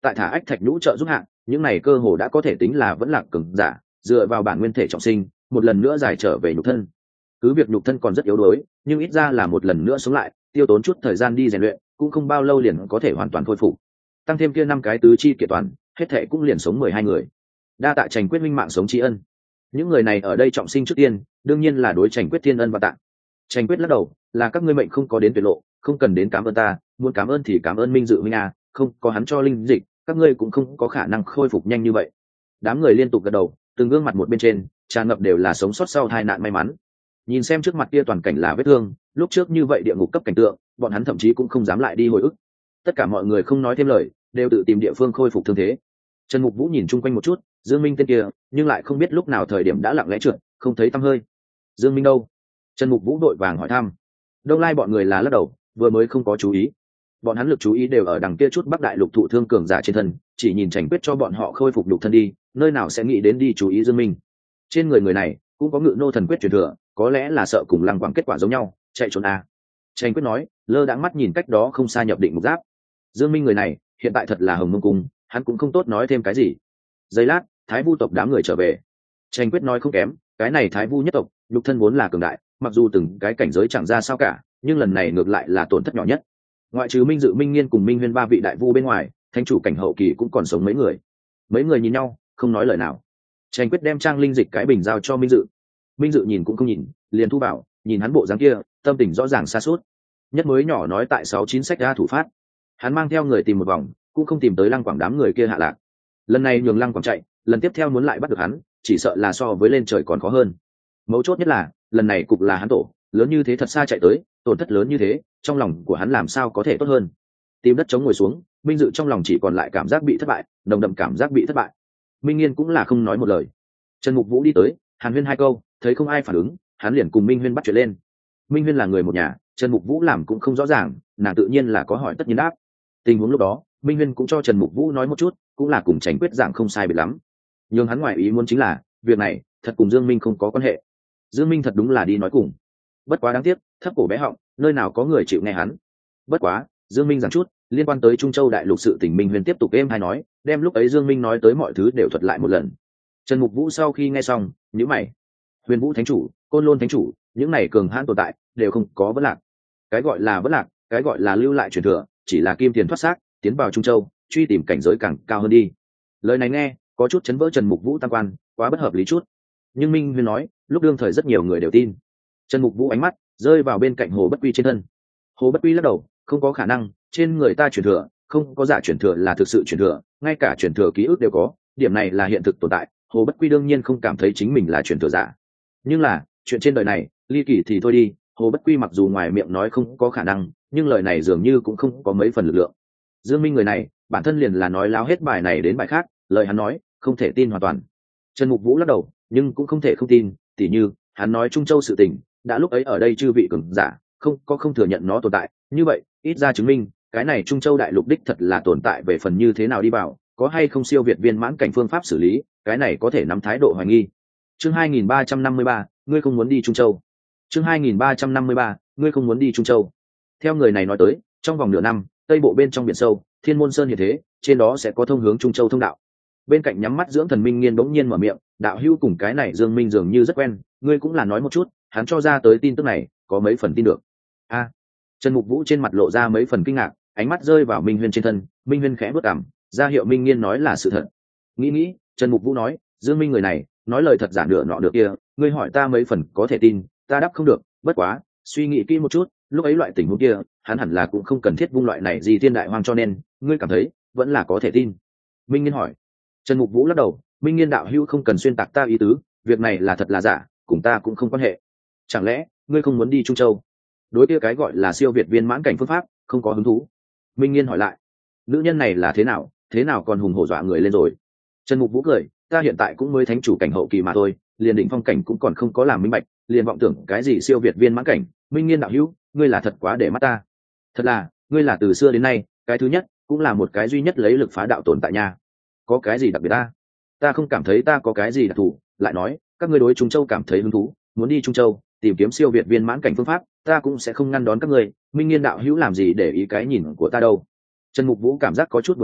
tại thả ách thạch nhũ trợ giúp hạng, những này cơ hồ đã có thể tính là vẫn là cường giả, dựa vào bản nguyên thể trọng sinh, một lần nữa giải trở về nhục thân. Cứ việc nhục thân còn rất yếu đuối, nhưng ít ra là một lần nữa sống lại, tiêu tốn chút thời gian đi rèn luyện, cũng không bao lâu liền có thể hoàn toàn khôi phục. Tăng thêm kia năm cái tứ chi kiện toàn, hết thệ cũng liền sống mười hai người. Đa tạ Trành Quyết minh mạng sống tri ân. Những người này ở đây trọng sinh trước tiên, đương nhiên là đối Trành Quyết thiên ân và tạ. Trành Quyết lắc đầu, là các ngươi mệnh không có đến tuyệt lộ, không cần đến cảm ơn ta, muốn cảm ơn thì cảm ơn Minh Dự Minh a, không có hắn cho linh dịch, các ngươi cũng không có khả năng khôi phục nhanh như vậy. Đám người liên tục gật đầu, từng gương mặt một bên trên tràn ngập đều là sống sót sau tai nạn may mắn. Nhìn xem trước mặt kia toàn cảnh là vết thương, lúc trước như vậy địa ngục cấp cảnh tượng, bọn hắn thậm chí cũng không dám lại đi hồi ức. Tất cả mọi người không nói thêm lời, đều tự tìm địa phương khôi phục thương thế. Trần Mục Vũ nhìn chung quanh một chút, Dương Minh tên kia, nhưng lại không biết lúc nào thời điểm đã lặng lẽ trượt, không thấy tăm hơi. Dương Minh đâu? Trần Mục Vũ đội vàng hỏi thăm. Đông Lai bọn người là lắc đầu, vừa mới không có chú ý. Bọn hắn lực chú ý đều ở đằng kia chút Bắc Đại Lục thụ thương cường giả trên thân, chỉ nhìn Trành Quyết cho bọn họ khôi phục nhục thân đi, nơi nào sẽ nghĩ đến đi chú ý Dương Minh. Trên người người này cũng có Ngự Nô thần quyết truyền thừa, có lẽ là sợ cùng Lăng Quảng kết quả giống nhau, chạy trốn à. Trành Quyết nói, lơ đãng mắt nhìn cách đó không xa nhập định mục giáp. Dương Minh người này hiện tại thật là hồng mông cung, hắn cũng không tốt nói thêm cái gì. Giây lát, Thái Vu tộc đám người trở về. Trành Quyết nói không kém, cái này Thái Vu nhất tộc nhục thân vốn là cường đại, mặc dù từng cái cảnh giới chẳng ra sao cả, nhưng lần này ngược lại là tổn thất nhỏ nhất. Ngoại trừ Minh Dự Minh Nghiên cùng Minh Huyên ba vị đại vu bên ngoài, thánh chủ cảnh hậu kỳ cũng còn sống mấy người. Mấy người nhìn nhau, không nói lời nào. Trành Quyết đem trang linh dịch cái bình giao cho Minh Dự. Minh Dự nhìn cũng không nhìn, liền thu bảo, nhìn hắn bộ dáng kia, tâm tình rõ ràng xa suốt. Nhất mới nhỏ nói tại sáu chín sách ra thủ phát, hắn mang theo người tìm một vòng, cũng không tìm tới Lăng Quảng đám người kia hạ lạc. Lần này nhường Lăng Quảng chạy, lần tiếp theo muốn lại bắt được hắn, chỉ sợ là so với lên trời còn khó hơn. Mấu chốt nhất là, lần này cục là hắn tổ, lớn như thế thật xa chạy tới, tổn thất lớn như thế, trong lòng của hắn làm sao có thể tốt hơn. Tìm đất chống ngồi xuống, Minh Dự trong lòng chỉ còn lại cảm giác bị thất bại, nồng đậm cảm giác bị thất bại. Minh Nghiên cũng là không nói một lời. Trần Mục Vũ đi tới, Hàn Huyên hai câu, thấy không ai phản ứng, hắn liền cùng Minh Huyên bắt chuyện lên. Minh Huyên là người một nhà, Trần Mục Vũ làm cũng không rõ ràng, nàng tự nhiên là có hỏi tất nhiên đáp. Tình huống lúc đó, Minh Huyên cũng cho Trần Mục Vũ nói một chút, cũng là cùng Trành Quyết dạng không sai biệt lắm. Nhưng hắn ngoài ý muốn chính là, việc này thật cùng Dương Minh không có quan hệ. Dương Minh thật đúng là đi nói cùng. Bất quá đáng tiếc, thấp cổ bé họng, nơi nào có người chịu nghe hắn. Bất quá, Dương Minh giảng chút liên quan tới Trung Châu đại lục sự tình, Minh Huyên tiếp tục êm hay nói, đem lúc ấy Dương Minh nói tới mọi thứ đều thuật lại một lần. Trần Mục Vũ sau khi nghe xong, nhíu mày. Huyền Vũ thánh chủ, Côn Lôn thánh chủ, những này cường hãn tồn tại đều không có vấn lạc. Cái gọi là vấn lạc, cái gọi là lưu lại truyền thừa, chỉ là kim tiền thoát xác, tiến vào Trung Châu, truy tìm cảnh giới càng cao hơn đi. Lời này nghe có chút chấn vỡ Trần Mục Vũ tam quan, quá bất hợp lý chút. Nhưng Minh Huyên nói, lúc đương thời rất nhiều người đều tin. Trần Mục Vũ ánh mắt rơi vào bên cạnh Hồ Bất Quy trên thân. Hồ Bất Quy lắc đầu, không có khả năng, trên người ta truyền thừa, không có giả truyền thừa là thực sự truyền thừa, ngay cả truyền thừa ký ức đều có, điểm này là hiện thực tồn tại. Hồ Bất Quy đương nhiên không cảm thấy chính mình là truyền thừa giả. Nhưng là, chuyện trên đời này, ly kỳ thì thôi đi, Hồ Bất Quy mặc dù ngoài miệng nói không có khả năng, nhưng lời này dường như cũng không có mấy phần lực lượng. Dương Minh người này, bản thân liền là nói láo hết bài này đến bài khác, lời hắn nói, không thể tin hoàn toàn. Trần Mục Vũ lắc đầu, nhưng cũng không thể không tin, tỉ như, hắn nói Trung Châu sự tình, đã lúc ấy ở đây chư vị cường giả, không có không thừa nhận nó tồn tại, như vậy, ít ra chứng minh, cái này Trung Châu đại lục đích thật là tồn tại về phần như thế nào đi vào, có hay không siêu việt viên mãn cảnh phương pháp xử lý, cái này có thể nắm thái độ hoài nghi. Chương hai nghìn ba trăm năm mươi ba, ngươi không muốn đi Trung Châu. Chương hai nghìn ba trăm năm mươi ba, ngươi không muốn đi Trung Châu. Theo người này nói tới, trong vòng nửa năm, tây bộ bên trong biển sâu, Thiên Môn Sơn như thế, trên đó sẽ có thông hướng Trung Châu thông đạo. Bên cạnh nhắm mắt dưỡng thần Minh Nghiên bỗng nhiên mở miệng, đạo hữu cùng cái này Dương Minh dường như rất quen, ngươi cũng là nói một chút, hắn cho ra tới tin tức này, có mấy phần tin được. A. Trần Mục Vũ trên mặt lộ ra mấy phần kinh ngạc, ánh mắt rơi vào Minh Huyên trên thân, Minh Huyên khẽ bước cằm, ra hiệu Minh Nghiên nói là sự thật. Nghĩ nghĩ, Trần Mục Vũ nói, Dương Minh người này, nói lời thật giả nửa nọ được kia, ngươi hỏi ta mấy phần có thể tin, ta đáp không được, bất quá, suy nghĩ kỹ một chút, lúc ấy loại tình huống kia, hắn hẳn là cũng không cần thiết vung loại này gì thiên đại hoang cho nên, ngươi cảm thấy, vẫn là có thể tin. Minh Nghiên hỏi. Trần Mục Vũ lắc đầu, Minh Nghiên đạo hữu không cần xuyên tạc ta ý tứ, việc này là thật là giả, cùng ta cũng không quan hệ. Chẳng lẽ, ngươi không muốn đi Trung Châu? Đối kia cái gọi là siêu việt viên mãn cảnh phương pháp, không có hứng thú. Minh Nghiên hỏi lại, nữ nhân này là thế nào, thế nào còn hùng hổ dọa người lên rồi? Trần Mục Vũ cười, ta hiện tại cũng mới thánh chủ cảnh hậu kỳ mà thôi, liền định phong cảnh cũng còn không có làm minh bạch, liền vọng tưởng cái gì siêu việt viên mãn cảnh. Minh Nghiên đạo hữu, ngươi là thật quá để mắt ta. Thật là, ngươi là từ xưa đến nay, cái thứ nhất, cũng là một cái duy nhất lấy lực phá đạo tồn tại nha. Có cái gì đặc biệt ta? Ta không cảm thấy ta có cái gì đặc thù, lại nói, các ngươi đối Trung Châu cảm thấy hứng thú, muốn đi Trung Châu, tìm kiếm siêu việt viên mãn cảnh phương pháp, ta cũng sẽ không ngăn đón các ngươi. Minh Nghiên đạo hữu làm gì để ý cái nhìn của ta đâu. Trần Mục Vũ cảm giác có chút buồn cười,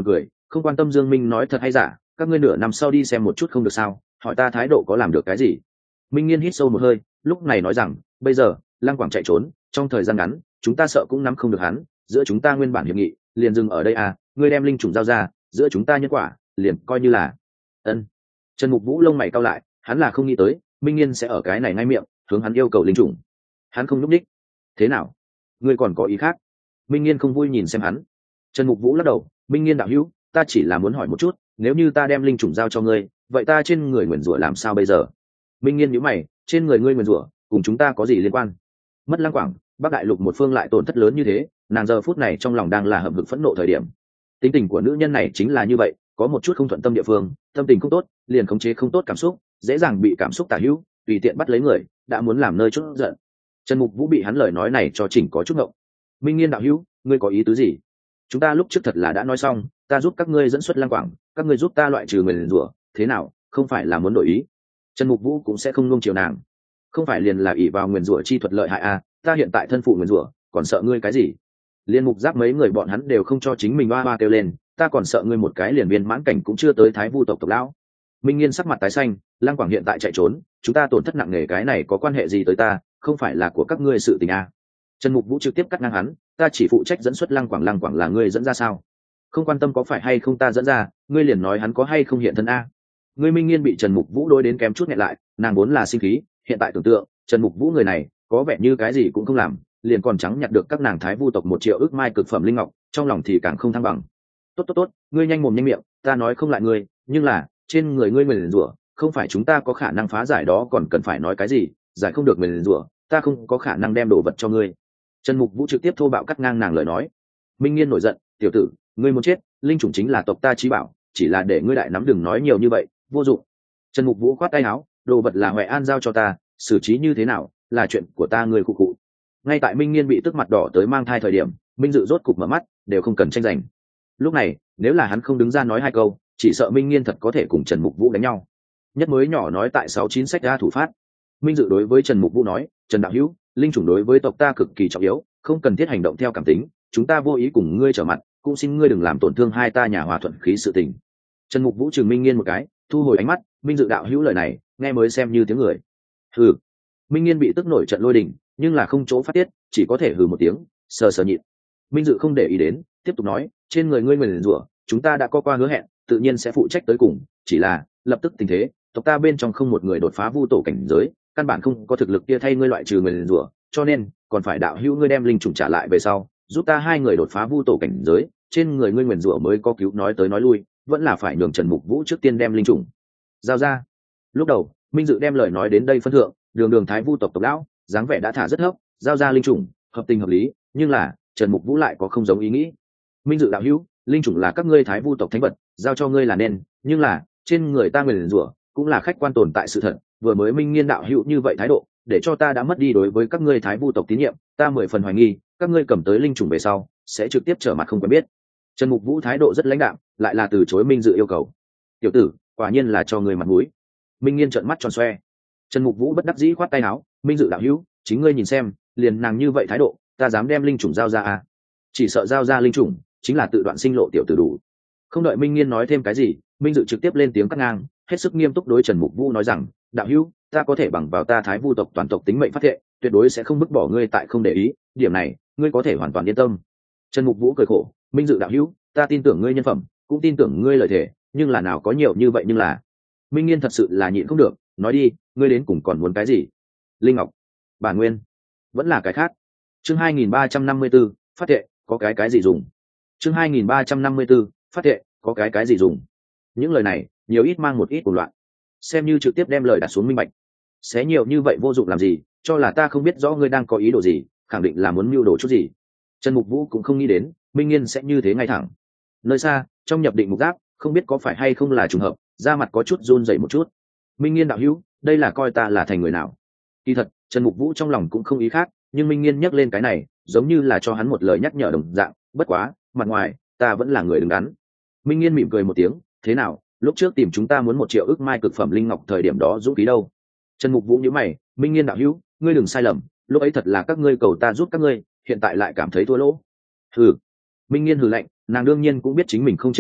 không quan tâm Dương Minh nói thật hay giả, các ngươi nửa năm sau đi xem một chút không được sao? Hỏi ta thái độ có làm được cái gì? Minh Nghiên hít sâu một hơi, lúc này nói rằng, bây giờ Lăng Quảng chạy trốn, trong thời gian ngắn chúng ta sợ cũng nắm không được hắn, giữa chúng ta nguyên bản hiệp nghị liền dừng ở đây à? Ngươi đem linh trùng giao ra, giữa chúng ta nhân quả liền coi như là ân. Trần Mục Vũ lông mày cau lại, hắn là không nghĩ tới Minh Nghiên sẽ ở cái này ngay miệng hướng hắn yêu cầu linh trùng. Hắn không nhúc nhích. Thế nào? Ngươi còn có ý khác? Minh Nghiên không vui nhìn xem hắn. Trần Mục Vũ lắc đầu, Minh Nghiên đạo hữu, ta chỉ là muốn hỏi một chút, nếu như ta đem linh trùng giao cho ngươi, vậy ta trên người nguyền rủa làm sao bây giờ? Minh Nghiên nhíu mày, trên người ngươi nguyền rủa cùng chúng ta có gì liên quan? Mất Lăng Quảng, Bắc Đại Lục một phương lại tổn thất lớn như thế, nàng giờ phút này trong lòng đang là hậm hực phẫn nộ thời điểm. Tính tình của nữ nhân này chính là như vậy, có một chút không thuận tâm địa phương, tâm tình không tốt, liền khống chế không tốt cảm xúc, dễ dàng bị cảm xúc tả hữu, tùy tiện bắt lấy người, đã muốn làm nơi chút giận. Trần Mục Vũ bị hắn lời nói này cho chỉnh có chút ngộng. Minh Nghiên đạo hữu, ngươi có ý tứ gì? Chúng ta lúc trước thật là đã nói xong, ta giúp các ngươi dẫn xuất Lăng Quảng, các ngươi giúp ta loại trừ nguyền rủa, thế nào, không phải là muốn đổi ý? Trần Mục Vũ cũng sẽ không nuông chiều nàng. Không phải liền là ỷ vào nguyền rủa chi thuật lợi hại à, ta hiện tại thân phụ nguyền rủa, còn sợ ngươi cái gì? Liên Mục Giáp mấy người bọn hắn đều không cho chính mình oa oa kêu lên, ta còn sợ ngươi một cái liền viên mãn cảnh cũng chưa tới Thái Vu tộc tộc lão. Minh Nghiên sắc mặt tái xanh, Lăng Quảng hiện tại chạy trốn, chúng ta tổn thất nặng nề, cái này có quan hệ gì tới ta, không phải là của các ngươi sự tình à? Trần Mục Vũ trực tiếp cắt ngang hắn, ta chỉ phụ trách dẫn xuất Lăng Quảng, Lăng Quảng là ngươi dẫn ra sao? Không quan tâm có phải hay không ta dẫn ra, ngươi liền nói hắn có hay không hiện thân a? Ngươi Minh Nghiên bị Trần Mục Vũ đối đến kém chút nghẹn lại, nàng vốn là sinh khí, hiện tại tưởng tượng, Trần Mục Vũ người này, có vẻ như cái gì cũng không làm, liền còn trắng nhặt được các nàng Thái Vu tộc một triệu ước mai cực phẩm linh ngọc, trong lòng thì càng không thăng bằng. Tốt tốt tốt, ngươi nhanh mồm nhanh miệng, ta nói không lại ngươi, nhưng là, trên người ngươi nguyền rủa, không phải chúng ta có khả năng phá giải đó, còn cần phải nói cái gì, giải không được nguyền rủa, ta không có khả năng đem đồ vật cho ngươi. Trần Mục Vũ trực tiếp thô bạo cắt ngang nàng lời nói. Minh Nghiên nổi giận, tiểu tử, ngươi muốn chết, linh chủng chính là tộc ta chí bảo, chỉ là để ngươi đại nắm đừng nói nhiều như vậy, vô dụng. Trần Mục Vũ khoát tay áo, đồ vật là Huệ An giao cho ta, xử trí như thế nào là chuyện của ta, ngươi cụ cụ. Ngay tại Minh Nghiên bị tức mặt đỏ tới mang thai thời điểm, Minh Dự rốt cục mở mắt, đều không cần tranh giành. Lúc này, nếu là hắn không đứng ra nói hai câu, chỉ sợ Minh Nghiên thật có thể cùng Trần Mục Vũ đánh nhau. Nhất mới nhỏ nói tại sáu chín sách ra thủ phát. Minh Dự đối với Trần Mục Vũ nói, Trần đạo hữu, linh chủng đối với tộc ta cực kỳ trọng yếu, không cần thiết hành động theo cảm tính, chúng ta vô ý cùng ngươi trở mặt, cũng xin ngươi đừng làm tổn thương hai ta nhà hòa thuận khí sự tình. Trần Mục Vũ trừng Minh Nghiên một cái, thu hồi ánh mắt. Minh Dự đạo hữu lời này nghe mới xem như tiếng người. Hừ. Minh Nghiên bị tức nổi trận lôi đình, nhưng là không chỗ phát tiết, chỉ có thể hừ một tiếng, sờ sờ nhịn. Minh Dự không để ý đến, tiếp tục nói, trên người ngươi nguyền rủa, chúng ta đã có qua hứa hẹn, tự nhiên sẽ phụ trách tới cùng, chỉ là lập tức tình thế, tộc ta bên trong không một người đột phá vu tổ cảnh giới, căn bản không có thực lực kia thay ngươi loại trừ nguyền rủa, cho nên còn phải đạo hữu ngươi đem linh trùng trả lại về sau, giúp ta hai người đột phá vu tổ cảnh giới, trên người ngươi nguyền rủa mới có cứu. Nói tới nói lui, vẫn là phải nhường Trần Mục Vũ trước tiên đem linh trùng giao ra. Lúc đầu Minh Dự đem lời nói đến đây phân thượng, đường đường Thái Vu tộc tộc lão, dáng vẻ đã thả rất thấp, giao ra linh trùng hợp tình hợp lý, nhưng là Trần Mục Vũ lại có không giống ý nghĩ. Minh Dự đạo hữu, linh trùng là các ngươi Thái Vu tộc thánh vật, giao cho ngươi là nên, nhưng là trên người ta nguyền rủa cũng là khách quan tồn tại sự thật, vừa mới Minh Nghiên đạo hữu như vậy thái độ, để cho ta đã mất đi đối với các ngươi Thái Vu tộc tín nhiệm, ta mười phần hoài nghi các ngươi cầm tới linh trùng về sau sẽ trực tiếp trở mặt không quen biết. Trần Mục Vũ thái độ rất lãnh đạm, lại là từ chối Minh Dự yêu cầu. Tiểu tử, quả nhiên là cho người mặt mũi. Minh Nghiên trợn mắt tròn xoe. Trần Mục Vũ bất đắc dĩ khoát tay áo, Minh Dự đạo hữu, chính ngươi nhìn xem, liền nàng như vậy thái độ, ta dám đem linh trùng giao ra à? Chỉ sợ giao ra linh trùng chính là tự đoạn sinh lộ tiểu tử đủ. Không đợi Minh Nghiên nói thêm cái gì, Minh Dự trực tiếp lên tiếng cắt ngang, hết sức nghiêm túc đối Trần Mục Vũ nói rằng, đạo hữu, ta có thể bằng vào ta Thái Vu tộc toàn tộc tính mệnh phát thệ, tuyệt đối sẽ không bức bỏ ngươi tại không để ý, điểm này ngươi có thể hoàn toàn yên tâm. Trần Mục Vũ cười khổ, Minh Dự đạo hữu, ta tin tưởng ngươi nhân phẩm, cũng tin tưởng ngươi lời thề, nhưng là nào có nhiều như vậy. Nhưng là Minh Nghiên thật sự là nhịn không được, nói đi, ngươi đến cùng còn muốn cái gì? Linh ngọc, bản nguyên, vẫn là cái khác? Chương hai nghìn ba trăm năm mươi 354, phát thệ, có cái cái gì dùng? Chương hai nghìn ba trăm năm mươi 354, phát thệ, có cái cái gì dùng? Những lời này nhiều ít mang một ít cuồng loạn, xem như trực tiếp đem lời đặt xuống minh bạch. Xé nhiều như vậy vô dụng làm gì, cho là ta không biết rõ ngươi đang có ý đồ gì, khẳng định là muốn mưu đồ chút gì. Trần Mục Vũ cũng không nghĩ đến Minh Nghiên sẽ như thế ngay thẳng. Nơi xa, trong nhập định mục giáp, không biết có phải hay không là trùng hợp, da mặt có chút run rẩy một chút. Minh Nghiên đạo hữu, đây là coi ta là thành người nào? Kỳ thật, Trần Mục Vũ trong lòng cũng không ý khác, nhưng Minh Nghiên nhắc lên cái này, giống như là cho hắn một lời nhắc nhở đồng dạng, bất quá, mặt ngoài, ta vẫn là người đứng đắn. Minh Nghiên mỉm cười một tiếng, thế nào, lúc trước tìm chúng ta muốn một triệu ức mai cực phẩm linh ngọc thời điểm đó dũng khí đâu? Trần Mục Vũ nhíu mày, Minh Nghiên đạo hữu, ngươi đừng sai lầm, lúc ấy thật là các ngươi cầu ta giúp các ngươi, hiện tại lại cảm thấy thua lỗ. Hừ. Minh Nghiên hừ lạnh, nàng đương nhiên cũng biết chính mình không chiếm lý,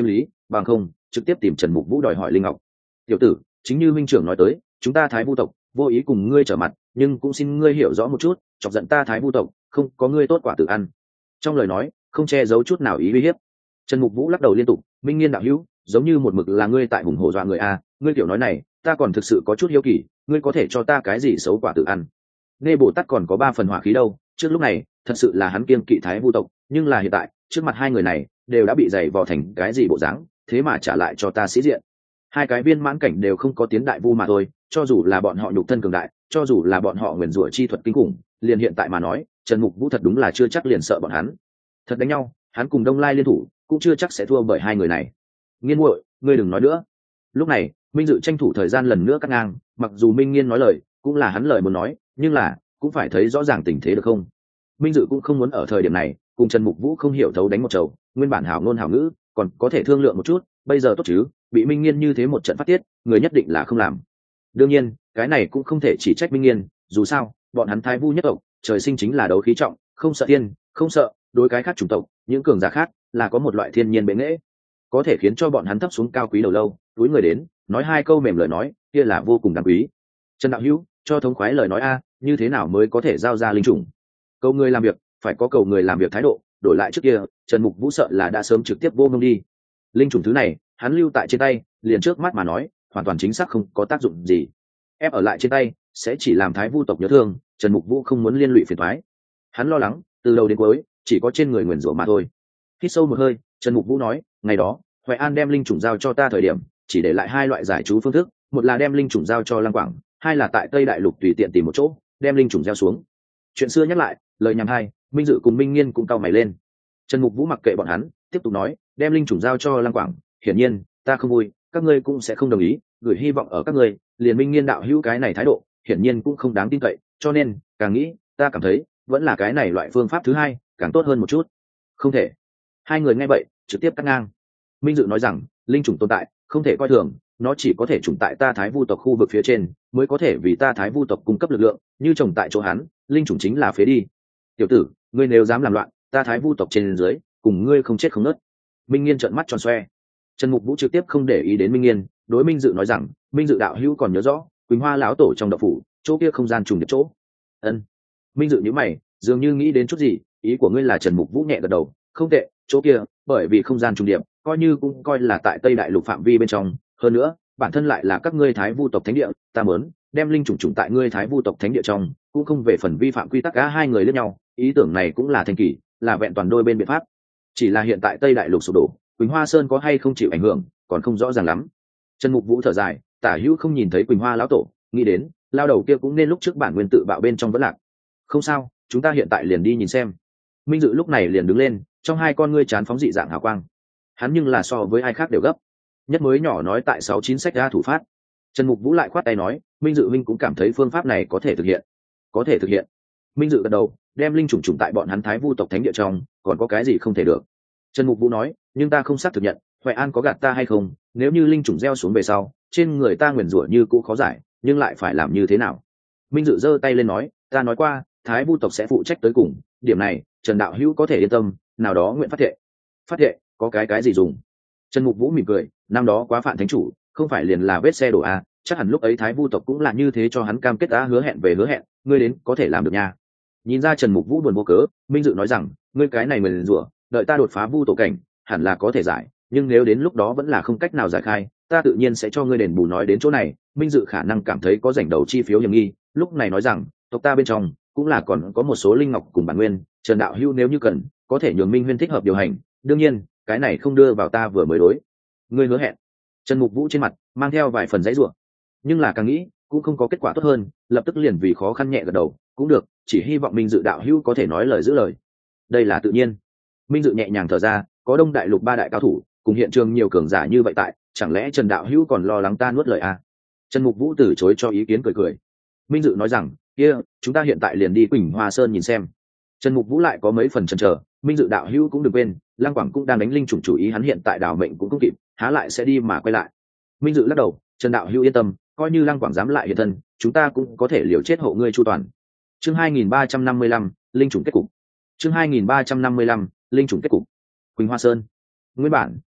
bằng không trực tiếp tìm Trần Mục Vũ đòi hỏi linh ngọc. Tiểu tử, chính như minh trưởng nói tới, chúng ta Thái Vu tộc vô ý cùng ngươi trở mặt, nhưng cũng xin ngươi hiểu rõ một chút, chọc giận ta Thái Vu tộc không có ngươi tốt quả tự ăn. Trong lời nói không che giấu chút nào ý uy hiếp. Trần Mục Vũ lắc đầu liên tục, minh nghiên đạo hữu, giống như một mực là ngươi tại hùng hổ dọa người a, ngươi tiểu nói này ta còn thực sự có chút hiếu kỳ, ngươi có thể cho ta cái gì xấu quả tự ăn? Nghe Bồ Tát còn có ba phần hỏa khí đâu, trước lúc này thật sự là hắn kiêng kỵ Thái Vu tộc, nhưng là hiện tại trước mặt hai người này đều đã bị dày vò thành cái gì bộ dáng, thế mà trả lại cho ta sĩ diện. Hai cái viên mãn cảnh đều không có tiến đại vu mà thôi, cho dù là bọn họ nhục thân cường đại, cho dù là bọn họ nguyền rủa chi thuật kinh khủng, liền hiện tại mà nói, Trần Mục Vũ thật đúng là chưa chắc liền sợ bọn hắn. Thật đánh nhau, hắn cùng Đông Lai liên thủ, cũng chưa chắc sẽ thua bởi hai người này. Nghiên muội, ngươi đừng nói nữa. Lúc này, Minh Dự tranh thủ thời gian lần nữa cắt ngang, mặc dù Minh Nghiên nói lời, cũng là hắn lời muốn nói, nhưng là cũng phải thấy rõ ràng tình thế được không? Minh Dự cũng không muốn ở thời điểm này cùng Trần Mục Vũ không hiểu thấu đánh một trầu, nguyên bản hảo ngôn hảo ngữ, còn có thể thương lượng một chút, bây giờ tốt chứ, bị Minh Nghiên như thế một trận phát tiết, người nhất định là không làm. Đương nhiên, cái này cũng không thể chỉ trách Minh Nghiên, dù sao, bọn hắn Thái Vu nhất tộc, trời sinh chính là đấu khí trọng, không sợ thiên, không sợ đối cái khác chủng tộc, những cường giả khác là có một loại thiên nhiên bệ nghệ, có thể khiến cho bọn hắn thấp xuống cao quý đầu lâu, túi người đến, nói hai câu mềm lời nói, kia là vô cùng đáng quý. Trần đạo hữu, cho thống khoái lời nói a, như thế nào mới có thể giao ra linh chủng? Cầu người làm việc, phải có cầu người làm việc thái độ, đổi lại trước kia, Trần Mục Vũ sợ là đã sớm trực tiếp vô ngông đi. Linh chủng thứ này, hắn lưu tại trên tay, liền trước mắt mà nói, hoàn toàn chính xác không có tác dụng gì. Ép ở lại trên tay, sẽ chỉ làm Thái Vu tộc nhớ thương, Trần Mục Vũ không muốn liên lụy phiền toái. Hắn lo lắng, từ đầu đến cuối, chỉ có trên người nguyền rủa mà thôi. Hít sâu một hơi, Trần Mục Vũ nói, ngày đó, Hoài An đem linh chủng giao cho ta thời điểm, chỉ để lại hai loại giải chú phương thức, một là đem linh chủng giao cho Lăng Quảng, hai là tại Tây Đại Lục tùy tiện tìm một chỗ, đem linh chủng gieo xuống. Chuyện xưa nhắc lại, lời nhằm hai, Minh Dự cùng Minh Nghiên cũng cau mày lên. Trần Mục Vũ mặc kệ bọn hắn, tiếp tục nói, đem linh chủng giao cho Lăng Quảng, hiển nhiên, ta không vui, các ngươi cũng sẽ không đồng ý, gửi hy vọng ở các ngươi, liền Minh Nghiên đạo hữu cái này thái độ, hiển nhiên cũng không đáng tin cậy, cho nên, càng nghĩ, ta cảm thấy, vẫn là cái này loại phương pháp thứ hai, càng tốt hơn một chút. Không thể. Hai người nghe vậy, trực tiếp cắt ngang. Minh Dự nói rằng, linh chủng tồn tại, không thể coi thường, nó chỉ có thể trùng tại ta Thái Vu tộc khu vực phía trên, mới có thể vì ta Thái Vu tộc cung cấp lực lượng, như trồng tại chỗ hắn, linh chủng chính là phế đi. Tiểu tử, ngươi nếu dám làm loạn, ta Thái Vu tộc trên dưới, cùng ngươi không chết không nứt. Minh Nghiên trợn mắt tròn xoe. Trần Mục Vũ trực tiếp không để ý đến Minh Nghiên, đối Minh Dự nói rằng, Minh Dự đạo hữu còn nhớ rõ, Quỳnh Hoa lão tổ trong đậu phủ, chỗ kia không gian trùng điệp chỗ. Ân. Minh Dự nhíu mày, dường như nghĩ đến chút gì, ý của ngươi là Trần Mục Vũ nhẹ gật đầu, không tệ, chỗ kia, bởi vì không gian trùng điệp, coi như cũng coi là tại Tây Đại Lục phạm vi bên trong, hơn nữa, bản thân lại là các ngươi Thái Vu tộc thánh địa, ta muốn đem linh chủng chủng tại ngươi Thái Vu tộc thánh địa trong, cũng không về phần vi phạm quy tắc. Cả hai người lẫn nhau, ý tưởng này cũng là thành kỳ, là vẹn toàn đôi bên biện pháp. Chỉ là hiện tại Tây Đại Lục sụp đổ, Quỳnh Hoa Sơn có hay không chịu ảnh hưởng, còn không rõ ràng lắm. Trần Mục Vũ thở dài, tả hữu không nhìn thấy Quỳnh Hoa lão tổ, nghĩ đến, lao đầu kia cũng nên lúc trước bản nguyên tự bạo bên trong vẫn lạc. Không sao, chúng ta hiện tại liền đi nhìn xem. Minh Dự lúc này liền đứng lên, trong hai con ngươi chán phóng dị dạng hào quang. Hắn nhưng là so với ai khác đều gấp. Nhất mới nhỏ nói tại sáu chín sách ra thủ phát. Trần Mục Vũ lại khoát tay nói, Minh Dự Minh cũng cảm thấy phương pháp này có thể thực hiện. Có thể thực hiện. Minh Dự gật đầu, đem linh chủng chủng tại bọn hắn Thái Vu tộc thánh địa trong, còn có cái gì không thể được. Trần Mục Vũ nói, nhưng ta không xác thực nhận, Hoài An có gạt ta hay không, nếu như linh chủng gieo xuống về sau, trên người ta nguyền rủa như cũ khó giải, nhưng lại phải làm như thế nào? Minh Dự giơ tay lên nói, ta nói qua, Thái Vu tộc sẽ phụ trách tới cùng, điểm này, Trần đạo hữu có thể yên tâm, nào đó nguyện phát thệ. Phát thệ, có cái cái gì dùng? Trần Mục Vũ mỉm cười, năm đó quá phản thánh chủ, không phải liền là vết xe đổ a, chắc hẳn lúc ấy Thái Vu tộc cũng là như thế cho hắn cam kết đã hứa hẹn về hứa hẹn, ngươi đến có thể làm được nha. Nhìn ra Trần Mục Vũ buồn vô cớ, Minh Dự nói rằng, ngươi cái này mình rủa, đợi ta đột phá vu tổ cảnh, hẳn là có thể giải, nhưng nếu đến lúc đó vẫn là không cách nào giải khai, ta tự nhiên sẽ cho ngươi đền bù. Nói đến chỗ này, Minh Dự khả năng cảm thấy có rảnh đầu chi phiếu hiểm nghi, lúc này nói rằng, tộc ta bên trong cũng là còn có một số linh ngọc cùng bản nguyên, Trần đạo hữu nếu như cần, có thể nhường Minh Huyên thích hợp điều hành, đương nhiên, cái này không đưa vào ta vừa mới đối. Ngươi hứa hẹn. Trần Mục Vũ trên mặt mang theo vài phần giãy giụa, nhưng là càng nghĩ cũng không có kết quả tốt hơn, lập tức liền vì khó khăn nhẹ gật đầu, cũng được, chỉ hy vọng Minh Dự đạo hữu có thể nói lời giữ lời. Đây là tự nhiên. Minh Dự nhẹ nhàng thở ra, có Đông Đại Lục ba đại cao thủ, cùng hiện trường nhiều cường giả như vậy tại, chẳng lẽ Trần đạo hữu còn lo lắng ta nuốt lời à? Trần Mục Vũ từ chối cho ý kiến, cười cười. Minh Dự nói rằng, kia, chúng ta hiện tại liền đi Quỳnh Hoa Sơn nhìn xem. Trần Mục Vũ lại có mấy phần chần chờ, Minh Dự đạo hữu cũng đừng quên, Lăng Quảng cũng đang đánh linh chủng chủ ý, hắn hiện tại đảo mệnh cũng không kịp, há lại sẽ đi mà quay lại. Minh Dự lắc đầu, Trần đạo hữu yên tâm, coi như Lăng Quảng dám lại hiện thân, chúng ta cũng có thể liều chết hộ ngươi chu toàn. Chương hai nghìn ba trăm năm mươi lăm, linh chủng kết cục. Chương hai nghìn ba trăm năm mươi lăm, linh chủng kết cục. Quỳnh Hoa Sơn. Nguyên bản,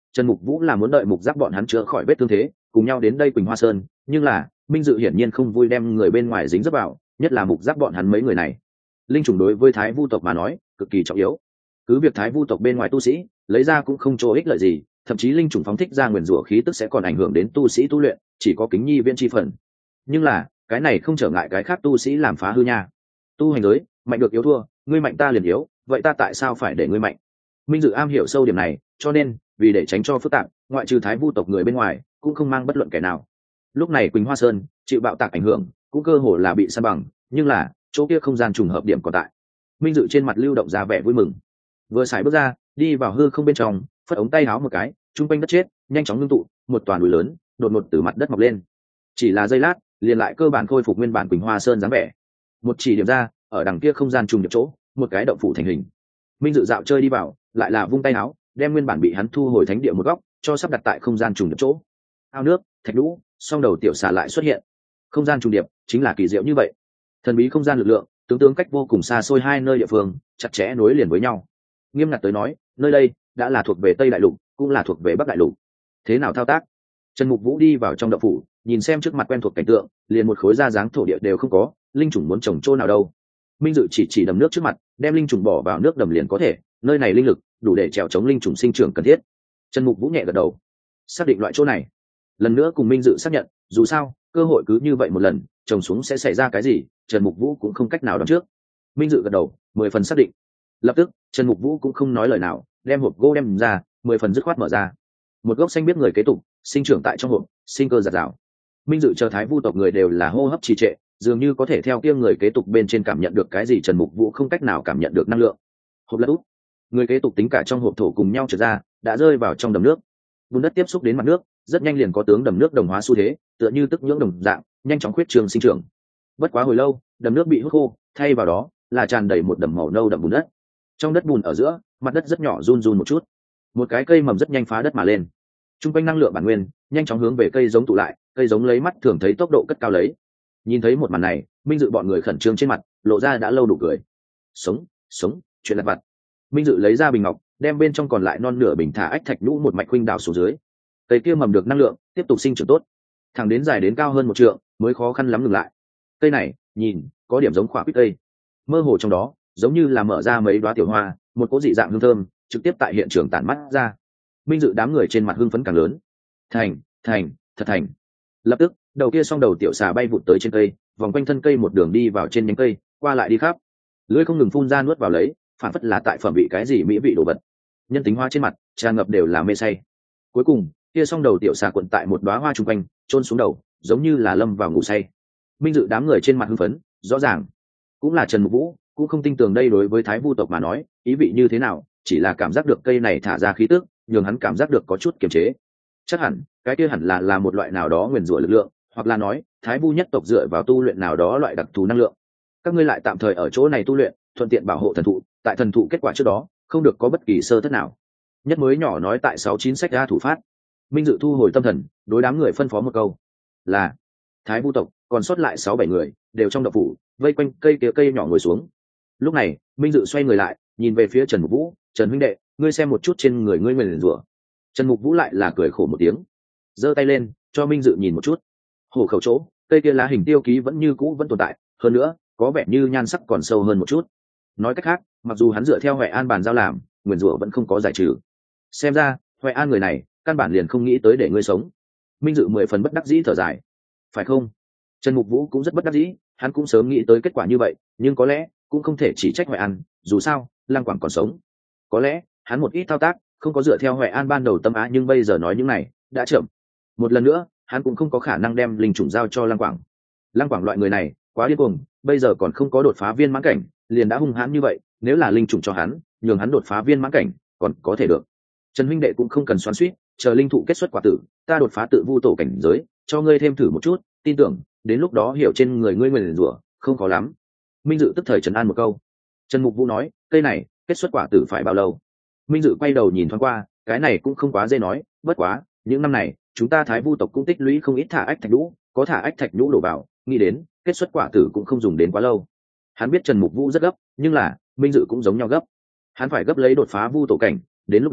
Trần Mục Vũ là muốn đợi Mục Giác bọn hắn chữa khỏi vết thương thế cùng nhau đến đây Quỳnh Hoa Sơn, nhưng là Minh Dự hiển nhiên không vui đem người bên ngoài dính dấp vào, nhất là Mục Giác bọn hắn mấy người này. Linh chủng đối với Thái Vu tộc mà nói cực kỳ trọng yếu, cứ việc Thái Vu tộc bên ngoài tu sĩ lấy ra cũng không chỗ ích lợi gì, thậm chí linh chủng phóng thích ra nguyền rủa khí tức sẽ còn ảnh hưởng đến tu sĩ tu luyện, chỉ có kính nhi viễn chi phần. Nhưng là cái này không trở ngại cái khác tu sĩ làm phá hư nha. Tu hành giới mạnh được yếu thua, ngươi mạnh ta liền yếu, vậy ta tại sao phải để ngươi mạnh? Minh Dự am hiểu sâu điểm này, cho nên vì để tránh cho phức tạp, ngoại trừ Thái Vu tộc người bên ngoài cũng không mang bất luận kẻ nào. Lúc này Quỳnh Hoa Sơn chịu bạo tạc ảnh hưởng, cũng cơ hồ là bị san bằng, nhưng là chỗ kia không gian trùng hợp điểm còn tại. Minh Dự trên mặt lưu động ra vẻ vui mừng, vừa xài bước ra đi vào hư không bên trong, phất ống tay áo một cái, trung quanh đất chết nhanh chóng ngưng tụ một toàn núi lớn đột ngột từ mặt đất mọc lên. Chỉ là giây lát liền lại cơ bản khôi phục nguyên bản Quỳnh Hoa Sơn dáng vẻ. Một chỉ điểm ra, ở đằng kia không gian trùng nhập chỗ, một cái động phủ thành hình. Minh Dự dạo chơi đi vào, lại là vung tay áo, đem nguyên bản bị hắn thu hồi thánh địa một góc cho sắp đặt tại không gian trùng nhập chỗ. Ao nước, thạch lũ, song đầu tiểu xà lại xuất hiện. Không gian trùng điệp chính là kỳ diệu như vậy. Thần bí không gian lực lượng, tướng tướng cách vô cùng xa xôi hai nơi địa phương chặt chẽ nối liền với nhau. Nghiêm ngặt tới nói, nơi đây đã là thuộc về Tây Đại Lục, cũng là thuộc về Bắc Đại Lục. Thế nào thao tác? Trần Mục Vũ đi vào trong động phủ, nhìn xem trước mặt quen thuộc cảnh tượng, liền một khối da dáng thổ địa đều không có, linh trùng muốn trồng chỗ nào đâu? Minh Dự chỉ chỉ đầm nước trước mặt, đem linh trùng bỏ vào nước đầm liền có thể, nơi này linh lực đủ để trèo chống linh trùng sinh trưởng cần thiết. Trần Mục Vũ nhẹ gật đầu, xác định loại chỗ này. Lần nữa cùng Minh Dự xác nhận, dù sao, cơ hội cứ như vậy một lần, trồng xuống sẽ xảy ra cái gì, Trần Mục Vũ cũng không cách nào đoán trước. Minh Dự gật đầu, mười phần xác định. Lập tức, Trần Mục Vũ cũng không nói lời nào, đem hộp gỗ đem ra, mười phần dứt khoát mở ra. Một gốc xanh biết người kế tục, sinh trưởng tại trong hộp, sinh cơ giạt rào. Minh Dự chờ Thái Vu tộc người đều là hô hấp trì trệ, dường như có thể theo kia người kế tục bên trên cảm nhận được cái gì Trần Mục Vũ không cách nào cảm nhận được năng lượng. Hộp lật úp, người kế tục tính cả trong hộp thổ cùng nhau trở ra, đã rơi vào trong đầm nước. Bùn đất tiếp xúc đến mặt nước, rất nhanh liền có tướng đầm nước đồng hóa xu thế, tựa như tức nhưỡng đồng dạng, nhanh chóng khuyết trường sinh trưởng. Bất quá hồi lâu, đầm nước bị hút khô, thay vào đó là tràn đầy một đầm màu nâu đậm bùn đất. Trong đất bùn ở giữa, mặt đất rất nhỏ run run một chút, một cái cây mầm rất nhanh phá đất mà lên. Trung quanh năng lượng bản nguyên nhanh chóng hướng về cây giống tụ lại, cây giống lấy mắt thường thấy tốc độ cất cao lấy. Nhìn thấy một màn này, Minh Dự bọn người khẩn trương trên mặt lộ ra đã lâu đủ cười. Sống, sống, chuyện lặt vặt. Minh Dự lấy ra bình ngọc, đem bên trong còn lại non nửa bình thả ách thạch nhũ một mạch huynh đào xuống dưới. Cây kia mầm được năng lượng, tiếp tục sinh trưởng tốt, thẳng đến dài đến cao hơn một trượng, mới khó khăn lắm ngừng lại. Cây này, nhìn, có điểm giống khỏa quýt cây, mơ hồ trong đó, giống như là mở ra mấy đóa tiểu hoa, một cỗ dị dạng hương thơm trực tiếp tại hiện trường tản mắt ra. Minh Dự đám người trên mặt hưng phấn càng lớn. Thành, thành, thật thành. Lập tức, đầu kia song đầu tiểu xà bay vụt tới trên cây, vòng quanh thân cây một đường đi vào trên nhánh cây, qua lại đi khắp, lưỡi không ngừng phun ra nuốt vào lấy, phản phất là tại phẩm vị cái gì mỹ vị đồ vật. Nhân tính hoa trên mặt tràn ngập đều là mê say. Cuối cùng, kia song đầu tiểu xà cuộn tại một đóa hoa trung quanh, chôn xuống đầu, giống như là lâm vào ngủ say. Minh Dự đám người trên mặt hưng phấn, rõ ràng cũng là Trần Mục Vũ cũng không tin tưởng đây đối với Thái Vu tộc mà nói ý vị như thế nào, chỉ là cảm giác được cây này thả ra khí tức, nhường hắn cảm giác được có chút kiềm chế. Chắc hẳn cái kia hẳn là là một loại nào đó nguyền rủa lực lượng, hoặc là nói Thái Vu nhất tộc dựa vào tu luyện nào đó loại đặc thù năng lượng. Các ngươi lại tạm thời ở chỗ này tu luyện, thuận tiện bảo hộ thần thụ, tại thần thụ kết quả trước đó không được có bất kỳ sơ thất nào. Nhất mới nhỏ nói tại sáu chín sách ra thủ phát. Minh Dự thu hồi tâm thần, đối đám người phân phó một câu là Thái Vu tộc còn sót lại sáu bảy người đều trong động phủ, vây quanh cây kia cây nhỏ ngồi xuống. Lúc này Minh Dự xoay người lại, nhìn về phía Trần Mục Vũ, Trần huynh đệ, ngươi xem một chút trên người ngươi nguyền rủa. Trần Mục Vũ lại là cười khổ một tiếng, giơ tay lên cho Minh Dự nhìn một chút. Hổ khẩu chỗ cây kia lá hình tiêu ký vẫn như cũ vẫn tồn tại, hơn nữa có vẻ như nhan sắc còn sâu hơn một chút. Nói cách khác, mặc dù hắn dựa theo Huệ An bàn giao làm, nguyền rủa vẫn không có giải trừ. Xem ra Huệ An người này căn bản liền không nghĩ tới để ngươi sống. Minh Dự mười phần bất đắc dĩ thở dài. Phải không? Trần Mục Vũ cũng rất bất đắc dĩ, hắn cũng sớm nghĩ tới kết quả như vậy, nhưng có lẽ cũng không thể chỉ trách Huệ An, dù sao Lăng Quảng còn sống. Có lẽ hắn một ít thao tác không có dựa theo Huệ An ban đầu tâm á, nhưng bây giờ nói những này đã chậm. Một lần nữa hắn cũng không có khả năng đem linh chủng giao cho Lăng Quảng. Lăng Quảng loại người này quá điên cuồng, bây giờ còn không có đột phá viên mãn cảnh liền đã hung hãn như vậy, nếu là linh chủng cho hắn, nhường hắn đột phá viên mãn cảnh còn có thể được. Trần huynh đệ cũng không cần xoắn xuýt, chờ linh thụ kết xuất quả tử, ta đột phá tự vu tổ cảnh giới, cho ngươi thêm thử một chút, tin tưởng đến lúc đó hiểu trên người ngươi nguyền rủa không khó lắm. Minh Dự tức thời trấn an một câu. Trần Mục Vũ nói, cây này kết xuất quả tử phải bao lâu? Minh Dự quay đầu nhìn thoáng qua, cái này cũng không quá dễ nói, bất quá những năm này chúng ta Thái Vu tộc cũng tích lũy không ít thả ách thạch nhũ, có thả ách thạch nhũ đổ vào, nghĩ đến kết xuất quả tử cũng không dùng đến quá lâu. Hắn biết Trần Mục Vũ rất gấp, nhưng là Minh Dự cũng giống nhau gấp. Hắn phải gấp lấy đột phá vu tổ cảnh, đến lúc đó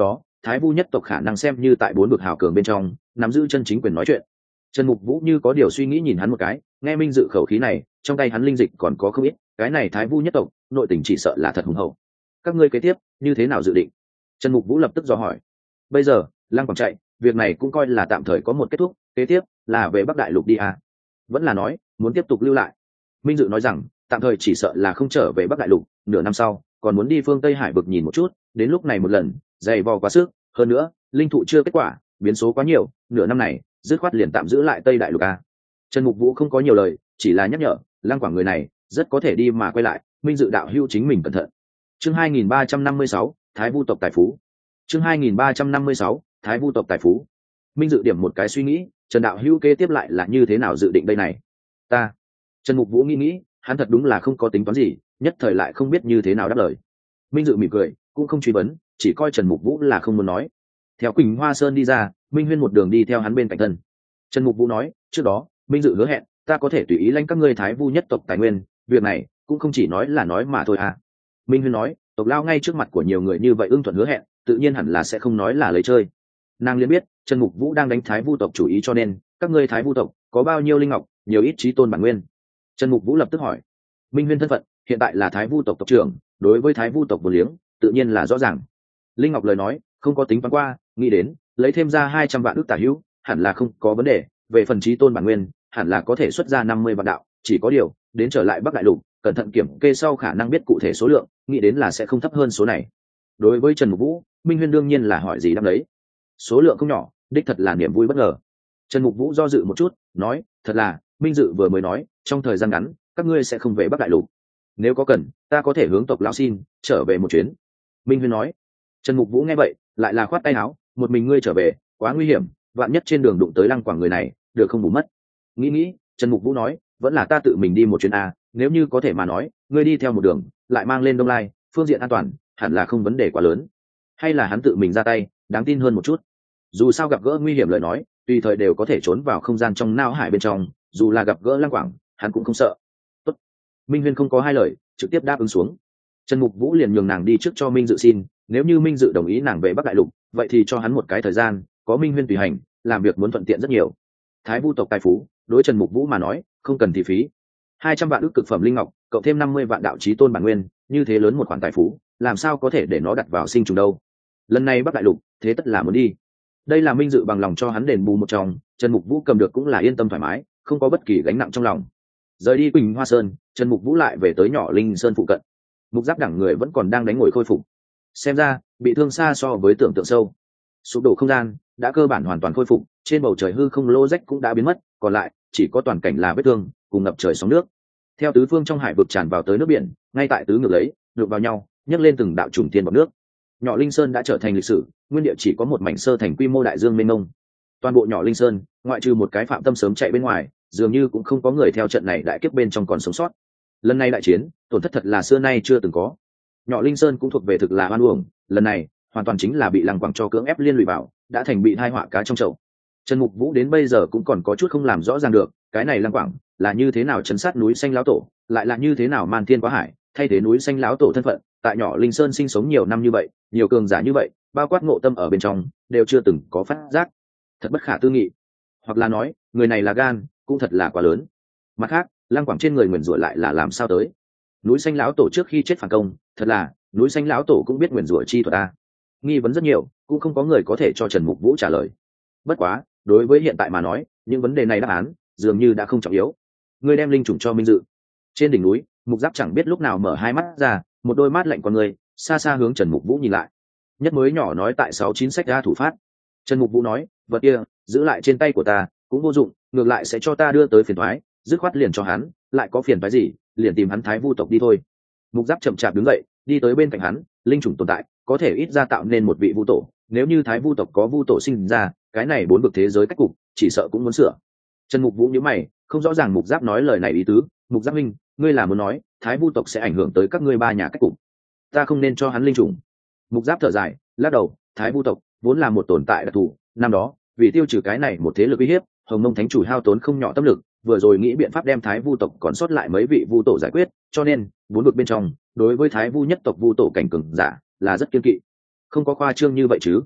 thái vu nhất tộc khả năng xem như tại bốn vực hào cường bên trong nắm giữ chân chính quyền nói chuyện. Trần Mục Vũ như có điều suy nghĩ nhìn hắn một cái, nghe Minh Dự khẩu khí này, trong tay hắn linh dịch còn có không ít, cái này thái vu nhất tộc nội tình chỉ sợ là thật hùng hậu. Các ngươi kế tiếp như thế nào dự định? Trần Mục Vũ lập tức dò hỏi. Bây giờ Lăng Quảng chạy, việc này cũng coi là tạm thời có một kết thúc, kế tiếp là về Bắc Đại Lục đi à? Vẫn là nói muốn tiếp tục lưu lại? Minh Dự nói rằng tạm thời chỉ sợ là không trở về Bắc Đại Lục, nửa năm sau còn muốn đi phương Tây Hải vực nhìn một chút, đến lúc này một lần dày vò quá sức, hơn nữa linh thụ chưa kết quả, biến số quá nhiều, nửa năm này dứt khoát liền tạm giữ lại Tây Đại Lục a. Trần Mục Vũ không có nhiều lời, chỉ là nhắc nhở Lăng Quảng người này rất có thể đi mà quay lại, Minh Dự đạo hữu chính mình cẩn thận. Chương hai nghìn ba trăm năm mươi sáu, Thái Vu tộc tài phú. Chương hai nghìn ba trăm năm mươi sáu, Thái Vu tộc tài phú. Minh Dự điểm một cái suy nghĩ, Trần đạo hữu kế tiếp lại là như thế nào dự định đây này? Ta. Trần Mục Vũ nghĩ nghĩ, hắn thật đúng là không có tính toán gì, nhất thời lại không biết như thế nào đáp lời. Minh Dự mỉm cười, cũng không truy vấn, chỉ coi Trần Mục Vũ là không muốn nói. Theo Quỳnh Hoa Sơn đi ra, Minh Huyên một đường đi theo hắn bên cạnh thân. Trần Mục Vũ nói, trước đó Minh Dự hứa hẹn ta có thể tùy ý lãnh các ngươi Thái Vu nhất tộc tài nguyên, việc này cũng không chỉ nói là nói mà thôi à. Minh Huyên nói, tộc lao ngay trước mặt của nhiều người như vậy ưng thuận hứa hẹn, tự nhiên hẳn là sẽ không nói là lấy chơi. Nàng liền biết Trần Mục Vũ đang đánh Thái Vu tộc chủ ý, cho nên các ngươi Thái Vu tộc có bao nhiêu linh ngọc, nhiều ít chí tôn bản nguyên. Trần Mục Vũ lập tức hỏi. Minh Huyên thân phận hiện tại là Thái Vu tộc tộc trưởng, đối với Thái Vu tộc vô liếng tự nhiên là rõ ràng. Linh ngọc lời nói không có tính toán qua, nghĩ đến lấy thêm ra hai trăm vạn ức tả hữu hẳn là không có vấn đề, về phần chí tôn bản nguyên hẳn là có thể xuất ra năm mươi vạn đạo, chỉ có điều đến trở lại Bắc Đại Lục cẩn thận kiểm kê sau khả năng biết cụ thể số lượng, nghĩ đến là sẽ không thấp hơn số này. Đối với Trần Mục Vũ, Minh Huyên đương nhiên là hỏi gì đáp lấy. Số lượng không nhỏ, đích thật là niềm vui bất ngờ. Trần Mục Vũ do dự một chút, nói, thật là Minh Dự vừa mới nói trong thời gian ngắn các ngươi sẽ không về Bắc Đại Lục, nếu có cần ta có thể hướng tộc lão xin trở về một chuyến. Minh Huyên nói. Trần Mục Vũ nghe vậy lại là khoát tay áo, một mình ngươi trở về quá nguy hiểm, vạn nhất trên đường đụng tới Lăng Quảng người này được không bù mất. Nghĩ nghĩ Trần Mục Vũ nói, vẫn là ta tự mình đi một chuyến a, nếu như có thể mà nói ngươi đi theo một đường lại mang lên Đông Lai, phương diện an toàn hẳn là không vấn đề quá lớn. Hay là hắn tự mình ra tay đáng tin hơn một chút, dù sao gặp gỡ nguy hiểm lời nói tùy thời đều có thể trốn vào không gian trong não hải bên trong, dù là gặp gỡ Lăng Quảng hắn cũng không sợ. Tốt. Minh Huyên không có hai lời trực tiếp đáp ứng xuống. Trần Mục Vũ liền nhường nàng đi trước cho Minh Dự xin, nếu như Minh Dự đồng ý nàng về Bắc Đại Lục vậy thì cho hắn một cái thời gian, có Minh Huyên tùy hành làm việc muốn thuận tiện rất nhiều. Thái Vu tộc tài phú đối Trần Mục Vũ mà nói không cần thị phí, hai trăm vạn ức cực phẩm linh ngọc cộng thêm năm mươi vạn đạo chí tôn bản nguyên, như thế lớn một khoản tài phú làm sao có thể để nó đặt vào sinh trùng đâu. Lần này Bắc Đại Lục thế tất là muốn đi, đây là Minh Dự bằng lòng cho hắn đền bù một trong, Trần Mục Vũ cầm được cũng là yên tâm thoải mái, không có bất kỳ gánh nặng trong lòng. Rời đi Quỳnh Hoa Sơn, Trần Mục Vũ lại về tới nhỏ Linh Sơn phụ cận. Mục Giáp đẳng người vẫn còn đang đánh ngồi khôi phục, xem ra bị thương xa so với tưởng tượng sâu. Sụp đổ không gian đã cơ bản hoàn toàn khôi phục, trên bầu trời hư không lô rách cũng đã biến mất, còn lại chỉ có toàn cảnh là vết thương cùng ngập trời sóng nước. Theo tứ phương trong hải vực tràn vào tới nước biển, ngay tại tứ ngược lấy được vào nhau nhấc lên từng đạo trùng tiên bọt nước. Nhỏ Linh Sơn đã trở thành lịch sử, nguyên địa chỉ có một mảnh sơ thành quy mô đại dương mênh mông. Toàn bộ nhỏ Linh Sơn ngoại trừ một cái Phạm Tâm sớm chạy bên ngoài, dường như cũng không có người theo trận này đại kiếp bên trong còn sống sót. Lần này đại chiến tổn thất thật là xưa nay chưa từng có. Nhỏ Linh Sơn cũng thuộc về thực là oan uổng, lần này hoàn toàn chính là bị Lăng Quảng cho cưỡng ép liên lụy vào, đã thành bị tai họa cá trong chậu. Trần Mục Vũ đến bây giờ cũng còn có chút không làm rõ ràng được, cái này Lăng Quảng là như thế nào trấn sát núi xanh lão tổ, lại là như thế nào man thiên quá hải thay thế núi xanh lão tổ thân phận, tại nhỏ Linh Sơn sinh sống nhiều năm như vậy, nhiều cường giả như vậy, bao quát ngộ tâm ở bên trong đều chưa từng có phát giác, thật bất khả tư nghị. Hoặc là nói người này là gan cũng thật là quá lớn. Mặt khác Lăng Quảng trên người nguyền rủa lại là làm sao tới? Núi xanh lão tổ trước khi chết phản công, thật là núi xanh lão tổ cũng biết nguyền rủa chi thuật ta. Nghi vấn rất nhiều, cũng không có người có thể cho Trần Mục Vũ trả lời. Bất quá đối với hiện tại mà nói, những vấn đề này đáp án dường như đã không trọng yếu. Ngươi đem linh trùng cho Minh Dự. Trên đỉnh núi Mục Giáp chẳng biết lúc nào mở hai mắt ra, một đôi mắt lạnh con người xa xa hướng Trần Mục Vũ nhìn lại. Nhất mới nhỏ nói tại sáu chín sách ra thủ phát. Trần Mục Vũ nói, vật kia giữ lại trên tay của ta cũng vô dụng, ngược lại sẽ cho ta đưa tới phiền toái, dứt khoát liền cho hắn, lại có phiền toái gì liền tìm hắn Thái Vu tộc đi thôi. Mục Giáp chậm chạp đứng dậy đi tới bên cạnh hắn, linh trùng tồn tại có thể ít ra tạo nên một vị vu tổ, nếu như Thái Vu tộc có vu tổ sinh ra, cái này bốn vực thế giới cách cục chỉ sợ cũng muốn sửa. Trần Mục Vũ nhíu mày, không rõ ràng Mục Giáp nói lời này ý tứ. Mục Giáp huynh, ngươi là muốn nói Thái Vu tộc sẽ ảnh hưởng tới các ngươi ba nhà cách cục, ta không nên cho hắn linh trùng? Mục Giáp thở dài lắc đầu, Thái Vu tộc vốn là một tồn tại đặc thù, năm đó vì tiêu trừ cái này một thế lực uy hiếp, Hồng Mông Thánh chủ hao tốn không nhỏ tâm lực, vừa rồi nghĩ biện pháp đem Thái Vu tộc còn sót lại mấy vị vu tổ giải quyết, cho nên bốn vực bên trong đối với Thái Vu nhất tộc vu tổ cảnh cường giả là rất kiên kỵ. Không có khoa trương như vậy chứ?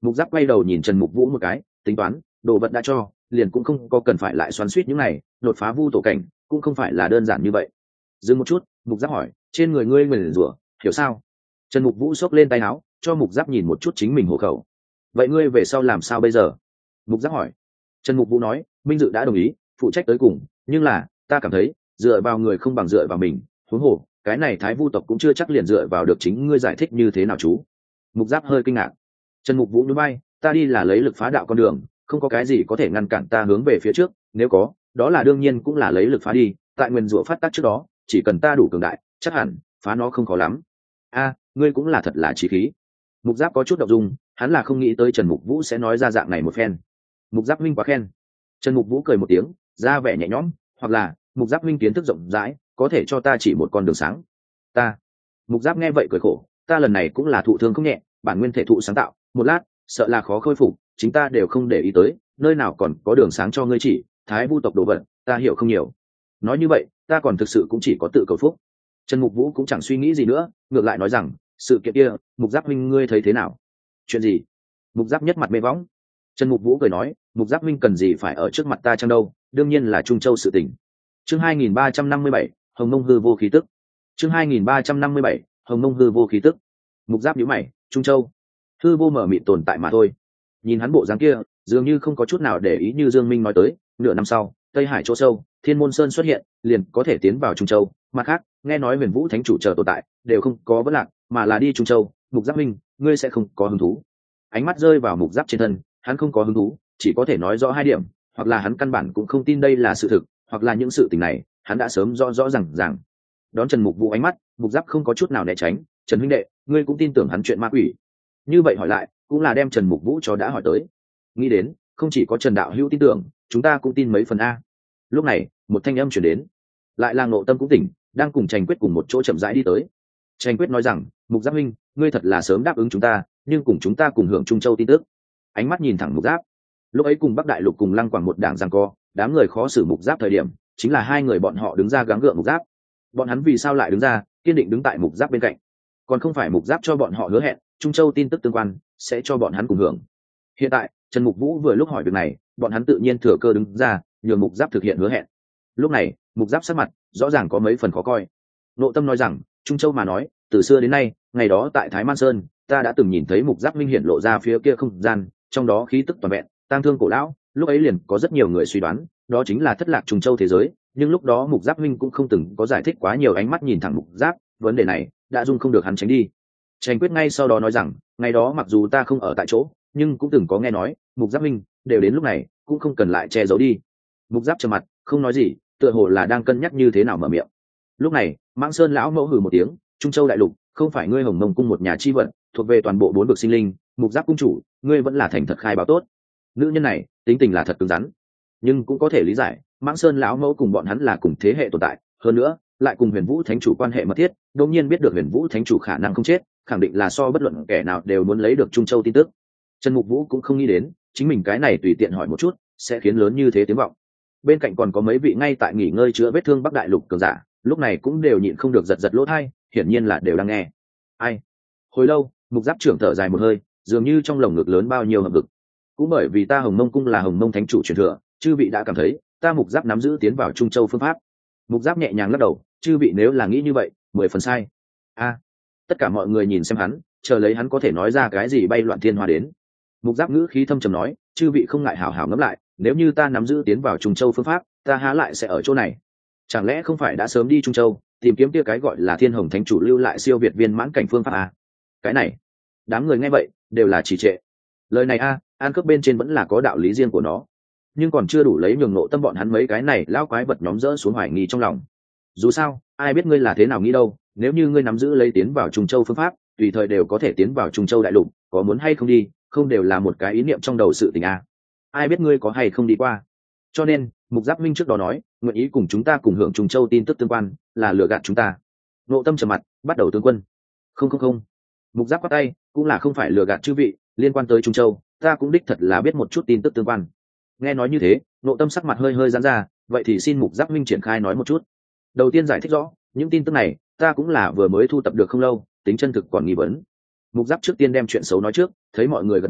Mục Giáp quay đầu nhìn Trần Mục Vũ một cái, tính toán, đồ vật đã cho, liền cũng không có cần phải lại xoắn xuýt những này, đột phá vu tổ cảnh cũng không phải là đơn giản như vậy. Dừng một chút, Mục Giáp hỏi, trên người ngươi nguyền rủa, hiểu sao? Trần Mục Vũ xốc lên tay áo, cho Mục Giáp nhìn một chút chính mình hộ khẩu. Vậy ngươi về sau làm sao bây giờ? Mục Giáp hỏi. Trần Mục Vũ nói, Minh Dự đã đồng ý, phụ trách tới cùng, nhưng là, ta cảm thấy, dựa vào người không bằng dựa vào mình, huống hồ, cái này Thái Vu tộc cũng chưa chắc liền dựa vào được chính ngươi giải thích như thế nào chú. Mục Giáp hơi kinh ngạc. Trần Mục Vũ nhún vai, ta đi là lấy lực phá đạo con đường, không có cái gì có thể ngăn cản ta hướng về phía trước, nếu có, đó là đương nhiên cũng là lấy lực phá đi, tại nguyên rủa phát tác trước đó, chỉ cần ta đủ cường đại, chắc hẳn phá nó không khó lắm. A, ngươi cũng là thật là chí khí. Mục Giáp có chút động dung, hắn là không nghĩ tới Trần Mục Vũ sẽ nói ra dạng này một phen. Mục Giáp huynh quá khen. Trần Mục Vũ cười một tiếng, ra vẻ nhẹ nhõm, hoặc là, Mục Giáp huynh kiến thức rộng rãi, có thể cho ta chỉ một con đường sáng. Ta. Mục Giáp nghe vậy cười khổ, ta lần này cũng là thụ thương không nhẹ, bản nguyên thể thụ sáng tạo, một lát, sợ là khó khôi phục, chính ta đều không để ý tới, nơi nào còn có đường sáng cho ngươi chỉ, Thái Vu tộc đồ vật, ta hiểu không nhiều. Nói như vậy, ta còn thực sự cũng chỉ có tự cầu phúc. Trần Mục Vũ cũng chẳng suy nghĩ gì nữa, ngược lại nói rằng, sự kiện kia, Mục Giáp huynh ngươi thấy thế nào? Chuyện gì? Mục Giáp nhất mặt mê võng. Trần Mục Vũ cười nói, Mục Giáp huynh cần gì phải ở trước mặt ta chăng đâu, đương nhiên là Trung Châu sự tình. Chương hai nghìn ba trăm năm mươi bảy, Hồng Mông hư vô khí tức. Chương hai nghìn ba trăm năm mươi bảy, Hồng Mông hư vô khí tức. Mục Giáp nhíu mày, Trung Châu, hư vô mở mịt tồn tại mà thôi. Nhìn hắn bộ dáng kia, dường như không có chút nào để ý như Dương Minh nói tới, nửa năm sau, Tây Hải chỗ sâu, Thiên Môn Sơn xuất hiện, liền có thể tiến vào Trung Châu. Mặt khác, nghe nói Huyền Vũ Thánh chủ chờ tồn tại, đều không có vấn lạc, mà là đi Trung Châu. Mục Giáp minh, ngươi sẽ không có hứng thú. Ánh mắt rơi vào Mục Giáp trên thân, hắn không có hứng thú, chỉ có thể nói rõ hai điểm, hoặc là hắn căn bản cũng không tin đây là sự thực, hoặc là những sự tình này, hắn đã sớm rõ rõ ràng ràng. Đón Trần Mục Vũ ánh mắt, Mục Giáp không có chút nào né tránh, Trần huynh đệ, ngươi cũng tin tưởng hắn chuyện ma quỷ? Như vậy hỏi lại, cũng là đem Trần Mục Vũ cho đã hỏi tới. Nghĩ đến, không chỉ có Trần đạo hữu tin tưởng, chúng ta cũng tin mấy phần a. Lúc này, một thanh âm chuyển đến, lại là Ngộ Tâm cũng tỉnh, đang cùng Tranh Quyết cùng một chỗ chậm rãi đi tới. Tranh Quyết nói rằng, Mục Giáp huynh, ngươi thật là sớm đáp ứng chúng ta, nhưng cùng chúng ta cùng hưởng Trung Châu tin tức. Ánh mắt nhìn thẳng Mục Giáp. Lúc ấy cùng Bắc Đại Lục cùng Lăng Quảng một đảng giằng co, đám người khó xử Mục Giáp thời điểm, chính là hai người bọn họ đứng ra gắng gượng Mục Giáp. Bọn hắn vì sao lại đứng ra, kiên định đứng tại Mục Giáp bên cạnh? Còn không phải Mục Giáp cho bọn họ hứa hẹn, Trung Châu tin tức tương quan sẽ cho bọn hắn cùng hưởng. Hiện tại, Trần Mục Vũ vừa lúc hỏi việc này, bọn hắn tự nhiên thừa cơ đứng ra, nhường Mục Giáp thực hiện hứa hẹn. Lúc này, Mục Giáp sắc mặt rõ ràng có mấy phần khó coi. Nộ Tâm nói rằng, Trung Châu mà nói, từ xưa đến nay, ngày đó tại Thái Man Sơn, ta đã từng nhìn thấy Mục Giáp minh hiện lộ ra phía kia không gian, trong đó khí tức toàn vẹn, tang thương cổ lão, lúc ấy liền có rất nhiều người suy đoán, đó chính là thất lạc Trung Châu thế giới, nhưng lúc đó Mục Giáp minh cũng không từng có giải thích quá nhiều, ánh mắt nhìn thẳng Mục Giáp, vấn đề này đã dung không được hắn tránh đi. Tranh Quyết ngay sau đó nói rằng, ngày đó mặc dù ta không ở tại chỗ, nhưng cũng từng có nghe nói, Mục Giáp minh đều đến lúc này, cũng không cần lại che giấu đi. Mục Giáp trầm mặt, không nói gì, tựa hồ là đang cân nhắc như thế nào mở miệng. Lúc này, Mãng Sơn lão mẫu hừ một tiếng, Trung Châu đại lục, không phải ngươi Hồng Mông cung một nhà chi vận, thuộc về toàn bộ bốn vực sinh linh, Mục Giáp cung chủ, ngươi vẫn là thành thật khai báo tốt. Nữ nhân này, tính tình là thật cứng rắn, nhưng cũng có thể lý giải, Mãng Sơn lão mẫu cùng bọn hắn là cùng thế hệ tồn tại, hơn nữa, lại cùng Huyền Vũ Thánh chủ quan hệ mật thiết, đương nhiên biết được Huyền Vũ Thánh chủ khả năng không chết, khẳng định là so bất luận kẻ nào đều muốn lấy được Trung Châu tin tức. Trần Mục Vũ cũng không nghĩ đến, chính mình cái này tùy tiện hỏi một chút, sẽ khiến lớn như thế tiếng vọng. Bên cạnh còn có mấy vị ngay tại nghỉ ngơi chữa vết thương Bắc Đại Lục cường giả, lúc này cũng đều nhịn không được giật giật lỗ tai, hiển nhiên là đều đang nghe. Ai? Hồi lâu, Mục Giáp trưởng thở dài một hơi, dường như trong lồng ngực lớn bao nhiêu hầm ngực. Cũng bởi vì ta Hồng Mông cung là Hồng Mông Thánh chủ truyền thừa, chư vị đã cảm thấy, ta Mục Giáp nắm giữ tiến vào Trung Châu phương pháp. Mục Giáp nhẹ nhàng lắc đầu, chư vị nếu là nghĩ như vậy, mười phần sai. A. Tất cả mọi người nhìn xem hắn, chờ lấy hắn có thể nói ra cái gì bay loạn thiên hoa đến. Mục Giáp ngữ khí thâm trầm nói, chư vị không ngại hảo hảo ngẫm lại, nếu như ta nắm giữ tiến vào Trung Châu phương pháp, ta há lại sẽ ở chỗ này? Chẳng lẽ không phải đã sớm đi Trung Châu, tìm kiếm kia cái gọi là Thiên Hồng Thánh chủ lưu lại siêu việt viên mãn cảnh phương pháp à? Cái này, đám người nghe vậy đều là trì trệ. Lời này a, an cướp bên trên vẫn là có đạo lý riêng của nó, nhưng còn chưa đủ lấy nhường nộ tâm bọn hắn mấy cái này lao quái vật nhóm dỡ xuống hoài nghi trong lòng. Dù sao, ai biết ngươi là thế nào nghĩ đâu, nếu như ngươi nắm giữ lấy tiến vào Trung Châu phương pháp, tùy thời đều có thể tiến vào Trung Châu đại lục, có muốn hay không đi, không đều là một cái ý niệm trong đầu sự tình à. Ai biết ngươi có hay không đi qua. Cho nên, Mục Giáp minh trước đó nói, nguyện ý cùng chúng ta cùng hưởng Trung Châu tin tức tương quan, là lừa gạt chúng ta. Nộ tâm trầm mặt, bắt đầu tướng quân. Không không không. Mục Giáp quát tay, cũng là không phải lừa gạt chư vị, liên quan tới Trung Châu, ta cũng đích thật là biết một chút tin tức tương quan. Nghe nói như thế, Nộ tâm sắc mặt hơi hơi giãn ra, vậy thì xin Mục Giáp minh triển khai nói một chút. Đầu tiên giải thích rõ, những tin tức này, ta cũng là vừa mới thu tập được không lâu, tính chân thực còn nghi vấn. Mục Giáp trước tiên đem chuyện xấu nói trước, thấy mọi người gật đầu,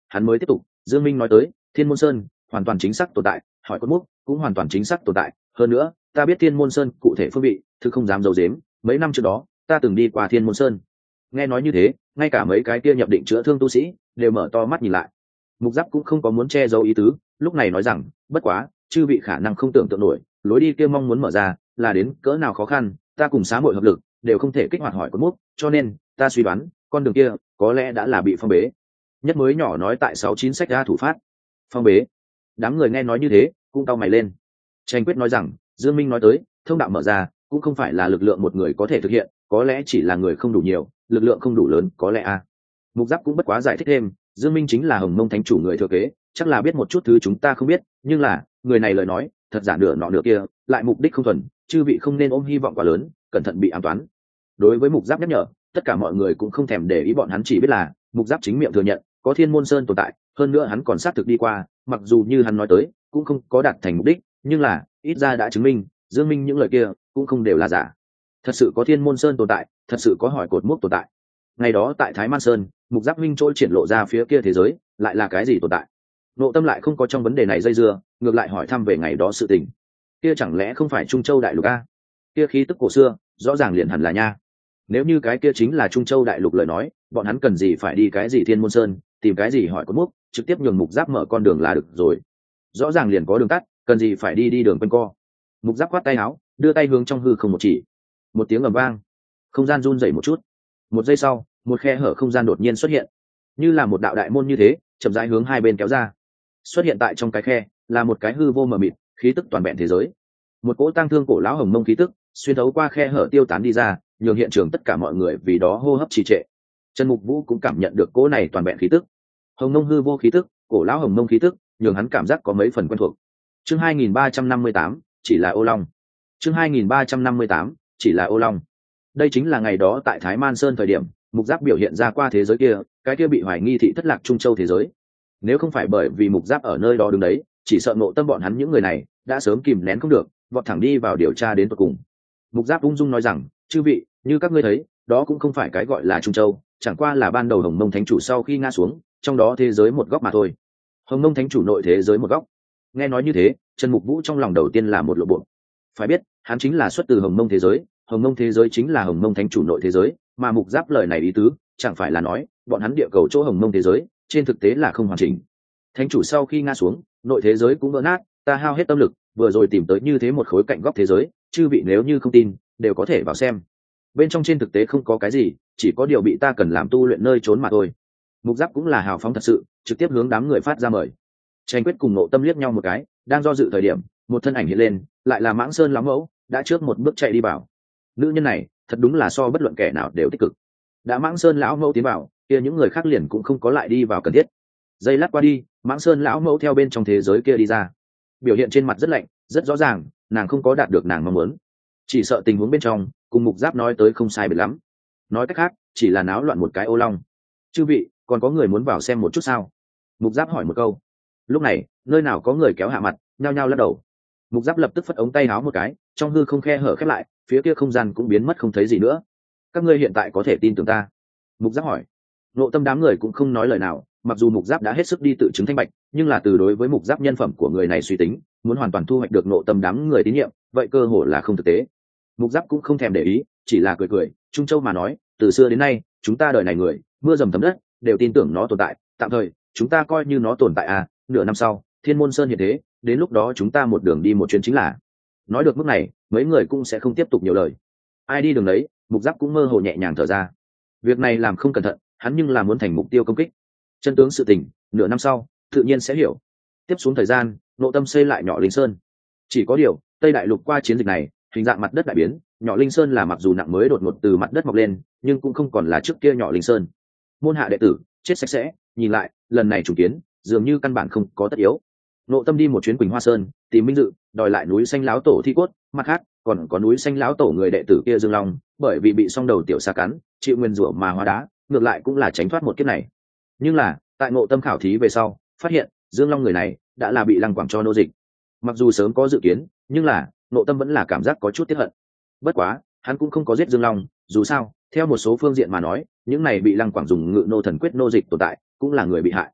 hắn mới tiếp tục. Dương Minh nói tới, Thiên Môn Sơn hoàn toàn chính xác tồn tại, hỏi cốt mốc cũng hoàn toàn chính xác tồn tại. Hơn nữa, ta biết Thiên Môn Sơn cụ thể phương vị, thứ không dám giấu giếm. Mấy năm trước đó, ta từng đi qua Thiên Môn Sơn. Nghe nói như thế, ngay cả mấy cái kia nhập định chữa thương tu sĩ đều mở to mắt nhìn lại. Mục Giáp cũng không có muốn che giấu ý tứ, lúc này nói rằng, bất quá, chư vị khả năng không tưởng tượng nổi, lối đi kia mong muốn mở ra, là đến cỡ nào khó khăn, ta cùng xá muội hợp lực, đều không thể kích hoạt hỏi cốt mốc, cho nên, ta suy đoán, con đường kia có lẽ đã là bị phong bế. Nhất mới nhỏ nói tại sáu chín sách ra thủ phát. Phong bế. Đám người nghe nói như thế, cũng cau mày lên. Tranh Quyết nói rằng, Dương Minh nói tới, thông đạo mở ra, cũng không phải là lực lượng một người có thể thực hiện, có lẽ chỉ là người không đủ nhiều, lực lượng không đủ lớn, có lẽ a. À. Mục Giáp cũng bất quá giải thích thêm, Dương Minh chính là Hồng Mông Thánh chủ người thừa kế, chắc là biết một chút thứ chúng ta không biết, nhưng là, người này lời nói, thật giả nửa nọ nửa kia, lại mục đích không thuần, chư vị không nên ôm hy vọng quá lớn, cẩn thận bị ám toán. Đối với Mục Giáp nhắc nhở, tất cả mọi người cũng không thèm để ý, bọn hắn chỉ biết là Mục Giáp chính miệng thừa nhận có Thiên Môn Sơn tồn tại, hơn nữa hắn còn xác thực đi qua, mặc dù như hắn nói tới cũng không có đạt thành mục đích, nhưng là ít ra đã chứng minh Dương Minh những lời kia cũng không đều là giả. Thật sự có Thiên Môn Sơn tồn tại, thật sự có hỏi cột mốc tồn tại. Ngày đó tại Thái Man Sơn, Mục Giáp huynh trôi triển lộ ra phía kia thế giới lại là cái gì tồn tại. Nội Tâm lại không có trong vấn đề này dây dưa, ngược lại hỏi thăm về ngày đó sự tình. Kia chẳng lẽ không phải Trung Châu đại lục a? Kia khí tức cổ xưa rõ ràng liền hẳn là nha. Nếu như cái kia chính là Trung Châu đại lục lời nói, bọn hắn cần gì phải đi cái gì Thiên Môn Sơn, tìm cái gì hỏi cột mốc, trực tiếp nhường Mục Giáp mở con đường là được rồi. Rõ ràng liền có đường tắt, cần gì phải đi đi đường quanh co. Mục Giáp quát tay áo, đưa tay hướng trong hư không một chỉ. Một tiếng ầm vang, không gian run rẩy một chút. Một giây sau, một khe hở không gian đột nhiên xuất hiện, như là một đạo đại môn như thế, chậm rãi hướng hai bên kéo ra. Xuất hiện tại trong cái khe là một cái hư vô mờ mịt, khí tức toàn vẹn thế giới. Một cỗ tang thương cổ lão Hồng Mông khí tức xuyên thấu qua khe hở tiêu tán đi ra, nhường hiện trường tất cả mọi người vì đó hô hấp trì trệ. Trần Mục Vũ cũng cảm nhận được cỗ này toàn vẹn khí tức, Hồng Mông hư vô khí tức, cổ lão Hồng Mông khí tức, nhường hắn cảm giác có mấy phần quen thuộc. Chương hai nghìn ba trăm năm mươi tám, chỉ là ô long. Chương hai nghìn ba trăm năm mươi tám, chỉ là ô long. Đây chính là ngày đó tại Thái Man Sơn thời điểm, Mục Giáp biểu hiện ra qua thế giới kia, cái kia bị hoài nghi thị thất lạc Trung Châu thế giới. Nếu không phải bởi vì Mục Giáp ở nơi đó đứng đấy, chỉ sợ Ngộ Tâm bọn hắn những người này đã sớm kìm nén không được, vọt thẳng đi vào điều tra đến tận cùng. Mục Giáp ung dung nói rằng, chư vị, như các ngươi thấy, đó cũng không phải cái gọi là Trung Châu, chẳng qua là ban đầu Hồng Mông Thánh chủ sau khi ngã xuống, trong đó thế giới một góc mà thôi. Hồng Mông Thánh chủ nội thế giới một góc. Nghe nói như thế, Trần Mục Vũ trong lòng đầu tiên là một lộ bộ. Phải biết, hắn chính là xuất từ Hồng Mông thế giới, Hồng Mông thế giới chính là Hồng Mông Thánh chủ nội thế giới, mà Mục Giáp lời này ý tứ, chẳng phải là nói, bọn hắn địa cầu chỗ Hồng Mông thế giới, trên thực tế là không hoàn chỉnh. Thánh chủ sau khi ngã xuống, nội thế giới cũng vỡ nát, ta hao hết tâm lực, vừa rồi tìm tới như thế một khối cạnh góc thế giới, chư vị nếu như không tin, đều có thể vào xem. Bên trong trên thực tế không có cái gì, chỉ có điều bị ta cần làm tu luyện nơi trốn mà thôi. Mục Giáp cũng là hào phóng thật sự, trực tiếp hướng đám người phát ra mời. Tranh Quyết cùng Ngộ Tâm liếc nhau một cái, đang do dự thời điểm, một thân ảnh hiện lên, lại là Mãng Sơn lão mẫu, đã trước một bước chạy đi vào. Nữ nhân này, thật đúng là so bất luận kẻ nào đều tích cực. Đã Mãng Sơn lão mẫu tiến vào, kia những người khác liền cũng không có lại đi vào cần thiết. Giây lát qua đi, Mãng Sơn lão mẫu theo bên trong thế giới kia đi ra. Biểu hiện trên mặt rất lạnh, rất rõ ràng, nàng không có đạt được nàng mong muốn. Chỉ sợ tình huống bên trong, cùng Mục Giáp nói tới không sai biệt lắm. Nói cách khác, chỉ là náo loạn một cái ô long. Chư vị, còn có người muốn vào xem một chút sao? Mục Giáp hỏi một câu. Lúc này, nơi nào có người kéo hạ mặt, nhao nhao lắc đầu. Mục Giáp lập tức phất ống tay áo một cái, trong hư không khe hở khép lại, phía kia không gian cũng biến mất không thấy gì nữa. Các ngươi hiện tại có thể tin tưởng ta? Mục Giáp hỏi. Nội Tâm đám người cũng không nói lời nào, mặc dù Mục Giáp đã hết sức đi tự chứng thanh bạch, nhưng là từ đối với Mục Giáp nhân phẩm của người này suy tính, muốn hoàn toàn thu hoạch được nội tâm đám người tín nhiệm, vậy cơ hội là không thực tế. Mục Giáp cũng không thèm để ý, chỉ là cười cười. Trung Châu mà nói, từ xưa đến nay, chúng ta đời này người, mưa dầm thấm đất, đều tin tưởng nó tồn tại. Tạm thời, chúng ta coi như nó tồn tại à? Nửa năm sau, Thiên Môn Sơn hiện thế, đến lúc đó chúng ta một đường đi một chuyến chính là. Nói được mức này, mấy người cũng sẽ không tiếp tục nhiều lời. Ai đi đường đấy, Mục Giáp cũng mơ hồ nhẹ nhàng thở ra. Việc này làm không cẩn thận, hắn nhưng là muốn thành mục tiêu công kích. Chân tướng sự tình, nửa năm sau, tự nhiên sẽ hiểu. Tiếp xuống thời gian, Nội Tâm xây lại Nhỏ Linh Sơn. Chỉ có điều, Tây Đại Lục qua chiến dịch này, hình dạng mặt đất đại biến, Nhỏ Linh Sơn là mặc dù nặng mới đột ngột từ mặt đất mọc lên, nhưng cũng không còn là trước kia Nhỏ Linh Sơn. Môn hạ đệ tử chết sạch sẽ, nhìn lại, lần này chủ kiến, dường như căn bản không có tất yếu. Nội Tâm đi một chuyến Quỳnh Hoa Sơn, tìm Minh Dự, đòi lại núi xanh lão tổ thi cốt, mặt khác, còn có núi xanh lão tổ người đệ tử kia Dương Long, bởi vì bị song đầu tiểu sa cắn, chịu nguyên rủa mà hóa đá, ngược lại cũng là tránh thoát một kiếp này. Nhưng là, tại Nội Tâm khảo thí về sau, phát hiện, Dương Long người này đã là bị Lăng Quảng cho nô dịch. Mặc dù sớm có dự kiến, nhưng là, Nội Tâm vẫn là cảm giác có chút tiếc hận. Bất quá, hắn cũng không có giết Dương Long, dù sao, theo một số phương diện mà nói, những này bị Lăng Quảng dùng Ngự Nô Thần Quyết nô dịch tồn tại, cũng là người bị hại.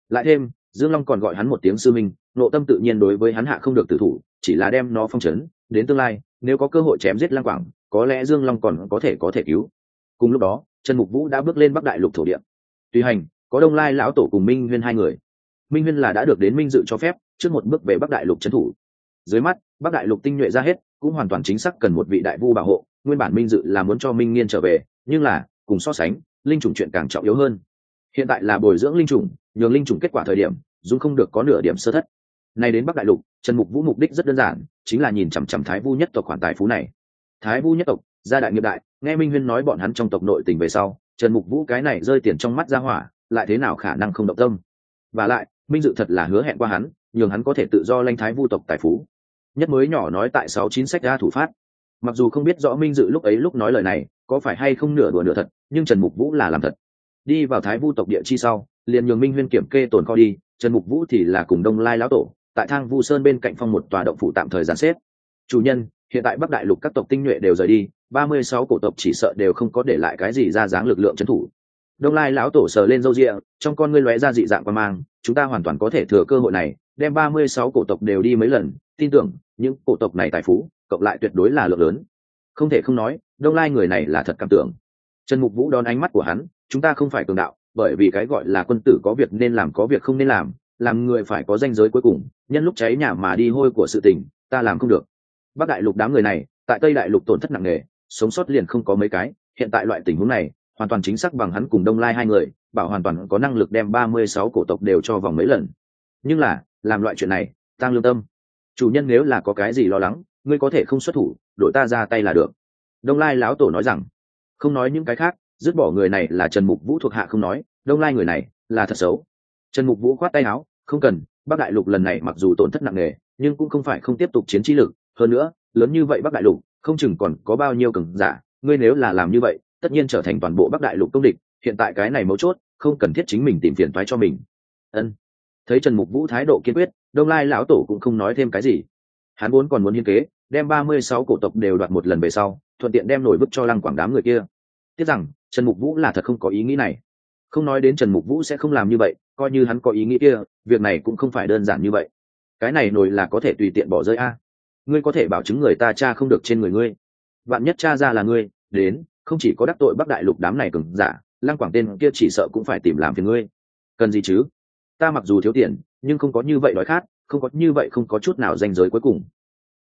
lại thêm Dương Long còn gọi hắn một tiếng sư minh, nội tâm tự nhiên đối với hắn hạ không được tử thủ, chỉ là đem nó phong trấn, đến tương lai nếu có cơ hội chém giết Lăng Quảng, có lẽ Dương Long còn có thể có thể cứu. Cùng lúc đó Trần Mục Vũ đã bước lên Bắc Đại Lục thổ địa. Tùy hành có Đông Lai lão tổ cùng Minh Huyên hai người. Minh Huyên là đã được đến Minh Dự cho phép, trước một bước về Bắc Đại Lục trấn thủ. Dưới mắt Bắc Đại Lục tinh nhuệ ra hết, cũng hoàn toàn chính xác cần một vị đại vu bảo hộ. Nguyên bản Minh Dự là muốn cho Minh Nghiên trở về, nhưng là cùng so sánh, linh chủng chuyện càng trọng yếu hơn. Hiện tại là bồi dưỡng linh chủng, nhường linh chủng kết quả thời điểm, dung không được có nửa điểm sơ thất. Này đến Bắc Đại Lục, Trần Mục Vũ mục đích rất đơn giản, chính là nhìn chằm chằm Thái Vu nhất tộc khoản tài phú này. Thái Vu nhất tộc, gia đại nghiệp đại, nghe Minh Huyên nói bọn hắn trong tộc nội tình về sau, Trần Mục Vũ cái này rơi tiền trong mắt ra hỏa, lại thế nào khả năng không động tâm. Và lại Minh Dự thật là hứa hẹn qua hắn, nhường hắn có thể tự do lanh Thái Vu tộc tài phú. Nhất mới nhỏ nói tại sáu chín sách ra thủ phát. Mặc dù không biết rõ Minh Dự lúc ấy lúc nói lời này có phải hay không nửa đùa nửa thật, nhưng Trần Mục Vũ là làm thật. Đi vào Thái Vu tộc địa chi sau, liền nhường Minh Huyên kiểm kê tồn kho đi, Trần Mục Vũ thì là cùng Đông Lai lão tổ tại Thang Vu Sơn bên cạnh phong một tòa động phủ tạm thời giàn xếp. Chủ nhân, hiện tại Bắc Đại Lục các tộc tinh nhuệ đều rời đi, ba mươi sáu cổ tộc chỉ sợ đều không có để lại cái gì ra dáng lực lượng trấn thủ. Đông Lai lão tổ sờ lên râu ria, trong con ngươi lóe ra dị dạng quan mang, chúng ta hoàn toàn có thể thừa cơ hội này, đem ba mươi sáu cổ tộc đều đi mấy lần, tin tưởng những cổ tộc này tài phú cộng lại tuyệt đối là lượng lớn. Không thể không nói, Đông Lai người này là thật cảm tưởng. Trần Mục Vũ đón ánh mắt của hắn, chúng ta không phải cường đạo, bởi vì cái gọi là quân tử có việc nên làm có việc không nên làm, làm người phải có ranh giới cuối cùng, nhân lúc cháy nhà mà đi hôi của sự tình, ta làm không được. Bắc Đại Lục đám người này, tại Tây Đại Lục tổn thất nặng nề, sống sót liền không có mấy cái, hiện tại loại tình huống này, hoàn toàn chính xác bằng hắn cùng Đông Lai hai người, bảo hoàn toàn có năng lực đem ba mươi sáu cổ tộc đều cho vòng mấy lần. Nhưng là, làm loại chuyện này, tăng lương tâm. Chủ nhân nếu là có cái gì lo lắng, ngươi có thể không xuất thủ, đội ta ra tay là được. Đông Lai lão tổ nói rằng, không nói những cái khác, dứt bỏ người này là Trần Mục Vũ thuộc hạ không nói, Đông Lai người này là thật xấu. Trần Mục Vũ khoát tay áo, không cần, Bắc Đại Lục lần này mặc dù tổn thất nặng nề, nhưng cũng không phải không tiếp tục chiến trí lực, hơn nữa, lớn như vậy Bắc Đại Lục, không chừng còn có bao nhiêu cường giả, ngươi nếu là làm như vậy, tất nhiên trở thành toàn bộ Bắc Đại Lục công địch, hiện tại cái này mấu chốt, không cần thiết chính mình tìm phiền toái cho mình. Ân. Thấy Trần Mục Vũ thái độ kiên quyết, Đông Lai lão tổ cũng không nói thêm cái gì. Hắn vốn còn muốn hiên kế, đem ba mươi sáu cổ tộc đều đoạt một lần về sau, thuận tiện đem nổi bức cho Lăng Quảng đám người kia. Tiếc rằng, Trần Mục Vũ là thật không có ý nghĩ này. Không nói đến Trần Mục Vũ sẽ không làm như vậy, coi như hắn có ý nghĩ kia, việc này cũng không phải đơn giản như vậy. Cái này nổi là có thể tùy tiện bỏ rơi a. Ngươi có thể bảo chứng người ta tra không được trên người ngươi. Vạn nhất tra ra là ngươi, đến, không chỉ có đắc tội Bắc Đại Lục đám này cường giả, Lăng Quảng tên kia chỉ sợ cũng phải tìm làm phiền ngươi. Cần gì chứ? Ta mặc dù thiếu tiền, nhưng không có như vậy đói khát, không có như vậy không có chút nào ranh giới cuối cùng.